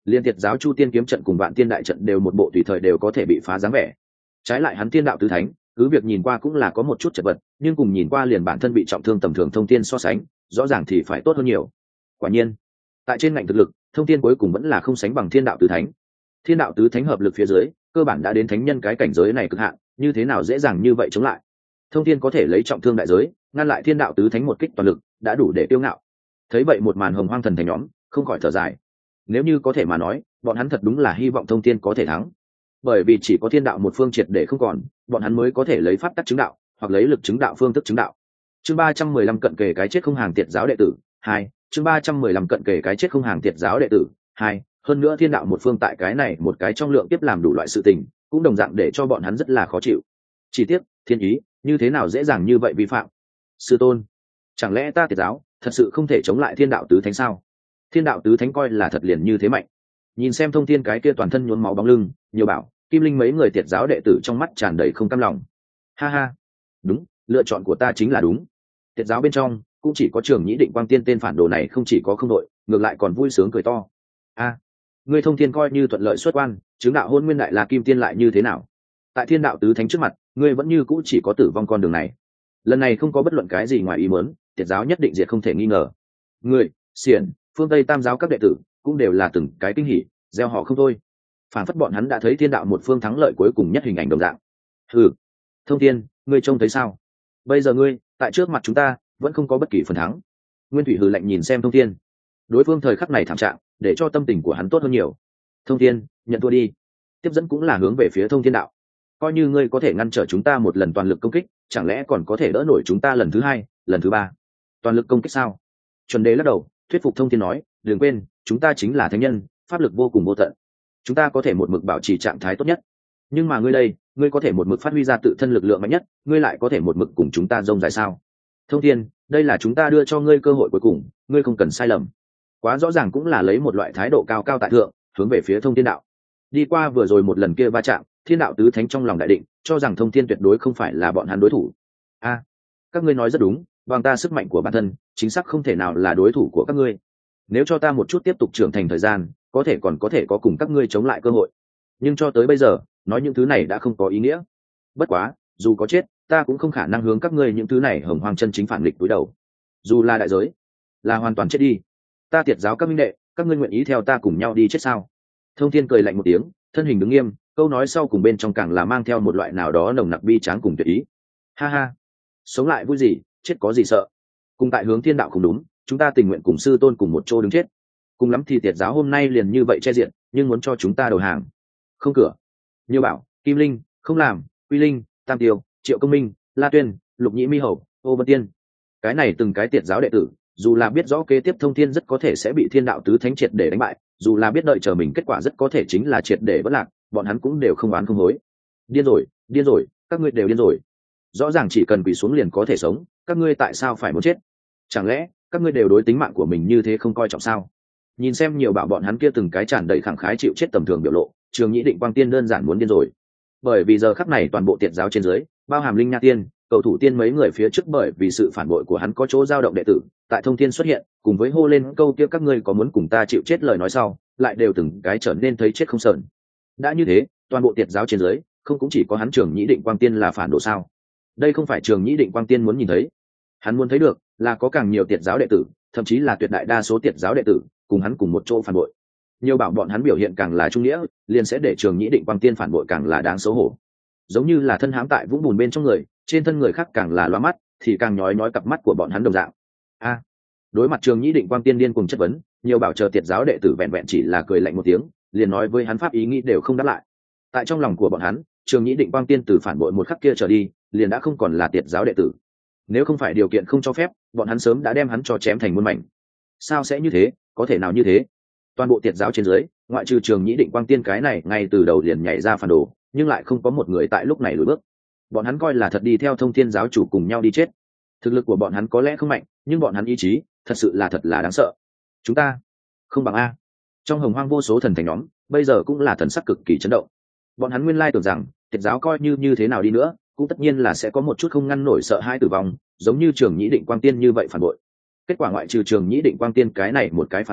liên tiệt giáo chu tiên kiếm trận cùng vạn tiên đại trận đều một bộ tùy thời đều có thể bị phá dáng vẻ. Trái lại hắn tiên đạo tứ thánh cứ việc nhìn qua cũng là có một chút chật vật, nhưng cùng nhìn qua liền bản thân bị trọng thương tầm thường thông tiên so sánh rõ ràng thì phải tốt hơn nhiều. Quả nhiên tại trên ngành thực lực, thông tiên cuối cùng vẫn là không sánh bằng thiên đạo tứ thánh. Thiên đạo tứ thánh hợp lực phía dưới cơ bản đã đến thánh nhân cái cảnh giới này cực hạn, như thế nào dễ dàng như vậy chống lại. Thông tiên có thể lấy trọng thương đại giới ngăn lại thiên đạo tứ thánh một kích toàn lực, đã đủ để tiêu ngạo. Thấy vậy một màn hồng hoang thần thành nhóm không khỏi thở dài. Nếu như có thể mà nói, bọn hắn thật đúng là hy vọng thông tiên có thể thắng, bởi vì chỉ có thiên đạo một phương triệt để không còn, bọn hắn mới có thể lấy pháp tắc chứng đạo hoặc lấy lực chứng đạo phương thức chứng đạo. Chương ba trăm mười lăm cận kề cái chết không hàng tiệt giáo đệ tử hai. Chương ba trăm mười lăm cận kề cái chết không hàng tiệt giáo đệ tử hai. Hơn nữa thiên đạo một phương tại cái này một cái trong lượng tiếp làm đủ loại sự tình, cũng đồng dạng để cho bọn hắn rất là khó chịu. Chỉ tiếc thiên ý như thế nào dễ dàng như vậy vi phạm. Sư tôn, chẳng lẽ ta tiệt giáo thật sự không thể chống lại thiên đạo tứ thánh sao? Thiên đạo tứ thánh coi là thật liền như thế mạnh? Nhìn xem thông thiên cái kia toàn thân nhuốm máu bóng lưng, nhiều bảo Kim Linh mấy người tiệt giáo đệ tử trong mắt tràn đầy không cam lòng. Ha ha, đúng, lựa chọn của ta chính là đúng. Tiệt giáo bên trong cũng chỉ có Trường Nhĩ Định Quang Tiên tên phản đồ này không chỉ có không đội, ngược lại còn vui sướng cười to. A, à, ngươi thông thiên coi như thuận lợi xuất quan, chứng đạo hôn nguyên đại la kim tiên lại như thế nào? Tại thiên đạo tứ thánh trước mặt, ngươi vẫn như cũ chỉ có tử vong con đường này. Lần này không có bất luận cái gì ngoài ý muốn, tiệt giáo nhất định diệt không thể nghi ngờ. Ngươi, xiển, phương Tây tam giáo các đệ tử cũng đều là từng cái kinh hỉ, gieo họ không thôi. Phản phất bọn hắn đã thấy thiên đạo một phương thắng lợi cuối cùng nhất hình ảnh đồng dạng. Ừ, thông thiên, ngươi trông thấy sao? Bây giờ ngươi tại trước mặt chúng ta vẫn không có bất kỳ phần thắng. Nguyên Thủy hừ lạnh nhìn xem thông thiên, đối phương thời khắc này thảm trạng để cho tâm tình của hắn tốt hơn nhiều. Thông thiên, nhận thua đi. Tiếp dẫn cũng là hướng về phía thông thiên đạo. Coi như ngươi có thể ngăn trở chúng ta một lần toàn lực công kích, chẳng lẽ còn có thể đỡ nổi chúng ta lần thứ hai, lần thứ ba? Toàn lực công kích sao? Chuẩn Đế lắc đầu, thuyết phục thông thiên nói, đừng quên, chúng ta chính là thánh nhân, pháp lực vô cùng vô tận, chúng ta có thể một mực bảo trì trạng thái tốt nhất. Nhưng mà ngươi đây, ngươi có thể một mực phát huy ra tự thân lực lượng mạnh nhất, ngươi lại có thể một mực cùng chúng ta rông dài sao? Thông thiên, đây là chúng ta đưa cho ngươi cơ hội cuối cùng, ngươi không cần sai lầm. Quá rõ ràng cũng là lấy một loại thái độ cao cao tại thượng, hướng về phía thông thiên đạo. Đi qua vừa rồi một lần kia va chạm, thiên đạo tứ thánh trong lòng đại định, cho rằng thông thiên tuyệt đối không phải là bọn hắn đối thủ. A, à, các ngươi nói rất đúng, bằng ta sức mạnh của bản thân, chính xác không thể nào là đối thủ của các ngươi. Nếu cho ta một chút tiếp tục trưởng thành thời gian, có thể còn có thể có cùng các ngươi chống lại cơ hội. Nhưng cho tới bây giờ, nói những thứ này đã không có ý nghĩa. Bất quá, dù có chết, ta cũng không khả năng hướng các ngươi những thứ này hồng hoang chân chính phản nghịch túi đầu. Dù là đại giới, là hoàn toàn chết đi. Ta tiệt giáo các minh đệ, các ngươi nguyện ý theo ta cùng nhau đi chết sao? Thông thiên cười lạnh một tiếng, thân hình đứng nghiêm, câu nói sau cùng bên trong càng là mang theo một loại nào đó nồng nặc bi tráng cùng tuyệt ý. Ha ha, sống lại vui gì, chết có gì sợ? Cùng tại hướng thiên đạo không đúng, chúng ta tình nguyện cùng sư tôn cùng một chỗ đứng chết. Cùng lắm thì tiệt giáo hôm nay liền như vậy che diện, nhưng muốn cho chúng ta đầu hàng. Không cửa. Như bảo, Kim Linh, không làm, Quy Linh, Tam Tiêu, Triệu Công Minh, La Tuyên, Lục Nhĩ Mi Hầu, Ô Vân Tiên. Cái này từng cái tiệt giáo đệ tử, dù là biết rõ kế tiếp thông thiên rất có thể sẽ bị thiên đạo tứ thánh triệt để đánh bại, dù là biết đợi chờ mình kết quả rất có thể chính là triệt để bất lạc, bọn hắn cũng đều không oán không hối. Điên rồi, điên rồi, các ngươi đều điên rồi. Rõ ràng chỉ cần quỳ xuống liền có thể sống, các ngươi tại sao phải muốn chết? Chẳng lẽ các ngươi đều đối tính mạng của mình như thế không coi trọng sao? Nhìn xem nhiều bảo bọn hắn kia từng cái tràn đầy khẳng khái chịu chết tầm thường biểu lộ, Trường Nhĩ Định Quang Tiên đơn giản muốn điên rồi. Bởi vì giờ khắc này toàn bộ tiệt giáo trên dưới, bao hàm Linh Nha Tiên, Cầu Thủ Tiên mấy người phía trước bởi vì sự phản bội của hắn có chỗ dao động đệ tử, tại thông thiên xuất hiện, cùng với hô lên câu kia các ngươi có muốn cùng ta chịu chết lời nói sau, lại đều từng cái trở nên thấy chết không sờn. Đã như thế, toàn bộ tiệt giáo trên dưới, không cũng chỉ có hắn Trường Nhĩ Định Quang Tiên là phản đồ sao? Đây không phải Trường Nhĩ Định Quang Tiên muốn nhìn thấy. Hắn muốn thấy được là có càng nhiều tiệt giáo đệ tử, thậm chí là tuyệt đại đa số tiệt giáo đệ tử cùng hắn cùng một chỗ phản bội. Nhiều bảo bọn hắn biểu hiện càng là trung nghĩa, liền sẽ để Trường Nhĩ Định Quang Tiên phản bội càng là đáng xấu hổ. Giống như là thân hãm tại vũng bùn bên trong người, trên thân người khác càng là loa mắt, thì càng nhói nhói cặp mắt của bọn hắn đồng dạng. A, à, đối mặt Trường Nhĩ Định Quang Tiên điên cùng chất vấn, nhiều bảo chờ tiệt giáo đệ tử vẹn vẹn chỉ là cười lạnh một tiếng, liền nói với hắn pháp ý nghĩ đều không đáp lại. Tại trong lòng của bọn hắn, Trường Nhĩ Định Quang Tiên từ phản bội một khắc kia trở đi, liền đã không còn là tiệt giáo đệ tử. Nếu không phải điều kiện không cho phép, bọn hắn sớm đã đem hắn cho chém thành muôn mảnh. Sao sẽ như thế, có thể nào như thế? Toàn bộ tiệt giáo trên dưới, ngoại trừ Trường Nhĩ Định Quang Tiên cái này ngay từ đầu liền nhảy ra phản đồ, nhưng lại không có một người tại lúc này lùi bước. Bọn hắn coi là thật đi theo Thông Thiên giáo chủ cùng nhau đi chết. Thực lực của bọn hắn có lẽ không mạnh, nhưng bọn hắn ý chí thật sự là thật là đáng sợ. Chúng ta không bằng a. Trong hồng hoang vô số thần thành nhóm, bây giờ cũng là thần sắc cực kỳ chấn động. Bọn hắn nguyên lai tưởng rằng tiệt giáo coi như như thế nào đi nữa, cũng tất nhiên là sẽ có một chút không ngăn nổi sợ hãi tử vong, giống như Trường Nhĩ Định Quang Tiên như vậy phản bội. Kết quả ngoại trừ Trường Nhĩ Định Quang Tiên cái này một cái phản đồ,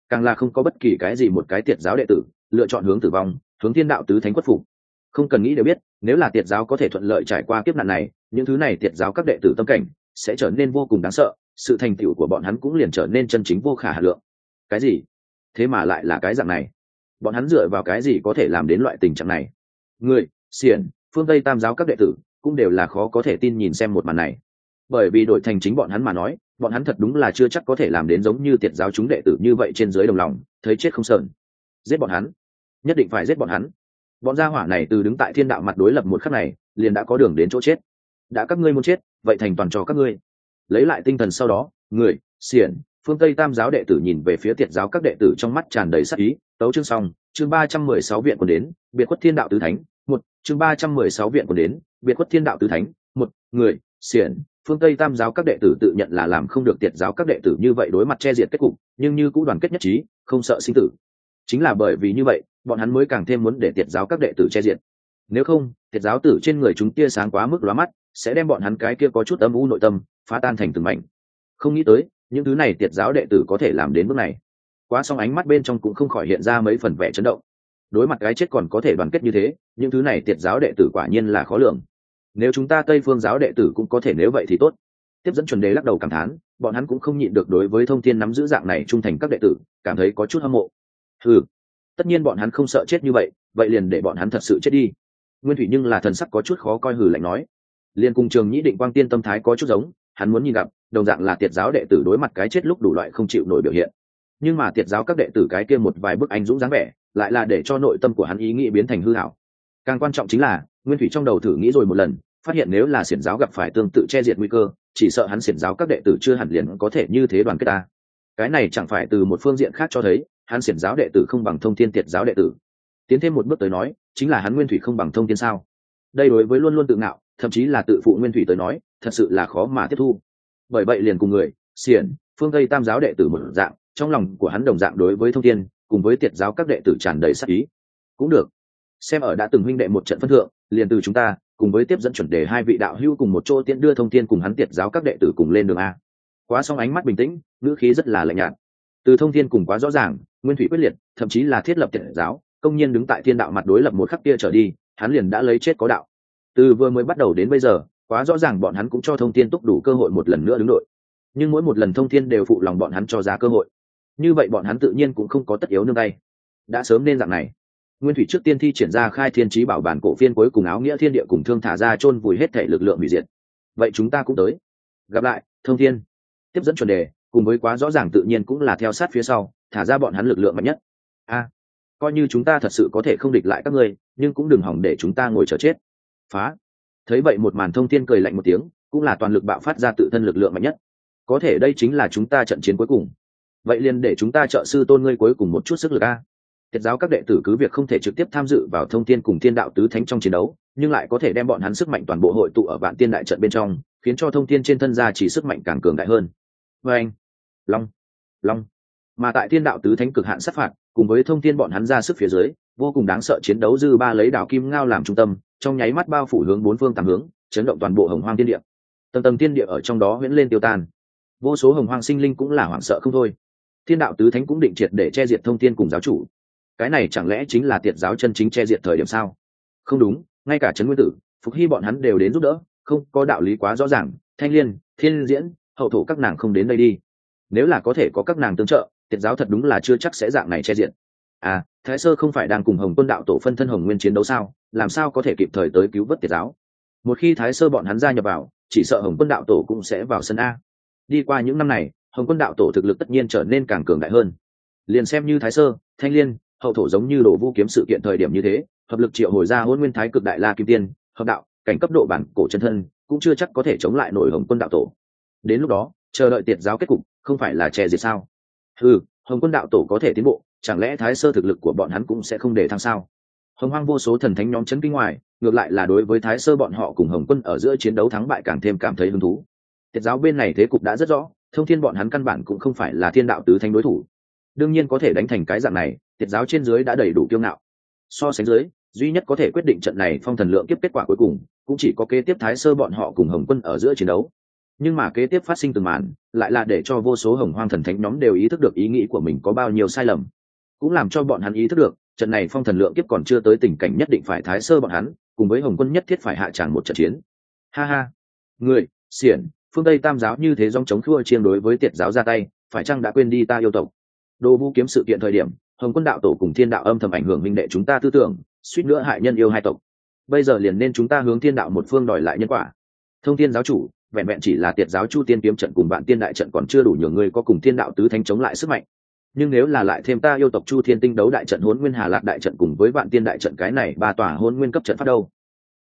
càng là không có bất kỳ cái gì một cái tiệt giáo đệ tử lựa chọn hướng tử vong, hướng thiên đạo tứ thánh khuất phục. Không cần nghĩ đều biết, nếu là tiệt giáo có thể thuận lợi trải qua kiếp nạn này, những thứ này tiệt giáo các đệ tử tâm cảnh sẽ trở nên vô cùng đáng sợ, sự thành tựu của bọn hắn cũng liền trở nên chân chính vô khả hà lượng. Cái gì? Thế mà lại là cái dạng này? Bọn hắn dựa vào cái gì có thể làm đến loại tình trạng này? Người, xiển, phương Tây tam giáo các đệ tử cũng đều là khó có thể tin nhìn xem một màn này. Bởi vì đổi thành chính bọn hắn mà nói, bọn hắn thật đúng là chưa chắc có thể làm đến giống như tiệt giáo chúng đệ tử như vậy trên dưới đồng lòng, thấy chết không sờn. Giết bọn hắn, nhất định phải giết bọn hắn. Bọn gia hỏa này từ đứng tại thiên đạo mặt đối lập một khắc này, liền đã có đường đến chỗ chết. Đã các ngươi muốn chết, vậy thành toàn cho các ngươi. Lấy lại tinh thần sau đó, người, xiển, phương Tây tam giáo đệ tử nhìn về phía tiệt giáo các đệ tử trong mắt tràn đầy sát ý. Tấu chương xong, chương ba trăm mười sáu viện còn đến, biệt khuất thiên đạo tứ thánh, một, chương ba trăm mười sáu viện còn đến, biệt khuất thiên đạo tứ thánh, một, người, xiển, phương Tây tam giáo các đệ tử tự nhận là làm không được tiệt giáo các đệ tử như vậy đối mặt che diệt kết cục, nhưng như cũng đoàn kết nhất trí, không sợ sinh tử. Chính là bởi vì như vậy, bọn hắn mới càng thêm muốn để tiệt giáo các đệ tử che diệt. Nếu không, tiệt giáo tử trên người chúng tia sáng quá mức lóa mắt, sẽ đem bọn hắn cái kia có chút âm u nội tâm phá tan thành từng mảnh. Không nghĩ tới, những thứ này tiệt giáo đệ tử có thể làm đến bước này. Quá xong ánh mắt bên trong cũng không khỏi hiện ra mấy phần vẻ chấn động. Đối mặt cái chết còn có thể đoàn kết như thế, những thứ này tiệt giáo đệ tử quả nhiên là khó lường. Nếu chúng ta Tây Phương giáo đệ tử cũng có thể nếu vậy thì tốt. Tiếp dẫn chuẩn đế lắc đầu cảm thán, bọn hắn cũng không nhịn được đối với thông thiên nắm giữ dạng này trung thành các đệ tử, cảm thấy có chút hâm mộ. Ừ, tất nhiên bọn hắn không sợ chết như vậy, vậy liền để bọn hắn thật sự chết đi. Nguyên Thủy nhưng là thần sắc có chút khó coi hừ lạnh nói, liền cùng Trường Nhĩ Định Quang Tiên tâm thái có chút giống, hắn muốn nhìn gặp, đồng dạng là tiệt giáo đệ tử đối mặt cái chết lúc đủ loại không chịu nổi biểu hiện. Nhưng mà tiệt giáo các đệ tử cái kia một vài bức anh dũng dáng vẻ, lại là để cho nội tâm của hắn ý nghĩ biến thành hư ảo. Càng quan trọng chính là, Nguyên Thủy trong đầu thử nghĩ rồi một lần, phát hiện nếu là xiển giáo gặp phải tương tự che diệt nguy cơ, chỉ sợ hắn xiển giáo các đệ tử chưa hẳn liền có thể như thế đoàn kết ta. Cái này chẳng phải từ một phương diện khác cho thấy, hắn xiển giáo đệ tử không bằng thông thiên tiệt giáo đệ tử. Tiến thêm một bước tới nói, chính là hắn Nguyên Thủy không bằng thông thiên sao? Đây đối với luôn luôn tự ngạo, thậm chí là tự phụ Nguyên Thủy tới nói, thật sự là khó mà tiếp thu. Bởi vậy liền cùng người, xiển, phương Tây tam giáo đệ tử một dạng, trong lòng của hắn đồng dạng đối với thông thiên, cùng với tiệt giáo các đệ tử tràn đầy sát ý. Cũng được, xem ở đã từng huynh đệ một trận phân thượng, liền từ chúng ta cùng với tiếp dẫn chuẩn đề hai vị đạo hữu cùng một chỗ tiễn đưa thông thiên cùng hắn tiệt giáo các đệ tử cùng lên đường a. Quá xong ánh mắt bình tĩnh, ngữ khí rất là lạnh nhạt. Từ thông thiên cùng quá rõ ràng, Nguyên Thủy quyết liệt, thậm chí là thiết lập tiệt giáo, công nhiên đứng tại thiên đạo mặt đối lập một khắc kia trở đi, hắn liền đã lấy chết có đạo. Từ vừa mới bắt đầu đến bây giờ, quá rõ ràng bọn hắn cũng cho thông thiên túc đủ cơ hội một lần nữa đứng đội, nhưng mỗi một lần thông thiên đều phụ lòng bọn hắn cho ra cơ hội, như vậy bọn hắn tự nhiên cũng không có tất yếu nương tay. Đã sớm nên dạng này, Nguyên Thủy trước tiên thi triển ra khai thiên chí bảo bản cổ phiên cuối cùng áo nghĩa thiên địa cùng thương thả ra chôn vùi hết thể lực lượng hủy diệt. Vậy chúng ta cũng tới. Gặp lại, thông thiên. Tiếp dẫn chuẩn đề, cùng với quá rõ ràng tự nhiên cũng là theo sát phía sau, thả ra bọn hắn lực lượng mạnh nhất. A, coi như chúng ta thật sự có thể không địch lại các ngươi, nhưng cũng đừng hỏng để chúng ta ngồi chờ chết. Phá. Thấy vậy một màn thông thiên cười lạnh một tiếng, cũng là toàn lực bạo phát ra tự thân lực lượng mạnh nhất. Có thể đây chính là chúng ta trận chiến cuối cùng. Vậy liền để chúng ta trợ sư tôn ngươi cuối cùng một chút sức lực a. Tiệt giáo các đệ tử cứ việc không thể trực tiếp tham dự vào thông thiên cùng thiên đạo tứ thánh trong chiến đấu, nhưng lại có thể đem bọn hắn sức mạnh toàn bộ hội tụ ở vạn tiên đại trận bên trong, khiến cho thông thiên trên thân ra chỉ sức mạnh càng cường đại hơn. Và anh, long, long, mà tại thiên đạo tứ thánh cực hạn sát phạt, cùng với thông thiên bọn hắn ra sức phía dưới, vô cùng đáng sợ chiến đấu dư ba lấy đảo kim ngao làm trung tâm, trong nháy mắt bao phủ hướng bốn phương tám hướng, chấn động toàn bộ hồng hoang thiên địa. Tầng tầng thiên địa ở trong đó huyễn lên tiêu tan, vô số hồng hoang sinh linh cũng là hoảng sợ không thôi. Thiên đạo tứ thánh cũng định triệt để che diệt thông thiên cùng giáo chủ. Cái này chẳng lẽ chính là tiệt giáo chân chính che diệt thời điểm sao? Không đúng, ngay cả trấn nguyên tử, phục hy bọn hắn đều đến giúp đỡ, không có đạo lý quá rõ ràng. Thanh liên, thiên diễn, hậu thổ các nàng không đến đây đi. Nếu là có thể có các nàng tương trợ, tiệt giáo thật đúng là chưa chắc sẽ dạng này che diệt. À, Thái Sơ không phải đang cùng Hồng Quân đạo tổ phân thân Hồng Nguyên chiến đấu sao? Làm sao có thể kịp thời tới cứu vớt tiệt giáo? Một khi Thái Sơ bọn hắn gia nhập vào, chỉ sợ Hồng Quân đạo tổ cũng sẽ vào sân a. Đi qua những năm này, Hồng Quân đạo tổ thực lực tất nhiên trở nên càng cường đại hơn. Liền xem như Thái Sơ, Thanh liên, hậu thổ giống như đổ vu kiếm sự kiện thời điểm như thế, hợp lực triệu hồi ra Hỗn Nguyên Thái Cực Đại La Kim Tiên, hợp đạo, cảnh cấp độ bản cổ chân thân, cũng chưa chắc có thể chống lại nổi Hồng Quân đạo tổ. Đến lúc đó, chờ đợi tiệt giáo kết cục, không phải là che diệt sao? Ừ, Hồng Quân đạo tổ có thể tiến bộ, chẳng lẽ Thái Sơ thực lực của bọn hắn cũng sẽ không để thăng sao? Hồng Hoang vô số thần thánh nhóm chấn kinh ngoài, ngược lại là đối với Thái Sơ bọn họ cùng Hồng Quân ở giữa chiến đấu thắng bại càng thêm cảm thấy hứng thú. Tiệt giáo bên này thế cục đã rất rõ, thông thiên bọn hắn căn bản cũng không phải là thiên đạo tứ thánh đối thủ. Đương nhiên có thể đánh thành cái dạng này, tiệt giáo trên dưới đã đầy đủ kiêu ngạo. So sánh dưới, duy nhất có thể quyết định trận này phong thần lượng kiếp kết quả cuối cùng, cũng chỉ có kế tiếp Thái Sơ bọn họ cùng Hồng Quân ở giữa chiến đấu. Nhưng mà kế tiếp phát sinh từng màn lại là để cho vô số hồng hoang thần thánh nhóm đều ý thức được ý nghĩ của mình có bao nhiêu sai lầm, cũng làm cho bọn hắn ý thức được trận này phong thần lượng kiếp còn chưa tới tình cảnh nhất định phải thái sơ bọn hắn cùng với hồng quân nhất thiết phải hạ tràng một trận chiến. Ha ha, người xiển phương tây tam giáo như thế dòng chống khua chiên đối với tiệt giáo ra tay, phải chăng đã quên đi ta yêu tộc? Đồ Vũ kiếm sự kiện thời điểm, hồng quân đạo tổ cùng thiên đạo âm thầm ảnh hưởng minh đệ chúng ta tư tưởng, suýt nữa hại nhân yêu hai tộc. Bây giờ liền nên chúng ta hướng thiên đạo một phương đòi lại nhân quả. Thông thiên giáo chủ, vẹn vẹn chỉ là tiệt giáo chu tiên kiếm trận cùng vạn tiên đại trận còn chưa đủ nhường người có cùng thiên đạo tứ thánh chống lại sức mạnh, nhưng nếu là lại thêm ta yêu tộc chu thiên tinh đấu đại trận hỗn nguyên hà lạc đại trận cùng với vạn tiên đại trận cái này ba tòa hỗn nguyên cấp trận phát đâu,